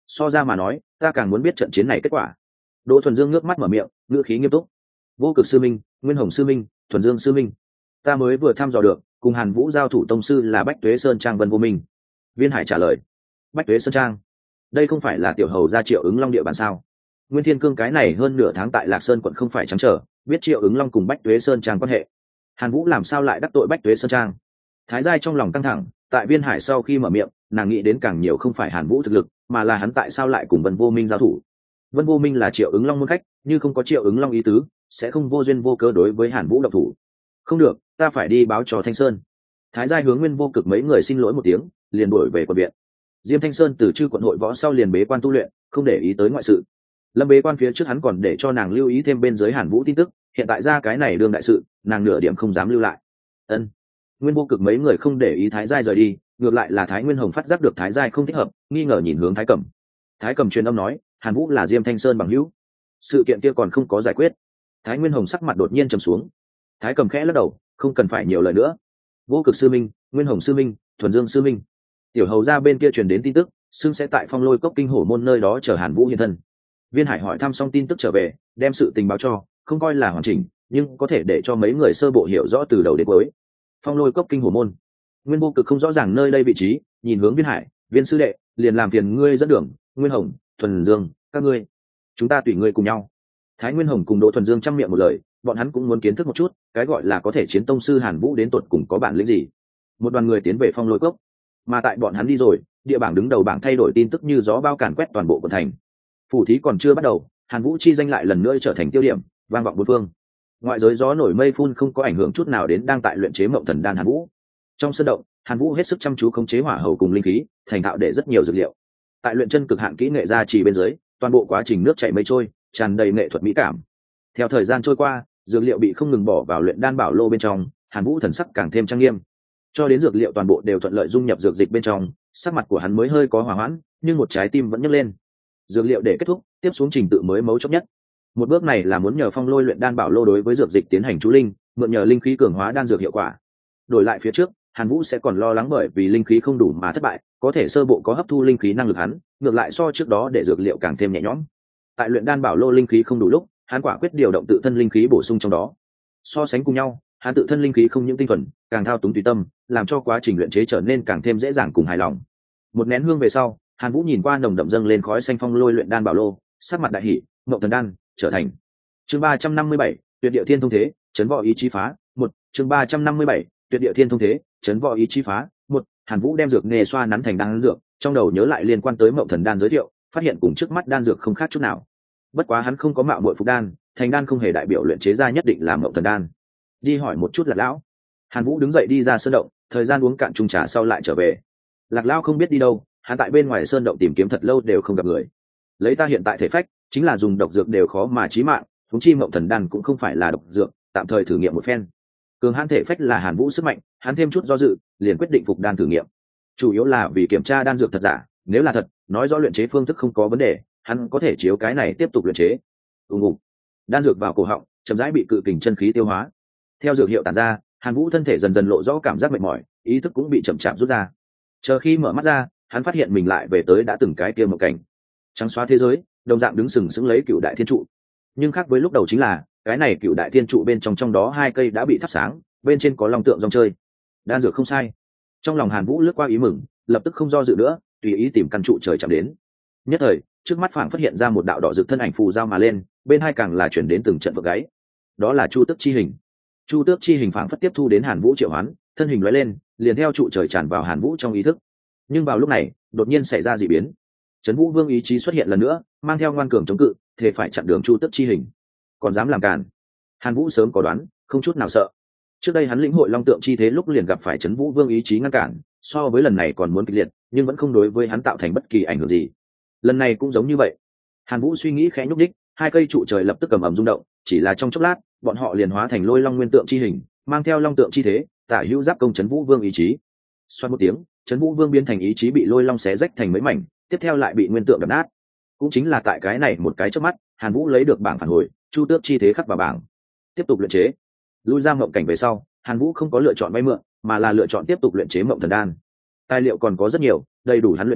So ra mà nói ta càng muốn biết trận chiến này kết quả. Đỗ Thuần Dương ngước mắt mở miệng, ngữ khí nghiêm túc. Vô Cực sư minh, Nguyên Hồng sư minh, Thuần Dương sư minh, ta mới vừa thăm dò được cùng Hàn Vũ giao thủ tông sư là Bách Tuế Sơn Trang Vân Vô Minh. Viên Hải trả lời. Bách Tuế Sơn Trang, đây không phải là tiểu hầu gia Triệu Ứng Long địa bàn sao? Nguyên Thiên Cương cái này hơn nửa tháng tại Lạc Sơn quận không phải trắng trở, biết Triệu Ứng Long cùng Bách Tuế Sơn Trang quan hệ. Hàn Vũ làm sao lại đắc tội Bách Tuế Sơn Trang? Thái giai trong lòng căng thẳng, tại Viên Hải sau khi mở miệng, nàng nghĩ đến càng nhiều không phải Hàn Vũ thực lực, mà là hắn tại sao lại cùng Vân Vô Minh giao thủ. Vân Vô Minh là Triệu Ứng Long môn khách, như không có Triệu Ứng Long ý tứ, sẽ không vô duyên vô cớ đối với Hàn Vũ động thủ. Không được, ta phải đi báo cho Thanh Sơn. Thái giai hướng Nguyên Vô Cực mấy người xin lỗi một tiếng, liền đuổi về quận viện. Diêm Thanh Sơn từ chư quận hội võ sau liền bế quan tu luyện, không để ý tới ngoại sự. Lâm bế quan phía trước hắn còn để cho nàng lưu ý thêm bên dưới Hàn Vũ tin tức, hiện tại ra cái này đương đại sự, nàng nửa điểm không dám lưu lại. Ân. Nguyên Vô Cực mấy người không để ý Thái giai rời đi, ngược lại là Thái Nguyên Hồng phát giác được Thái giai không thích hợp, nghi ngờ nhìn hướng Thái Cẩm. Thái Cẩm truyền âm nói, Hàn Vũ là Diêm Thanh Sơn bằng hữu, sự kiện kia còn không có giải quyết. Thái Nguyên Hồng sắc mặt đột nhiên trầm xuống. Thái Cẩm khẽ lắc đầu, không cần phải nhiều lời nữa. Vô Cực sư minh, Nguyên Hồng sư minh, Thuần Dương sư minh, tiểu hầu ra bên kia truyền đến tin tức, xưng sẽ tại Phong Lôi Cốc Kinh Hổ môn nơi đó chờ Hàn Vũ hiện thân. Viên Hải hỏi thăm xong tin tức trở về, đem sự tình báo cho, không coi là hoàn chỉnh, nhưng có thể để cho mấy người sơ bộ hiểu rõ từ đầu đến cuối. Phong Lôi Cốc Kinh Hổ môn. Nguyên Vô Cực không rõ ràng nơi đây vị trí, nhìn hướng Viên Hải, Viên sư đệ, liền làm phiền ngươi dẫn đường, Nguyên Hồng, Thuần Dương, các ngươi, chúng ta tùy ngươi cùng nhau. Thái Nguyên Hồng cùng Đỗ Thuần Dương chăm miệng một lời, bọn hắn cũng muốn kiến thức một chút, cái gọi là có thể chiến tông sư Hàn Vũ đến tột cùng có bản lĩnh gì. Một đoàn người tiến về Phong Lôi Cốc, mà tại bọn hắn đi rồi, địa bảng đứng đầu bảng thay đổi tin tức như gió bao càn quét toàn bộ quận thành. Phủ thí còn chưa bắt đầu, Hàn Vũ chi danh lại lần nữa trở thành tiêu điểm, vang vọng bốn phương. Ngoại giới gió nổi mây phun không có ảnh hưởng chút nào đến đang tại luyện chế Mộng Thần Đan Hàn Vũ. Trong sân động, Hàn Vũ hết sức chăm chú khống chế hỏa hầu cùng linh khí, thành thạo để rất nhiều dược liệu. Tại luyện chân cực hạn kỹ nghệ gia trì bên dưới, toàn bộ quá trình nước chảy mây trôi, tràn đầy nghệ thuật mỹ cảm. Theo thời gian trôi qua, dược liệu bị không ngừng bỏ vào luyện đan bảo lô bên trong, Hàn Vũ thần sắc càng thêm trang nghiêm. Cho đến dược liệu toàn bộ đều thuận lợi dung nhập dược dịch bên trong, sắc mặt của hắn mới hơi có hòa hoãn, nhưng một trái tim vẫn nhấc lên. Dược liệu để kết thúc, tiếp xuống trình tự mới mấu chốt nhất. Một bước này là muốn nhờ Phong Lôi luyện đan bảo lô đối với dược dịch tiến hành chú linh, mượn nhờ linh khí cường hóa đan dược hiệu quả. Đổi lại phía trước, Hàn Vũ sẽ còn lo lắng bởi vì linh khí không đủ mà thất bại, có thể sơ bộ có hấp thu linh khí năng lực hắn, ngược lại so trước đó để dược liệu càng thêm nhẹ nhõm. Tại luyện đan bảo lô linh khí không đủ lúc, hắn quả quyết điều động tự thân linh khí bổ sung trong đó. So sánh cùng nhau, hắn tự thân linh khí không những tinh thuần, càng thao túng tùy tâm, làm cho quá trình luyện chế trở nên càng thêm dễ dàng cùng hài lòng. Một nén hương về sau, Hàn Vũ nhìn qua nồng đậm dâng lên khói xanh Phong Lôi luyện đan bảo lô, sắc mặt đại hỉ, Mộng Thần Đan trở thành. Chương 357, Tuyệt Địa Thiên Thông Thế, chấn võ ý chí phá, 1, chương 357, Tuyệt Địa Thiên Thông Thế, chấn võ ý chí phá, 1. Hàn Vũ đem dược nghề xoa nắn thành đan dược, trong đầu nhớ lại liên quan tới Mộng Thần Đan giới thiệu, phát hiện cùng trước mắt đan dược không khác chút nào. Bất quá hắn không có mạo muội phục đan, thành đan không hề đại biểu luyện chế ra nhất định là Mộng Thần Đan. Đi hỏi một chút Lạc lão. Hàn Vũ đứng dậy đi ra sơn động, thời gian uống cạn chung trà sau lại trở về. Lạc lão không biết đi đâu, hắn tại bên ngoài sơn động tìm kiếm thật lâu đều không gặp người. Lấy ta hiện tại thể phách, chính là dùng độc dược đều khó mà chí mạng, huống chi Mộng Thần Đan cũng không phải là độc dược, tạm thời thử nghiệm một phen. Cường hãn thể phách là Hàn Vũ sức mạnh, hắn thêm chút do dự, liền quyết định phục đan thử nghiệm. Chủ yếu là vì kiểm tra đan dược thật giả, nếu là thật, nói rõ luyện chế phương thức không có vấn đề, hắn có thể chiếu cái này tiếp tục luyện chế. Ùng. Đan dược vào cổ họng, chậm rãi bị cự kình chân khí tiêu hóa. Theo dược hiệu tản ra, Hàn Vũ thân thể dần dần lộ rõ cảm giác mệt mỏi, ý thức cũng bị chậm chạp rút ra. Chờ khi mở mắt ra, hắn phát hiện mình lại về tới đã từng cái kia một cảnh. Trắng xóa thế giới, đồng dạng đứng sừng sững lấy Cựu Đại Thiên trụ. Nhưng khác với lúc đầu chính là, cái này Cựu Đại Thiên trụ bên trong đó hai cây đã bị thắp sáng, bên trên có long tượng rong chơi. Đan dược không sai. Trong lòng Hàn Vũ lướt qua ý mừng, lập tức không do dự nữa, tùy ý tìm căn trụ trời chạm đến. Nhất thời, trước mắt phảng phát hiện ra một đạo đỏ rực thân ảnh phù giao mà lên, bên hai càng là chuyển đến từng trận vượng gáy. Đó là Chu Tước chi hình. Chu Tước chi hình phảng phất tiếp thu đến Hàn Vũ triệu hoán, thân hình lóe lên, liền theo trụ trời tràn vào Hàn Vũ trong ý thức. Nhưng vào lúc này, đột nhiên xảy ra dị biến. Trấn Vũ Vương ý chí xuất hiện lần nữa, mang theo ngoan cường chống cự, thề phải chặn đường Chu Tước chi hình. Còn dám làm cản? Hàn Vũ sớm có đoán, không chút nào sợ. Trước đây hắn lĩnh hội long tượng chi thế lúc liền gặp phải Trấn Vũ Vương ý chí ngăn cản, so với lần này còn muốn kịch liệt, nhưng vẫn không đối với hắn tạo thành bất kỳ ảnh hưởng gì. Lần này cũng giống như vậy. Hàn Vũ suy nghĩ khẽ nhúc đích, hai cây trụ trời lập tức cầm ầm rung động, chỉ là trong chốc lát, bọn họ liền hóa thành Lôi Long nguyên tượng chi hình, mang theo long tượng chi thế, tả hữu giáp công Trấn Vũ Vương ý chí. Xoát một tiếng, Trấn Vũ Vương biến thành ý chí bị Lôi Long xé rách thành mấy mảnh, tiếp theo lại bị nguyên tượng đập nát. Cũng chính là tại cái này một cái chớp mắt, Hàn Vũ lấy được bảng phản hồi, Chu Tước chi thế khắc vào bảng. Tiếp tục luyện chế. Lui ra mộng cảnh về sau, Hàn Vũ không có lựa chọn vay mượn, mà là lựa chọn tiếp tục luyện chế Mộng Thần Đan. Tài liệu còn có rất nhiều, đầy đủ hắn luyện chế,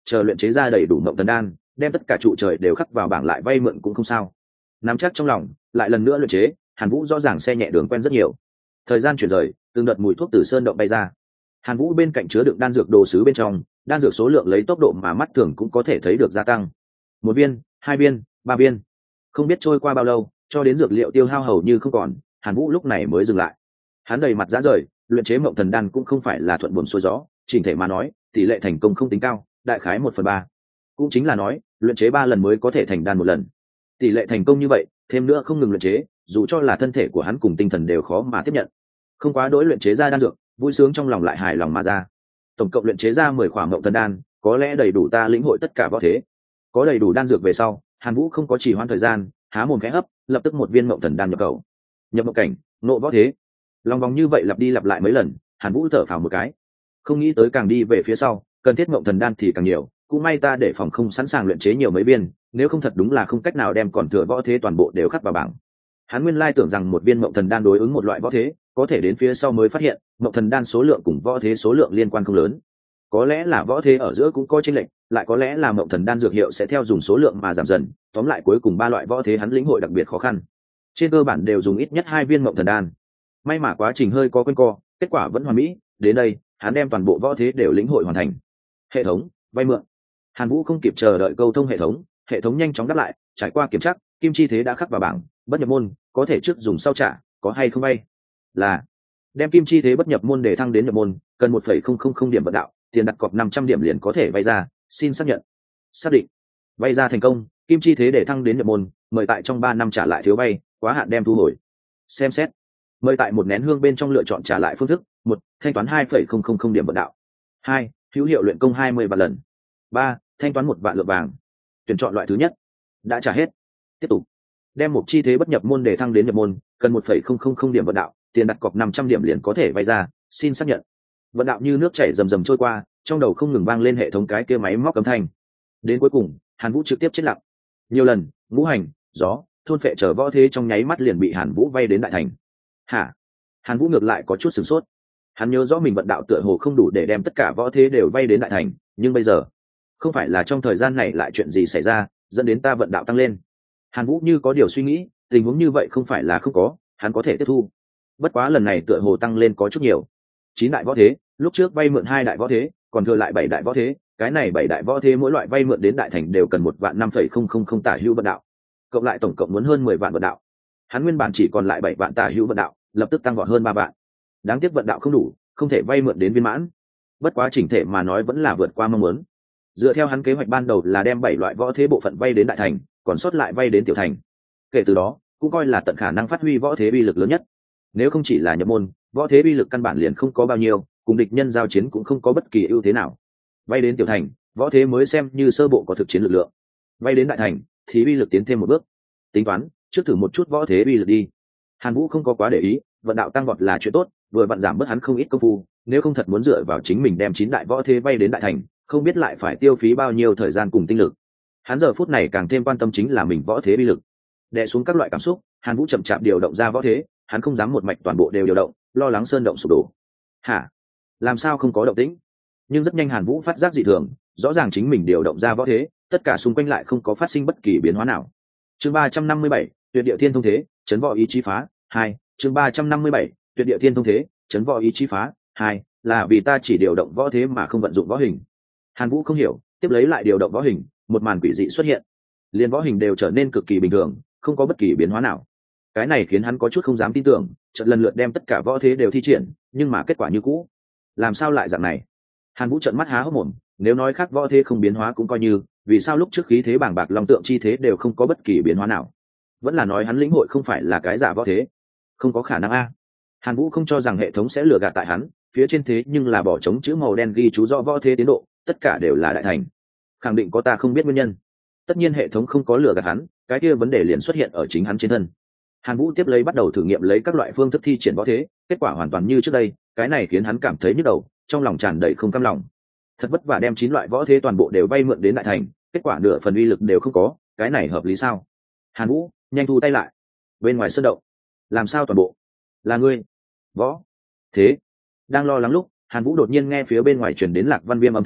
chờ luyện chế ra đầy đủ mộng thần đan, đem tất cả trụ trời đều khắc vào bảng lại vay mượn cũng không sao. Nắm chắc trong lòng, lại lần nữa luyện chế, Hàn Vũ rõ ràng xe nhẹ đường quen rất nhiều. Thời gian chuyển rời, từng đợt mùi thuốc từ sơn động bay ra. Hàn Vũ bên cạnh chứa đựng đan dược đồ sứ bên trong, đan dược số lượng lấy tốc độ mà mắt thường cũng có thể thấy được gia tăng. 1 viên, 2 viên, 3 viên. Không biết trôi qua bao lâu, cho đến dược liệu tiêu hao hầu như không còn, Hàn Vũ lúc này mới dừng lại. Hắn đầy mặt rã rời, luyện chế mộng thần đan cũng không phải là thuận buồm xuôi gió, chỉnh thể mà nói, tỷ lệ thành công không tính cao, đại khái 1/3. Cũng chính là nói, luyện chế 3 lần mới có thể thành đan một lần. Tỷ lệ thành công như vậy, thêm nữa không ngừng luyện chế, dù cho là thân thể của hắn cùng tinh thần đều khó mà tiếp nhận. Không quá đối luyện chế ra đan dược, vui sướng trong lòng lại hài lòng mà ra. Tổng cộng luyện chế ra 10 khỏa mộng thần đan, có lẽ đầy đủ ta lĩnh hội tất cả võ thế. Có đầy đủ đan dược về sau, Hàn Vũ không có trì hoãn thời gian, há mồm khẽ hấp, lập tức một viên mộng thần đan nhập khẩu. Nhập mộng cảnh, nộ võ thế. Lòng vòng như vậy lặp đi lặp lại mấy lần, Hàn Vũ thở phào một cái. Không nghĩ tới càng đi về phía sau, cần thiết mộng thần đan thì càng nhiều, cũng may ta để phòng không sẵn sàng luyện chế nhiều mấy viên, nếu không thật đúng là không cách nào đem còn thừa võ thế toàn bộ đều khắc vào bảng. Hắn nguyên lai tưởng rằng một viên mộng thần đan đối ứng một loại võ thế, có thể đến phía sau mới phát hiện, mộng thần đan số lượng cùng võ thế số lượng liên quan không lớn. Có lẽ là võ thế ở giữa cũng có chênh lệch, lại có lẽ là mộng thần đan dược hiệu sẽ theo dùng số lượng mà giảm dần, tóm lại cuối cùng 3 loại võ thế hắn lĩnh hội đặc biệt khó khăn. Trên cơ bản đều dùng ít nhất 2 viên mộng thần đan. May mà quá trình hơi có quanh co, kết quả vẫn hoàn mỹ, đến đây, hắn đem toàn bộ võ thế đều lĩnh hội hoàn thành. Hệ thống, vay mượn. Hàn Vũ không kịp chờ đợi câu thông hệ thống nhanh chóng đáp lại, trải qua kiểm tra, kim chi thế đã khắc vào bảng, bất nhập môn, có thể trước dùng sau trả, có hay không vay? Là đem kim chi thế bất nhập môn để thăng đến nhập môn, cần 1,000 điểm vận đạo, tiền đặt cọc 500 điểm liền có thể vay ra, xin xác nhận. Xác định. Vay ra thành công, kim chi thế để thăng đến nhập môn, mời tại trong 3 năm trả lại thiếu vay, quá hạn đem thu hồi. Xem xét. Mời tại một nén hương bên trong lựa chọn trả lại phương thức: 1. Thanh toán 2,000 điểm vận đạo. 2. Hữu hiệu luyện công 20 vạn lần. 3. Thanh toán 1 vạn lượng vàng. Tuyển chọn loại thứ nhất. Đã trả hết. Tiếp tục. Đem một chi thế bất nhập môn để thăng đến nhập môn, cần 1,000 điểm vận đạo, tiền đặt cọc 500 điểm liền có thể vay ra, xin xác nhận. Vận đạo như nước chảy rầm rầm trôi qua, trong đầu không ngừng vang lên hệ thống cái kia máy móc âm thanh. Đến cuối cùng, Hàn Vũ trực tiếp chết lặng. Nhiều lần, ngũ hành, gió, thôn phệ trở võ thế trong nháy mắt liền bị Hàn Vũ vay đến đại thành. Hả? Hàn Vũ ngược lại có chút sửng sốt. Hắn nhớ rõ mình vận đạo tựa hồ không đủ để đem tất cả võ thế đều vay đến đại thành, nhưng bây giờ, không phải là trong thời gian này lại chuyện gì xảy ra, dẫn đến ta vận đạo tăng lên. Hàn Vũ như có điều suy nghĩ, tình huống như vậy không phải là không có, hắn có thể tiếp thu. Bất quá lần này tựa hồ tăng lên có chút nhiều. 9 đại võ thế, lúc trước vay mượn 2 đại võ thế, còn thừa lại 7 đại võ thế, cái này 7 đại võ thế mỗi loại vay mượn đến đại thành đều cần 1,5,000 tả hữu vận đạo. Cộng lại tổng cộng muốn hơn 10 vạn vận đạo. Hắn nguyên bản chỉ còn lại 7 vạn tả hữu vận đạo, lập tức tăng vọt hơn 3 vạn. Đáng tiếc vận đạo không đủ, không thể vay mượn đến viên mãn. Bất quá chỉnh thể mà nói vẫn là vượt qua mong muốn. Dựa theo hắn kế hoạch ban đầu là đem 7 loại võ thế bộ phận vay đến đại thành, còn sót lại vay đến tiểu thành. Kể từ đó, cũng coi là tận khả năng phát huy võ thế uy lực lớn nhất. Nếu không chỉ là nhập môn, võ thế uy lực căn bản liền không có bao nhiêu, cùng địch nhân giao chiến cũng không có bất kỳ ưu thế nào. Vay đến tiểu thành, võ thế mới xem như sơ bộ có thực chiến lực lượng. Vay đến đại thành, thì uy lực tiến thêm một bước. Tính toán, trước thử một chút võ thế uy lực đi. Hàn Vũ không có quá để ý, vận đạo tăng vọt là chuyện tốt, vừa vặn giảm bớt hắn không ít công phu, nếu không thật muốn dựa vào chính mình đem 9 đại võ thế vay đến đại thành, không biết lại phải tiêu phí bao nhiêu thời gian cùng tinh lực. Hắn giờ phút này càng thêm quan tâm chính là mình võ thế uy lực. Đè xuống các loại cảm xúc, Hàn Vũ chậm chạp điều động ra võ thế, hắn không dám một mạch toàn bộ đều điều động, lo lắng sơn động sụp đổ. Hả? Làm sao không có động tĩnh? Nhưng rất nhanh Hàn Vũ phát giác dị thường, rõ ràng chính mình điều động ra võ thế, tất cả xung quanh lại không có phát sinh bất kỳ biến hóa nào. Chương 357, Tuyệt địa thiên thông thế, chấn võ ý chí phá 2. Chương 357, Tuyệt địa thiên thông thế, chấn võ ý chí phá 2, là vì ta chỉ điều động võ thế mà không vận dụng võ hình. Hàn Vũ không hiểu, tiếp lấy lại điều động võ hình, một màn quỷ dị xuất hiện. Liên võ hình đều trở nên cực kỳ bình thường, không có bất kỳ biến hóa nào. Cái này khiến hắn có chút không dám tin tưởng, chợt lần lượt đem tất cả võ thế đều thi triển, nhưng mà kết quả như cũ. Làm sao lại dạng này? Hàn Vũ trợn mắt há hốc mồm, nếu nói khác võ thế không biến hóa cũng coi như, vì sao lúc trước khí thế bàng bạc long tượng chi thế đều không có bất kỳ biến hóa nào? Vẫn là nói hắn lĩnh hội không phải là cái giả võ thế? Không có khả năng a. Hàn Vũ không cho rằng hệ thống sẽ lừa gạt tại hắn, phía trên thế nhưng là bỏ trống chữ màu đen ghi chú rõ võ thế tiến độ, tất cả đều là đại thành. Khẳng định có ta không biết nguyên nhân. Tất nhiên hệ thống không có lừa gạt hắn, cái kia vấn đề liền xuất hiện ở chính hắn trên thân. Hàn Vũ tiếp lấy bắt đầu thử nghiệm lấy các loại phương thức thi triển võ thế, kết quả hoàn toàn như trước đây, cái này khiến hắn cảm thấy nhức đầu, trong lòng tràn đầy không cam lòng. Thật vất vả đem 9 loại võ thế toàn bộ đều vay mượn đến đại thành, kết quả nửa phần uy lực đều không có, cái này hợp lý sao? Hàn Vũ, nhanh thu tay lại. Bên ngoài sơn động, làm sao toàn bộ? Là ngươi? Võ thế? Đang lo lắng lúc, Hàn Vũ đột nhiên nghe phía bên ngoài truyền đến Lạc Văn Viêm âm thanh,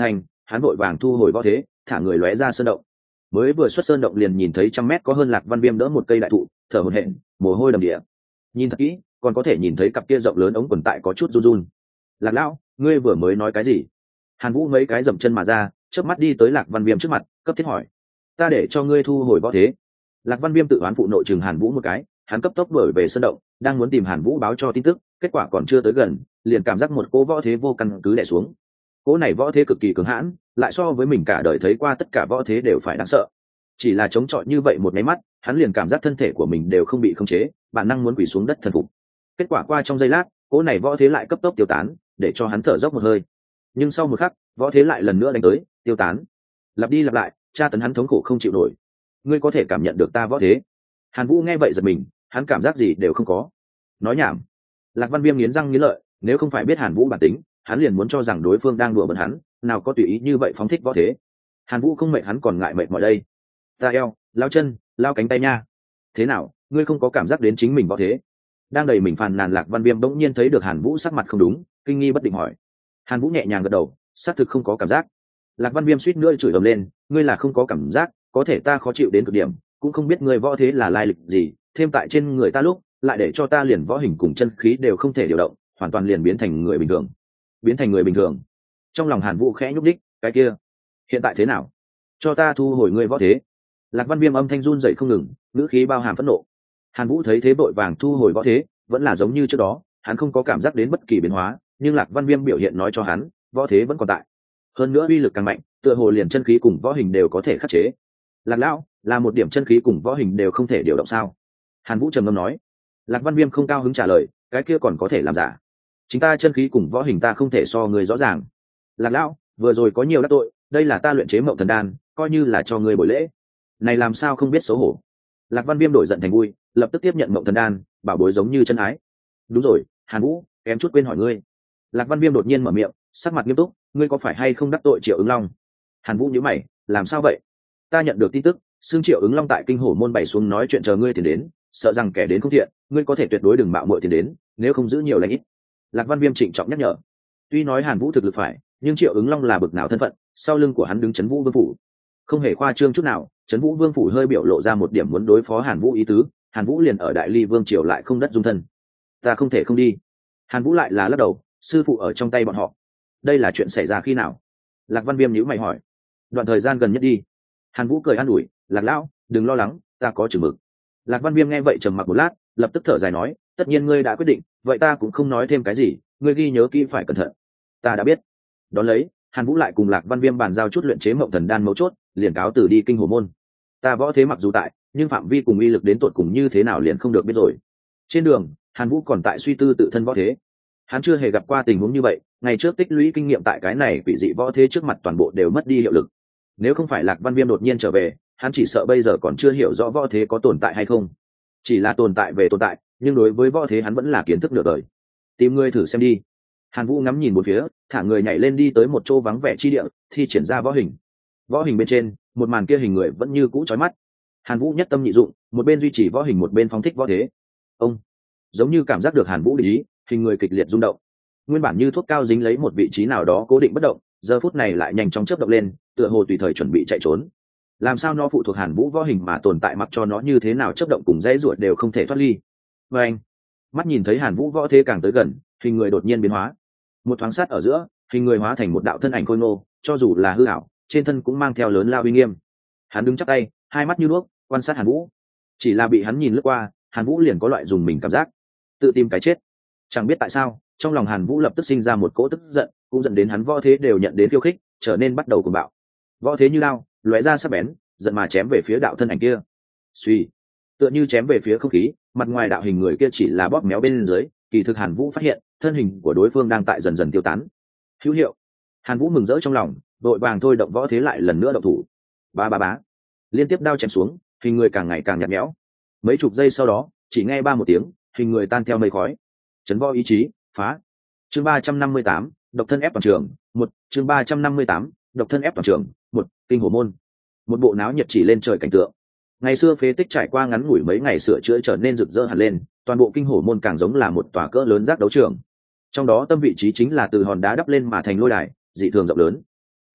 hắn vội vàng thu hồi võ thế, thả người lóe ra sơn động. Mới vừa xuất sơn động liền nhìn thấy 100 mét có hơn Lạc Văn Viêm đỡ một cây đại thụ, thở hổn hển, mồ hôi đầm đìa. Nhìn thật kỹ, còn có thể nhìn thấy cặp kia rộng lớn ống quần tại có chút run run. Lạc lão, ngươi vừa mới nói cái gì? Hàn Vũ mấy cái dậm chân mà ra, chớp mắt đi tới Lạc Văn Viêm trước mặt, cấp thiết hỏi: ta để cho ngươi thu hồi võ thế? Lạc Văn Viêm tự oán phụ nội chừng Hàn Vũ một cái, hắn cấp tốc đuổi về sơn động, đang muốn tìm Hàn Vũ báo cho tin tức, kết quả còn chưa tới gần, liền cảm giác một cỗ võ thế vô căn cứ đè xuống. Cỗ này võ thế cực kỳ cứng hãn, lại so với mình cả đời thấy qua tất cả võ thế đều phải đáng sợ. Chỉ là chống chọi như vậy một cái mắt, hắn liền cảm giác thân thể của mình đều không bị khống chế, bản năng muốn quỳ xuống đất thần phục. Kết quả qua trong giây lát, cỗ này võ thế lại cấp tốc tiêu tán, để cho hắn thở dốc một hơi. Nhưng sau một khắc, võ thế lại lần nữa đánh tới, tiêu tán. Lặp đi lặp lại, tra tấn hắn thống khổ không chịu nổi. Ngươi có thể cảm nhận được ta võ thế? Hàn Vũ nghe vậy giật mình, hắn cảm giác gì đều không có. Nói nhảm. Lạc Văn Viêm nghiến răng nghiến lợi, nếu không phải biết Hàn Vũ bản tính, hắn liền muốn cho rằng đối phương đang đùa bỡn hắn, nào có tùy ý như vậy phóng thích võ thế. Hàn Vũ không mệt hắn còn ngại mệt mọi đây. Ta eo, lao chân, lao cánh tay nha. Thế nào, ngươi không có cảm giác đến chính mình võ thế? Đang đầy mình phàn nàn, Lạc Văn Viêm bỗng nhiên thấy được Hàn Vũ sắc mặt không đúng, kinh nghi bất định hỏi. Hàn Vũ nhẹ nhàng gật đầu, xác thực không có cảm giác. Lạc Văn Viêm suýt nữa chửi ầm lên, ngươi là không có cảm giác, có thể ta khó chịu đến cực điểm, cũng không biết ngươi võ thế là lai lịch gì, thêm tại trên người ta lúc, lại để cho ta liền võ hình cùng chân khí đều không thể điều động, hoàn toàn liền biến thành người bình thường. Biến thành người bình thường? Trong lòng Hàn Vũ khẽ nhúc đích, cái kia, hiện tại thế nào? Cho ta thu hồi ngươi võ thế. Lạc Văn Viêm âm thanh run rẩy không ngừng, ngữ khí bao hàm phẫn nộ. Hàn Vũ thấy thế vội vàng thu hồi võ thế, vẫn là giống như trước đó, hắn không có cảm giác đến bất kỳ biến hóa, nhưng Lạc Văn Viêm biểu hiện nói cho hắn, võ thế vẫn còn tại. Hơn nữa uy lực càng mạnh, tựa hồ liền chân khí cùng võ hình đều có thể khắc chế. Lạc lão, là một điểm chân khí cùng võ hình đều không thể điều động sao? Hàn Vũ trầm ngâm nói. Lạc Văn Viêm không cao hứng trả lời, cái kia còn có thể làm giả? Chính ta chân khí cùng võ hình ta không thể so người rõ ràng. Lạc lão, vừa rồi có nhiều đắc tội, đây là ta luyện chế Mộng Thần Đan, coi như là cho người buổi lễ. Này làm sao không biết xấu hổ? Lạc Văn Viêm đổi giận thành vui, lập tức tiếp nhận Mộng Thần Đan, bảo bối giống như chân ái. Đúng rồi, Hàn Vũ, kém chút quên hỏi ngươi. Lạc Văn Viêm đột nhiên mở miệng, sắc mặt nghiêm túc, ngươi có phải hay không đắc tội Triệu Ứng Long? Hàn Vũ nhíu mày, làm sao vậy? Ta nhận được tin tức, xương Triệu Ứng Long tại Kinh Hổ môn bày xuống nói chuyện chờ ngươi tiền đến, sợ rằng kẻ đến không thiện, ngươi có thể tuyệt đối đừng mạo muội tiền đến, nếu không giữ nhiều lãnh ít. Lạc Văn Viêm trịnh trọng nhắc nhở. Tuy nói Hàn Vũ thực lực phải, nhưng Triệu Ứng Long là bực nào thân phận, sau lưng của hắn đứng Trấn Vũ Vương phủ. Không hề khoa trương chút nào, Trấn Vũ Vương phủ hơi biểu lộ ra một điểm muốn đối phó Hàn Vũ ý tứ, Hàn Vũ liền ở Đại Ly Vương triều lại không đất dung thân. Ta không thể không đi. Hàn Vũ lại là lắc đầu, sư phụ ở trong tay bọn họ. Đây là chuyện xảy ra khi nào? Lạc Văn Viêm nhíu mày hỏi. Đoạn thời gian gần nhất đi. Hàn Vũ cười an ủi, Lạc lão, đừng lo lắng, ta có chừng mực. Lạc Văn Viêm nghe vậy trầm mặc một lát, lập tức thở dài nói, tất nhiên ngươi đã quyết định, vậy ta cũng không nói thêm cái gì, ngươi ghi nhớ kỹ phải cẩn thận. Ta đã biết. Đón lấy, Hàn Vũ lại cùng Lạc Văn Viêm bàn giao chút luyện chế Mộng Thần Đan mấu chốt, liền cáo từ đi Kinh Hổ môn. Ta võ thế mặc dù tại, nhưng phạm vi cùng uy lực đến tột cùng như thế nào liền không được biết rồi. Trên đường, Hàn Vũ còn tại suy tư tự thân võ thế. Hắn chưa hề gặp qua tình huống như vậy, ngày trước tích lũy kinh nghiệm tại cái này quỷ dị võ thế trước mặt toàn bộ đều mất đi hiệu lực. Nếu không phải Lạc Văn Viêm đột nhiên trở về, hắn chỉ sợ bây giờ còn chưa hiểu rõ võ thế có tồn tại hay không. Chỉ là tồn tại về tồn tại, nhưng đối với võ thế hắn vẫn là kiến thức nửa đời. Tìm ngươi thử xem đi. Hàn Vũ ngắm nhìn một phía, thả người nhảy lên đi tới một chỗ vắng vẻ chi địa, thi triển ra võ hình. Võ hình bên trên, một màn kia hình người vẫn như cũ chói mắt. Hàn Vũ nhất tâm nhị dụng, một bên duy trì võ hình một bên phóng thích võ thế. Ông, giống như cảm giác được Hàn Vũ để ý, hình người kịch liệt rung động. Nguyên bản như thuốc cao dính lấy một vị trí nào đó cố định bất động, giờ phút này lại nhanh chóng chớp động lên, tựa hồ tùy thời chuẩn bị chạy trốn. Làm sao nó phụ thuộc Hàn Vũ võ hình mà tồn tại, mặc cho nó như thế nào chớp động cùng dãy ruột đều không thể thoát ly. Và anh, mắt nhìn thấy Hàn Vũ võ thế càng tới gần, hình người đột nhiên biến hóa. Một thoáng sát ở giữa, hình người hóa thành một đạo thân ảnh khôi ngô, cho dù là hư ảo, trên thân cũng mang theo lớn lao uy nghiêm. Hắn đứng chắp tay, hai mắt như đuốc, quan sát Hàn Vũ. Chỉ là bị hắn nhìn lướt qua, Hàn Vũ liền có loại dùng mình cảm giác, tự tìm cái chết. Chẳng biết tại sao, trong lòng Hàn Vũ lập tức sinh ra một cỗ tức giận, cũng dẫn đến hắn võ thế đều nhận đến khiêu khích, trở nên bắt đầu cuồng bạo. Võ thế như lao, lóe ra sắc bén, giận mà chém về phía đạo thân ảnh kia. Suy, tựa như chém về phía không khí, mặt ngoài đạo hình người kia chỉ là bóp méo bên dưới, kỳ thực Hàn Vũ phát hiện, thân hình của đối phương đang tại dần dần tiêu tán. Hữu hiệu. Hàn Vũ mừng rỡ trong lòng, đội vàng thôi động võ thế lại lần nữa động thủ. Ba ba bá, liên tiếp đao chém xuống, hình người càng ngày càng nhạt nhẽo. Mấy chục giây sau đó, chỉ nghe ba một tiếng, hình người tan theo mây khói. Chấn võ ý chí, phá. Chương 358, độc thân ép toàn trường, một. Chương 358, độc thân ép toàn trường, một. Kinh Hổ môn. Một bộ náo nhiệt chỉ lên trời cảnh tượng. Ngày xưa phế tích trải qua ngắn ngủi mấy ngày sửa chữa trở nên rực rỡ hẳn lên, toàn bộ Kinh Hổ môn càng giống là một tòa cỡ lớn giác đấu trường. Trong đó tâm vị trí chính là từ hòn đá đắp lên mà thành lôi đài, dị thường rộng lớn.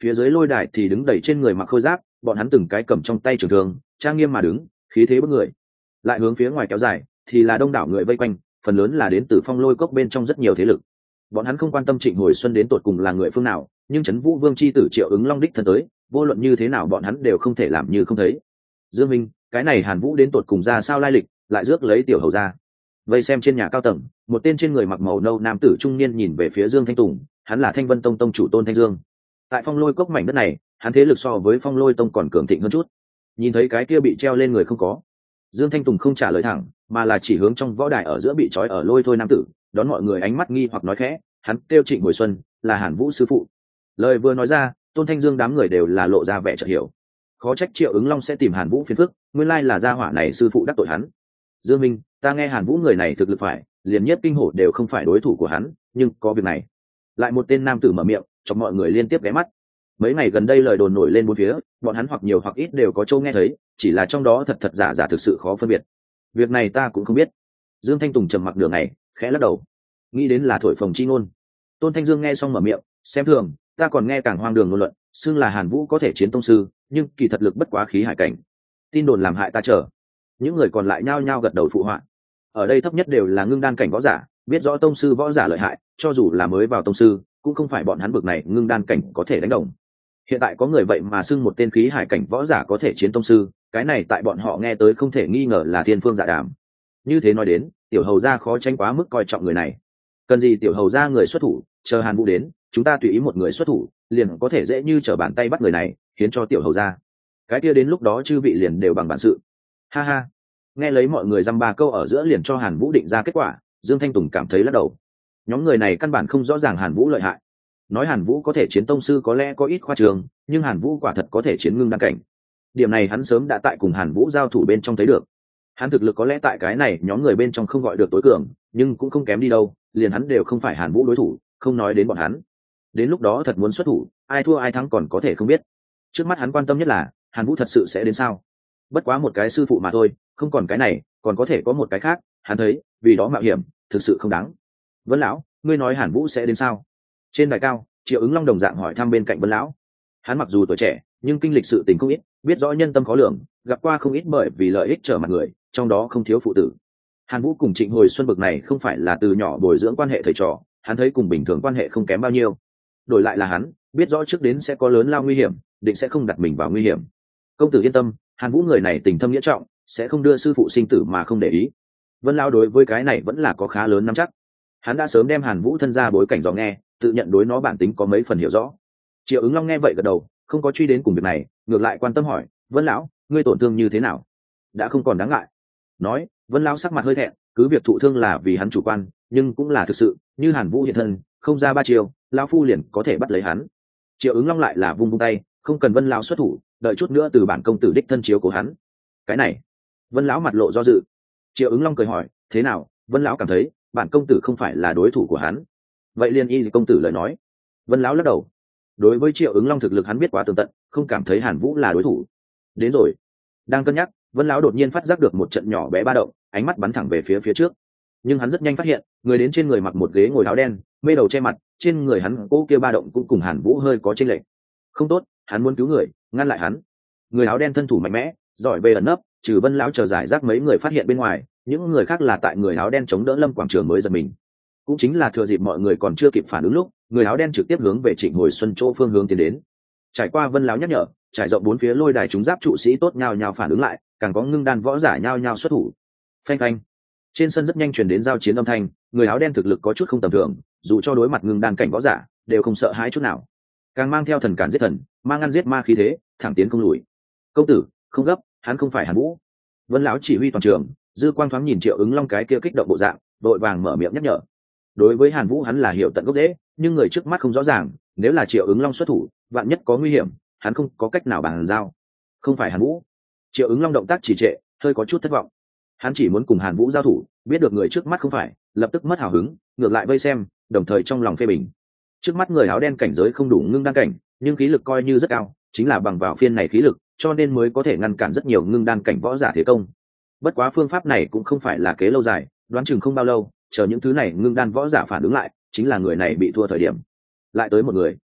Phía dưới lôi đài thì đứng đầy trên người mặc khôi giáp, bọn hắn từng cái cầm trong tay trường thương, trang nghiêm mà đứng, khí thế bức người. Lại hướng phía ngoài kéo dài thì là đông đảo người vây quanh, phần lớn là đến từ Phong Lôi Cốc bên trong rất nhiều thế lực. Bọn hắn không quan tâm Trịnh Hồi Xuân đến tột cùng là người phương nào, nhưng Trấn Vũ Vương chi tử Triệu Ứng Long đích thân tới, vô luận như thế nào bọn hắn đều không thể làm như không thấy. Dương Minh, cái này Hàn Vũ đến tột cùng ra sao lai lịch, lại rước lấy tiểu hầu ra. Vây xem trên nhà cao tầng, một tên trên người mặc màu nâu nam tử trung niên nhìn về phía Dương Thanh Tùng, hắn là Thanh Vân Tông tông chủ Tôn Thanh Dương. Tại Phong Lôi Cốc mảnh đất này, hắn thế lực so với Phong Lôi Tông còn cường thịnh hơn chút. Nhìn thấy cái kia bị treo lên người không có, Dương Thanh Tùng không trả lời thẳng, mà là chỉ hướng trong võ đài ở giữa bị trói ở lôi thôi nam tử, đón mọi người ánh mắt nghi hoặc nói khẽ, hắn kêu Trịnh Hồi Xuân, là Hàn Vũ sư phụ. Lời vừa nói ra, Tôn Thanh Dương đám người đều là lộ ra vẻ chợt hiểu. Khó trách Triệu Ứng Long sẽ tìm Hàn Vũ phiền phức, nguyên lai là gia hỏa này sư phụ đắc tội hắn. Dương Minh, ta nghe Hàn Vũ người này thực lực phải, liền nhất kinh hổ đều không phải đối thủ của hắn, nhưng có việc này. Lại một tên nam tử mở miệng, cho mọi người liên tiếp ghé mắt. Mấy ngày gần đây lời đồn nổi lên bốn phía, bọn hắn hoặc nhiều hoặc ít đều có châu nghe thấy, chỉ là trong đó thật thật giả giả thực sự khó phân biệt. Việc này ta cũng không biết. Dương Thanh Tùng trầm mặc nửa ngày, khẽ lắc đầu. Nghĩ đến là thổi phồng chi ngôn. Tôn Thanh Dương nghe xong mở miệng, xem thường, ta còn nghe càng hoang đường ngôn luận, xưng là Hàn Vũ có thể chiến tông sư, nhưng kỳ thật lực bất quá khí hải cảnh. Tin đồn làm hại ta chờ. Những người còn lại nhao nhao gật đầu phụ họa. Ở đây thấp nhất đều là ngưng đan cảnh võ giả, biết rõ tông sư võ giả lợi hại, cho dù là mới vào tông sư, cũng không phải bọn hắn bực này ngưng đan cảnh có thể đánh đồng. Hiện tại có người vậy mà xưng một tên khí hải cảnh võ giả có thể chiến tông sư, cái này tại bọn họ nghe tới không thể nghi ngờ là thiên phương dạ đàm. Như thế nói đến, tiểu hầu gia khó tránh quá mức coi trọng người này. Cần gì tiểu hầu gia người xuất thủ, chờ Hàn Vũ đến, chúng ta tùy ý một người xuất thủ, liền có thể dễ như trở bàn tay bắt người này, khiến cho tiểu hầu gia. Cái kia đến lúc đó chư vị liền đều bằng bản sự. Ha ha. Nghe lấy mọi người dăm ba câu ở giữa liền cho Hàn Vũ định ra kết quả, Dương Thanh Tùng cảm thấy lắc đầu. Nhóm người này căn bản không rõ ràng Hàn Vũ lợi hại. Nói Hàn Vũ có thể chiến tông sư có lẽ có ít khoa trường, nhưng Hàn Vũ quả thật có thể chiến ngưng đan cảnh. Điểm này hắn sớm đã tại cùng Hàn Vũ giao thủ bên trong thấy được. Hắn thực lực có lẽ tại cái này nhóm người bên trong không gọi được tối cường, nhưng cũng không kém đi đâu, liền hắn đều không phải Hàn Vũ đối thủ, không nói đến bọn hắn. Đến lúc đó thật muốn xuất thủ, ai thua ai thắng còn có thể không biết. Trước mắt hắn quan tâm nhất là Hàn Vũ thật sự sẽ đến sao? Bất quá một cái sư phụ mà thôi, không còn cái này, còn có thể có một cái khác, hắn thấy, vì đó mạo hiểm, thực sự không đáng. Vân lão, ngươi nói Hàn Vũ sẽ đến sao? Trên đài cao, Triệu Ứng Long đồng dạng hỏi thăm bên cạnh Vân lão. Hắn mặc dù tuổi trẻ, nhưng kinh lịch sự tình không ít, biết rõ nhân tâm khó lường, gặp qua không ít bởi vì lợi ích trở mặt người, trong đó không thiếu phụ tử. Hàn Vũ cùng Trịnh Hồi Xuân bực này không phải là từ nhỏ bồi dưỡng quan hệ thầy trò, hắn thấy cùng bình thường quan hệ không kém bao nhiêu. Đổi lại là hắn, biết rõ trước đến sẽ có lớn lao nguy hiểm, định sẽ không đặt mình vào nguy hiểm. Công tử yên tâm, Hàn Vũ người này tình thâm nghĩa trọng, sẽ không đưa sư phụ sinh tử mà không để ý. Vân lão đối với cái này vẫn là có khá lớn nắm chắc. Hắn đã sớm đem Hàn Vũ thân ra bối cảnh dò nghe, tự nhận đối nó bản tính có mấy phần hiểu rõ. Triệu Ứng Long nghe vậy gật đầu, không có truy đến cùng việc này, ngược lại quan tâm hỏi, Vân lão, ngươi tổn thương như thế nào? Đã không còn đáng ngại. Nói, Vân lão sắc mặt hơi thẹn, cứ việc thụ thương là vì hắn chủ quan, nhưng cũng là thực sự, như Hàn Vũ hiện thân, không ra ba chiều, lão phu liền có thể bắt lấy hắn. Triệu Ứng Long lại là vung vung tay, không cần Vân lão xuất thủ, đợi chút nữa từ bản công tử đích thân chiếu của hắn. Cái này, Vân lão mặt lộ do dự. Triệu Ứng Long cười hỏi, thế nào? Vân lão cảm thấy bản công tử không phải là đối thủ của hắn. Vậy liền y công tử lời nói. Vân lão lắc đầu. Đối với Triệu Ứng Long thực lực hắn biết quá tường tận, không cảm thấy Hàn Vũ là đối thủ. Đến rồi. Đang cân nhắc, Vân lão đột nhiên phát giác được một trận nhỏ bé ba động, ánh mắt bắn thẳng về phía trước. Nhưng hắn rất nhanh phát hiện, người đến trên người mặc một ghế ngồi áo đen, mê đầu che mặt, trên người hắn cố kia ba động cũng cùng Hàn Vũ hơi có chênh lệch. Không tốt, hắn muốn cứu người, ngăn lại hắn. Người áo đen thân thủ mạnh mẽ, giỏi về ẩn nấp, trừ Vân lão chờ giải rác mấy người phát hiện bên ngoài, những người khác là tại người áo đen chống đỡ Lâm quảng trường mới giật mình. Cũng chính là thừa dịp mọi người còn chưa kịp phản ứng lúc, người áo đen trực tiếp hướng về Trịnh Hồi Xuân chỗ phương hướng tiến đến. Trải qua Vân lão nhắc nhở, trải rộng bốn phía lôi đài chúng giáp trụ sĩ tốt nhao nhao phản ứng lại, càng có ngưng đan võ giả nhao nhao xuất thủ. Phanh phanh. Trên sân rất nhanh truyền đến giao chiến âm thanh, người áo đen thực lực có chút không tầm thường, dù cho đối mặt ngưng đan cảnh võ giả, đều không sợ hãi chút nào. Càng mang theo thần cản giết thần, mang ngăn giết ma khí thế, thẳng tiến không lùi. Công tử, không gấp, hắn không phải Hàn Vũ. Vân lão chỉ huy toàn trường, dư quang thoáng nhìn Triệu Ứng Long cái kia kích động bộ dạng, vội vàng mở miệng nhắc nhở. Đối với Hàn Vũ hắn là hiểu tận gốc rễ, nhưng người trước mắt không rõ ràng, nếu là Triệu Ứng Long xuất thủ, vạn nhất có nguy hiểm, hắn không có cách nào bàn giao. Không phải Hàn Vũ. Triệu Ứng Long động tác trì trệ, hơi có chút thất vọng. Hắn chỉ muốn cùng Hàn Vũ giao thủ, biết được người trước mắt không phải, lập tức mất hào hứng, ngược lại vây xem, đồng thời trong lòng phê bình. Trước mắt người áo đen cảnh giới không đủ ngưng đan cảnh, nhưng khí lực coi như rất cao, chính là bằng vào phiên này khí lực, cho nên mới có thể ngăn cản rất nhiều ngưng đan cảnh võ giả thế công. Bất quá phương pháp này cũng không phải là kế lâu dài, đoán chừng không bao lâu, chờ những thứ này ngưng đan võ giả phản ứng lại, chính là người này bị thua thời điểm. Lại tới một người.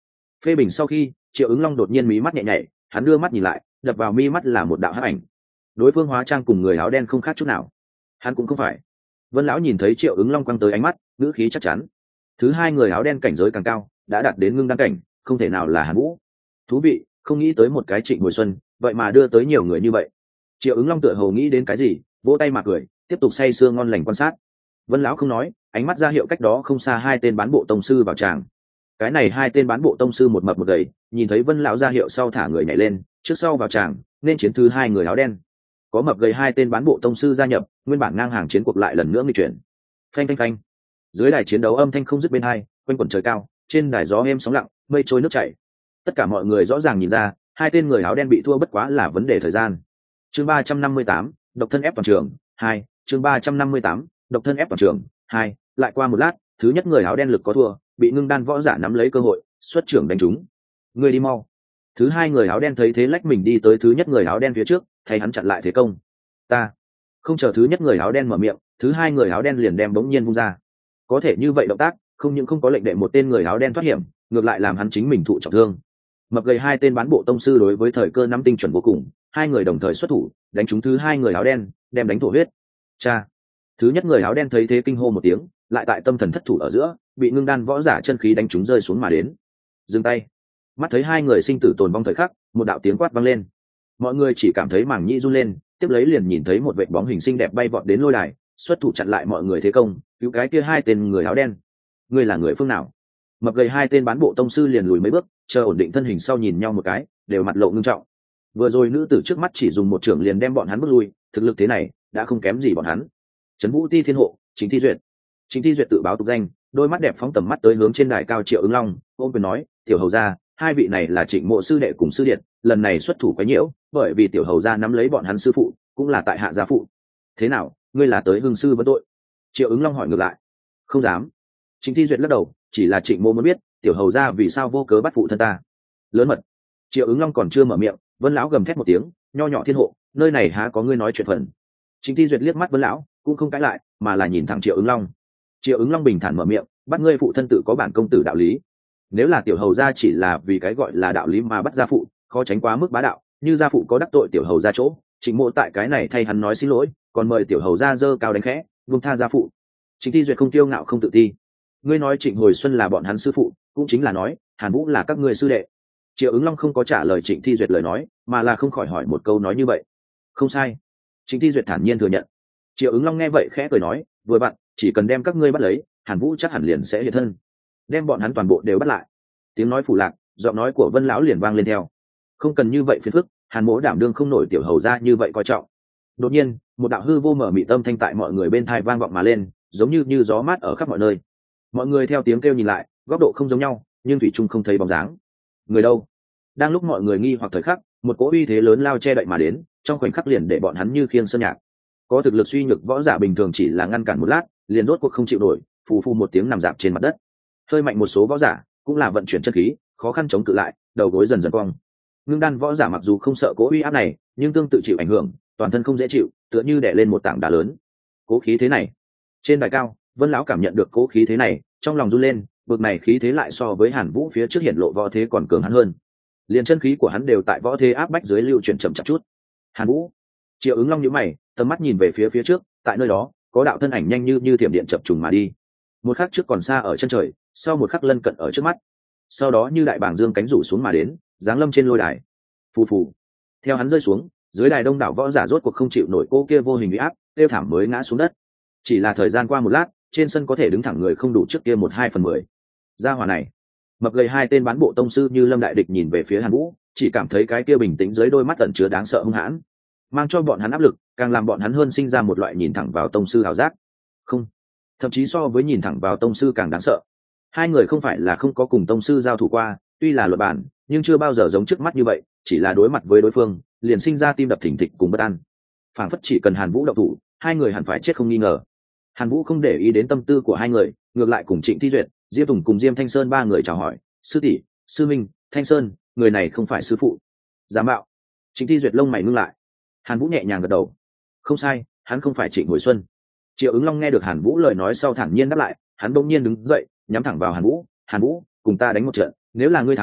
Phê bình sau khi, Triệu Ứng Long đột nhiên mí mắt nhẹ nhảy, hắn đưa mắt nhìn lại, đập vào mi mắt là một đạo hắc ảnh. Đối phương hóa trang cùng người áo đen không khác chút nào. Hắn cũng không phải. Vân lão nhìn thấy Triệu Ứng Long quăng tới ánh mắt, ngữ khí chắc chắn. Thứ hai người áo đen cảnh giới càng cao, đã đạt đến ngưng đăng cảnh, không thể nào là Hàn Vũ. Thú vị, không nghĩ tới một cái Trịnh Hồi Xuân, vậy mà đưa tới nhiều người như vậy. Triệu Ứng Long tựa hồ nghĩ đến cái gì, vỗ tay mà cười, tiếp tục say sưa ngon lành quan sát. Vân lão không nói, ánh mắt ra hiệu cách đó không xa hai tên bán bộ tông sư vào tràng. Cái này hai tên bán bộ tông sư một mập một gầy, nhìn thấy Vân lão ra hiệu sau thả người nhảy lên, trước sau vào tràng, nên chiến thứ hai người áo đen. Có mập gầy hai tên bán bộ tông sư gia nhập, nguyên bản ngang hàng chiến cuộc lại lần nữa nghịch chuyển. Phanh phanh phanh. Dưới đài chiến đấu âm thanh không dứt bên hai, quanh quẩn trời cao, trên đài gió êm sóng lặng, mây trôi nước chảy. Tất cả mọi người rõ ràng nhìn ra, hai tên người áo đen bị thua bất quá là vấn đề thời gian. Chương 358, độc thân ép toàn trường 2, chương 358, độc thân ép toàn trường 2, lại qua một lát, thứ nhất người áo đen lực có thua, bị ngưng đan võ giả nắm lấy cơ hội, xuất trưởng đánh trúng. Người đi mau. Thứ hai người áo đen thấy thế lách mình đi tới thứ nhất người áo đen phía trước, thay hắn chặn lại thế công. Ta. Không chờ thứ nhất người áo đen mở miệng, thứ hai người áo đen liền đem bỗng nhiên vung ra. Có thể như vậy động tác, không những không có lệnh đệ một tên người áo đen thoát hiểm, ngược lại làm hắn chính mình thụ trọng thương. Mập gầy hai tên bán bộ tông sư đối với thời cơ nắm tinh chuẩn vô cùng, hai người đồng thời xuất thủ, đánh trúng thứ hai người áo đen, đem đánh thổ huyết. Cha. Thứ nhất người áo đen thấy thế kinh hô một tiếng, lại tại tâm thần thất thủ ở giữa, bị ngưng đan võ giả chân khí đánh trúng rơi xuống mà đến. Dừng tay. Mắt thấy hai người sinh tử tồn vong thời khắc, một đạo tiếng quát vang lên. Mọi người chỉ cảm thấy mảng nhĩ run lên, tiếp lấy liền nhìn thấy một vệt bóng hình xinh đẹp bay vọt đến lôi đài, xuất thủ chặn lại mọi người thế công, cứu cái kia hai tên người áo đen. Ngươi là người phương nào? Mập gầy hai tên bán bộ tông sư liền lùi mấy bước, chờ ổn định thân hình sau nhìn nhau một cái, đều mặt lộ ngưng trọng. Vừa rồi nữ tử trước mắt chỉ dùng một trưởng liền đem bọn hắn bước lui, thực lực thế này đã không kém gì bọn hắn. Trấn Vũ Ti Thiên Hộ, Chính Thi Duyệt. Chính Thi Duyệt tự báo tục danh, đôi mắt đẹp phóng tầm mắt tới hướng trên đài cao Triệu Ứng Long, ôm quyền nói, tiểu hầu gia, hai vị này là Trịnh Mộ sư đệ cùng sư điện, lần này xuất thủ quấy nhiễu, bởi vì tiểu hầu gia nắm lấy bọn hắn sư phụ, cũng là tại hạ gia phụ. Thế nào, ngươi là tới hưng sư vấn tội? Triệu Ứng Long hỏi ngược lại. Không dám. Chính Thi Duyệt lắc đầu, chỉ là Trịnh Mộ muốn biết, tiểu hầu gia vì sao vô cớ bắt phụ thân ta. Lớn mật. Triệu Ứng Long còn chưa mở miệng, Vân lão gầm thét một tiếng, nho nhỏ Thiên Hộ, nơi này há có ngươi nói chuyện phần. Chính Thi Duyệt liếc mắt Vân lão, cũng không cãi lại, mà là nhìn thẳng Triệu Ứng Long. Triệu Ứng Long bình thản mở miệng, bắt ngươi phụ thân tự có bản công tử đạo lý. Nếu là tiểu hầu gia chỉ là vì cái gọi là đạo lý mà bắt gia phụ, khó tránh quá mức bá đạo, như gia phụ có đắc tội tiểu hầu gia chỗ, Trịnh Mộ tại cái này thay hắn nói xin lỗi, còn mời tiểu hầu gia dơ cao đánh khẽ, buông tha gia phụ. Trịnh Thi Duyệt không kiêu ngạo không tự ti. Ngươi nói Trịnh Hồi Xuân là bọn hắn sư phụ, cũng chính là nói Hàn Vũ là các ngươi sư đệ. Triệu Ứng Long không có trả lời Trịnh Thi Duyệt lời nói, mà là không khỏi hỏi một câu nói như vậy. Không sai. Trịnh Thi Duyệt thản nhiên thừa nhận. Triệu Ứng Long nghe vậy khẽ cười nói, vừa vặn, chỉ cần đem các ngươi bắt lấy, Hàn Vũ chắc hẳn liền sẽ hiện thân. Đem bọn hắn toàn bộ đều bắt lại. Tiếng nói phủ lạc, giọng nói của Vân lão liền vang lên theo. Không cần như vậy phiền phức, Hàn Mỗ đảm đương không nổi tiểu hầu gia như vậy coi trọng. Đột nhiên, một đạo hư vô mở mị tâm thanh tại mọi người bên tai vang vọng mà lên, giống như gió mát ở khắp mọi nơi. Mọi người theo tiếng kêu nhìn lại, góc độ không giống nhau, nhưng thủy chung không thấy bóng dáng. Người đâu? Đang lúc mọi người nghi hoặc thời khắc, một cỗ uy thế lớn lao che đậy mà đến, trong khoảnh khắc liền để bọn hắn như khiêng sơn nhạc. Có thực lực suy nhược võ giả bình thường chỉ là ngăn cản một lát, liền rốt cuộc không chịu nổi, phù phù một tiếng nằm dạp trên mặt đất. Hơi mạnh một số võ giả cũng là vận chuyển chân khí, khó khăn chống cự lại, đầu gối dần dần cong. Ngưng đan võ giả mặc dù không sợ cỗ uy áp này, nhưng tương tự chịu ảnh hưởng, toàn thân không dễ chịu, tựa như đè lên một tảng đá lớn. Cố khí thế này. Trên đài cao, Vân lão cảm nhận được cố khí thế này, trong lòng run lên, bực này khí thế lại so với Hàn Vũ phía trước hiện lộ võ thế còn cường hắn hơn. Liền chân khí của hắn đều tại võ thế áp bách dưới lưu chuyển chậm chạp chút. Hàn Vũ. Triệu Ứng Long nhíu mày, tầm mắt nhìn về phía trước, tại nơi đó, có đạo thân ảnh nhanh như thiểm điện chập trùng mà đi. Một khắc trước còn xa ở chân trời, sau một khắc lân cận ở trước mắt. Sau đó như đại bàng dương cánh rủ xuống mà đến, giáng lâm trên lôi đài. Phù phù. Theo hắn rơi xuống, dưới đài đông đảo võ giả rốt cuộc không chịu nổi cô kia vô hình uy áp, tiêu thảm mới ngã xuống đất. Chỉ là thời gian qua một lát, trên sân có thể đứng thẳng người không đủ trước kia 1/2/10. Gia hỏa này, mập gầy hai tên bán bộ tông sư như lâm đại địch nhìn về phía Hàn Vũ, chỉ cảm thấy cái kia bình tĩnh dưới đôi mắt ẩn chứa đáng sợ hung hãn, mang cho bọn hắn áp lực, càng làm bọn hắn hơn sinh ra một loại nhìn thẳng vào tông sư ảo giác. Không, thậm chí so với nhìn thẳng vào tông sư càng đáng sợ. Hai người không phải là không có cùng tông sư giao thủ qua, tuy là luật bản, nhưng chưa bao giờ giống trước mắt như vậy, chỉ là đối mặt với đối phương, liền sinh ra tim đập thình thịch cùng bất an. Phảng phất chỉ cần Hàn Vũ động thủ, hai người hẳn phải chết không nghi ngờ. Hàn Vũ không để ý đến tâm tư của hai người, ngược lại cùng Trịnh Thi Duyệt, Diêm Tùng cùng Diêm Thanh Sơn ba người chào hỏi, sư tỷ, sư minh, Thanh Sơn, người này không phải sư phụ. Giả mạo. Trịnh Thi Duyệt lông mày ngưng lại. Hàn Vũ nhẹ nhàng gật đầu. Không sai, hắn không phải Trịnh Hồi Xuân. Triệu Ứng Long nghe được Hàn Vũ lời nói sau thản nhiên đáp lại, hắn bỗng nhiên đứng dậy, nhắm thẳng vào Hàn Vũ, "Hàn Vũ, cùng ta đánh một trận, nếu là ngươi thắng,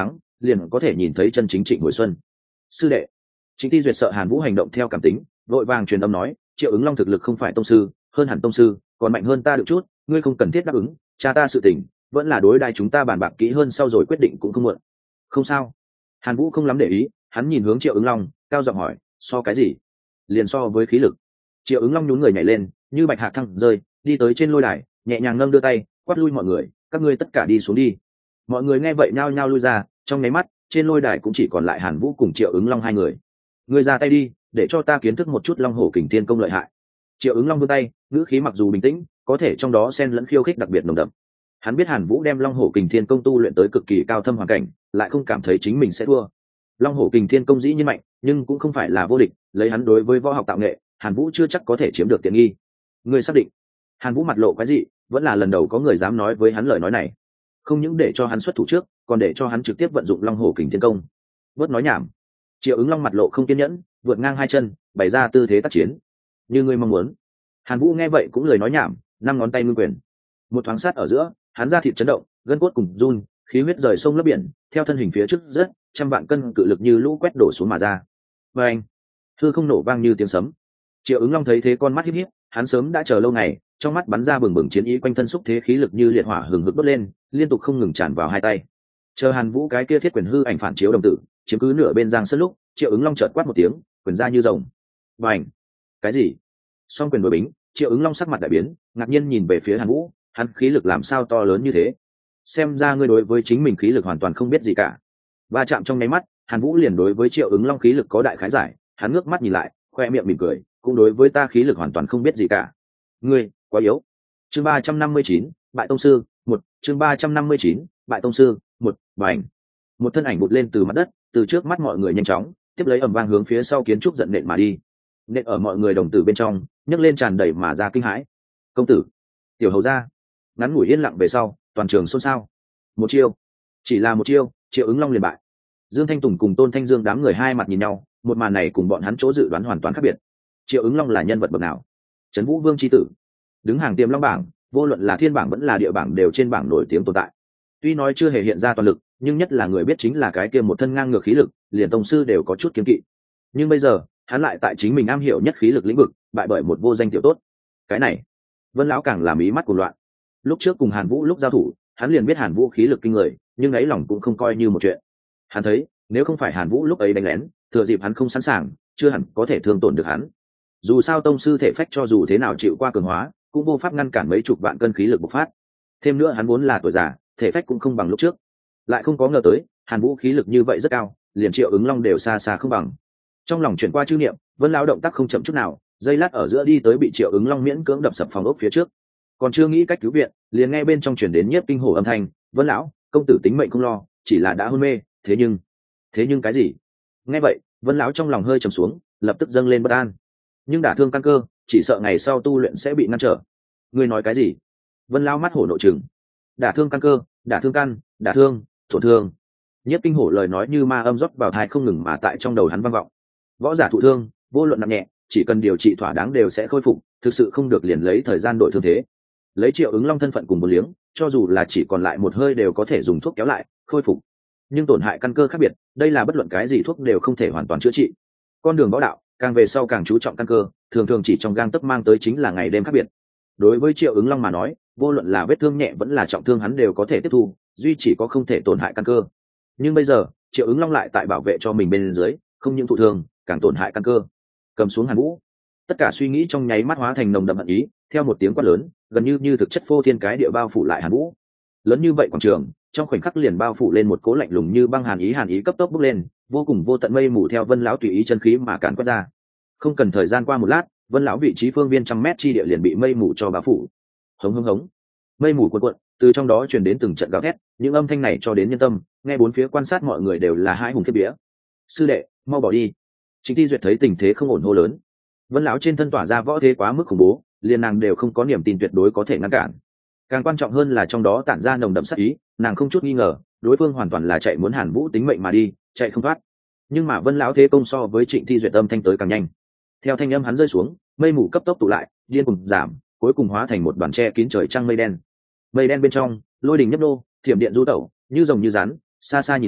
liền có thể nhìn thấy chân chính Trịnh Hồi Xuân. Sư đệ. Trịnh Ti Duyệt sợ Hàn Vũ hành động theo cảm tính, vội vàng truyền âm nói, Triệu Ứng Long thực lực không phải tông sư, hơn hẳn tông sư, còn mạnh hơn ta được chút, ngươi không cần thiết đáp ứng, cha ta sự tình, vẫn là đối đai chúng ta bàn bạc kỹ hơn sau rồi quyết định cũng không muộn. Không sao. Hàn Vũ không lắm để ý, hắn nhìn hướng Triệu Ứng Long, cao giọng hỏi, so cái gì? Liền so với khí lực. Triệu Ứng Long nhún người nhảy lên, như bạch hạc thăng rơi, đi tới trên lôi đài, nhẹ nhàng nâng đưa tay, quát lui mọi người, các ngươi tất cả đi xuống đi. Mọi người nghe vậy nhao nhao lui ra, trong nháy mắt, trên lôi đài cũng chỉ còn lại Hàn Vũ cùng Triệu Ứng Long hai người. Ngươi ra tay đi, để cho ta kiến thức một chút Long Hổ Kình Thiên Công lợi hại. Triệu Ứng Long vươn tay, ngữ khí mặc dù bình tĩnh, có thể trong đó xen lẫn khiêu khích đặc biệt nồng đậm. Hắn biết Hàn Vũ đem Long Hổ Kình Thiên Công tu luyện tới cực kỳ cao thâm hoàn cảnh, lại không cảm thấy chính mình sẽ thua. Long Hổ Kình Thiên Công dĩ nhiên mạnh, nhưng cũng không phải là vô địch, lấy hắn đối với võ học tạo nghệ, Hàn Vũ chưa chắc có thể chiếm được tiện nghi. Ngươi xác định? Hàn Vũ mặt lộ cái gì, vẫn là lần đầu có người dám nói với hắn lời nói này. Không những để cho hắn xuất thủ trước, còn để cho hắn trực tiếp vận dụng Long Hổ Kình Thiên Công. Bớt nói nhảm. Triệu Ứng Long mặt lộ không kiên nhẫn, vượt ngang hai chân, bày ra tư thế tác chiến. Như ngươi mong muốn. Hàn Vũ nghe vậy cũng lời nói nhảm, năm ngón tay ngưng quyền. Một thoáng sát ở giữa, hắn ra thịt chấn động, gân cốt cùng run, khí huyết rời sông lấp biển, theo thân hình phía trước rất trăm vạn cân cự lực như lũ quét đổ xuống mà ra. Và anh, hư không nổ vang như tiếng sấm. Triệu Ứng Long thấy thế con mắt híp híp, hắn sớm đã chờ lâu ngày, trong mắt bắn ra bừng bừng chiến ý, quanh thân xúc thế khí lực như liệt hỏa hừng hực đốt lên, liên tục không ngừng tràn vào hai tay. Chờ Hàn Vũ cái kia thiết quyền hư ảnh phản chiếu đồng tử, chiếm cứ nửa bên giang sơn lúc, Triệu Ứng Long chợt quát một tiếng, quyền ra như rồng. Bành! Cái gì? Song quyền đối bính, Triệu Ứng Long sắc mặt đại biến, ngạc nhiên nhìn về phía Hàn Vũ, hắn khí lực làm sao to lớn như thế? Xem ra ngươi đối với chính mình khí lực hoàn toàn không biết gì cả. Va chạm trong nháy mắt, Hàn Vũ liền đối với Triệu Ứng Long khí lực có đại khái giải, hắn ngước mắt nhìn lại, khoe miệng mỉm cười, cũng đối với ta khí lực hoàn toàn không biết gì cả. Ngươi, quá yếu. Chương 359, bại tông sư, một. Chương 359, bại tông sư, một. Bành. Một thân ảnh bụt lên từ mặt đất, từ trước mắt mọi người nhanh chóng, tiếp lấy ầm vang hướng phía sau kiến trúc giận nện mà đi. Nện ở mọi người đồng tử bên trong, nhấc lên tràn đầy mà ra kinh hãi. Công tử, tiểu hầu gia. Ngắn ngủi yên lặng về sau, toàn trường xôn xao. Một chiêu, chỉ là một chiêu, Triệu Ứng Long liền bại. Dương Thanh Tùng cùng Tôn Thanh Dương đám người hai mặt nhìn nhau, một màn này cùng bọn hắn chỗ dự đoán hoàn toàn khác biệt. Triệu Ứng Long là nhân vật bậc nào? Trấn Vũ Vương chi tử, đứng hàng tiềm long bảng, vô luận là thiên bảng vẫn là địa bảng đều trên bảng nổi tiếng tồn tại. Tuy nói chưa hề hiện ra toàn lực, nhưng nhất là người biết chính là cái kia một thân ngang ngược khí lực, liền tông sư đều có chút kiêng kỵ. Nhưng bây giờ, hắn lại tại chính mình am hiểu nhất khí lực lĩnh vực, bại bởi một vô danh tiểu tốt. Cái này, Vân lão càng làm ý mắt cuồng loạn. Lúc trước cùng Hàn Vũ lúc giao thủ, hắn liền biết Hàn Vũ khí lực kinh người, nhưng ấy lòng cũng không coi như một chuyện. Hắn thấy, nếu không phải Hàn Vũ lúc ấy đánh lén, thừa dịp hắn không sẵn sàng, chưa hẳn có thể thương tổn được hắn. Dù sao tông sư thể phách cho dù thế nào chịu qua cường hóa, cũng vô pháp ngăn cản mấy chục vạn cân khí lực bộc phát. Thêm nữa hắn vốn là tuổi già, thể phách cũng không bằng lúc trước. Lại không có ngờ tới, Hàn Vũ khí lực như vậy rất cao, liền Triệu Ứng Long đều xa xa không bằng. Trong lòng chuyển qua chư niệm, Vân lão động tác không chậm chút nào, giây lát ở giữa đi tới bị Triệu Ứng Long miễn cưỡng đập sập phòng ốc phía trước. Còn chưa nghĩ cách cứu viện, liền nghe bên trong chuyển đến nhiếp kinh hổ âm thanh, "Vân lão, công tử tính mệnh không lo, chỉ là đã hôn mê, thế nhưng cái gì?" Nghe vậy, Vân lão trong lòng hơi trầm xuống, lập tức dâng lên bất an. Nhưng đả thương căn cơ, chỉ sợ ngày sau tu luyện sẽ bị ngăn trở. Ngươi nói cái gì? Vân lão mắt hổ nội trừng. Đả thương căn cơ, đả thương căn, đả thương, tổn thương. Nhiếp kinh hổ lời nói như ma âm rót vào tai không ngừng mà tại trong đầu hắn vang vọng. Võ giả thụ thương, vô luận nặng nhẹ, chỉ cần điều trị thỏa đáng đều sẽ khôi phục, thực sự không được liền lấy thời gian đổi thương thế. Lấy Triệu Ứng Long thân phận cùng một liếng, cho dù là chỉ còn lại một hơi đều có thể dùng thuốc kéo lại, khôi phục. Nhưng tổn hại căn cơ khác biệt, đây là bất luận cái gì thuốc đều không thể hoàn toàn chữa trị. Con đường võ đạo, càng về sau càng chú trọng căn cơ, thường thường chỉ trong gang tấc mang tới chính là ngày đêm khác biệt. Đối với Triệu Ứng Long mà nói, vô luận là vết thương nhẹ vẫn là trọng thương hắn đều có thể tiếp thu, duy chỉ có không thể tổn hại căn cơ. Nhưng bây giờ, Triệu Ứng Long lại tại bảo vệ cho mình bên dưới, không những thụ thương, càng tổn hại căn cơ. Cầm xuống Hàn Vũ, tất cả suy nghĩ trong nháy mắt hóa thành nồng đậm hận ý, theo một tiếng quát lớn, gần như thực chất phô thiên cái địa bao phủ lại Hàn Vũ. Lớn như vậy quảng trường, trong khoảnh khắc liền bao phủ lên một cố lạnh lùng như băng hàn ý cấp tốc bốc lên, vô cùng vô tận mây mù theo Vân lão tùy ý chân khí mà càn quét ra. Không cần thời gian qua một lát, Vân lão vị trí phương viên trăm mét chi địa liền bị mây mù cho bao phủ. Hống hống hống, mây mù cuộn cuộn, từ trong đó truyền đến từng trận gào thét, những âm thanh này cho đến nhân tâm, nghe bốn phía quan sát mọi người đều là hãi hùng khiếp vía. Sư đệ, mau bỏ đi. Trịnh Ti Duyệt thấy tình thế không ổn hô lớn. Vân lão trên thân tỏa ra võ thế quá mức khủng bố, liền nàng đều không có niềm tin tuyệt đối có thể ngăn cản. Càng quan trọng hơn là trong đó tản ra nồng đậm sát ý, nàng không chút nghi ngờ, đối phương hoàn toàn là chạy muốn Hàn Vũ tính mệnh mà đi, chạy không thoát. Nhưng mà Vân lão thế công so với Trịnh Ti Duyệt âm thanh tới càng nhanh. Theo thanh âm hắn rơi xuống, mây mù cấp tốc tụ lại, điên cuồng giảm, cuối cùng hóa thành một đoàn che kín trời trăng mây đen. Mây đen bên trong, lôi đình nhấp nô, thiểm điện du tẩu, như rồng như rắn, xa xa nhìn lại,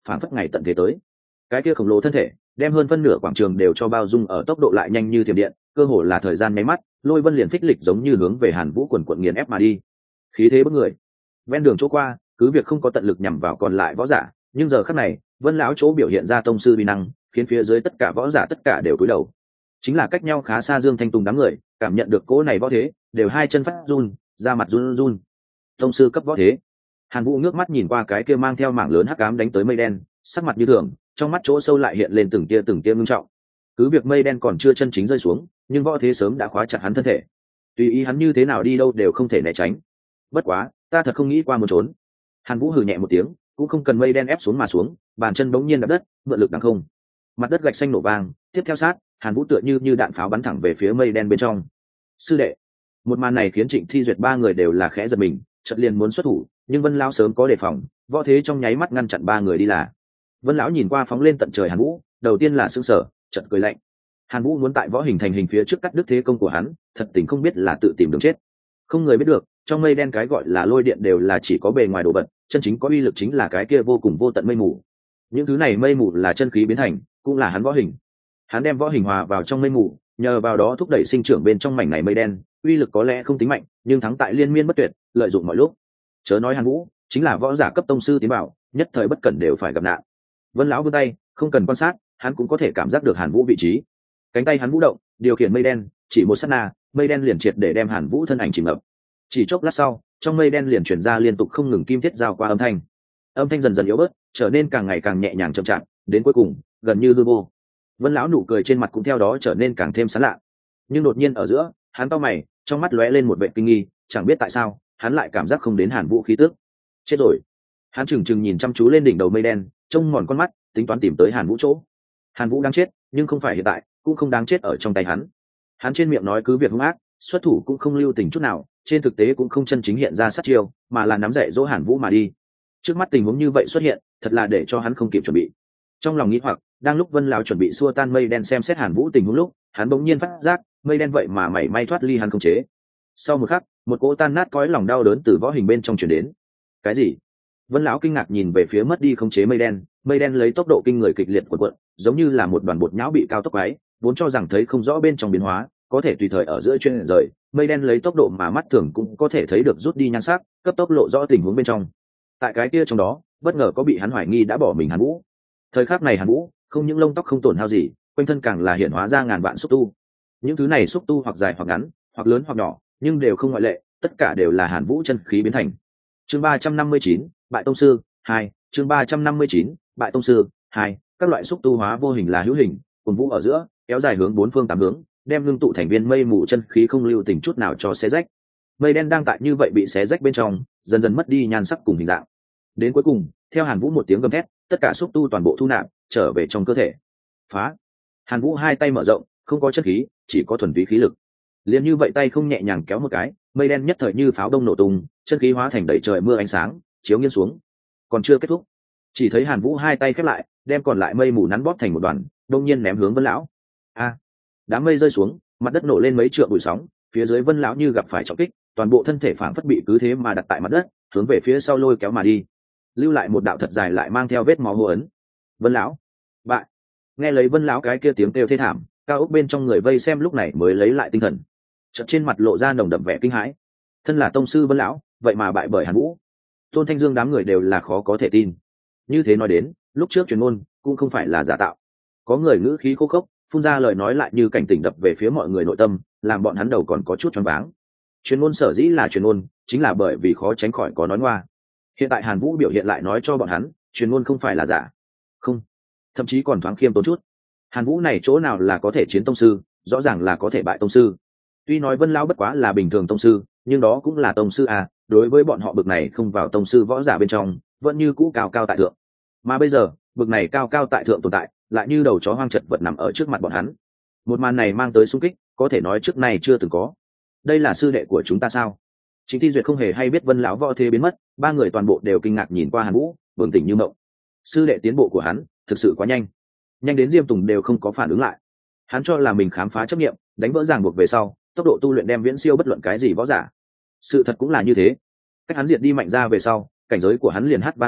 phảng phất ngày tận thế tới. Cái kia khổng lồ thân thể đem hơn phân nửa quảng trường đều cho bao dung ở tốc độ lại nhanh như thiểm điện, cơ hồ là thời gian nháy mắt, lôi vân liền phích lịch giống như hướng về Hàn Vũ quần quận nghiền ép mà đi. Khí thế bức người. Ven đường chỗ qua, cứ việc không có tận lực nhằm vào còn lại võ giả, nhưng giờ khắc này, Vân lão chỗ biểu hiện ra tông sư uy năng, khiến phía dưới tất cả võ giả tất cả đều cúi đầu. Chính là cách nhau khá xa Dương Thanh Tùng đám người, cảm nhận được cỗ này võ thế, đều hai chân phát run, da mặt run run. Tông sư cấp võ thế. Hàn Vũ ngước mắt nhìn qua cái kia mang theo mảng lớn hắc ám đánh tới mây đen, sắc mặt như thường, trong mắt chỗ sâu lại hiện lên từng tia ngưng trọng. Cứ việc mây đen còn chưa chân chính rơi xuống, nhưng võ thế sớm đã khóa chặt hắn thân thể. Tùy ý hắn như thế nào đi đâu đều không thể né tránh. Bất quá, ta thật không nghĩ qua muốn trốn. Hàn Vũ hừ nhẹ một tiếng, cũng không cần mây đen ép xuống mà xuống, bàn chân bỗng nhiên đạp đất, mượn lực đằng không. Mặt đất gạch xanh nổ vang, tiếp theo sát, Hàn Vũ tựa như đạn pháo bắn thẳng về phía mây đen bên trong. Sư đệ. Một màn này khiến Trịnh Thi Duyệt ba người đều là khẽ giật mình, chợt liền muốn xuất thủ, nhưng Vân lão sớm có đề phòng, võ thế trong nháy mắt ngăn chặn ba người đi là. Vân lão nhìn qua phóng lên tận trời Hàn Vũ, đầu tiên là sững sờ, chợt cười lạnh. Hàn Vũ muốn tại võ hình thành hình phía trước cắt đứt thế công của hắn, thật tình không biết là tự tìm đường chết. Không người biết được, trong mây đen cái gọi là lôi điện đều là chỉ có bề ngoài đồ vật, chân chính có uy lực chính là cái kia vô cùng vô tận mây mù. Những thứ này mây mù là chân khí biến thành, cũng là hắn võ hình. Hắn đem võ hình hòa vào trong mây mù, nhờ vào đó thúc đẩy sinh trưởng bên trong mảnh này mây đen, uy lực có lẽ không tính mạnh, nhưng thắng tại liên miên bất tuyệt, lợi dụng mọi lúc. Chớ nói Hàn Vũ, chính là võ giả cấp tông sư tiến bảo, nhất thời bất cẩn đều phải gặp nạn. Vân lão vươn tay, không cần quan sát, hắn cũng có thể cảm giác được Hàn Vũ vị trí. Cánh tay hắn vũ động, điều khiển mây đen, chỉ một sát na, mây đen liền triệt để đem Hàn Vũ thân ảnh chìm ngập. Chỉ chốc lát sau, trong mây đen liền truyền ra liên tục không ngừng kim thiết giao qua âm thanh. Âm thanh dần dần yếu bớt, trở nên càng ngày càng nhẹ nhàng chậm chạp, đến cuối cùng, gần như hư vô. Vân lão nụ cười trên mặt cũng theo đó trở nên càng thêm sán lạ. Nhưng đột nhiên ở giữa, hắn cau mày, trong mắt lóe lên một vẻ kinh nghi, chẳng biết tại sao, hắn lại cảm giác không đến Hàn Vũ khí tức. Chết rồi. Hắn chừng chừng nhìn chăm chú lên đỉnh đầu mây đen, trông mòn con mắt, tính toán tìm tới Hàn Vũ chỗ. Hàn Vũ đang chết, nhưng không phải hiện tại, cũng không đáng chết ở trong tay hắn. Hắn trên miệng nói cứ việc hung ác, xuất thủ cũng không lưu tình chút nào, trên thực tế cũng không chân chính hiện ra sát chiêu, mà là nắm dạy dỗ Hàn Vũ mà đi. Trước mắt tình huống như vậy xuất hiện, thật là để cho hắn không kịp chuẩn bị. Trong lòng nghĩ hoặc, đang lúc Vân lão chuẩn bị xua tan mây đen xem xét Hàn Vũ tình huống lúc, hắn bỗng nhiên phát giác, mây đen vậy mà mảy may thoát ly hắn không chế. Sau một khắc, một cỗ tan nát cõi lòng đau đớn từ võ hình bên trong truyền đến. Cái gì? Vân lão kinh ngạc nhìn về phía mất đi không chế mây đen lấy tốc độ kinh người kịch liệt cuộn cuộn, giống như là một đoàn bột nhão bị cao tốc quái, vốn cho rằng thấy không rõ bên trong biến hóa, có thể tùy thời ở giữa chuyên rời, mây đen lấy tốc độ mà mắt thường cũng có thể thấy được rút đi nhan sắc, cấp tốc lộ rõ tình huống bên trong. Tại cái kia trong đó, bất ngờ có bị hắn hoài nghi đã bỏ mình Hàn Vũ. Thời khắc này Hàn Vũ, không những lông tóc không tổn hao gì, quanh thân càng là hiện hóa ra ngàn vạn xúc tu. Những thứ này xúc tu hoặc dài hoặc ngắn, hoặc lớn hoặc nhỏ, nhưng đều không ngoại lệ, tất cả đều là Hàn Vũ chân khí biến thành. Chương 359, Bại tông sư 2, chương 359, Bại tông sư 2, các loại xúc tu hóa vô hình là hữu hình, cuồn vũ ở giữa, kéo dài hướng bốn phương tám hướng, đem ngưng tụ thành viên mây mù chân khí không lưu tình chút nào cho xé rách. Mây đen đang tại như vậy bị xé rách bên trong, dần dần mất đi nhan sắc cùng hình dạng. Đến cuối cùng, theo Hàn Vũ một tiếng gầm thét, tất cả xúc tu toàn bộ thu nạp, trở về trong cơ thể. Phá! Hàn Vũ hai tay mở rộng, không có chân khí, chỉ có thuần túy khí lực. Liền như vậy tay không nhẹ nhàng kéo một cái, mây đen nhất thời như pháo đông nổ tung, chân khí hóa thành đầy trời mưa ánh sáng, chiếu nghiêng xuống. Còn chưa kết thúc, chỉ thấy Hàn Vũ hai tay khép lại, đem còn lại mây mù nắn bóp thành một đoàn, đông nhiên ném hướng Vân lão. A! Đám mây rơi xuống, mặt đất nổ lên mấy trượng bụi sóng, phía dưới Vân lão như gặp phải trọng kích, toàn bộ thân thể phảng phất bị cứ thế mà đặt tại mặt đất, hướng về phía sau lôi kéo mà đi, lưu lại một đạo thật dài lại mang theo vết máu hô ấn. Vân lão, bại! Nghe lấy Vân lão cái kia tiếng kêu thê thảm, cao ốc bên trong người vây xem lúc này mới lấy lại tinh thần, chợt trên mặt lộ ra nồng đậm vẻ kinh hãi. Thân là tông sư Vân lão, vậy mà bại bởi Hàn Vũ. Tôn Thanh Dương đám người đều là khó có thể tin. Như thế nói đến, lúc trước truyền ngôn cũng không phải là giả tạo. Có người ngữ khí khô khốc, phun ra lời nói lại như cảnh tỉnh đập về phía mọi người nội tâm, làm bọn hắn đầu còn có chút choáng váng. Truyền ngôn sở dĩ là truyền ngôn, chính là bởi vì khó tránh khỏi có nói ngoa. Hiện tại Hàn Vũ biểu hiện lại nói cho bọn hắn, truyền ngôn không phải là giả. Không, thậm chí còn thoáng khiêm tốn chút. Hàn Vũ này chỗ nào là có thể chiến tông sư, rõ ràng là có thể bại tông sư. Tuy nói Vân lão bất quá là bình thường tông sư, nhưng đó cũng là tông sư à, đối với bọn họ bực này không vào tông sư võ giả bên trong, vẫn như cũ cao cao tại thượng. Mà bây giờ, bực này cao cao tại thượng tồn tại, lại như đầu chó hoang chật vật nằm ở trước mặt bọn hắn. Một màn này mang tới xung kích, có thể nói trước nay chưa từng có. Đây là sư đệ của chúng ta sao? Trịnh Thi Duyệt không hề hay biết Vân lão võ thế biến mất, ba người toàn bộ đều kinh ngạc nhìn qua Hàn Vũ, bừng tỉnh như mộng. Sư đệ tiến bộ của hắn, thực sự quá nhanh, nhanh đến Diêm Tùng đều không có phản ứng lại. Hắn cho là mình khám phá chấp nghiệm, đánh vỡ ràng buộc về sau, tốc độ tu luyện đem viễn siêu bất luận cái gì võ giả. Sự thật cũng là như thế. Cách hắn diệt đi mạnh ra về sau, cảnh giới của hắn liền hát vang tiến mạnh,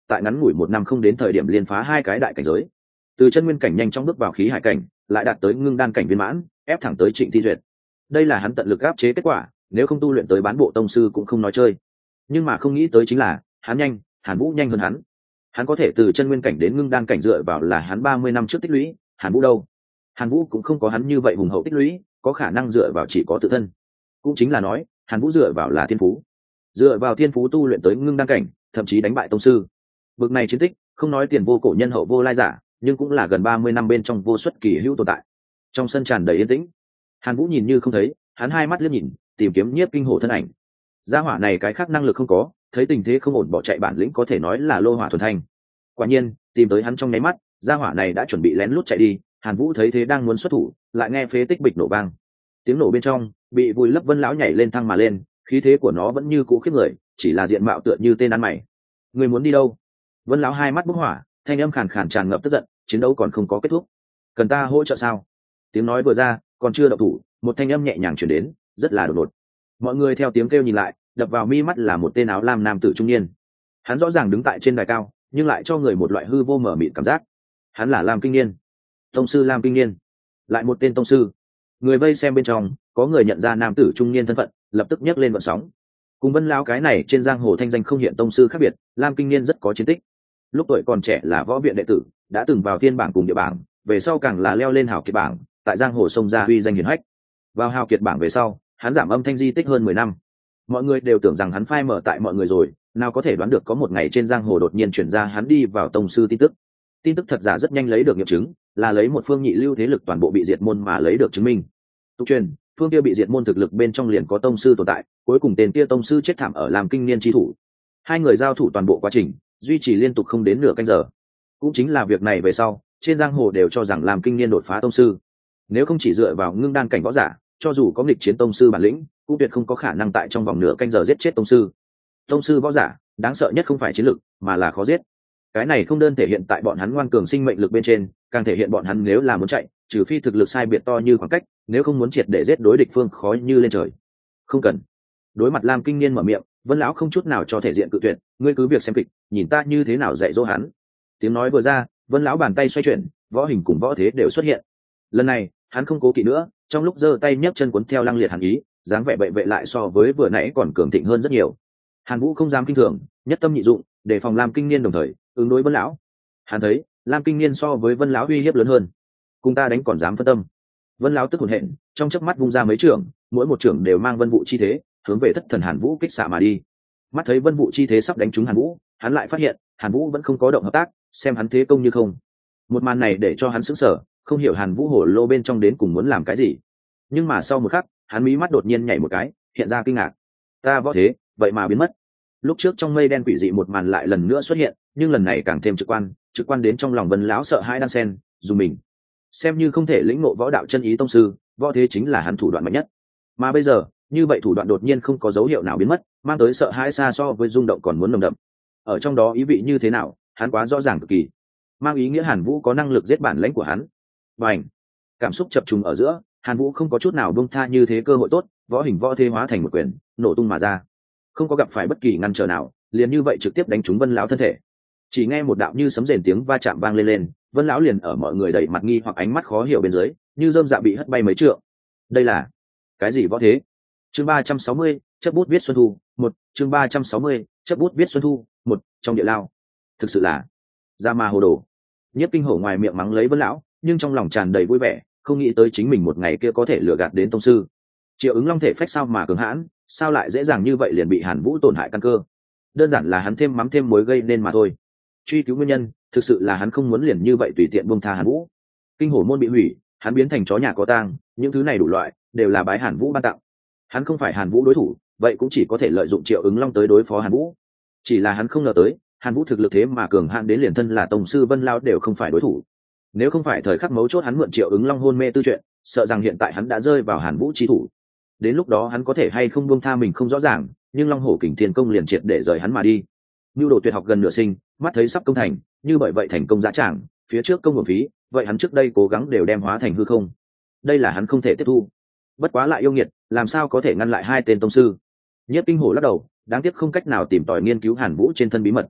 tại ngắn ngủi 1 năm không đến thời điểm liên phá 2 cái đại cảnh giới, từ chân nguyên cảnh nhanh chóng bước vào khí hải cảnh, lại đạt tới ngưng đan cảnh viên mãn, ép thẳng tới Trịnh Thi Duyệt. Đây là hắn tận lực áp chế kết quả, nếu không tu luyện tới bán bộ tông sư cũng không nói chơi. Nhưng mà không nghĩ tới chính là hắn nhanh, Hàn Vũ nhanh hơn hắn. Hắn có thể từ chân nguyên cảnh đến ngưng đan cảnh dựa vào là hắn 30 năm trước tích lũy, Hàn Vũ đâu? Hàn Vũ cũng không có hắn như vậy hùng hậu tích lũy, có khả năng dựa vào chỉ có tự thân. Cũng chính là nói, Hàn Vũ dựa vào là thiên phú. Dựa vào thiên phú tu luyện tới ngưng đan cảnh, thậm chí đánh bại tông sư. Bực này chiến tích, không nói tiền vô cổ nhân hậu vô lai giả, nhưng cũng là gần 30 năm bên trong vô xuất kỳ hữu tồn tại. Trong sân tràn đầy yên tĩnh, Hàn Vũ nhìn như không thấy, hắn hai mắt liếc nhìn, tìm kiếm Nhiếp Kinh Hổ thân ảnh. Gia hỏa này cái khác năng lực không có, thấy tình thế không ổn bỏ chạy bản lĩnh có thể nói là lô hỏa thuần thanh. Quả nhiên, tìm tới hắn trong nháy mắt, gia hỏa này đã chuẩn bị lén lút chạy đi. Hàn Vũ thấy thế đang muốn xuất thủ, lại nghe phế tích bịch nổ vang. Tiếng nổ bên trong, bị vùi lấp Vân lão nhảy lên thăng mà lên, khí thế của nó vẫn như cũ khiếp người, chỉ là diện mạo tựa như tên ăn mày. Người muốn đi đâu? Vân lão hai mắt bốc hỏa, thanh âm khàn khàn tràn ngập tức giận, chiến đấu còn không có kết thúc, cần ta hỗ trợ sao? Tiếng nói vừa ra, còn chưa động thủ, một thanh âm nhẹ nhàng truyền đến, rất là đột ngột. Mọi người theo tiếng kêu nhìn lại, đập vào mi mắt là một tên áo lam nam tử trung niên. Hắn rõ ràng đứng tại trên đài cao, nhưng lại cho người một loại hư vô mờ mịt cảm giác. Hắn là Lam Kinh Niên, tông sư Lam Kinh Niên, lại một tên tông sư. Người vây xem bên trong, có người nhận ra nam tử trung niên thân phận, lập tức nhấc lên vận sóng. Cùng Vân lão cái này trên giang hồ thanh danh không hiện tông sư khác biệt, Lam Kinh Niên rất có chiến tích. Lúc tuổi còn trẻ là võ viện đệ tử, đã từng vào thiên bảng cùng địa bảng, về sau càng là leo lên hào kiệt bảng, tại giang hồ sông ra uy danh hiển hách. Vào hào kiệt bảng về sau, hắn giảm âm thanh di tích hơn 10 năm. Mọi người đều tưởng rằng hắn phai mở tại mọi người rồi, nào có thể đoán được có một ngày trên giang hồ đột nhiên chuyển ra hắn đi vào tông sư tin tức. Tin tức thật giả rất nhanh lấy được nghiệm chứng, là lấy một phương nhị lưu thế lực toàn bộ bị diệt môn mà lấy được chứng minh. Tục truyền, phương kia bị diệt môn thực lực bên trong liền có tông sư tồn tại, cuối cùng tên kia tông sư chết thảm ở Lam Kinh Niên chi thủ. Hai người giao thủ toàn bộ quá trình, duy trì liên tục không đến nửa canh giờ. Cũng chính là việc này về sau, trên giang hồ đều cho rằng Lam Kinh Niên đột phá tông sư. Nếu không chỉ dựa vào ngưng đan cảnh võ giả, cho dù có nghịch chiến tông sư bản lĩnh, cũng tuyệt không có khả năng tại trong vòng nửa canh giờ giết chết tông sư. Tông sư võ giả, đáng sợ nhất không phải chiến lực, mà là khó giết. Cái này không đơn thể hiện tại bọn hắn ngoan cường sinh mệnh lực bên trên, càng thể hiện bọn hắn nếu là muốn chạy, trừ phi thực lực sai biệt to như khoảng cách, nếu không muốn triệt để giết đối địch phương khó như lên trời. Không cần. Đối mặt Lam Kinh Niên mở miệng, Vân lão không chút nào cho thể diện cự tuyệt, ngươi cứ việc xem kịch, nhìn ta như thế nào dạy dỗ hắn. Tiếng nói vừa ra, Vân lão bàn tay xoay chuyển, võ hình cùng võ thế đều xuất hiện. Lần này, hắn không cố kỵ nữa, trong lúc giơ tay nhấc chân cuốn theo lăng liệt hàn ý, dáng vẻ bệ vệ lại so với vừa nãy còn cường thịnh hơn rất nhiều. Hàn Vũ không dám kinh thường, nhất tâm nhị dụng, để phòng Lam Kinh Niên đồng thời ứng đối Vân lão. Hắn thấy, Lam Kinh Niên so với Vân lão uy hiếp lớn hơn, cùng ta đánh còn dám phân tâm. Vân lão tức hổn hển, trong chớp mắt vung ra mấy trưởng, mỗi một trưởng đều mang vân vụ chi thế, hướng về thất thần Hàn Vũ kích xạ mà đi. Mắt thấy vân vụ chi thế sắp đánh trúng Hàn Vũ, hắn lại phát hiện Hàn Vũ vẫn không có động hợp tác, xem hắn thế công như không. Một màn này để cho hắn sững sờ, không hiểu Hàn Vũ hổ lô bên trong đến cùng muốn làm cái gì. Nhưng mà sau một khắc, hắn mí mắt đột nhiên nhảy một cái, hiện ra kinh ngạc. Ta võ thế, vậy mà biến mất. Lúc trước trong mây đen quỷ dị một màn lại lần nữa xuất hiện, nhưng lần này càng thêm trực quan đến trong lòng Vân lão sợ hãi đan sen, dùng mình. Xem như không thể lĩnh ngộ võ đạo chân ý tông sư, võ thế chính là hắn thủ đoạn mạnh nhất. Mà bây giờ, như vậy thủ đoạn đột nhiên không có dấu hiệu nào biến mất, mang tới sợ hãi xa so với rung động còn muốn nồng đậm. Ở trong đó ý vị như thế nào, hắn quá rõ ràng cực kỳ. Mang ý nghĩa Hàn Vũ có năng lực giết bản lãnh của hắn. Bành! Cảm xúc chập trùng ở giữa, Hàn Vũ không có chút nào buông tha như thế cơ hội tốt, võ hình võ thế hóa thành một quyền, nổ tung mà ra. Không có gặp phải bất kỳ ngăn trở nào, liền như vậy trực tiếp đánh trúng Vân lão thân thể. Chỉ nghe một đạo như sấm rền tiếng va chạm vang lên, Vân lão liền ở mọi người đầy mặt nghi hoặc ánh mắt khó hiểu bên dưới, như rơm dạ bị hất bay mấy trượng. Đây là cái gì võ thế? Chương 360, chấp bút viết xuân thu, một chương 360, chấp bút viết xuân thu, một trong địa lao. Thực sự là ra ma hồ đồ. Nhiếp Kinh Hổ ngoài miệng mắng lấy Vân lão, nhưng trong lòng tràn đầy vui vẻ, không nghĩ tới chính mình một ngày kia có thể lừa gạt đến tông sư. Triệu Ứng Long thể phách sao mà cường hãn, sao lại dễ dàng như vậy liền bị Hàn Vũ tổn hại căn cơ? Đơn giản là hắn thêm mắm thêm muối gây nên mà thôi. Truy cứu nguyên nhân, thực sự là hắn không muốn liền như vậy tùy tiện buông tha Hàn Vũ. Kinh Hổ môn bị hủy, hắn biến thành chó nhà có tang, những thứ này đủ loại đều là bái Hàn Vũ ban tặng. Hắn không phải Hàn Vũ đối thủ, vậy cũng chỉ có thể lợi dụng Triệu Ứng Long tới đối phó Hàn Vũ. Chỉ là hắn không ngờ tới, Hàn Vũ thực lực thế mà cường hãn đến liền thân là tông sư Vân lão đều không phải đối thủ. Nếu không phải thời khắc mấu chốt hắn mượn Triệu Ứng Long hôn mê tư chuyện, sợ rằng hiện tại hắn đã rơi vào Hàn Vũ chi thủ. Đến lúc đó hắn có thể hay không buông tha mình không rõ ràng, nhưng Long Hổ Kình Thiên Công liền triệt để rời hắn mà đi. Nưu đồ tuyệt học gần nửa sinh, mắt thấy sắp công thành, như bởi vậy thành công dã tràng, phía trước công nguồn phí, vậy hắn trước đây cố gắng đều đem hóa thành hư không. Đây là hắn không thể tiếp thu. Bất quá lại yêu nghiệt, làm sao có thể ngăn lại hai tên tông sư? Nhiếp Kinh Hổ lắc đầu, đáng tiếc không cách nào tìm tòi nghiên cứu Hàn Vũ trên thân bí mật.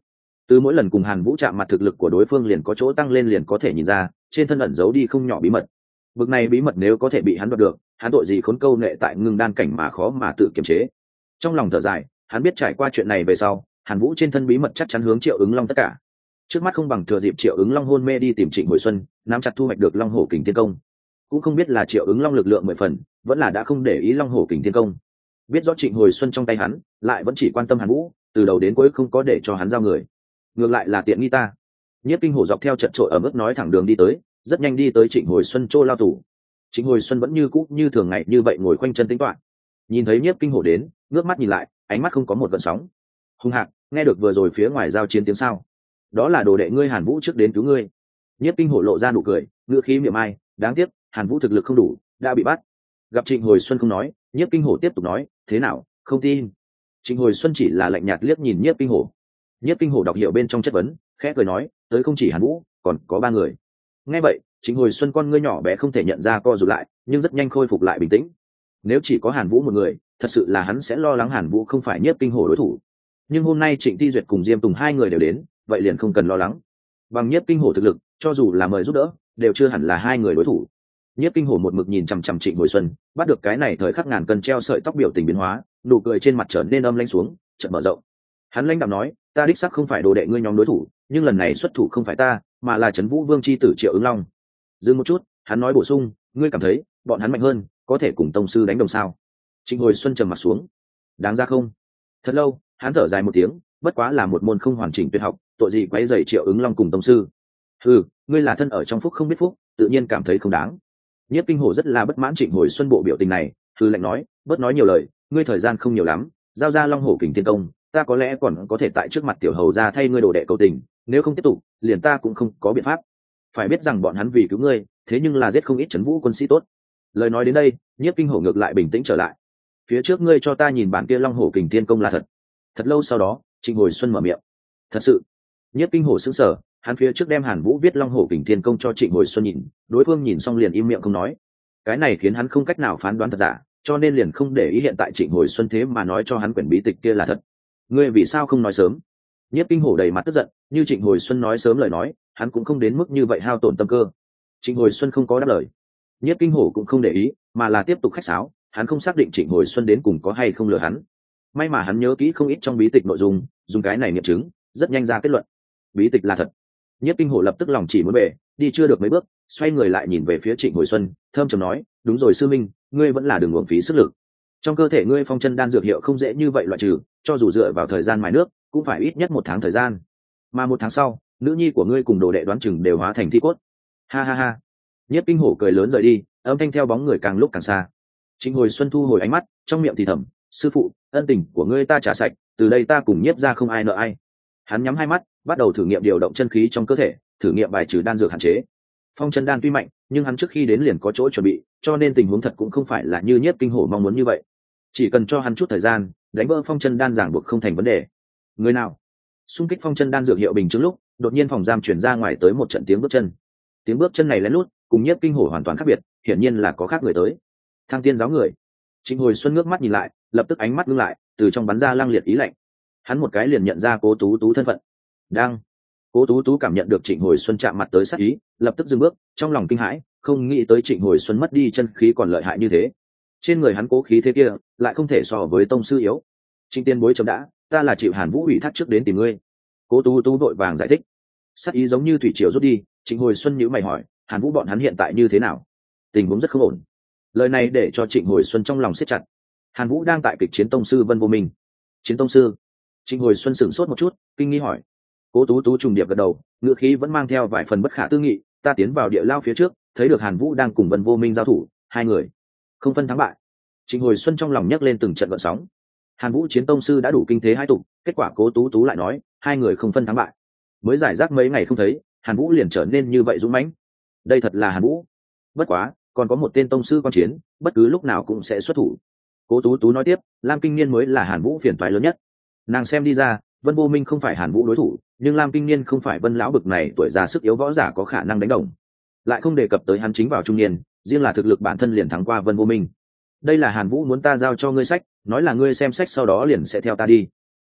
Từ mỗi lần cùng Hàn Vũ chạm mặt thực lực của đối phương liền có chỗ tăng lên, liền có thể nhìn ra trên thân ẩn giấu đi không nhỏ bí mật. Bực này bí mật nếu có thể bị hắn đoạt được, hắn tội gì khốn câu nệ tại ngưng đan cảnh mà khó mà tự kiềm chế. Trong lòng thở dài, hắn biết trải qua chuyện này về sau, Hàn Vũ trên thân bí mật chắc chắn hướng Triệu Ứng Long tất cả. Trước mắt không bằng thừa dịp Triệu Ứng Long hôn mê đi tìm Trịnh Hồi Xuân, nắm chặt thu hoạch được Long Hổ Kình Thiên Công. Cũng không biết là Triệu Ứng Long lực lượng 10 phần, vẫn là đã không để ý Long Hổ Kình Thiên Công. Biết rõ Trịnh Hồi Xuân trong tay hắn, lại vẫn chỉ quan tâm Hàn Vũ, từ đầu đến cuối không có để cho hắn giao người. Ngược lại là tiện nghi ta. Nhiếp Kinh Hổ dọc theo trận trội ở mức nói thẳng đường đi tới, rất nhanh đi tới Trịnh Hồi Xuân chỗ lao tù. Trịnh Hồi Xuân vẫn như cũ như thường ngày như vậy ngồi khoanh chân tĩnh tọa. Nhìn thấy Nhiếp Kinh Hổ đến, ngước mắt nhìn lại, ánh mắt không có một gợn sóng. Hung hạc, nghe được vừa rồi phía ngoài giao chiến tiếng sao? Đó là đồ đệ ngươi Hàn Vũ trước đến cứu ngươi. Nhiếp Kinh Hổ lộ ra nụ cười, ngữ khí mỉa mai, đáng tiếc, Hàn Vũ thực lực không đủ, đã bị bắt. Gặp Trịnh Hồi Xuân không nói, Nhiếp Kinh Hổ tiếp tục nói, thế nào, không tin? Trịnh Hồi Xuân chỉ là lạnh nhạt liếc nhìn Nhiếp Kinh Hổ. Nhiếp Kinh Hổ đọc hiểu bên trong chất vấn, khẽ cười nói, tới không chỉ Hàn Vũ, còn có 3 người. Nghe vậy, Trịnh Hồi Xuân con ngươi nhỏ bé không thể nhận ra co rụt lại, nhưng rất nhanh khôi phục lại bình tĩnh. Nếu chỉ có Hàn Vũ một người, thật sự là hắn sẽ lo lắng Hàn Vũ không phải Nhiếp Kinh Hổ đối thủ. Nhưng hôm nay Trịnh Ti Duyệt cùng Diêm Tùng 2 người đều đến, vậy liền không cần lo lắng. Bằng Nhiếp Kinh Hổ thực lực, cho dù là mời giúp đỡ, đều chưa hẳn là 2 người đối thủ. Nhiếp Kinh Hổ một mực nhìn chằm chằm Trịnh Hồi Xuân, bắt được cái này thời khắc ngàn cân treo sợi tóc biểu tình biến hóa, nụ cười trên mặt trở nên âm lãnh xuống, chợt mở rộng. Hắn lãnh đạm nói, ta đích xác không phải đồ đệ ngươi nhóm đối thủ, nhưng lần này xuất thủ không phải ta, mà là Trấn Vũ Vương chi tử Triệu Ứng Long. Dừng một chút, hắn nói bổ sung, ngươi cảm thấy bọn hắn mạnh hơn, có thể cùng tông sư đánh đồng sao? Trịnh Hồi Xuân trầm mặt xuống. Đáng ra không? Thật lâu, hắn thở dài một tiếng, bất quá là một môn không hoàn chỉnh tuyệt học, tội gì quấy rầy Triệu Ứng Long cùng tông sư? Ngươi là thân ở trong phúc không biết phúc, tự nhiên cảm thấy không đáng. Nhiếp Kinh Hổ rất là bất mãn Trịnh Hồi Xuân bộ biểu tình này, lạnh nói, bớt nói nhiều lời, ngươi thời gian không nhiều lắm, giao ra Long Hổ Kình Thiên Công, ta có lẽ còn có thể tại trước mặt tiểu hầu ra thay ngươi đồ đệ cầu tình, nếu không tiếp tục, liền ta cũng không có biện pháp. Phải biết rằng bọn hắn vì cứu ngươi, thế nhưng là giết không ít Trấn Vũ quân sĩ tốt. Lời nói đến đây, Nhiếp Kinh Hổ ngược lại bình tĩnh trở lại. Phía trước ngươi cho ta nhìn bản kia Long Hổ Kình Thiên Công là thật. Thật lâu sau đó, Trịnh Hồi Xuân mở miệng. Thật sự? Nhiếp Kinh Hổ sững sờ, hắn phía trước đem Hàn Vũ viết Long Hổ Kình Thiên Công cho Trịnh Hồi Xuân nhìn, đối phương nhìn xong liền im miệng không nói. Cái này khiến hắn không cách nào phán đoán thật giả, cho nên liền không để ý hiện tại Trịnh Hồi Xuân thế mà nói cho hắn quyển bí tịch kia là thật. Ngươi vì sao không nói sớm? Nhiếp Kinh Hổ đầy mặt tức giận, như Trịnh Hồi Xuân nói sớm lời nói, hắn cũng không đến mức như vậy hao tổn tâm cơ. Trịnh Hồi Xuân không có đáp lời. Nhiếp Kinh Hổ cũng không để ý, mà là tiếp tục khách sáo, hắn không xác định Trịnh Hồi Xuân đến cùng có hay không lừa hắn. May mà hắn nhớ kỹ không ít trong bí tịch nội dung, dùng cái này nghiệm chứng, rất nhanh ra kết luận. Bí tịch là thật. Nhiếp Kinh Hổ lập tức lòng chỉ muốn bể, đi chưa được mấy bước, xoay người lại nhìn về phía Trịnh Hồi Xuân, thơm trầm nói, đúng rồi sư minh, ngươi vẫn là đừng uổng phí sức lực. Trong cơ thể ngươi phong chân đan dược hiệu không dễ như vậy loại trừ, cho dù dựa vào thời gian mài nước, cũng phải ít nhất 1 tháng thời gian. Mà 1 tháng sau, nữ nhi của ngươi cùng đồ đệ đoán chừng đều hóa thành thi cốt. Ha ha ha. Nhiếp Kinh Hổ cười lớn rời đi, âm thanh theo bóng người càng lúc càng xa. Trịnh Hồi Xuân thu hồi ánh mắt, trong miệng thì thầm, sư phụ, ân tình của ngươi ta trả sạch, từ đây ta cùng Nhiếp ra không ai nợ ai. Hắn nhắm hai mắt, bắt đầu thử nghiệm điều động chân khí trong cơ thể, thử nghiệm bài trừ đan dược hạn chế. Phong chân đan tuy mạnh, nhưng hắn trước khi đến liền có chỗ chuẩn bị, cho nên tình huống thật cũng không phải là như Nhiếp Kinh Hổ mong muốn như vậy. Chỉ cần cho hắn chút thời gian, đánh vỡ phong chân đan giảng buộc không thành vấn đề. Người nào? Xung kích phong chân đan dược hiệu bình chứng lúc, đột nhiên phòng giam chuyển ra ngoài tới một trận tiếng bước chân. Tiếng bước chân này lén lút, cùng Nhiếp Kinh Hổ hoàn toàn khác biệt, hiển nhiên là có khác người tới. Thăng Tiên giáo người. Trịnh Hồi Xuân ngước mắt nhìn lại, lập tức ánh mắt ngưng lại, từ trong bắn ra lăng liệt ý lạnh. Hắn một cái liền nhận ra Cố Tú Tú thân phận. Đang. Cố Tú Tú cảm nhận được Trịnh Hồi Xuân chạm mặt tới sát ý, lập tức dừng bước, trong lòng kinh hãi, không nghĩ tới Trịnh Hồi Xuân mất đi chân khí còn lợi hại như thế. Trên người hắn cố khí thế kia, lại không thể so với tông sư yếu. Trịnh Tiên bối chấm đã, ta là chịu Hàn Vũ ủy thác trước đến tìm ngươi. Cố Tú Tú vội vàng giải thích. Sát ý giống như thủy triều rút đi, Trịnh Hồi Xuân nhíu mày hỏi, Hàn Vũ bọn hắn hiện tại như thế nào? Tình huống rất không ổn. Lời này để cho Trịnh Hồi Xuân trong lòng siết chặt. Hàn Vũ đang tại kịch chiến tông sư Vân Vô Minh. Chiến tông sư? Trịnh Hồi Xuân sửng sốt một chút, kinh nghi hỏi. Cố Tú Tú trùng điệp gật đầu, ngữ khí vẫn mang theo vài phần bất khả tư nghị, ta tiến vào địa lao phía trước, thấy được Hàn Vũ đang cùng Vân Vô Minh giao thủ, 2 người không phân thắng bại. Trịnh Hồi Xuân trong lòng nhấc lên từng trận gợn sóng. Hàn Vũ chiến tông sư đã đủ kinh thế hai tục, kết quả Cố Tú Tú lại nói, 2 người không phân thắng bại. Mới giải rác mấy ngày không thấy, Hàn Vũ liền trở nên như vậy dũng mãnh. Đây thật là Hàn Vũ. Bất quá, còn có một tên tông sư quan chiến, bất cứ lúc nào cũng sẽ xuất thủ. Cố Tú Tú nói tiếp, Lam Kinh Niên mới là Hàn Vũ phiền toái lớn nhất. Nàng xem đi ra, Vân Vô Minh không phải Hàn Vũ đối thủ, nhưng Lam Kinh Niên không phải Vân lão bực này tuổi già sức yếu võ giả có khả năng đánh đồng. Lại không đề cập tới hắn chính vào trung niên, riêng là thực lực bản thân liền thắng qua Vân Vô Minh. Đây là Hàn Vũ muốn ta giao cho ngươi sách, nói là ngươi xem sách sau đó liền sẽ theo ta đi.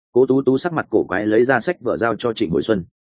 Cố Tú Tú sắc mặt cổ quái lấy ra sách vở giao cho Trịnh Hồi Xuân.